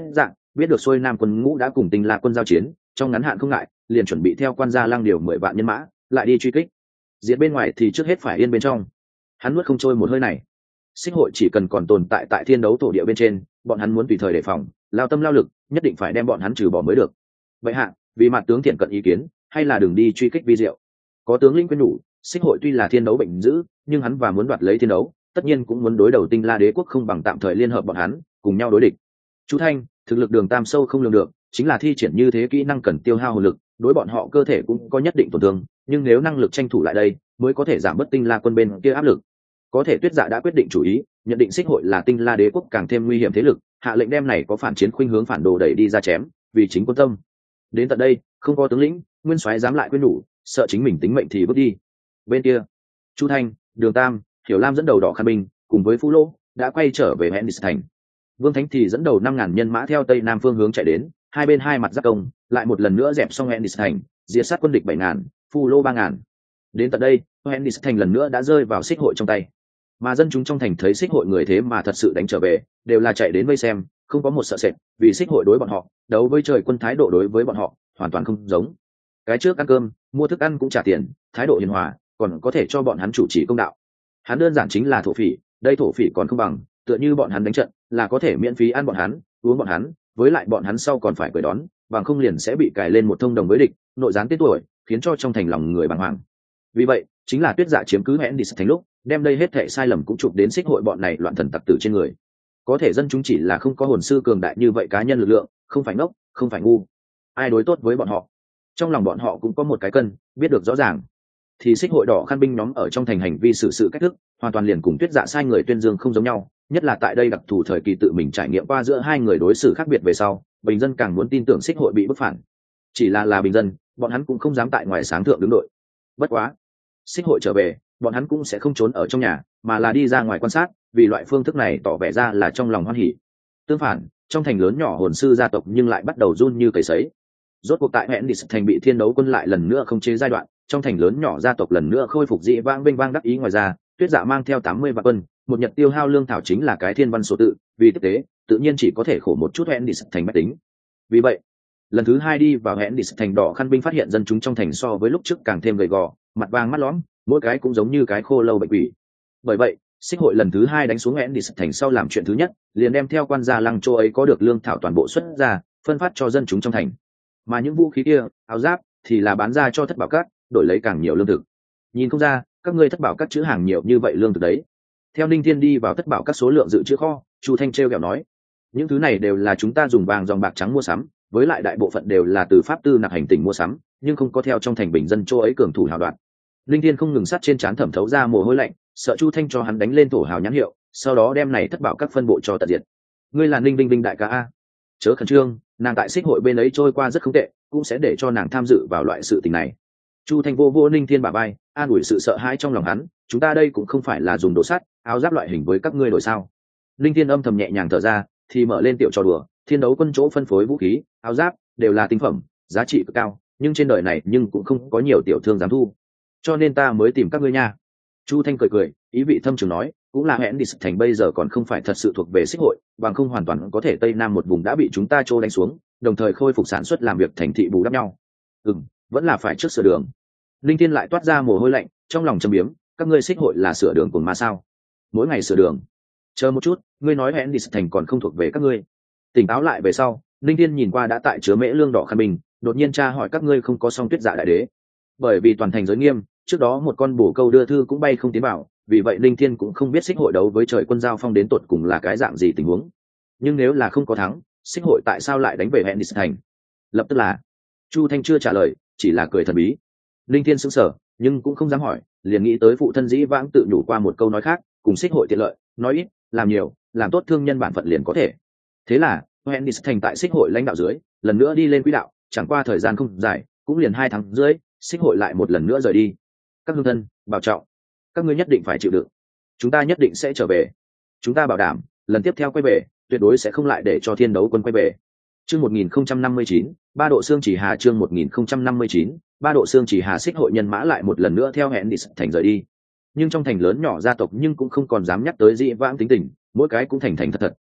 biết được xuôi nam quân ngũ đã cùng tinh la quân giao chiến, trong ngắn hạn không ngại, liền chuẩn bị theo quan gia lang điều mười vạn nhân mã lại đi truy kích. Diệt bên ngoài thì trước hết phải yên bên trong. Hắn nuốt không trôi một hơi này. Xích hội chỉ cần còn tồn tại tại thiên đấu thổ địa bên trên, bọn hắn muốn tùy thời đề phòng, lao tâm lao lực, nhất định phải đem bọn hắn trừ bỏ mới được. Vậy hạ, vì mặt tướng thiện cận ý kiến, hay là đường đi truy kích vi diệu. Có tướng lĩnh quyên nhủ, Xích hội tuy là thiên đấu bệnh dữ, nhưng hắn và muốn đoạt lấy thiên đấu, tất nhiên cũng muốn đối đầu tinh la đế quốc, không bằng tạm thời liên hợp bọn hắn cùng nhau đối địch. Chú Thanh, thực lực Đường Tam sâu không lường được, chính là thi triển như thế kỹ năng cần tiêu hao hồn lực, đối bọn họ cơ thể cũng có nhất định tổn thương, nhưng nếu năng lực tranh thủ lại đây, mới có thể giảm bớt tinh la quân bên kia áp lực. Có thể Tuyết Dạ đã quyết định chủ ý, nhận định Xích hội là tinh la đế quốc càng thêm nguy hiểm thế lực, hạ lệnh đem này có phản chiến khuynh hướng phản đồ đẩy đi ra chém, vì chính quân tâm. Đến tận đây, không có tướng lĩnh, nguyên soái dám lại khuyên nhủ, sợ chính mình tính mệnh thì bước đi. Bên kia, Chu Thanh, Đường Tam, Hiểu Lam dẫn đầu đỏ khăn binh, cùng với Phú Lô đã quay trở về Hẹndis thành. Vương Thánh thì dẫn đầu năm ngàn nhân mã theo tây nam phương hướng chạy đến, hai bên hai mặt giáp công, lại một lần nữa dẹp xong Hẹndis thành, diệt sát quân địch bảy ngàn, Phú Lô ba ngàn. Đến tận đây, Hẹndis thành lần nữa đã rơi vào Xích hội trong tay. Mà dân chúng trong thành thấy Xích hội người thế mà thật sự đánh trở về, đều là chạy đến vây xem, không có một sợ sệt, vì Xích hội đối bọn họ, đấu với trời quân thái độ đối với bọn họ hoàn toàn không giống. Cái trước ăn cơm, mua thức ăn cũng trả tiền, thái độ hiền hòa, còn có thể cho bọn hắn chủ trì công đạo. Hắn đơn giản chính là thổ phỉ, đây thổ phỉ còn không bằng, tựa như bọn hắn đánh trận, là có thể miễn phí ăn bọn hắn, uống bọn hắn, với lại bọn hắn sau còn phải cười đón, bằng không liền sẽ bị cài lên một thông đồng với địch, nội gián tên tuổi, khiến cho trong thành lòng người bàng hoàng. Vì vậy, chính là Tuyết Dạ chiếm cứ Hẹndis thành lúc, đem đây hết thảy sai lầm cũng chụp đến Xích hội bọn này loạn thần tặc tử trên người. Có thể dân chúng chỉ là không có hồn sư cường đại như vậy cá nhân lực lượng, không phải ngốc, không phải ngu. Ai đối tốt với bọn họ, trong lòng bọn họ cũng có một cái cân, biết được rõ ràng. Thì Xích hội đỏ khăn binh nhóm ở trong thành hành vi xử sự cách thức, hoàn toàn liền cùng Tuyết Dạ sai người tuyên dương không giống nhau, nhất là tại đây đặc thù thời kỳ tự mình trải nghiệm qua giữa hai người đối xử khác biệt về sau, bình dân càng muốn tin tưởng Xích hội bị bức phản. Chỉ là là bình dân, bọn hắn cũng không dám tại ngoài sáng thượng đứng đội. Bất quá, Xích hội trở về, bọn hắn cũng sẽ không trốn ở trong nhà, mà là đi ra ngoài quan sát, vì loại phương thức này tỏ vẻ ra là trong lòng hoan hỉ. Tương phản, trong thành lớn nhỏ hồn sư gia tộc nhưng lại bắt đầu run như cầy sấy. Rốt cuộc tại Hẹndis thành bị thiên đấu quân lại lần nữa không chế giai đoạn, trong thành lớn nhỏ gia tộc lần nữa khôi phục dị vãng vinh vang đắc ý. Ngoài ra, Tuyết Dạ mang theo tám mươi vạn quân, một nhật tiêu hao lương thảo chính là cái thiên văn số tự, vì thực tế, tự nhiên chỉ có thể khổ một chút Hẹndis thành bách tính. Vì vậy, lần thứ hai đi vào Hẹndis thành đỏ khăn binh phát hiện dân chúng trong thành so với lúc trước càng thêm gầy gò, mặt vàng mắt lõm, mỗi cái cũng giống như cái khô lâu bệnh quỷ. Bởi vậy, Xích hội lần thứ hai đánh xuống Hẹndis thành sau làm chuyện thứ nhất, liền đem theo quan gia lăng châu ấy có được lương thảo toàn bộ xuất ra, phân phát cho dân chúng trong thành. Mà những vũ khí kia, áo giáp thì là bán ra cho thất bảo các, đổi lấy càng nhiều lương thực. Nhìn không ra, các ngươi thất bảo các chữ hàng nhiều như vậy lương thực đấy. Theo Ninh Thiên đi vào thất bảo các số lượng dự trữ kho, Chu Thanh trêu ghẹo nói, những thứ này đều là chúng ta dùng vàng dòng bạc trắng mua sắm, với lại đại bộ phận đều là từ pháp tư nạp hành tỉnh mua sắm, nhưng không có theo trong thành bình dân châu ấy cường thủ hào đoạn. Ninh Thiên không ngừng sát trên trán thẩm thấu ra mồ hôi lạnh, sợ Chu Thanh cho hắn đánh lên thổ hào nhãn hiệu, sau đó đem này thất bảo các phân bộ cho tận diệt. Ngươi là Ninh Vinh Vinh đại ca a, chớ khẩn trương, nàng tại Xích hội bên ấy trôi qua rất không tệ, cũng sẽ để cho nàng tham dự vào loại sự tình này. Chu Thanh vô vô Ninh Thiên bả vai, an ủi sự sợ hãi trong lòng hắn, chúng ta đây cũng không phải là dùng đồ sắt, áo giáp loại hình với các ngươi đổi sao? Ninh Thiên âm thầm nhẹ nhàng thở ra, thì mở lên tiểu trò đùa, thiên đấu quân chỗ phân phối vũ khí, áo giáp đều là tinh phẩm, giá trị cực cao, nhưng trên đời này nhưng cũng không có nhiều tiểu thương dám thu, cho nên ta mới tìm các ngươi nha. Chu Thanh cười cười, ý vị thâm trường nói, cũng là Hẹndis thành bây giờ còn không phải thật sự thuộc về Xích hội, bằng không hoàn toàn có thể tây nam một vùng đã bị chúng ta trô đánh xuống, đồng thời khôi phục sản xuất làm việc thành thị bù đắp nhau. Ừm, vẫn là phải trước sửa đường. Linh Thiên lại toát ra mồ hôi lạnh, trong lòng châm biếm, các ngươi Xích hội là sửa đường cùng ma sao? Mỗi ngày sửa đường. Chờ một chút, ngươi nói Hẹndis thành còn không thuộc về các ngươi. Tỉnh táo lại về sau, Linh Thiên nhìn qua đã tại chứa mễ lương đỏ khăn bình, đột nhiên tra hỏi các ngươi không có song Tuyết Dạ đại đế. Bởi vì toàn thành giới nghiêm, trước đó một con bổ câu đưa thư cũng bay không tiến vào, vì vậy Linh Thiên cũng không biết Xích hội đấu với trời quân giao phong đến tột cùng là cái dạng gì tình huống. Nhưng nếu là không có thắng, Xích hội tại sao lại đánh về Hẹndis thành? Lập tức là Chu Thanh chưa trả lời, chỉ là cười thần bí. Linh Thiên sững sờ, nhưng cũng không dám hỏi, liền nghĩ tới phụ thân dĩ vãng tự nhủ qua một câu nói khác, cùng Xích hội tiện lợi, nói ít, làm nhiều, làm tốt thương nhân bản phận liền có thể. Thế là Hẹndis thành tại Xích hội lãnh đạo dưới, lần nữa đi lên quỹ đạo, chẳng qua thời gian không dài, cũng liền hai tháng rưỡi, Xích hội lại một lần nữa rời đi. Các hương thân, bảo trọng, các ngươi nhất định phải chịu đựng, chúng ta nhất định sẽ trở về, chúng ta bảo đảm, lần tiếp theo quay về, tuyệt đối sẽ không lại để cho thiên đấu quân quay về. Chương một nghìn không trăm năm mươi chín, ba độ xương chỉ hà chương một nghìn không trăm năm mươi chín, ba độ xương chỉ hà Xích hội nhân mã lại một lần nữa theo Hẹndis thành rời đi. Nhưng trong thành lớn nhỏ gia tộc nhưng cũng không còn dám nhắc tới dị vãng tính tình, mỗi cái cũng thành thành thật thật,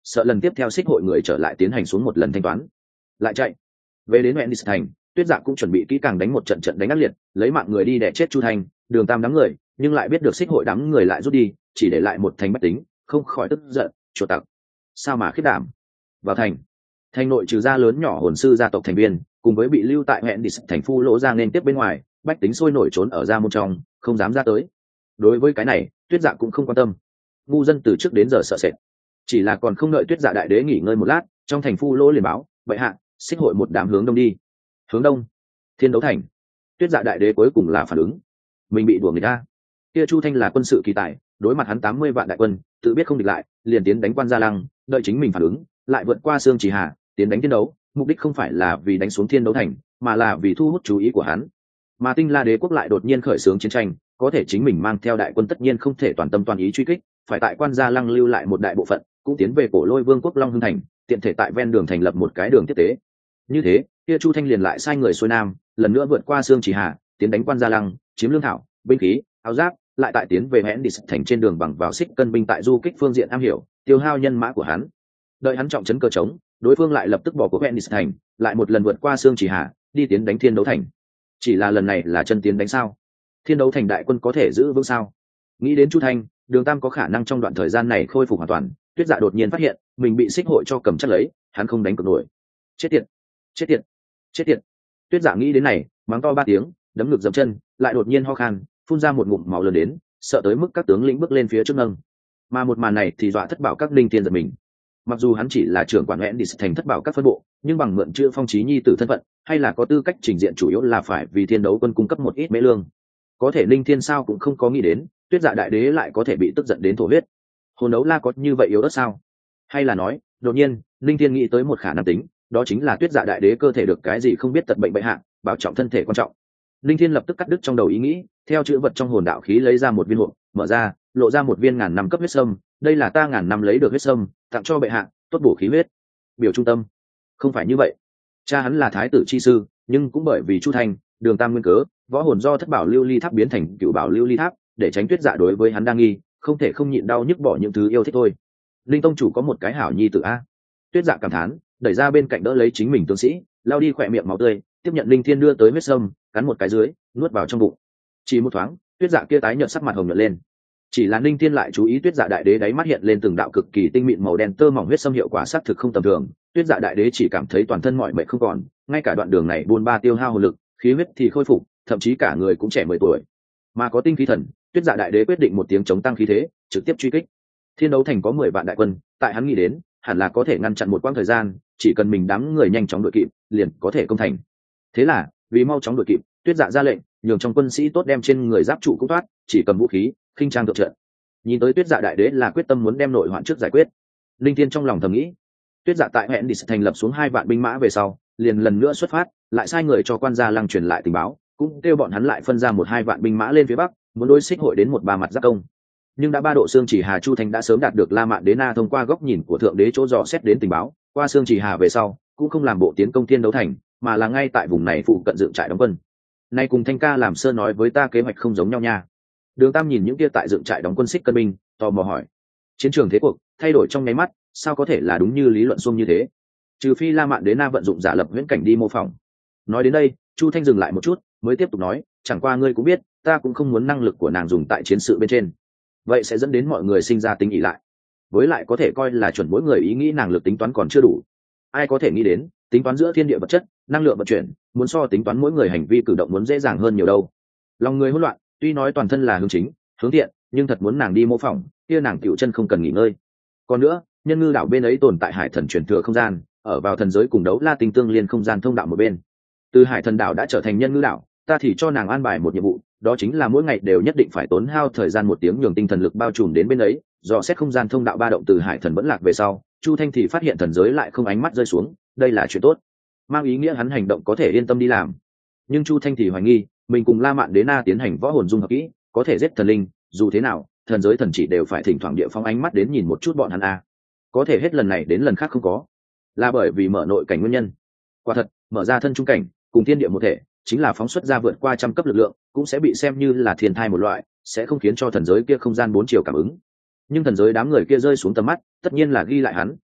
sợ lần tiếp theo xích hội người trở lại tiến hành xuống một lần thanh toán lại chạy về đến huyện thành. Tuyết Dạ cũng chuẩn bị kỹ càng đánh một trận trận đánh ác liệt, lấy mạng người đi đè chết Chu Thanh, Đường Tam đám người, nhưng lại biết được xích hội đám người lại rút đi, chỉ để lại một thành bách tính, không khỏi tức giận, chuột tặc. Sao mà khiếp đảm. Vào thành. Thành nội trừ gia lớn nhỏ hồn sư gia tộc thành viên, cùng với bị lưu tại huyện thành phu lỗ ra nên tiếp bên ngoài, bách tính sôi nổi trốn ở gia môn trong, không dám ra tới. Đối với cái này, Tuyết Dạ cũng không quan tâm. Ngu dân từ trước đến giờ sợ sệt. Chỉ là còn không đợi Tuyết Dạ đại đế nghỉ ngơi một lát, trong thành phu lỗ liền báo, vậy hạ, xích hội một đám hướng đông đi. Hướng đông, Thiên Đấu Thành. Tuyết Dạ đại đế cuối cùng là phản ứng, mình bị đuổi người ta. Kia Chu Thanh là quân sự kỳ tài, đối mặt hắn tám mươi vạn đại quân, tự biết không địch lại, liền tiến đánh Quan Gia Lăng, đợi chính mình phản ứng, lại vượt qua Sương Chỉ Hà, tiến đánh Thiên Đấu, mục đích không phải là vì đánh xuống Thiên Đấu Thành, mà là vì thu hút chú ý của hắn. Mà Tinh La đế quốc lại đột nhiên khởi xướng chiến tranh, có thể chính mình mang theo đại quân tất nhiên không thể toàn tâm toàn ý truy kích, phải tại Quan Gia Lăng lưu lại một đại bộ phận, cũng tiến về Cổ Lôi Vương quốc Long Hưng thành, tiện thể tại ven đường thành lập một cái đường tiếp tế. Như thế, kia Chu Thanh liền lại sai người xuôi nam, lần nữa vượt qua Sương Chỉ Hà, tiến đánh Quan Gia Lăng, chiếm lương thảo, binh khí, áo giáp, lại tại tiến về hẹn đi thành trên đường bằng vào xích cân binh tại du kích phương diện am hiểu, tiêu hao nhân mã của hắn. Đợi hắn trọng trấn cơ trống, đối phương lại lập tức bỏ cuộc hẹn đi thành, lại một lần vượt qua Sương Chỉ Hà, đi tiến đánh Thiên Đấu Thành. Chỉ là lần này là chân tiến đánh sao? Thiên Đấu Thành đại quân có thể giữ vững sao? Nghĩ đến Chu Thanh, Đường Tam có khả năng trong đoạn thời gian này khôi phục hoàn toàn. Tuyết Dạ đột nhiên phát hiện mình bị xích hội cho cầm chắc lấy, hắn không đánh cược nổi. Chết tiệt, chết tiệt, chết tiệt. Tuyết Dạ nghĩ đến này, mắng to ba tiếng, đấm ngực dậm chân, lại đột nhiên ho khan, phun ra một ngụm máu lớn đến, sợ tới mức các tướng lĩnh bước lên phía trước nâng. Mà một màn này thì dọa thất bảo các linh tiên giật mình. Mặc dù hắn chỉ là trưởng quản huyện đi thành thất bảo các phân bộ, nhưng bằng mượn chữ phong chí nhi tử thân phận, hay là có tư cách trình diện chủ yếu là phải vì Thiên Đấu quân cung cấp một ít mễ lương. Có thể linh thiên sao cũng không có nghĩ đến, Tuyết Dạ đại đế lại có thể bị tức giận đến thổ huyết. Hồn đấu la có như vậy yếu ớt sao? Hay là nói, đột nhiên, linh thiên nghĩ tới một khả năng tính, đó chính là Tuyết Dạ đại đế cơ thể được cái gì không biết tật bệnh bệ hạ, bảo trọng thân thể quan trọng. Linh thiên lập tức cắt đứt trong đầu ý nghĩ, theo chữ vật trong hồn đạo khí lấy ra một viên hộp, mở ra, lộ ra một viên ngàn năm cấp huyết sâm, đây là ta ngàn năm lấy được huyết sâm, tặng cho bệ hạ, tốt bổ khí huyết. Biểu trung tâm. Không phải như vậy. Cha hắn là thái tử chi sư, nhưng cũng bởi vì Chu Thanh, Đường Tam nguyên cớ, võ hồn do thất bảo lưu ly tháp biến thành cựu bảo lưu ly tháp, để tránh Tuyết Dạ đối với hắn đang nghi, không thể không nhịn đau nhức bỏ những thứ yêu thích thôi. Linh tông chủ có một cái hảo nhi tử a. Tuyết Dạ cảm thán, đẩy ra bên cạnh đỡ lấy chính mình tướng sĩ, lao đi khỏe miệng máu tươi, tiếp nhận linh thiên đưa tới huyết sâm, cắn một cái dưới, nuốt vào trong bụng. Chỉ một thoáng, Tuyết Dạ kia tái nhợt sắc mặt hồng nhuận lên. Chỉ là linh thiên lại chú ý Tuyết Dạ đại đế đáy mắt hiện lên từng đạo cực kỳ tinh mịn màu đen tơ mỏng huyết sâm hiệu quả xác thực không tầm thường. Tuyết Dạ đại đế chỉ cảm thấy toàn thân mỏi mệt không còn, ngay cả đoạn đường này buôn ba tiêu hao hồn lực, khí huyết thì khôi phục, thậm chí cả người cũng trẻ mười tuổi. Mà có tinh khí thần, Tuyết Dạ đại đế quyết định một tiếng chống tăng khí thế, trực tiếp truy kích. Thiên Đấu thành có mười vạn đại quân, tại hắn nghĩ đến, hẳn là có thể ngăn chặn một quãng thời gian, chỉ cần mình đám người nhanh chóng đuổi kịp, liền có thể công thành. Thế là, vì mau chóng đuổi kịp, Tuyết Dạ ra lệnh, nhường trong quân sĩ tốt đem trên người giáp trụ cũng thoát, chỉ cầm vũ khí, khinh trang thượng trận. Nhìn tới Tuyết Dạ đại đế là quyết tâm muốn đem nội hoạn trước giải quyết. Linh Thiên trong lòng thầm nghĩ. Tuyết Dạ tại huyện đi thành lập xuống hai vạn binh mã về sau, liền lần nữa xuất phát, lại sai người cho Quan Gia Lăng truyền lại tình báo, cũng kêu bọn hắn lại phân ra một hai vạn binh mã lên phía bắc, muốn đối xích hội đến một ba mặt giáp công. Nhưng đã ba độ xương chỉ Hà Chu Thanh đã sớm đạt được La Mạn Đế Na thông qua góc nhìn của thượng đế chỗ dò xét đến tình báo, qua xương chỉ Hà về sau, cũng không làm bộ tiến công Thiên Đấu thành, mà là ngay tại vùng này phụ cận dựng trại đóng quân. Nay cùng Thanh ca làm sơ nói với ta kế hoạch không giống nhau nha. Đường Tam nhìn những kia tại dựng trại đóng quân xích cân binh, tò mò hỏi: chiến trường thế cuộc thay đổi trong nháy mắt, sao có thể là đúng như lý luận xuông như thế? Trừ phi La Mạn Đế Na vận dụng giả lập huyễn cảnh đi mô phỏng. Nói đến đây, Chu Thanh dừng lại một chút, mới tiếp tục nói: chẳng qua ngươi cũng biết, ta cũng không muốn năng lực của nàng dùng tại chiến sự bên trên, vậy sẽ dẫn đến mọi người sinh ra tính ỷ lại, với lại có thể coi là chuẩn mỗi người ý nghĩ nàng lực tính toán còn chưa đủ. Ai có thể nghĩ đến, tính toán giữa thiên địa vật chất, năng lượng vận chuyển, muốn so tính toán mỗi người hành vi cử động muốn dễ dàng hơn nhiều đâu. Lòng người hỗn loạn, tuy nói toàn thân là hướng chính, hướng thiện, nhưng thật muốn nàng đi mô phỏng, kia nàng tiểu chân không cần nghỉ ngơi. Còn nữa, nhân ngư đảo bên ấy tồn tại hải thần truyền thừa không gian, ở vào thần giới cùng đấu la tinh tương liên không gian thông đạo một bên. Từ hải thần đảo đã trở thành nhân ngư đảo, ta thì cho nàng an bài một nhiệm vụ, đó chính là mỗi ngày đều nhất định phải tốn hao thời gian một tiếng nhường tinh thần lực bao trùm đến bên ấy, dò xét không gian thông đạo ba động từ hải thần vẫn lạc về sau. Chu Thanh thì phát hiện thần giới lại không ánh mắt rơi xuống, đây là chuyện tốt, mang ý nghĩa hắn hành động có thể yên tâm đi làm. Nhưng Chu Thanh thì hoài nghi, mình cùng La Mạn Đế Na tiến hành võ hồn dung hợp kỹ, có thể giết thần linh, dù thế nào, thần giới thần chỉ đều phải thỉnh thoảng địa phóng ánh mắt đến nhìn một chút bọn hắn a. Có thể hết lần này đến lần khác không có, là bởi vì mở nội cảnh nguyên nhân. Quả thật, mở ra thân trung cảnh, cùng thiên địa một thể, chính là phóng xuất ra vượt qua trăm cấp lực lượng, cũng sẽ bị xem như là thiên thai một loại, sẽ không khiến cho thần giới kia không gian bốn chiều cảm ứng. Nhưng thần giới đám người kia rơi xuống tầm mắt, tất nhiên là ghi lại hắn,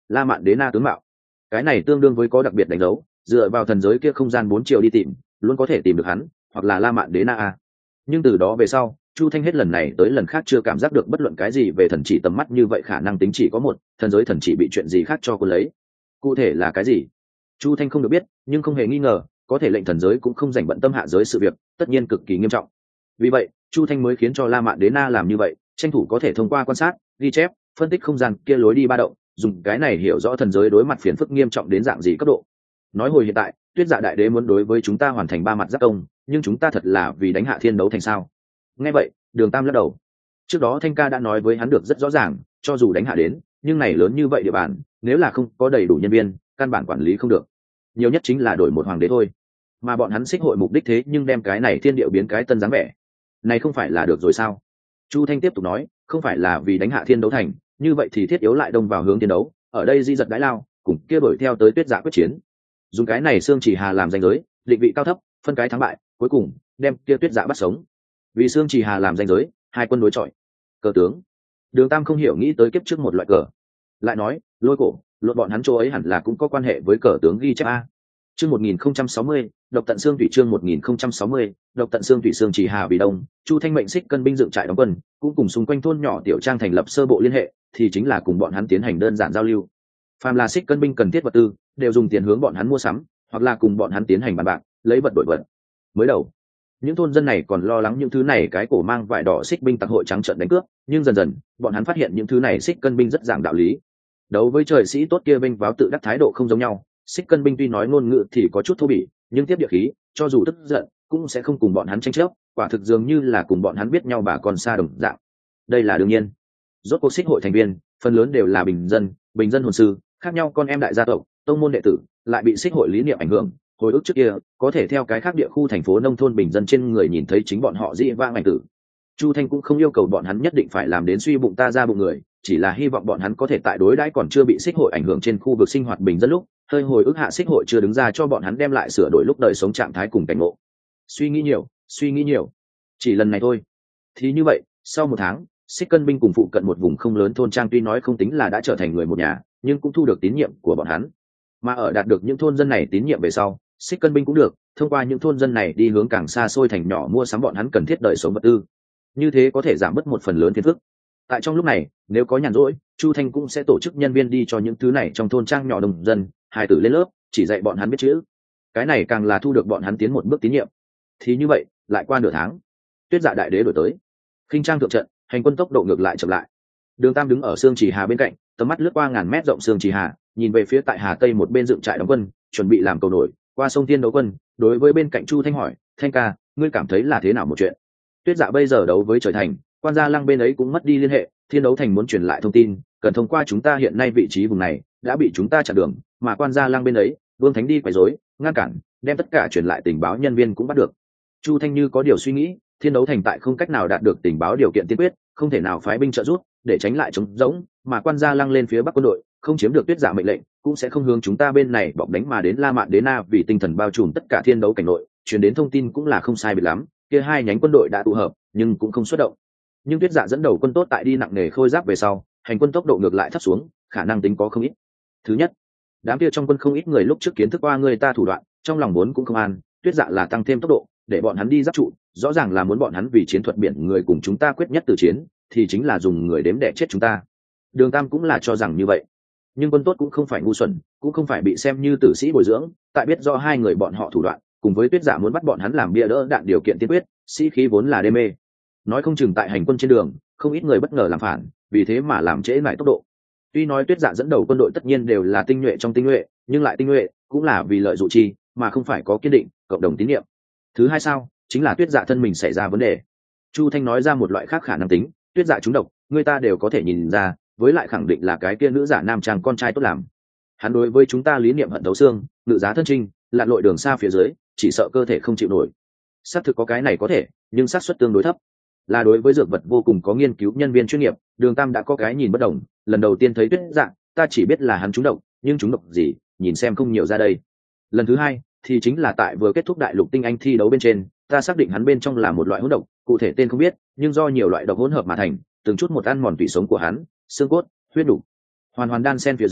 La Mạn Đế Na tướng mạo. Cái này tương đương với có đặc biệt đánh dấu, dựa vào thần giới kia không gian bốn triệu đi tìm, luôn có thể tìm được hắn, hoặc là La Mạn Đế Na a. Nhưng từ đó về sau, Chu Thanh hết lần này tới lần khác chưa cảm giác được bất luận cái gì về thần chỉ tầm mắt như vậy, khả năng tính chỉ có một, thần giới thần chỉ bị chuyện gì khác cho cô lấy. Cụ thể là cái gì? Chu Thanh không được biết, nhưng không hề nghi ngờ, có thể lệnh thần giới cũng không dành bận tâm hạ giới sự việc, tất nhiên cực kỳ nghiêm trọng. Vì vậy, Chu Thanh mới khiến cho La Mạn Đế Na làm như vậy, tranh thủ có thể thông qua quan sát, ghi chép, phân tích không gian kia lối đi ba động, dùng cái này hiểu rõ thần giới đối mặt phiền phức nghiêm trọng đến dạng gì cấp độ. Nói hồi hiện tại, Tuyết Dạ Đại Đế muốn đối với chúng ta hoàn thành ba mặt giáp công, nhưng chúng ta thật là vì đánh hạ thiên đấu thành sao? Nghe vậy, Đường Tam lắc đầu. Trước đó Thanh Ca đã nói với hắn được rất rõ ràng, cho dù đánh hạ đến, nhưng này lớn như vậy địa bàn, nếu là không có đầy đủ nhân viên, căn bản quản lý không được. Nhiều nhất chính là đổi một hoàng đế thôi. Mà bọn hắn xích hội mục đích thế nhưng đem cái này thiên điệu biến cái tân dáng vẻ. Này không phải là được rồi sao? Chu Thanh tiếp tục nói, không phải là vì đánh hạ thiên đấu thành, như vậy thì thiết yếu lại đông vào hướng thiên đấu, ở đây di giật đái lao, cùng kia đuổi theo tới Tuyết Dạ quyết chiến. Dùng cái này xương chỉ hà làm danh giới, định vị cao thấp, phân cái thắng bại, cuối cùng đem kia Tuyết Dạ bắt sống. Vì xương chỉ hà làm danh giới, hai quân đối chọi. Cờ tướng. Đường Tam không hiểu nghĩ tới kiếp trước một loại cờ. Lại nói, lôi cổ, lột bọn hắn chỗ ấy hẳn là cũng có quan hệ với cờ tướng ghi chép a. Chương một nghìn không trăm sáu mươi, độc tận xương thủy chương một nghìn không trăm sáu mươi, độc tận xương thủy xương chỉ hà vì đông, Chu Thanh mệnh xích cân binh dựng trại đóng quân, cũng cùng xung quanh thôn nhỏ tiểu trang thành lập sơ bộ liên hệ, thì chính là cùng bọn hắn tiến hành đơn giản giao lưu. Phàm là xích cân binh cần thiết vật tư, đều dùng tiền hướng bọn hắn mua sắm, hoặc là cùng bọn hắn tiến hành bàn bạc, lấy vật đổi vật. Mới đầu, những thôn dân này còn lo lắng những thứ này cái cổ mang vải đỏ xích binh tặc hội trắng trợn đánh cướp, nhưng dần dần, bọn hắn phát hiện những thứ này xích cân binh rất giảng đạo lý. Đấu với trời sĩ tốt kia binh váo tự đắc thái độ không giống nhau, xích cân binh tuy nói ngôn ngữ thì có chút thô bỉ, nhưng tiếp địa khí, cho dù tức giận, cũng sẽ không cùng bọn hắn tranh chấp, quả thực dường như là cùng bọn hắn biết nhau bà con xa đồng dạng. Đây là đương nhiên. Rốt cuộc xích hội thành viên, phần lớn đều là bình dân, bình dân hồn sư, khác nhau con em đại gia tộc, tông môn đệ tử, lại bị xích hội lý niệm ảnh hưởng, hồi ức trước kia, có thể theo cái khác địa khu thành phố nông thôn bình dân trên người nhìn thấy chính bọn họ dĩ vãng ảnh tử. Chu Thanh cũng không yêu cầu bọn hắn nhất định phải làm đến suy bụng ta ra bụng người, chỉ là hy vọng bọn hắn có thể tại đối đãi còn chưa bị xích hội ảnh hưởng trên khu vực sinh hoạt bình dân lúc, hơi hồi ức hạ xích hội chưa đứng ra cho bọn hắn đem lại sửa đổi lúc đời sống trạng thái cùng cảnh ngộ. Suy nghĩ nhiều, suy nghĩ nhiều. Chỉ lần này thôi. Thì như vậy, sau một tháng, xích cân binh cùng phụ cận một vùng không lớn thôn trang tuy nói không tính là đã trở thành người một nhà, nhưng cũng thu được tín nhiệm của bọn hắn. Mà ở đạt được những thôn dân này tín nhiệm về sau, xích cân binh cũng được thông qua những thôn dân này đi hướng càng xa xôi thành nhỏ mua sắm bọn hắn cần thiết đời sống vật tư. Như thế có thể giảm bớt một phần lớn phiền phức. Tại trong lúc này, nếu có nhàn rỗi, Chu Thanh cũng sẽ tổ chức nhân viên đi cho những thứ này trong thôn trang nhỏ đồng dân, hài tử lên lớp, chỉ dạy bọn hắn biết chữ. Cái này càng là thu được bọn hắn tiến một bước tín nhiệm. Thì như vậy, lại qua nửa tháng, Tuyết Dạ Đại Đế đổi tới. Khinh trang thượng trận, hành quân tốc độ ngược lại chậm lại. Đường Tam đứng ở xương chỉ hà bên cạnh, tầm mắt lướt qua ngàn mét rộng xương chỉ hà, nhìn về phía tại hà tây một bên dựng trại đóng quân, chuẩn bị làm cầu nổi qua sông Thiên đấu quân. Đối với bên cạnh Chu Thanh hỏi, Thanh ca, ngươi cảm thấy là thế nào một chuyện? Tuyết Dạ bây giờ đấu với trời thành, quan gia lăng bên ấy cũng mất đi liên hệ, Thiên đấu thành muốn truyền lại thông tin, cần thông qua chúng ta hiện nay vị trí vùng này đã bị chúng ta chặn đường, mà quan gia lăng bên ấy, Vương Thánh đi quấy rối, ngăn cản, đem tất cả truyền lại tình báo nhân viên cũng bắt được. Chu Thanh như có điều suy nghĩ, Thiên đấu thành tại không cách nào đạt được tình báo điều kiện tiên quyết, không thể nào phái binh trợ giúp để tránh lại chống rỗng, mà quan gia lăng lên phía bắc quân đội, không chiếm được Tuyết Dạ mệnh lệnh, cũng sẽ không hướng chúng ta bên này bọc đánh mà đến La Mạn Đế Na, vì tinh thần bao trùm tất cả thiên đấu cảnh nội, truyền đến thông tin cũng là không sai biệt lắm, kia hai nhánh quân đội đã tụ hợp, nhưng cũng không xuất động. Nhưng Tuyết Dạ dẫn đầu quân tốt tại đi nặng nề khôi giáp về sau, hành quân tốc độ ngược lại thấp xuống, khả năng tính có không ít. Thứ nhất, đám kia trong quân không ít người lúc trước kiến thức qua người ta thủ đoạn, trong lòng muốn cũng không an, Tuyết Dạ là tăng thêm tốc độ, để bọn hắn đi giáp trụ, rõ ràng là muốn bọn hắn vì chiến thuật biển người cùng chúng ta quyết nhất từ chiến, thì chính là dùng người đếm để chết chúng ta. Đường Tam cũng là cho rằng như vậy. Nhưng quân tốt cũng không phải ngu xuẩn, cũng không phải bị xem như tử sĩ bồi dưỡng, tại biết do hai người bọn họ thủ đoạn, cùng với Tuyết Dạ muốn bắt bọn hắn làm bia đỡ đạn điều kiện tiên quyết, sĩ khí vốn là đê mê. Nói không chừng tại hành quân trên đường, không ít người bất ngờ làm phản, vì thế mà làm trễ lại tốc độ. Tuy nói Tuyết Dạ dẫn đầu quân đội tất nhiên đều là tinh nhuệ trong tinh nhuệ, nhưng lại tinh nhuệ cũng là vì lợi dụ chi, mà không phải có kiên định, cộng đồng tín nhiệm. Thứ hai sao, chính là Tuyết Dạ thân mình xảy ra vấn đề. Chu Thanh nói ra một loại khác khả năng tính, Tuyết Dạ trúng độc, người ta đều có thể nhìn ra, với lại khẳng định là cái kia nữ giả nam trang con trai tốt làm. Hắn đối với chúng ta lý niệm hận thấu xương, ngự giá thân trinh, lặn lội đường xa phía dưới, chỉ sợ cơ thể không chịu nổi. Xác thực có cái này có thể, nhưng xác suất tương đối thấp. Là đối với dược vật vô cùng có nghiên cứu nhân viên chuyên nghiệp, Đường Tam đã có cái nhìn bất đồng, lần đầu tiên thấy Tuyết Dạ, ta chỉ biết là hắn trúng độc, nhưng trúng độc gì, nhìn xem không nhiều ra đây. Lần thứ hai, thì chính là tại vừa kết thúc đại lục tinh anh thi đấu bên trên, ta xác định hắn bên trong là một loại hỗn độc, cụ thể tên không biết, nhưng do nhiều loại độc hỗn hợp mà thành, từng chút một ăn mòn tủy sống của hắn, xương cốt, huyết đủ, hoàn hoàn đan xen phía dưới,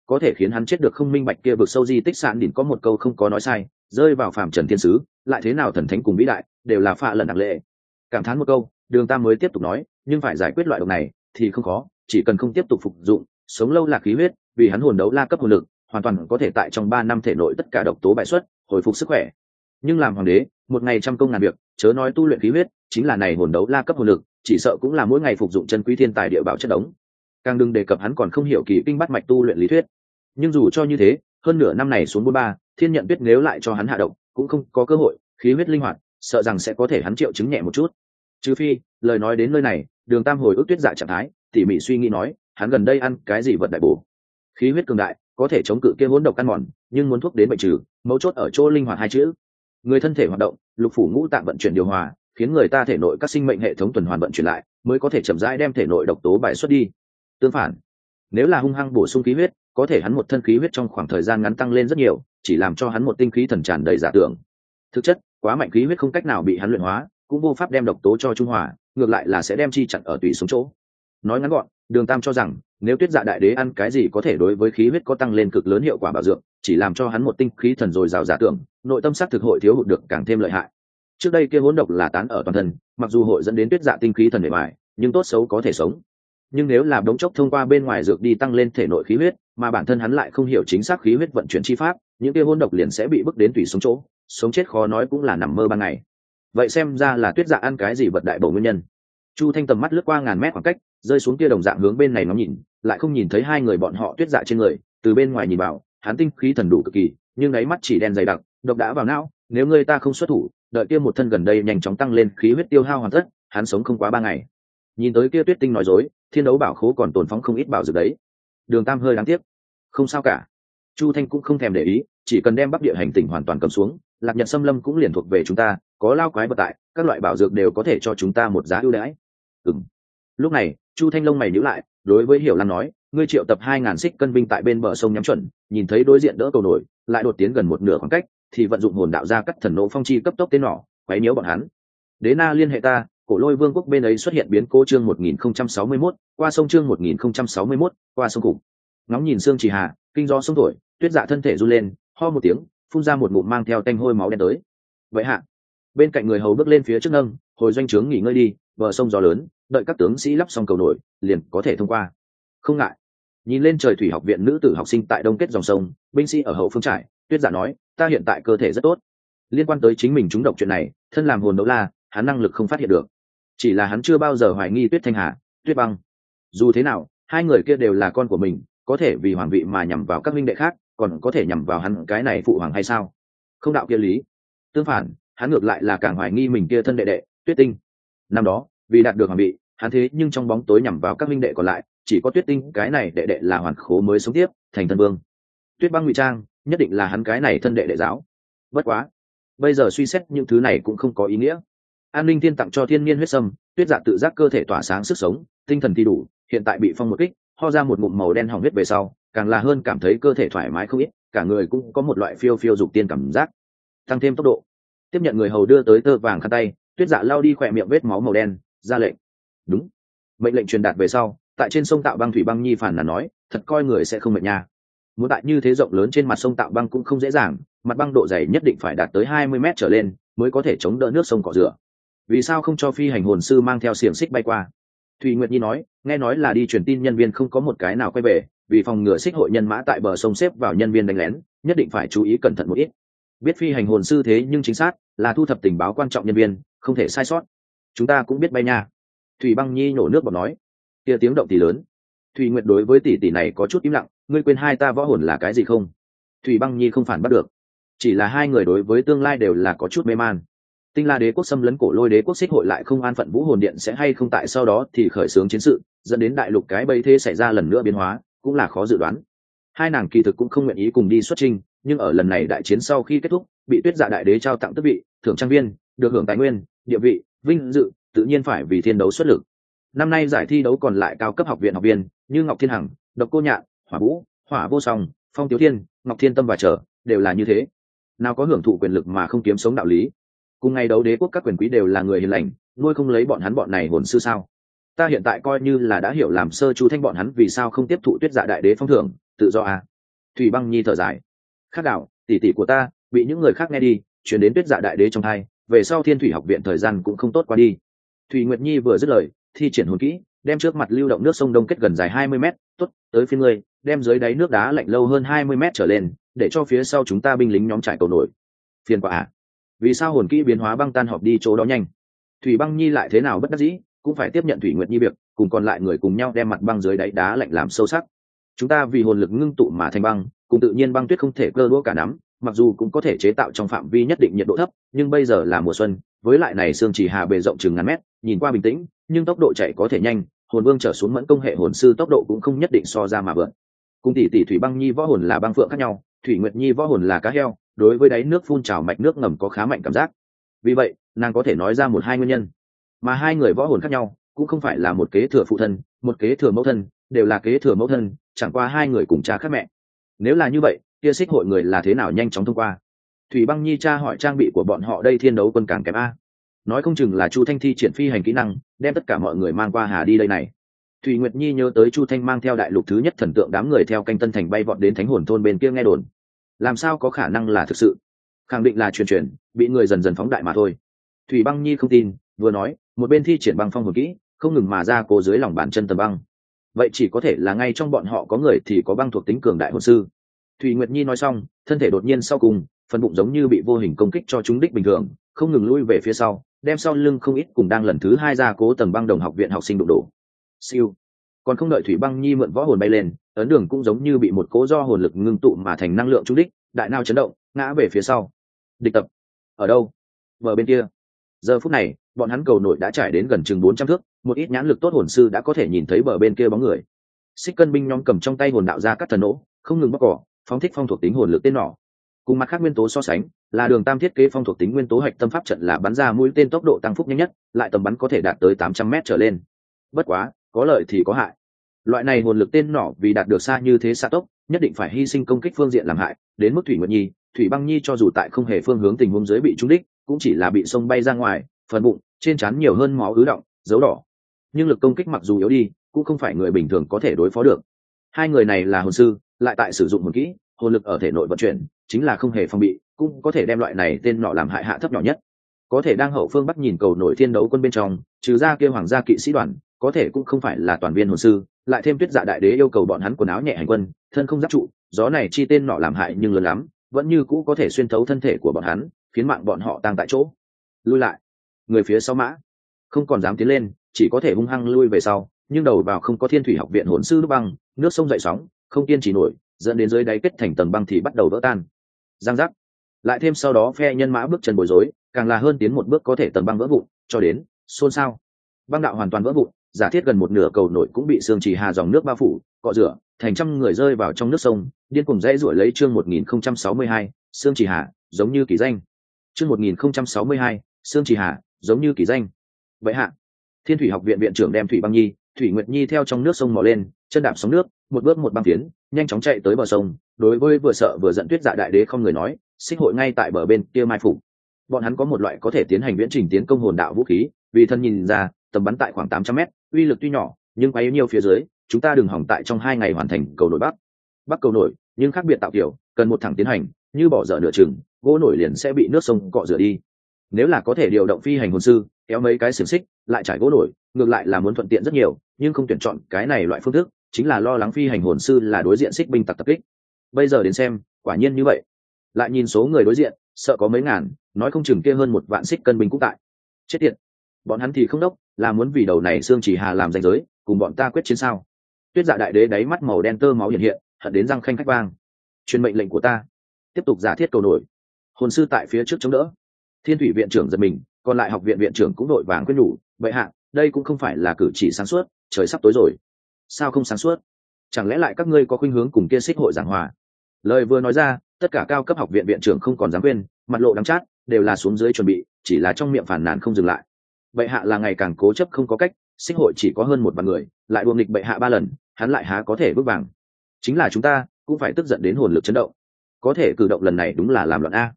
có thể khiến hắn chết được không minh bạch kia vực sâu di tích sạn đỉnh có một câu không có nói sai, rơi vào phàm trần thiên sứ, lại thế nào thần thánh cùng vĩ đại, đều là phạ lần đặc lệ. Cảm thán một câu, Đường Tam mới tiếp tục nói, nhưng phải giải quyết loại độc này thì không khó, chỉ cần không tiếp tục phục dụng, sống lâu là khí huyết, vì hắn hồn đấu la cấp hồn lực, hoàn toàn có thể tại trong ba năm thể nội tất cả độc tố bại xuất, hồi phục sức khỏe. Nhưng làm hoàng đế, một ngày trăm công ngàn việc, chớ nói tu luyện khí huyết, chính là này hồn đấu la cấp hồn lực, chỉ sợ cũng là mỗi ngày phục dụng chân quý thiên tài địa bảo chất đống. Càng đừng đề cập hắn còn không hiểu kỳ kinh bắt mạch tu luyện lý thuyết. Nhưng dù cho như thế, hơn nửa năm này xuống bốn ba, Thiên Nhận Tuyết nếu lại cho hắn hạ độc, cũng không có cơ hội, khí huyết linh hoạt, sợ rằng sẽ có thể hắn triệu chứng nhẹ một chút. Trừ phi, lời nói đến nơi này, Đường Tam hồi ức Tuyết Dạ trạng thái, tỉ mỉ suy nghĩ nói, hắn gần đây ăn cái gì vật đại bổ. Khí huyết cường đại, có thể chống cự kia hỗn độc căn mòn, nhưng muốn thuốc đến bệnh trừ, mấu chốt ở chỗ linh hoạt hai chữ. Người thân thể hoạt động, lục phủ ngũ tạng vận chuyển điều hòa, khiến người ta thể nội các sinh mệnh hệ thống tuần hoàn vận chuyển lại, mới có thể chậm rãi đem thể nội độc tố bài xuất đi. Tương phản, nếu là hung hăng bổ sung khí huyết, có thể hắn một thân khí huyết trong khoảng thời gian ngắn tăng lên rất nhiều, chỉ làm cho hắn một tinh khí thần tràn đầy giả tưởng. Thực chất, quá mạnh khí huyết không cách nào bị hắn luyện hóa, cũng vô pháp đem độc tố cho trung hòa, ngược lại là sẽ đem chi chặn ở tùy sống chỗ. Nói ngắn gọn, Đường Tam cho rằng, nếu Tuyết Dạ đại đế ăn cái gì có thể đối với khí huyết có tăng lên cực lớn hiệu quả bảo dưỡng, chỉ làm cho hắn một tinh khí thần dồi dào giả tưởng, nội tâm sắc thực hội thiếu hụt được càng thêm lợi hại. Trước đây kia hỗn độc là tán ở toàn thân, mặc dù hội dẫn đến Tuyết Dạ tinh khí thần bề ngoài, nhưng tốt xấu có thể sống. Nhưng nếu là đống chốc thông qua bên ngoài dược đi tăng lên thể nội khí huyết, mà bản thân hắn lại không hiểu chính xác khí huyết vận chuyển chi pháp, những kia hỗn độc liền sẽ bị bức đến tùy sống chỗ, sống chết khó nói cũng là nằm mơ ban ngày. Vậy xem ra là Tuyết Dạ ăn cái gì vật đại bổ nguyên nhân. Chu Thanh tầm mắt lướt qua ngàn mét khoảng cách, rơi xuống kia đồng dạng hướng bên này ngắm nhìn, lại không nhìn thấy hai người bọn họ Tuyết Dạ trên người, từ bên ngoài nhìn vào, hắn tinh khí thần đủ cực kỳ, nhưng đáy mắt chỉ đen dày đặc, độc đã vào não, nếu người ta không xuất thủ, đợi kia một thân gần đây nhanh chóng tăng lên khí huyết tiêu hao hoàn tất, hắn sống không quá ba ngày. Nhìn tới kia Tuyết Tinh nói dối, Thiên Đấu Bảo Khố còn tồn phóng không ít bảo dược đấy. Đường Tam hơi đáng tiếc. Không sao cả. Chu Thanh cũng không thèm để ý, chỉ cần đem Bắc Địa hành tỉnh hoàn toàn cầm xuống, Lạc Nhật Xâm Lâm cũng liền thuộc về chúng ta, có lao quái vật tại, các loại bảo dược đều có thể cho chúng ta một giá ưu đãi. Ừm. Lúc này, Chu Thanh lông mày nhíu lại, đối với Hiểu Lan nói, ngươi triệu tập hai ngàn xích cân binh tại bên bờ sông nhắm chuẩn, nhìn thấy đối diện đỡ cầu nổi, lại đột tiến gần một nửa khoảng cách, thì vận dụng hồn đạo ra cắt thần nộ phong chi cấp tốc tên nỏ, quấy nhiễu bọn hắn. Đế Na liên hệ ta, Cổ Lôi Vương quốc bên ấy xuất hiện biến cố chương một nghìn không trăm sáu mươi mốt, qua sông chương một nghìn không trăm sáu mươi mốt, qua sông cục. Ngóng nhìn Sương Trì Hà, kinh gió sông thổi, Tuyết Dạ thân thể run lên, ho một tiếng, phun ra một ngụm mang theo tanh hôi máu đen tới. Vậy hạ, bên cạnh người hầu bước lên phía trước nâng, hồi doanh trướng nghỉ ngơi đi, bờ sông gió lớn, đợi các tướng sĩ lắp xong cầu nổi, liền có thể thông qua. Không ngại. Nhìn lên trời thủy học viện nữ tử học sinh tại đông kết dòng sông, binh sĩ ở hậu phương trại, Tuyết Dạ nói, ta hiện tại cơ thể rất tốt. Liên quan tới chính mình trúng độc chuyện này, thân làm hồn đấu la, hắn năng lực không phát hiện được. Chỉ là hắn chưa bao giờ hoài nghi Tuyết Thanh Hà, Tuyết Băng. Dù thế nào, hai người kia đều là con của mình, có thể vì hoàng vị mà nhằm vào các minh đệ khác, còn có thể nhằm vào hắn cái này phụ hoàng hay sao? Không đạo kia lý. Tương phản, hắn ngược lại là càng hoài nghi mình kia thân đệ đệ, Tuyết Tinh. Năm đó, vì đạt được hoàng vị, hắn thế nhưng trong bóng tối nhằm vào các minh đệ còn lại, chỉ có Tuyết Tinh cái này đệ đệ là hoàn khố mới sống tiếp, thành thân vương. Tuyết Băng ngụy trang, nhất định là hắn cái này thân đệ đệ giáo. Bất quá, bây giờ suy xét những thứ này cũng không có ý nghĩa. An Linh Thiên tặng cho thiên niên huyết sâm, Tuyết Dạ tự giác cơ thể tỏa sáng sức sống, tinh thần thì đủ, hiện tại bị phong một kích, ho ra một ngụm màu đen hỏng huyết về sau, càng là hơn cảm thấy cơ thể thoải mái không ít, cả người cũng có một loại phiêu phiêu dục tiên cảm giác. Tăng thêm tốc độ. Tiếp nhận người hầu đưa tới tơ vàng khăn tay, Tuyết Dạ lau đi khỏe miệng vết máu màu đen, ra lệnh. Đúng. Mệnh lệnh truyền đạt về sau, tại trên sông Tạo Băng Thủy Băng Nhi phản là nói, thật coi người sẽ không mệt nha. Muốn tại như thế rộng lớn trên mặt sông Tạo Băng cũng không dễ dàng, mặt băng độ dày nhất định phải đạt tới hai mươi mét trở lên, mới có thể chống đỡ nước sông cỏ rửa. Vì sao không cho phi hành hồn sư mang theo xiềng xích bay qua? Thùy Nguyệt Nhi nói, nghe nói là đi truyền tin nhân viên không có một cái nào quay về, vì phòng ngừa xích hội nhân mã tại bờ sông xếp vào nhân viên đánh lén, nhất định phải chú ý cẩn thận một ít. Biết phi hành hồn sư thế nhưng chính xác là thu thập tình báo quan trọng nhân viên, không thể sai sót. Chúng ta cũng biết bay nha. Thủy Băng Nhi nổ nước bọt nói, kia tiếng động thì lớn. Thùy Nguyệt đối với tỷ tỷ này có chút im lặng, ngươi quên hai ta võ hồn là cái gì không? Thủy Băng Nhi không phản bắt được, chỉ là hai người đối với tương lai đều là có chút mê man. Tinh La Đế quốc xâm lấn Cổ Lôi Đế quốc xích hội lại không an phận Vũ Hồn Điện sẽ hay không tại sau đó thì khởi xướng chiến sự, dẫn đến đại lục cái bẫy thế xảy ra lần nữa biến hóa, cũng là khó dự đoán. Hai nàng kỳ thực cũng không nguyện ý cùng đi xuất chinh, nhưng ở lần này đại chiến sau khi kết thúc, bị Tuyết Dạ đại đế trao tặng tước vị, thưởng trang viên, được hưởng tài nguyên, địa vị, vinh dự, tự nhiên phải vì thiên đấu xuất lực. Năm nay giải thi đấu còn lại cao cấp học viện học viên, như Ngọc Thiên Hằng, Độc Cô Nhạn, Hỏa Vũ, Hỏa Vô Song, Phong Tiếu Thiên, Ngọc Thiên Tâm và trở, đều là như thế. Nào có hưởng thụ quyền lực mà không kiếm sống đạo lý. Cùng ngày đấu đế quốc các quyền quý đều là người hiền lành, nuôi không lấy bọn hắn bọn này hồn sư sao? Ta hiện tại coi như là đã hiểu làm sơ Chu Thanh bọn hắn vì sao không tiếp thụ Tuyết Dạ đại đế phong thưởng, tự do à? Thủy Băng Nhi thở dài. Khác đạo, tỷ tỷ của ta bị những người khác nghe đi, chuyển đến Tuyết Dạ Đại Đế trong hai, về sau Thiên Thủy học viện thời gian cũng không tốt qua đi. Thủy Nguyệt Nhi vừa dứt lời, thi triển hồn kỹ, đem trước mặt lưu động nước sông đông kết gần dài hai mươi mét, tốt, tới phía ngươi, đem dưới đáy nước đá lạnh lâu hơn hai mươi mét trở lên, để cho phía sau chúng ta binh lính nhóm trải cầu nổi. Phiền quả à? Vì sao hồn kỹ biến hóa băng tan họp đi chỗ đó nhanh? Thủy Băng Nhi lại thế nào bất đắc dĩ, cũng phải tiếp nhận Thủy Nguyệt Nhi việc, cùng còn lại người cùng nhau đem mặt băng dưới đáy đá lạnh làm sâu sắc. Chúng ta vì hồn lực ngưng tụ mà thành băng, cùng tự nhiên băng tuyết không thể cơ đũa cả nắm, mặc dù cũng có thể chế tạo trong phạm vi nhất định nhiệt độ thấp, nhưng bây giờ là mùa xuân, với lại này xương chỉ hà bề rộng chừng ngàn mét, nhìn qua bình tĩnh, nhưng tốc độ chạy có thể nhanh, hồn vương trở xuống mẫn công hệ hồn sư tốc độ cũng không nhất định so ra mà vượt. Cùng tỷ tỷ Thủy Băng Nhi võ hồn là băng phượng khác nhau, Thủy Nguyệt Nhi võ hồn là cá heo, đối với đáy nước phun trào mạch nước ngầm có khá mạnh cảm giác. Vì vậy, nàng có thể nói ra một hai nguyên nhân. Mà hai người võ hồn khác nhau, cũng không phải là một kế thừa phụ thân, một kế thừa mẫu thân, đều là kế thừa mẫu thân, chẳng qua hai người cùng cha khác mẹ. Nếu là như vậy, kia xích hội người là thế nào nhanh chóng thông qua? Thủy Băng Nhi cha hỏi trang bị của bọn họ đây thiên đấu quân càng kém a. Nói không chừng là Chu Thanh thi triển phi hành kỹ năng, đem tất cả mọi người mang qua hà đi đây này. Thủy Nguyệt Nhi nhớ tới Chu Thanh mang theo đại lục thứ nhất thần tượng đám người theo canh tân thành bay vọt đến thánh hồn thôn bên kia nghe đồn. Làm sao có khả năng là thực sự? Khẳng định là truyền truyền, bị người dần dần phóng đại mà thôi. Thủy Băng Nhi không tin, vừa nói, một bên thi triển băng phong hồn kỹ, không ngừng mà ra cố dưới lòng bàn chân tầm băng. Vậy chỉ có thể là ngay trong bọn họ có người thì có băng thuộc tính cường đại hồn sư. Thủy Nguyệt Nhi nói xong, thân thể đột nhiên sau cùng, phần bụng giống như bị vô hình công kích cho chúng đích bình thường, không ngừng lui về phía sau, đem sau lưng không ít cùng đang lần thứ hai ra cố tầng băng đồng học viện học sinh đụng đổ. Siêu. Còn không đợi Thủy Băng Nhi mượn võ hồn bay lên, ấn đường cũng giống như bị một cố do hồn lực ngưng tụ mà thành năng lượng trúng đích, đại nao chấn động, ngã về phía sau. Địch tập. Ở đâu? Bờ bên kia. Giờ phút này, bọn hắn cầu nổi đã trải đến gần chừng bốn trăm thước, một ít nhãn lực tốt hồn sư đã có thể nhìn thấy bờ bên kia bóng người. Xích Cân binh nhóm cầm trong tay hồn đạo ra cắt thần nỗ, không ngừng bóc cỏ, phóng thích phong thuộc tính hồn lực tên nỏ. Cùng mặt khác nguyên tố so sánh, là đường tam thiết kế phong thuộc tính nguyên tố hạch tâm pháp trận là bắn ra mũi tên tốc độ tăng phúc nhanh nhất, lại tầm bắn có thể đạt tới tám trăm mét trở lên. Bất quá, có lợi thì có hại. Loại này hồn lực tên nỏ vì đạt được xa như thế xạ tốc, nhất định phải hy sinh công kích phương diện làm hại, đến mức Thủy Nguyệt Nhi, Thủy Băng Nhi cho dù tại không hề phương hướng tình huống dưới bị trúng đích, cũng chỉ là bị xông bay ra ngoài, phần bụng, trên trán nhiều hơn máu ứ động, dấu đỏ. Nhưng lực công kích mặc dù yếu đi, cũng không phải người bình thường có thể đối phó được. Hai người này là hồn sư, lại tại sử dụng hồn kỹ, hồn lực ở thể nội vận chuyển, chính là không hề phòng bị, cũng có thể đem loại này tên nọ làm hại hạ thấp nhỏ nhất. Có thể đang hậu phương bắc nhìn cầu nổi thiên đấu quân bên trong, trừ ra kia hoàng gia kỵ sĩ đoàn, có thể cũng không phải là toàn viên hồn sư, lại thêm Tuyết Dạ Đại Đế yêu cầu bọn hắn quần áo nhẹ hành quân, thân không giáp trụ, gió này chi tên nọ làm hại nhưng lớn lắm, vẫn như cũ có thể xuyên thấu thân thể của bọn hắn, khiến mạng bọn họ tang tại chỗ. Lui lại, người phía sau mã không còn dám tiến lên, chỉ có thể hung hăng lui về sau, nhưng đầu vào không có Thiên Thủy học viện hồn sư nước băng, nước sông dậy sóng, không kiên trì nổi, dẫn đến dưới đáy kết thành tầng băng thì bắt đầu vỡ tan. Giang giác. Lại thêm sau đó phe nhân mã bước chân bối rối, càng là hơn tiến một bước có thể tầng băng vỡ vụn, cho đến xôn xao. Băng đạo hoàn toàn vỡ vụn, giả thiết gần một nửa cầu nổi cũng bị sương chỉ hà dòng nước bao phủ, cọ rửa, thành trăm người rơi vào trong nước sông, điên cuồng dãy rủa lấy chương một nghìn không trăm sáu mươi hai, sương chỉ hà, giống như kỳ danh. Chương một nghìn không trăm sáu mươi hai, sương chỉ hà, giống như kỳ danh. Vậy hạ, Thiên Thủy học viện viện trưởng đem Thủy Băng Nhi, Thủy Nguyệt Nhi theo trong nước sông mò lên, chân đạp sóng nước, một bước một băng tiến, nhanh chóng chạy tới bờ sông, đối với vừa sợ vừa giận Tuyết Dạ Đại Đế không người nói, xích hội ngay tại bờ bên kia mai phục. Bọn hắn có một loại có thể tiến hành viễn trình tiến công hồn đạo vũ khí, vì thân nhìn ra, tầm bắn tại khoảng tám trăm mét, uy lực tuy nhỏ, nhưng quá yếu nhiều phía dưới, chúng ta đừng hỏng tại trong hai ngày hoàn thành cầu nổi bắc. Bắc cầu nổi, nhưng khác biệt tạo kiểu, cần một thẳng tiến hành, như bỏ dở nửa chừng, gỗ nổi liền sẽ bị nước sông cọ rửa đi. Nếu là có thể điều động phi hành hồn sư, kéo mấy cái xiềng xích, lại trải gỗ nổi, ngược lại là muốn thuận tiện rất nhiều, nhưng không tuyển chọn cái này loại phương thức, chính là lo lắng phi hành hồn sư là đối diện xích binh tặc tập kích. Bây giờ đến xem, quả nhiên như vậy. Lại nhìn số người đối diện, sợ có mấy ngàn, nói không chừng kia hơn một vạn xích cân binh cũng tại. Chết tiệt. Bọn hắn thì không đốc, là muốn vì đầu này xương chỉ hà làm danh giới, cùng bọn ta quyết chiến sao? Tuyết Dạ Đại Đế đáy mắt màu đen tơ máu hiện hiện, hận đến răng khanh khách vang. Truyền mệnh lệnh của ta, tiếp tục giả thiết cầu nổi. Hồn sư tại phía trước chống đỡ. Thiên Thủy viện trưởng giật mình, còn lại học viện viện trưởng cũng đội vàng quyết nhủ, vậy hạ, đây cũng không phải là cử chỉ sáng suốt, trời sắp tối rồi. Sao không sáng suốt? Chẳng lẽ lại các ngươi có khuynh hướng cùng kia xích hội giảng hòa? Lời vừa nói ra, tất cả cao cấp học viện viện trưởng không còn dám quên, mặt lộ đắng chát, đều là xuống dưới chuẩn bị, chỉ là trong miệng phản nàn không dừng lại. Bệ hạ là ngày càng cố chấp không có cách, xích hội chỉ có hơn một vạn người, lại đuông nghịch bệ hạ ba lần, hắn lại há có thể bước vàng. Chính là chúng ta cũng phải tức giận đến hồn lực chấn động. Có thể cử động lần này đúng là làm loạn a.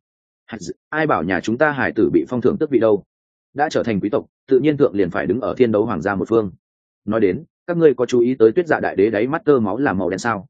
Ai bảo nhà chúng ta hải tử bị phong thưởng tước vị đâu? Đã trở thành quý tộc, tự nhiên thượng liền phải đứng ở thiên đấu hoàng gia một phương. Nói đến, các ngươi có chú ý tới Tuyết Dạ Đại Đế đáy mắt tơ máu làm màu đen sao?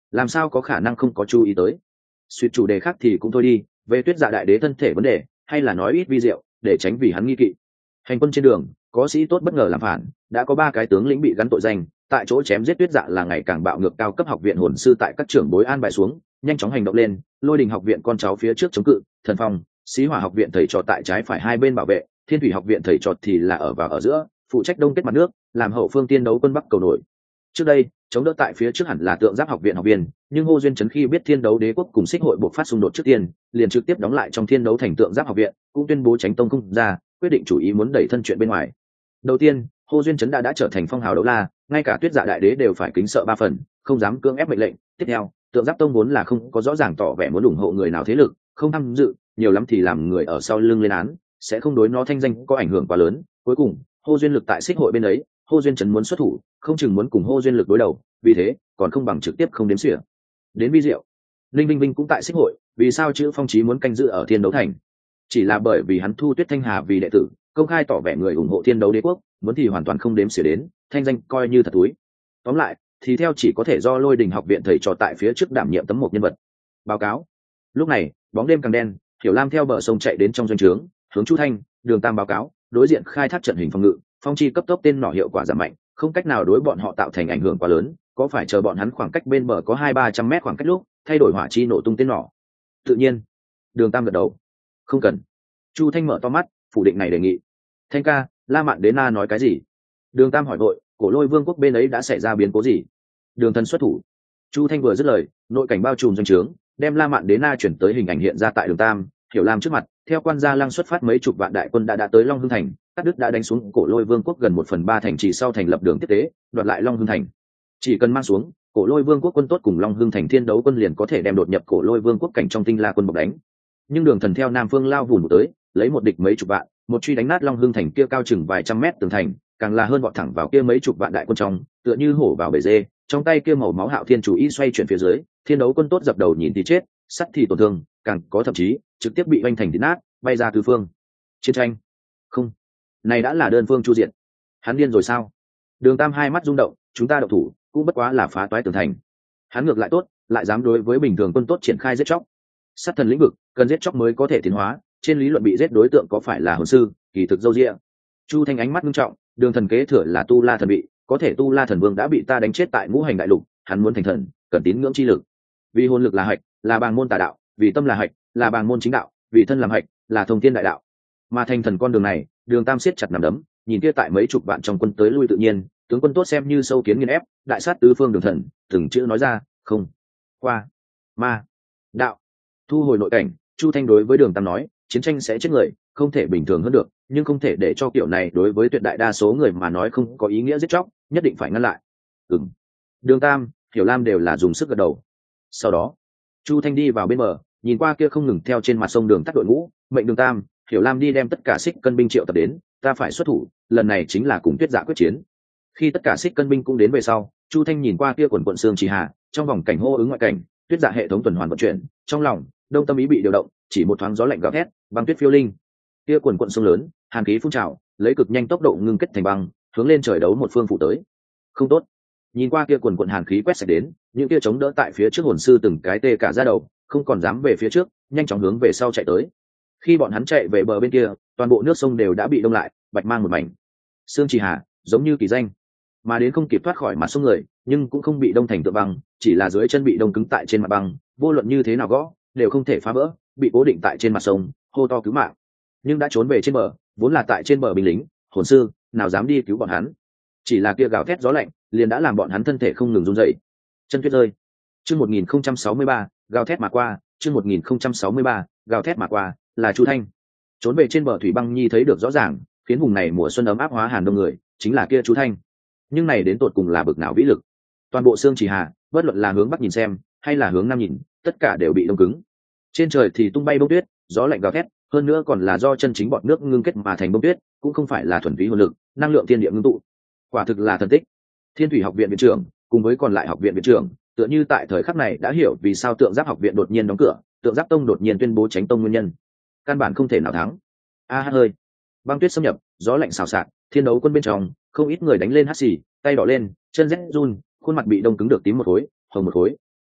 làm sao có khả năng không có chú ý tới. Suýt chủ đề khác thì cũng thôi đi, về Tuyết Dạ đại đế thân thể vấn đề hay là nói ít vi diệu để tránh vì hắn nghi kỵ. Hành quân trên đường có sĩ tốt bất ngờ làm phản, đã có ba cái tướng lĩnh bị gắn tội danh, tại chỗ chém giết Tuyết Dạ là ngày càng bạo ngược cao cấp học viện hồn sư tại các trưởng bối an bài xuống nhanh chóng hành động lên. Lôi Đình học viện con cháu phía trước chống cự, Thần Phong, Xí Hỏa học viện thầy trò tại trái phải hai bên bảo vệ, Thiên Thủy học viện thầy trò thì là ở vào ở giữa, phụ trách đông kết mặt nước, làm hậu phương tiên đấu quân bắc cầu nổi. Trước đây chống đỡ tại phía trước hẳn là Tượng Giáp học viện học viên, nhưng Ngô Duyên Chấn khi biết Thiên Đấu Đế quốc cùng Xích hội buộc phát xung đột trước tiên, liền trực tiếp đóng lại trong Thiên Đấu thành Tượng Giáp học viện, cũng tuyên bố tránh tông không ra, quyết định chủ ý muốn đẩy thân chuyện bên ngoài. Đầu tiên, Ngô Duyên Chấn đã đã trở thành phong hào đấu la, ngay cả Tuyết Dạ đại đế đều phải kính sợ ba phần, không dám cưỡng ép mệnh lệnh. Tiếp theo, Tượng Giáp tông vốn là không có rõ ràng tỏ vẻ muốn ủng hộ người nào thế lực, không tham dự, nhiều lắm thì làm người ở sau lưng lên án, sẽ không đối nó thanh danh có ảnh hưởng quá lớn. Cuối cùng, Ngô Duyên Lực tại Xích hội bên ấy, Ngô Duyên Chấn muốn xuất thủ, không chừng muốn cùng Ngô Duyên Lực đối đầu, vì thế còn không bằng trực tiếp không đếm xỉa. Đến vi diệu, Linh Vinh Vinh cũng tại Xích hội, vì sao chữ Phong Chí muốn canh giữ ở Thiên Đấu thành? Chỉ là bởi vì hắn thu Tuyết Thanh Hà vì đệ tử, công khai tỏ vẻ người ủng hộ Thiên Đấu Đế quốc, muốn thì hoàn toàn không đếm xỉa đến, thanh danh coi như thật túi. Tóm lại, thì theo chỉ có thể do Lôi Đình học viện thầy trò tại phía trước đảm nhiệm tấm một nhân vật. Báo cáo. Lúc này, bóng đêm càng đen, Hiểu Lam theo bờ sông chạy đến trong doanh trướng, hướng Chu Thanh, Đường Tam báo cáo, đối diện khai thác trận hình phòng ngự, phong chi cấp tốc tên nỏ hiệu quả giảm mạnh, không cách nào đối bọn họ tạo thành ảnh hưởng quá lớn, có phải chờ bọn hắn khoảng cách bên bờ có hai ba trăm mét khoảng cách lúc thay đổi hỏa chi nổ tung tên nỏ? Tự nhiên. Đường Tam gật đầu. Không cần. Chu Thanh mở to mắt, phủ định này đề nghị. Thanh ca, La Mạn Đế Na nói cái gì? Đường Tam hỏi vội, Cổ Lôi Vương quốc bên ấy đã xảy ra biến cố gì? Đường Thần xuất thủ. Chu Thanh vừa dứt lời, nội cảnh bao trùm doanh trướng, đem La Mạn Đế Na chuyển tới hình ảnh hiện ra tại Đường Tam, Hiểu Lam trước mặt. Theo quan gia Lăng xuất phát mấy chục vạn đại quân đã đã tới Long Hưng thành, Cát Đức đã đánh xuống Cổ Lôi Vương quốc gần một phần ba thành trì sau thành lập đường tiếp tế, đoạt lại Long Hưng thành. Chỉ cần mang xuống Cổ Lôi Vương quốc quân tốt cùng Long Hưng thành Thiên Đấu quân liền có thể đem đột nhập Cổ Lôi Vương quốc cảnh trong Tinh La quân bọc đánh. Nhưng Đường Thần theo Nam Phương lao vùn một tới, lấy một địch mấy chục vạn, một truy đánh nát Long Hưng thành kia cao chừng vài trăm mét tường thành, càng là hơn vọt thẳng vào kia mấy chục vạn đại quân trong, tựa như hổ vào bể dê, trong tay kia màu máu Hạo Thiên chủ ý xoay chuyển phía dưới, Thiên Đấu quân tốt dập đầu nhìn thì chết, sắt thì tổn thương, càng có thậm chí trực tiếp bị vanh thành thít nát, bay ra tứ phương. Chiến tranh? Không, này đã là đơn phương chu diện. Hắn điên rồi sao? Đường Tam hai mắt rung động, chúng ta động thủ cũng bất quá là phá toái tường thành. Hắn ngược lại tốt, lại dám đối với bình thường quân tốt triển khai giết chóc. Sát thần lĩnh vực, cần giết chóc mới có thể tiến hóa, trên lý luận bị giết đối tượng có phải là hồn sư, kỳ thực dâu dịa. Chu Thanh ánh mắt nghiêm trọng, Đường Thần kế thừa là Tu La thần bị, có thể Tu La thần vương đã bị ta đánh chết tại ngũ hành đại lục, hắn muốn thành thần, cần tín ngưỡng chi lực. Vì hồn lực là hạch, là bàng môn tà đạo, vì tâm là hạch, là bàng môn chính đạo, vì thân làm hạch, là thông thiên đại đạo. Mà thành thần con đường này, Đường Tam siết chặt nắm đấm, nhìn kia tại mấy chục vạn trong quân tới lui tự nhiên, tướng quân tốt xem như sâu kiến nghiền ép, đại sát tứ phương Đường Thần, từng chữ nói ra, không, qua, ma, đạo. Thu hồi nội cảnh, Chu Thanh đối với Đường Tam nói, chiến tranh sẽ chết người, không thể bình thường hơn được, nhưng không thể để cho kiểu này đối với tuyệt đại đa số người mà nói không có ý nghĩa giết chóc, nhất định phải ngăn lại. Ừm. Đường Tam, Hiểu Lam đều là dùng sức gật đầu. Sau đó, Chu Thanh đi vào bên bờ, nhìn qua kia không ngừng theo trên mặt sông đường tắt đội ngũ, mệnh Đường Tam, Hiểu Lam đi đem tất cả xích cân binh triệu tập đến, ta phải xuất thủ, lần này chính là cùng Tuyết Dạ quyết chiến. Khi tất cả xích cân binh cũng đến về sau, Chu Thanh nhìn qua kia quần quận xương trì hạ, trong vòng cảnh hô ứng ngoại cảnh, Tuyết Dạ hệ thống tuần hoàn vận chuyển, trong lòng đông tâm ý bị điều động, chỉ một thoáng gió lạnh gào thét, băng tuyết phiêu linh. Kia quần quận sông lớn, hàn khí phun trào, lấy cực nhanh tốc độ ngưng kết thành băng, hướng lên trời đấu một phương phủ tới. Không tốt. Nhìn qua kia quần quận hàn khí quét sạch đến, những kia chống đỡ tại phía trước hồn sư từng cái tê cả da đầu, không còn dám về phía trước, nhanh chóng hướng về sau chạy tới. Khi bọn hắn chạy về bờ bên kia, toàn bộ nước sông đều đã bị đông lại, bạch mang một mảnh. Sương Trì Hà, giống như kỳ danh, mà đến không kịp thoát khỏi mặt sông người, nhưng cũng không bị đông thành tượng băng, chỉ là dưới chân bị đông cứng tại trên mặt băng, vô luận như thế nào gõ, đều không thể phá vỡ, bị cố định tại trên mặt sông, hô to cứu mạng. Nhưng đã trốn về trên bờ, vốn là tại trên bờ binh lính, hồn sư, nào dám đi cứu bọn hắn? Chỉ là kia gào thét gió lạnh, liền đã làm bọn hắn thân thể không ngừng run rẩy. Chân tuyết rơi. Chương một nghìn không trăm sáu mươi ba, gào thét mà qua, chương một nghìn không trăm sáu mươi ba, gào thét mà qua, là Chu Thanh. Trốn về trên bờ thủy băng nhi thấy được rõ ràng, khiến vùng này mùa xuân ấm áp hóa hàn đông người, chính là kia Chu Thanh. Nhưng này đến tột cùng là bực nào vĩ lực? Toàn bộ xương Trì Hà, bất luận là hướng bắc nhìn xem, hay là hướng nam nhìn, tất cả đều bị đông cứng. Trên trời thì tung bay bông tuyết, gió lạnh gào thét, hơn nữa còn là do chân chính bọt nước ngưng kết mà thành bông tuyết, cũng không phải là thuần túy hồn lực, năng lượng thiên địa ngưng tụ. Quả thực là thần tích. Thiên Thủy học viện viện trưởng cùng với còn lại học viện viện trưởng, tựa như tại thời khắc này đã hiểu vì sao Tượng Giáp học viện đột nhiên đóng cửa, Tượng Giáp tông đột nhiên tuyên bố tránh tông nguyên nhân. Căn bản không thể nào thắng. A hát hơi. Băng tuyết xâm nhập, gió lạnh xào xạc, Thiên Đấu quân bên trong, không ít người đánh lên hắt xì, tay đỏ lên, chân rét run, khuôn mặt bị đông cứng được tím một khối, hồng một khối.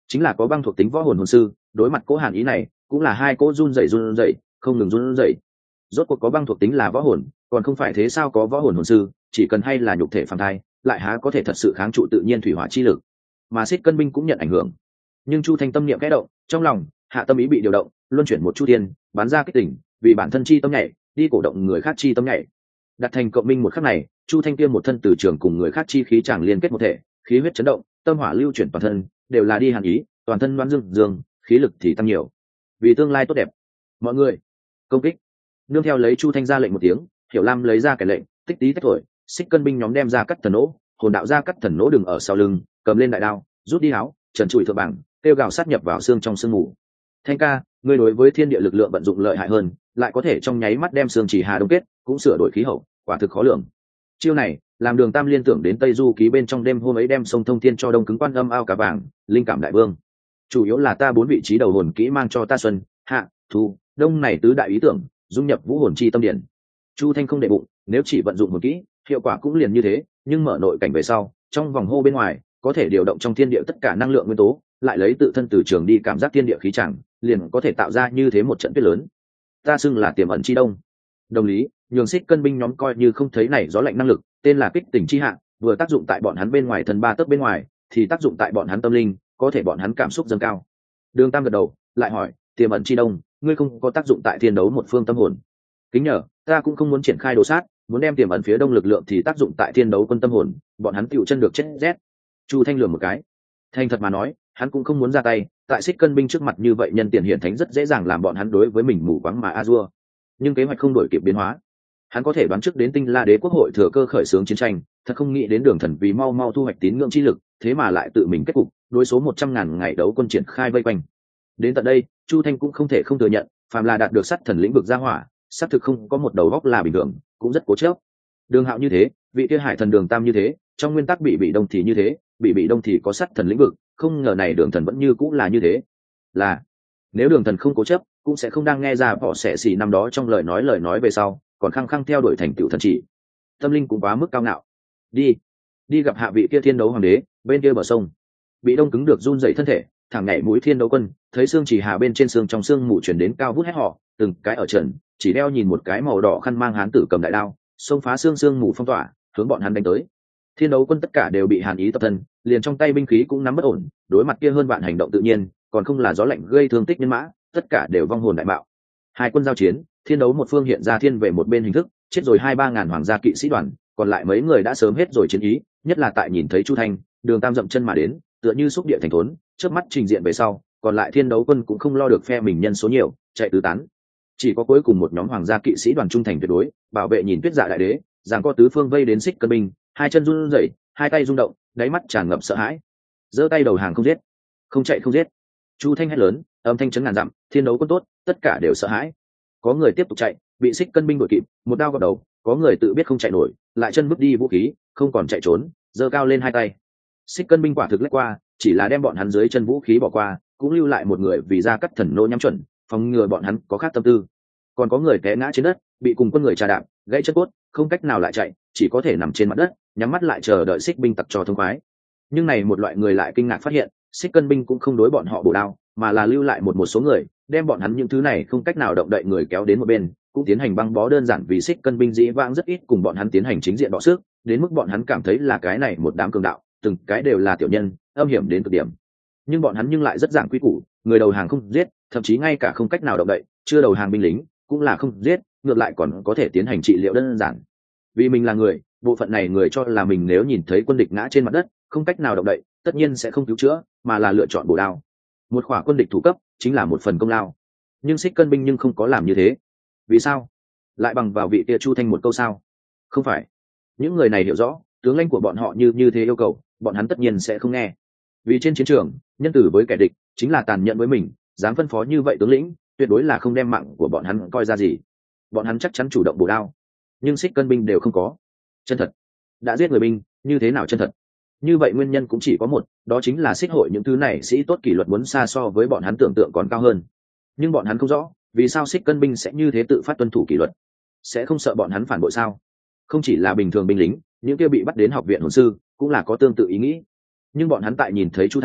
chính là có băng thuộc tính võ hồn hồn sư đối mặt cỗ hàn ý này cũng là hai cỗ run rẩy run rẩy không ngừng run rẩy. Rốt cuộc có băng thuộc tính là võ hồn còn không phải thế sao, có võ hồn hồn sư chỉ cần hay là nhục thể phàm thai lại há có thể thật sự kháng trụ tự nhiên thủy hỏa chi lực. Mà xích cân binh cũng nhận ảnh hưởng, nhưng chu thanh tâm niệm kẽ động trong lòng, hạ tâm ý bị điều động, luân chuyển một chu thiên bán ra kích tỉnh vì bản thân chi tâm nhảy đi cổ động người khác chi tâm nhảy, đặt thành cộng minh một khắc này, chu thanh kia một thân từ trường cùng người khác chi khí chàng liên kết một thể, khí huyết chấn động, tâm hỏa lưu chuyển toàn thân, đều là đi hàn ý, toàn thân đoán dương dương, khí lực thì tăng nhiều, vì tương lai tốt đẹp. Mọi người công kích. Nương theo lấy chu thanh ra lệnh một tiếng, hiểu lam lấy ra cái lệnh, tích tí tách thổi, xích cân binh nhóm đem ra cắt thần nỗ, hồn đạo ra cắt thần nỗ đừng ở sau lưng, cầm lên đại đao, rút đi áo, trần trụi thượng bảng, tiêu gào sát nhập vào xương trong xương mù. Thanh ca, ngươi đối với thiên địa lực lượng vận dụng lợi hại hơn, lại có thể trong nháy mắt đem xương chỉ hà đông kết, cũng sửa đổi khí hậu, quả thực khó lường. Chiêu này làm Đường Tam liên tưởng đến Tây Du ký bên trong đêm hôm ấy đem sông thông thiên cho đông cứng quan âm ao cá vàng, linh cảm đại vương. Chủ yếu là ta bốn vị trí đầu hồn kỹ mang cho ta xuân, hạ, thu, đông này tứ đại ý tưởng, dung nhập vũ hồn chi tâm điển. Chu Thanh không để bụng, nếu chỉ vận dụng hồn kỹ, hiệu quả cũng liền như thế, nhưng mở nội cảnh về sau, trong vòng hô bên ngoài, có thể điều động trong thiên địa tất cả năng lượng nguyên tố, lại lấy tự thân từ trường đi cảm giác thiên địa khí chẳng, liền có thể tạo ra như thế một trận tuyết lớn. Ta xưng là tiềm ẩn chi đông. Đồng lý, nhường xích cân binh nhóm coi như không thấy này gió lạnh năng lực, tên là kích tỉnh chi hạ, vừa tác dụng tại bọn hắn bên ngoài thân ba tấc bên ngoài, thì tác dụng tại bọn hắn tâm linh, có thể bọn hắn cảm xúc dâng cao. Đường Tam gật đầu, lại hỏi, tiềm ẩn chi đông, ngươi không có tác dụng tại thiên đấu một phương tâm hồn. Kính nhờ, ta cũng không muốn triển khai đồ sát, muốn đem tiềm ẩn phía đông lực lượng thì tác dụng tại thiên đấu quân tâm hồn, bọn hắn tựu chân được chết rét. Chu Thanh lườm một cái. Thành thật mà nói, hắn cũng không muốn ra tay, tại xích cân binh trước mặt như vậy nhân tiền hiển thánh rất dễ dàng làm bọn hắn đối với mình mù quáng mà a dua. Nhưng kế hoạch không đổi kịp biến hóa, hắn có thể đoán trước đến Tinh La Đế quốc hội thừa cơ khởi xướng chiến tranh, thật không nghĩ đến Đường Thần vì mau mau thu hoạch tín ngưỡng chi lực, thế mà lại tự mình kết cục, đối số một trăm ngàn ngày đấu quân triển khai vây quanh. Đến tận đây, Chu Thanh cũng không thể không thừa nhận, phàm là đạt được sát thần lĩnh vực gia hỏa, sát thực không có một đầu góc là bình thường, cũng rất cố chấp. Đường Hạo như thế, vị kia Hải Thần Đường Tam như thế, trong nguyên tắc bị bị đông thì như thế, bị bị đông thì có sát thần lĩnh vực, không ngờ này Đường Thần vẫn như cũng là như thế. Là, nếu Đường Thần không cố chấp, cũng sẽ không đang nghe ra bỏ xẻ xỉ năm đó trong lời nói lời nói về sau, còn khăng khăng theo đuổi thành tựu thần chỉ. Tâm linh cũng quá mức cao ngạo. Đi, đi gặp hạ vị kia thiên đấu hoàng đế, bên kia bờ sông. Bị đông cứng được run rẩy thân thể, thẳng nhảy mũi thiên đấu quân, thấy xương chỉ hà bên trên xương trong xương mù chuyển đến cao vút hét họ, từng cái ở trần, chỉ đeo nhìn một cái màu đỏ khăn mang hán tử cầm đại đao, xông phá xương xương mù phong tỏa, hướng bọn hắn đánh tới. Thiên đấu quân tất cả đều bị hàn ý tập thân, liền trong tay binh khí cũng nắm bất ổn, đối mặt kia hơn vạn hành động tự nhiên, còn không là gió lạnh gây thương tích nhân mã, tất cả đều vong hồn đại bạo. Hai quân giao chiến, thiên đấu một phương hiện ra thiên về một bên hình thức, chết rồi hai ba ngàn hoàng gia kỵ sĩ đoàn, còn lại mấy người đã sớm hết rồi chiến ý, nhất là tại nhìn thấy Chu Thanh, Đường Tam dậm chân mà đến, tựa như xúc địa thành thốn, chớp mắt trình diện về sau, còn lại thiên đấu quân cũng không lo được phe mình nhân số nhiều, chạy tứ tán. Chỉ có cuối cùng một nhóm hoàng gia kỵ sĩ đoàn trung thành tuyệt đối, bảo vệ nhìn Tuyết Dạ đại đế, giằng co tứ phương vây đến xích cân binh, hai chân run rẩy, hai tay rung động, đáy mắt tràn ngập sợ hãi. Giơ tay đầu hàng không giết, không chạy không giết. Chu Thanh hét lớn, âm thanh chấn ngàn dặm, thiên đấu quân tốt, tất cả đều sợ hãi. Có người tiếp tục chạy, bị xích cân binh đuổi kịp, một đao gọt đầu, có người tự biết không chạy nổi, lại chân bước đi vũ khí, không còn chạy trốn, giơ cao lên hai tay. Xích cân binh quả thực lách qua, chỉ là đem bọn hắn dưới chân vũ khí bỏ qua, cũng lưu lại một người vì ra cắt thần nô nhắm chuẩn, phòng ngừa bọn hắn có khác tâm tư. Còn có người té ngã trên đất, bị cùng quân người trà đạp, gãy chân cốt, không cách nào lại chạy, chỉ có thể nằm trên mặt đất, nhắm mắt lại chờ đợi xích binh tặc cho thông khoái. Nhưng này một loại người lại kinh ngạc phát hiện, xích cân binh cũng không đối bọn họ bổ đao, mà là lưu lại một một số người, đem bọn hắn những thứ này không cách nào động đậy người kéo đến một bên, cũng tiến hành băng bó đơn giản vì xích cân binh dĩ vãng rất ít cùng bọn hắn tiến hành chính diện đọ sức, đến mức bọn hắn cảm thấy là cái này một đám cường đạo, từng cái đều là tiểu nhân, âm hiểm đến cực điểm. Nhưng bọn hắn nhưng lại rất dạng quy củ, người đầu hàng không giết, thậm chí ngay cả không cách nào động đậy, chưa đầu hàng binh lính cũng là không giết, ngược lại còn có thể tiến hành trị liệu đơn giản. Vì mình là người, bộ phận này người cho là mình nếu nhìn thấy quân địch ngã trên mặt đất, không cách nào động đậy, tất nhiên sẽ không cứu chữa, mà là lựa chọn bổ đao. Một khỏa quân địch thủ cấp chính là một phần công lao. Nhưng xích cân binh nhưng không có làm như thế. Vì sao? Lại bằng vào vị kia Chu Thanh một câu sao? Không phải. Những người này hiểu rõ, tướng lãnh của bọn họ như như thế yêu cầu, bọn hắn tất nhiên sẽ không nghe. Vì trên chiến trường, nhân tử với kẻ địch chính là tàn nhẫn với mình, dám phân phó như vậy tướng lĩnh, tuyệt đối là không đem mạng của bọn hắn coi ra gì. Bọn hắn chắc chắn chủ động bổ đao. Nhưng xích cân binh đều không có. Chân thật. Đã giết người binh, như thế nào chân thật? Như vậy nguyên nhân cũng chỉ có một, đó chính là xích hội những thứ này sĩ tốt kỷ luật muốn xa so với bọn hắn tưởng tượng còn cao hơn. Nhưng bọn hắn không rõ, vì sao xích cân binh sẽ như thế tự phát tuân thủ kỷ luật, sẽ không sợ bọn hắn phản bội sao? Không chỉ là bình thường binh lính, những kia bị bắt đến học viện hồn sư cũng là có tương tự ý nghĩ. Nhưng bọn hắn tại nhìn thấy Chu Thanh,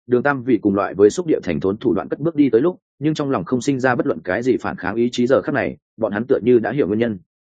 Đường Tam vì cùng loại với xúc địa thành thốn thủ đoạn cất bước đi tới lúc, nhưng trong lòng không sinh ra bất luận cái gì phản kháng ý chí giờ khắc này, bọn hắn tựa như đã hiểu nguyên nhân.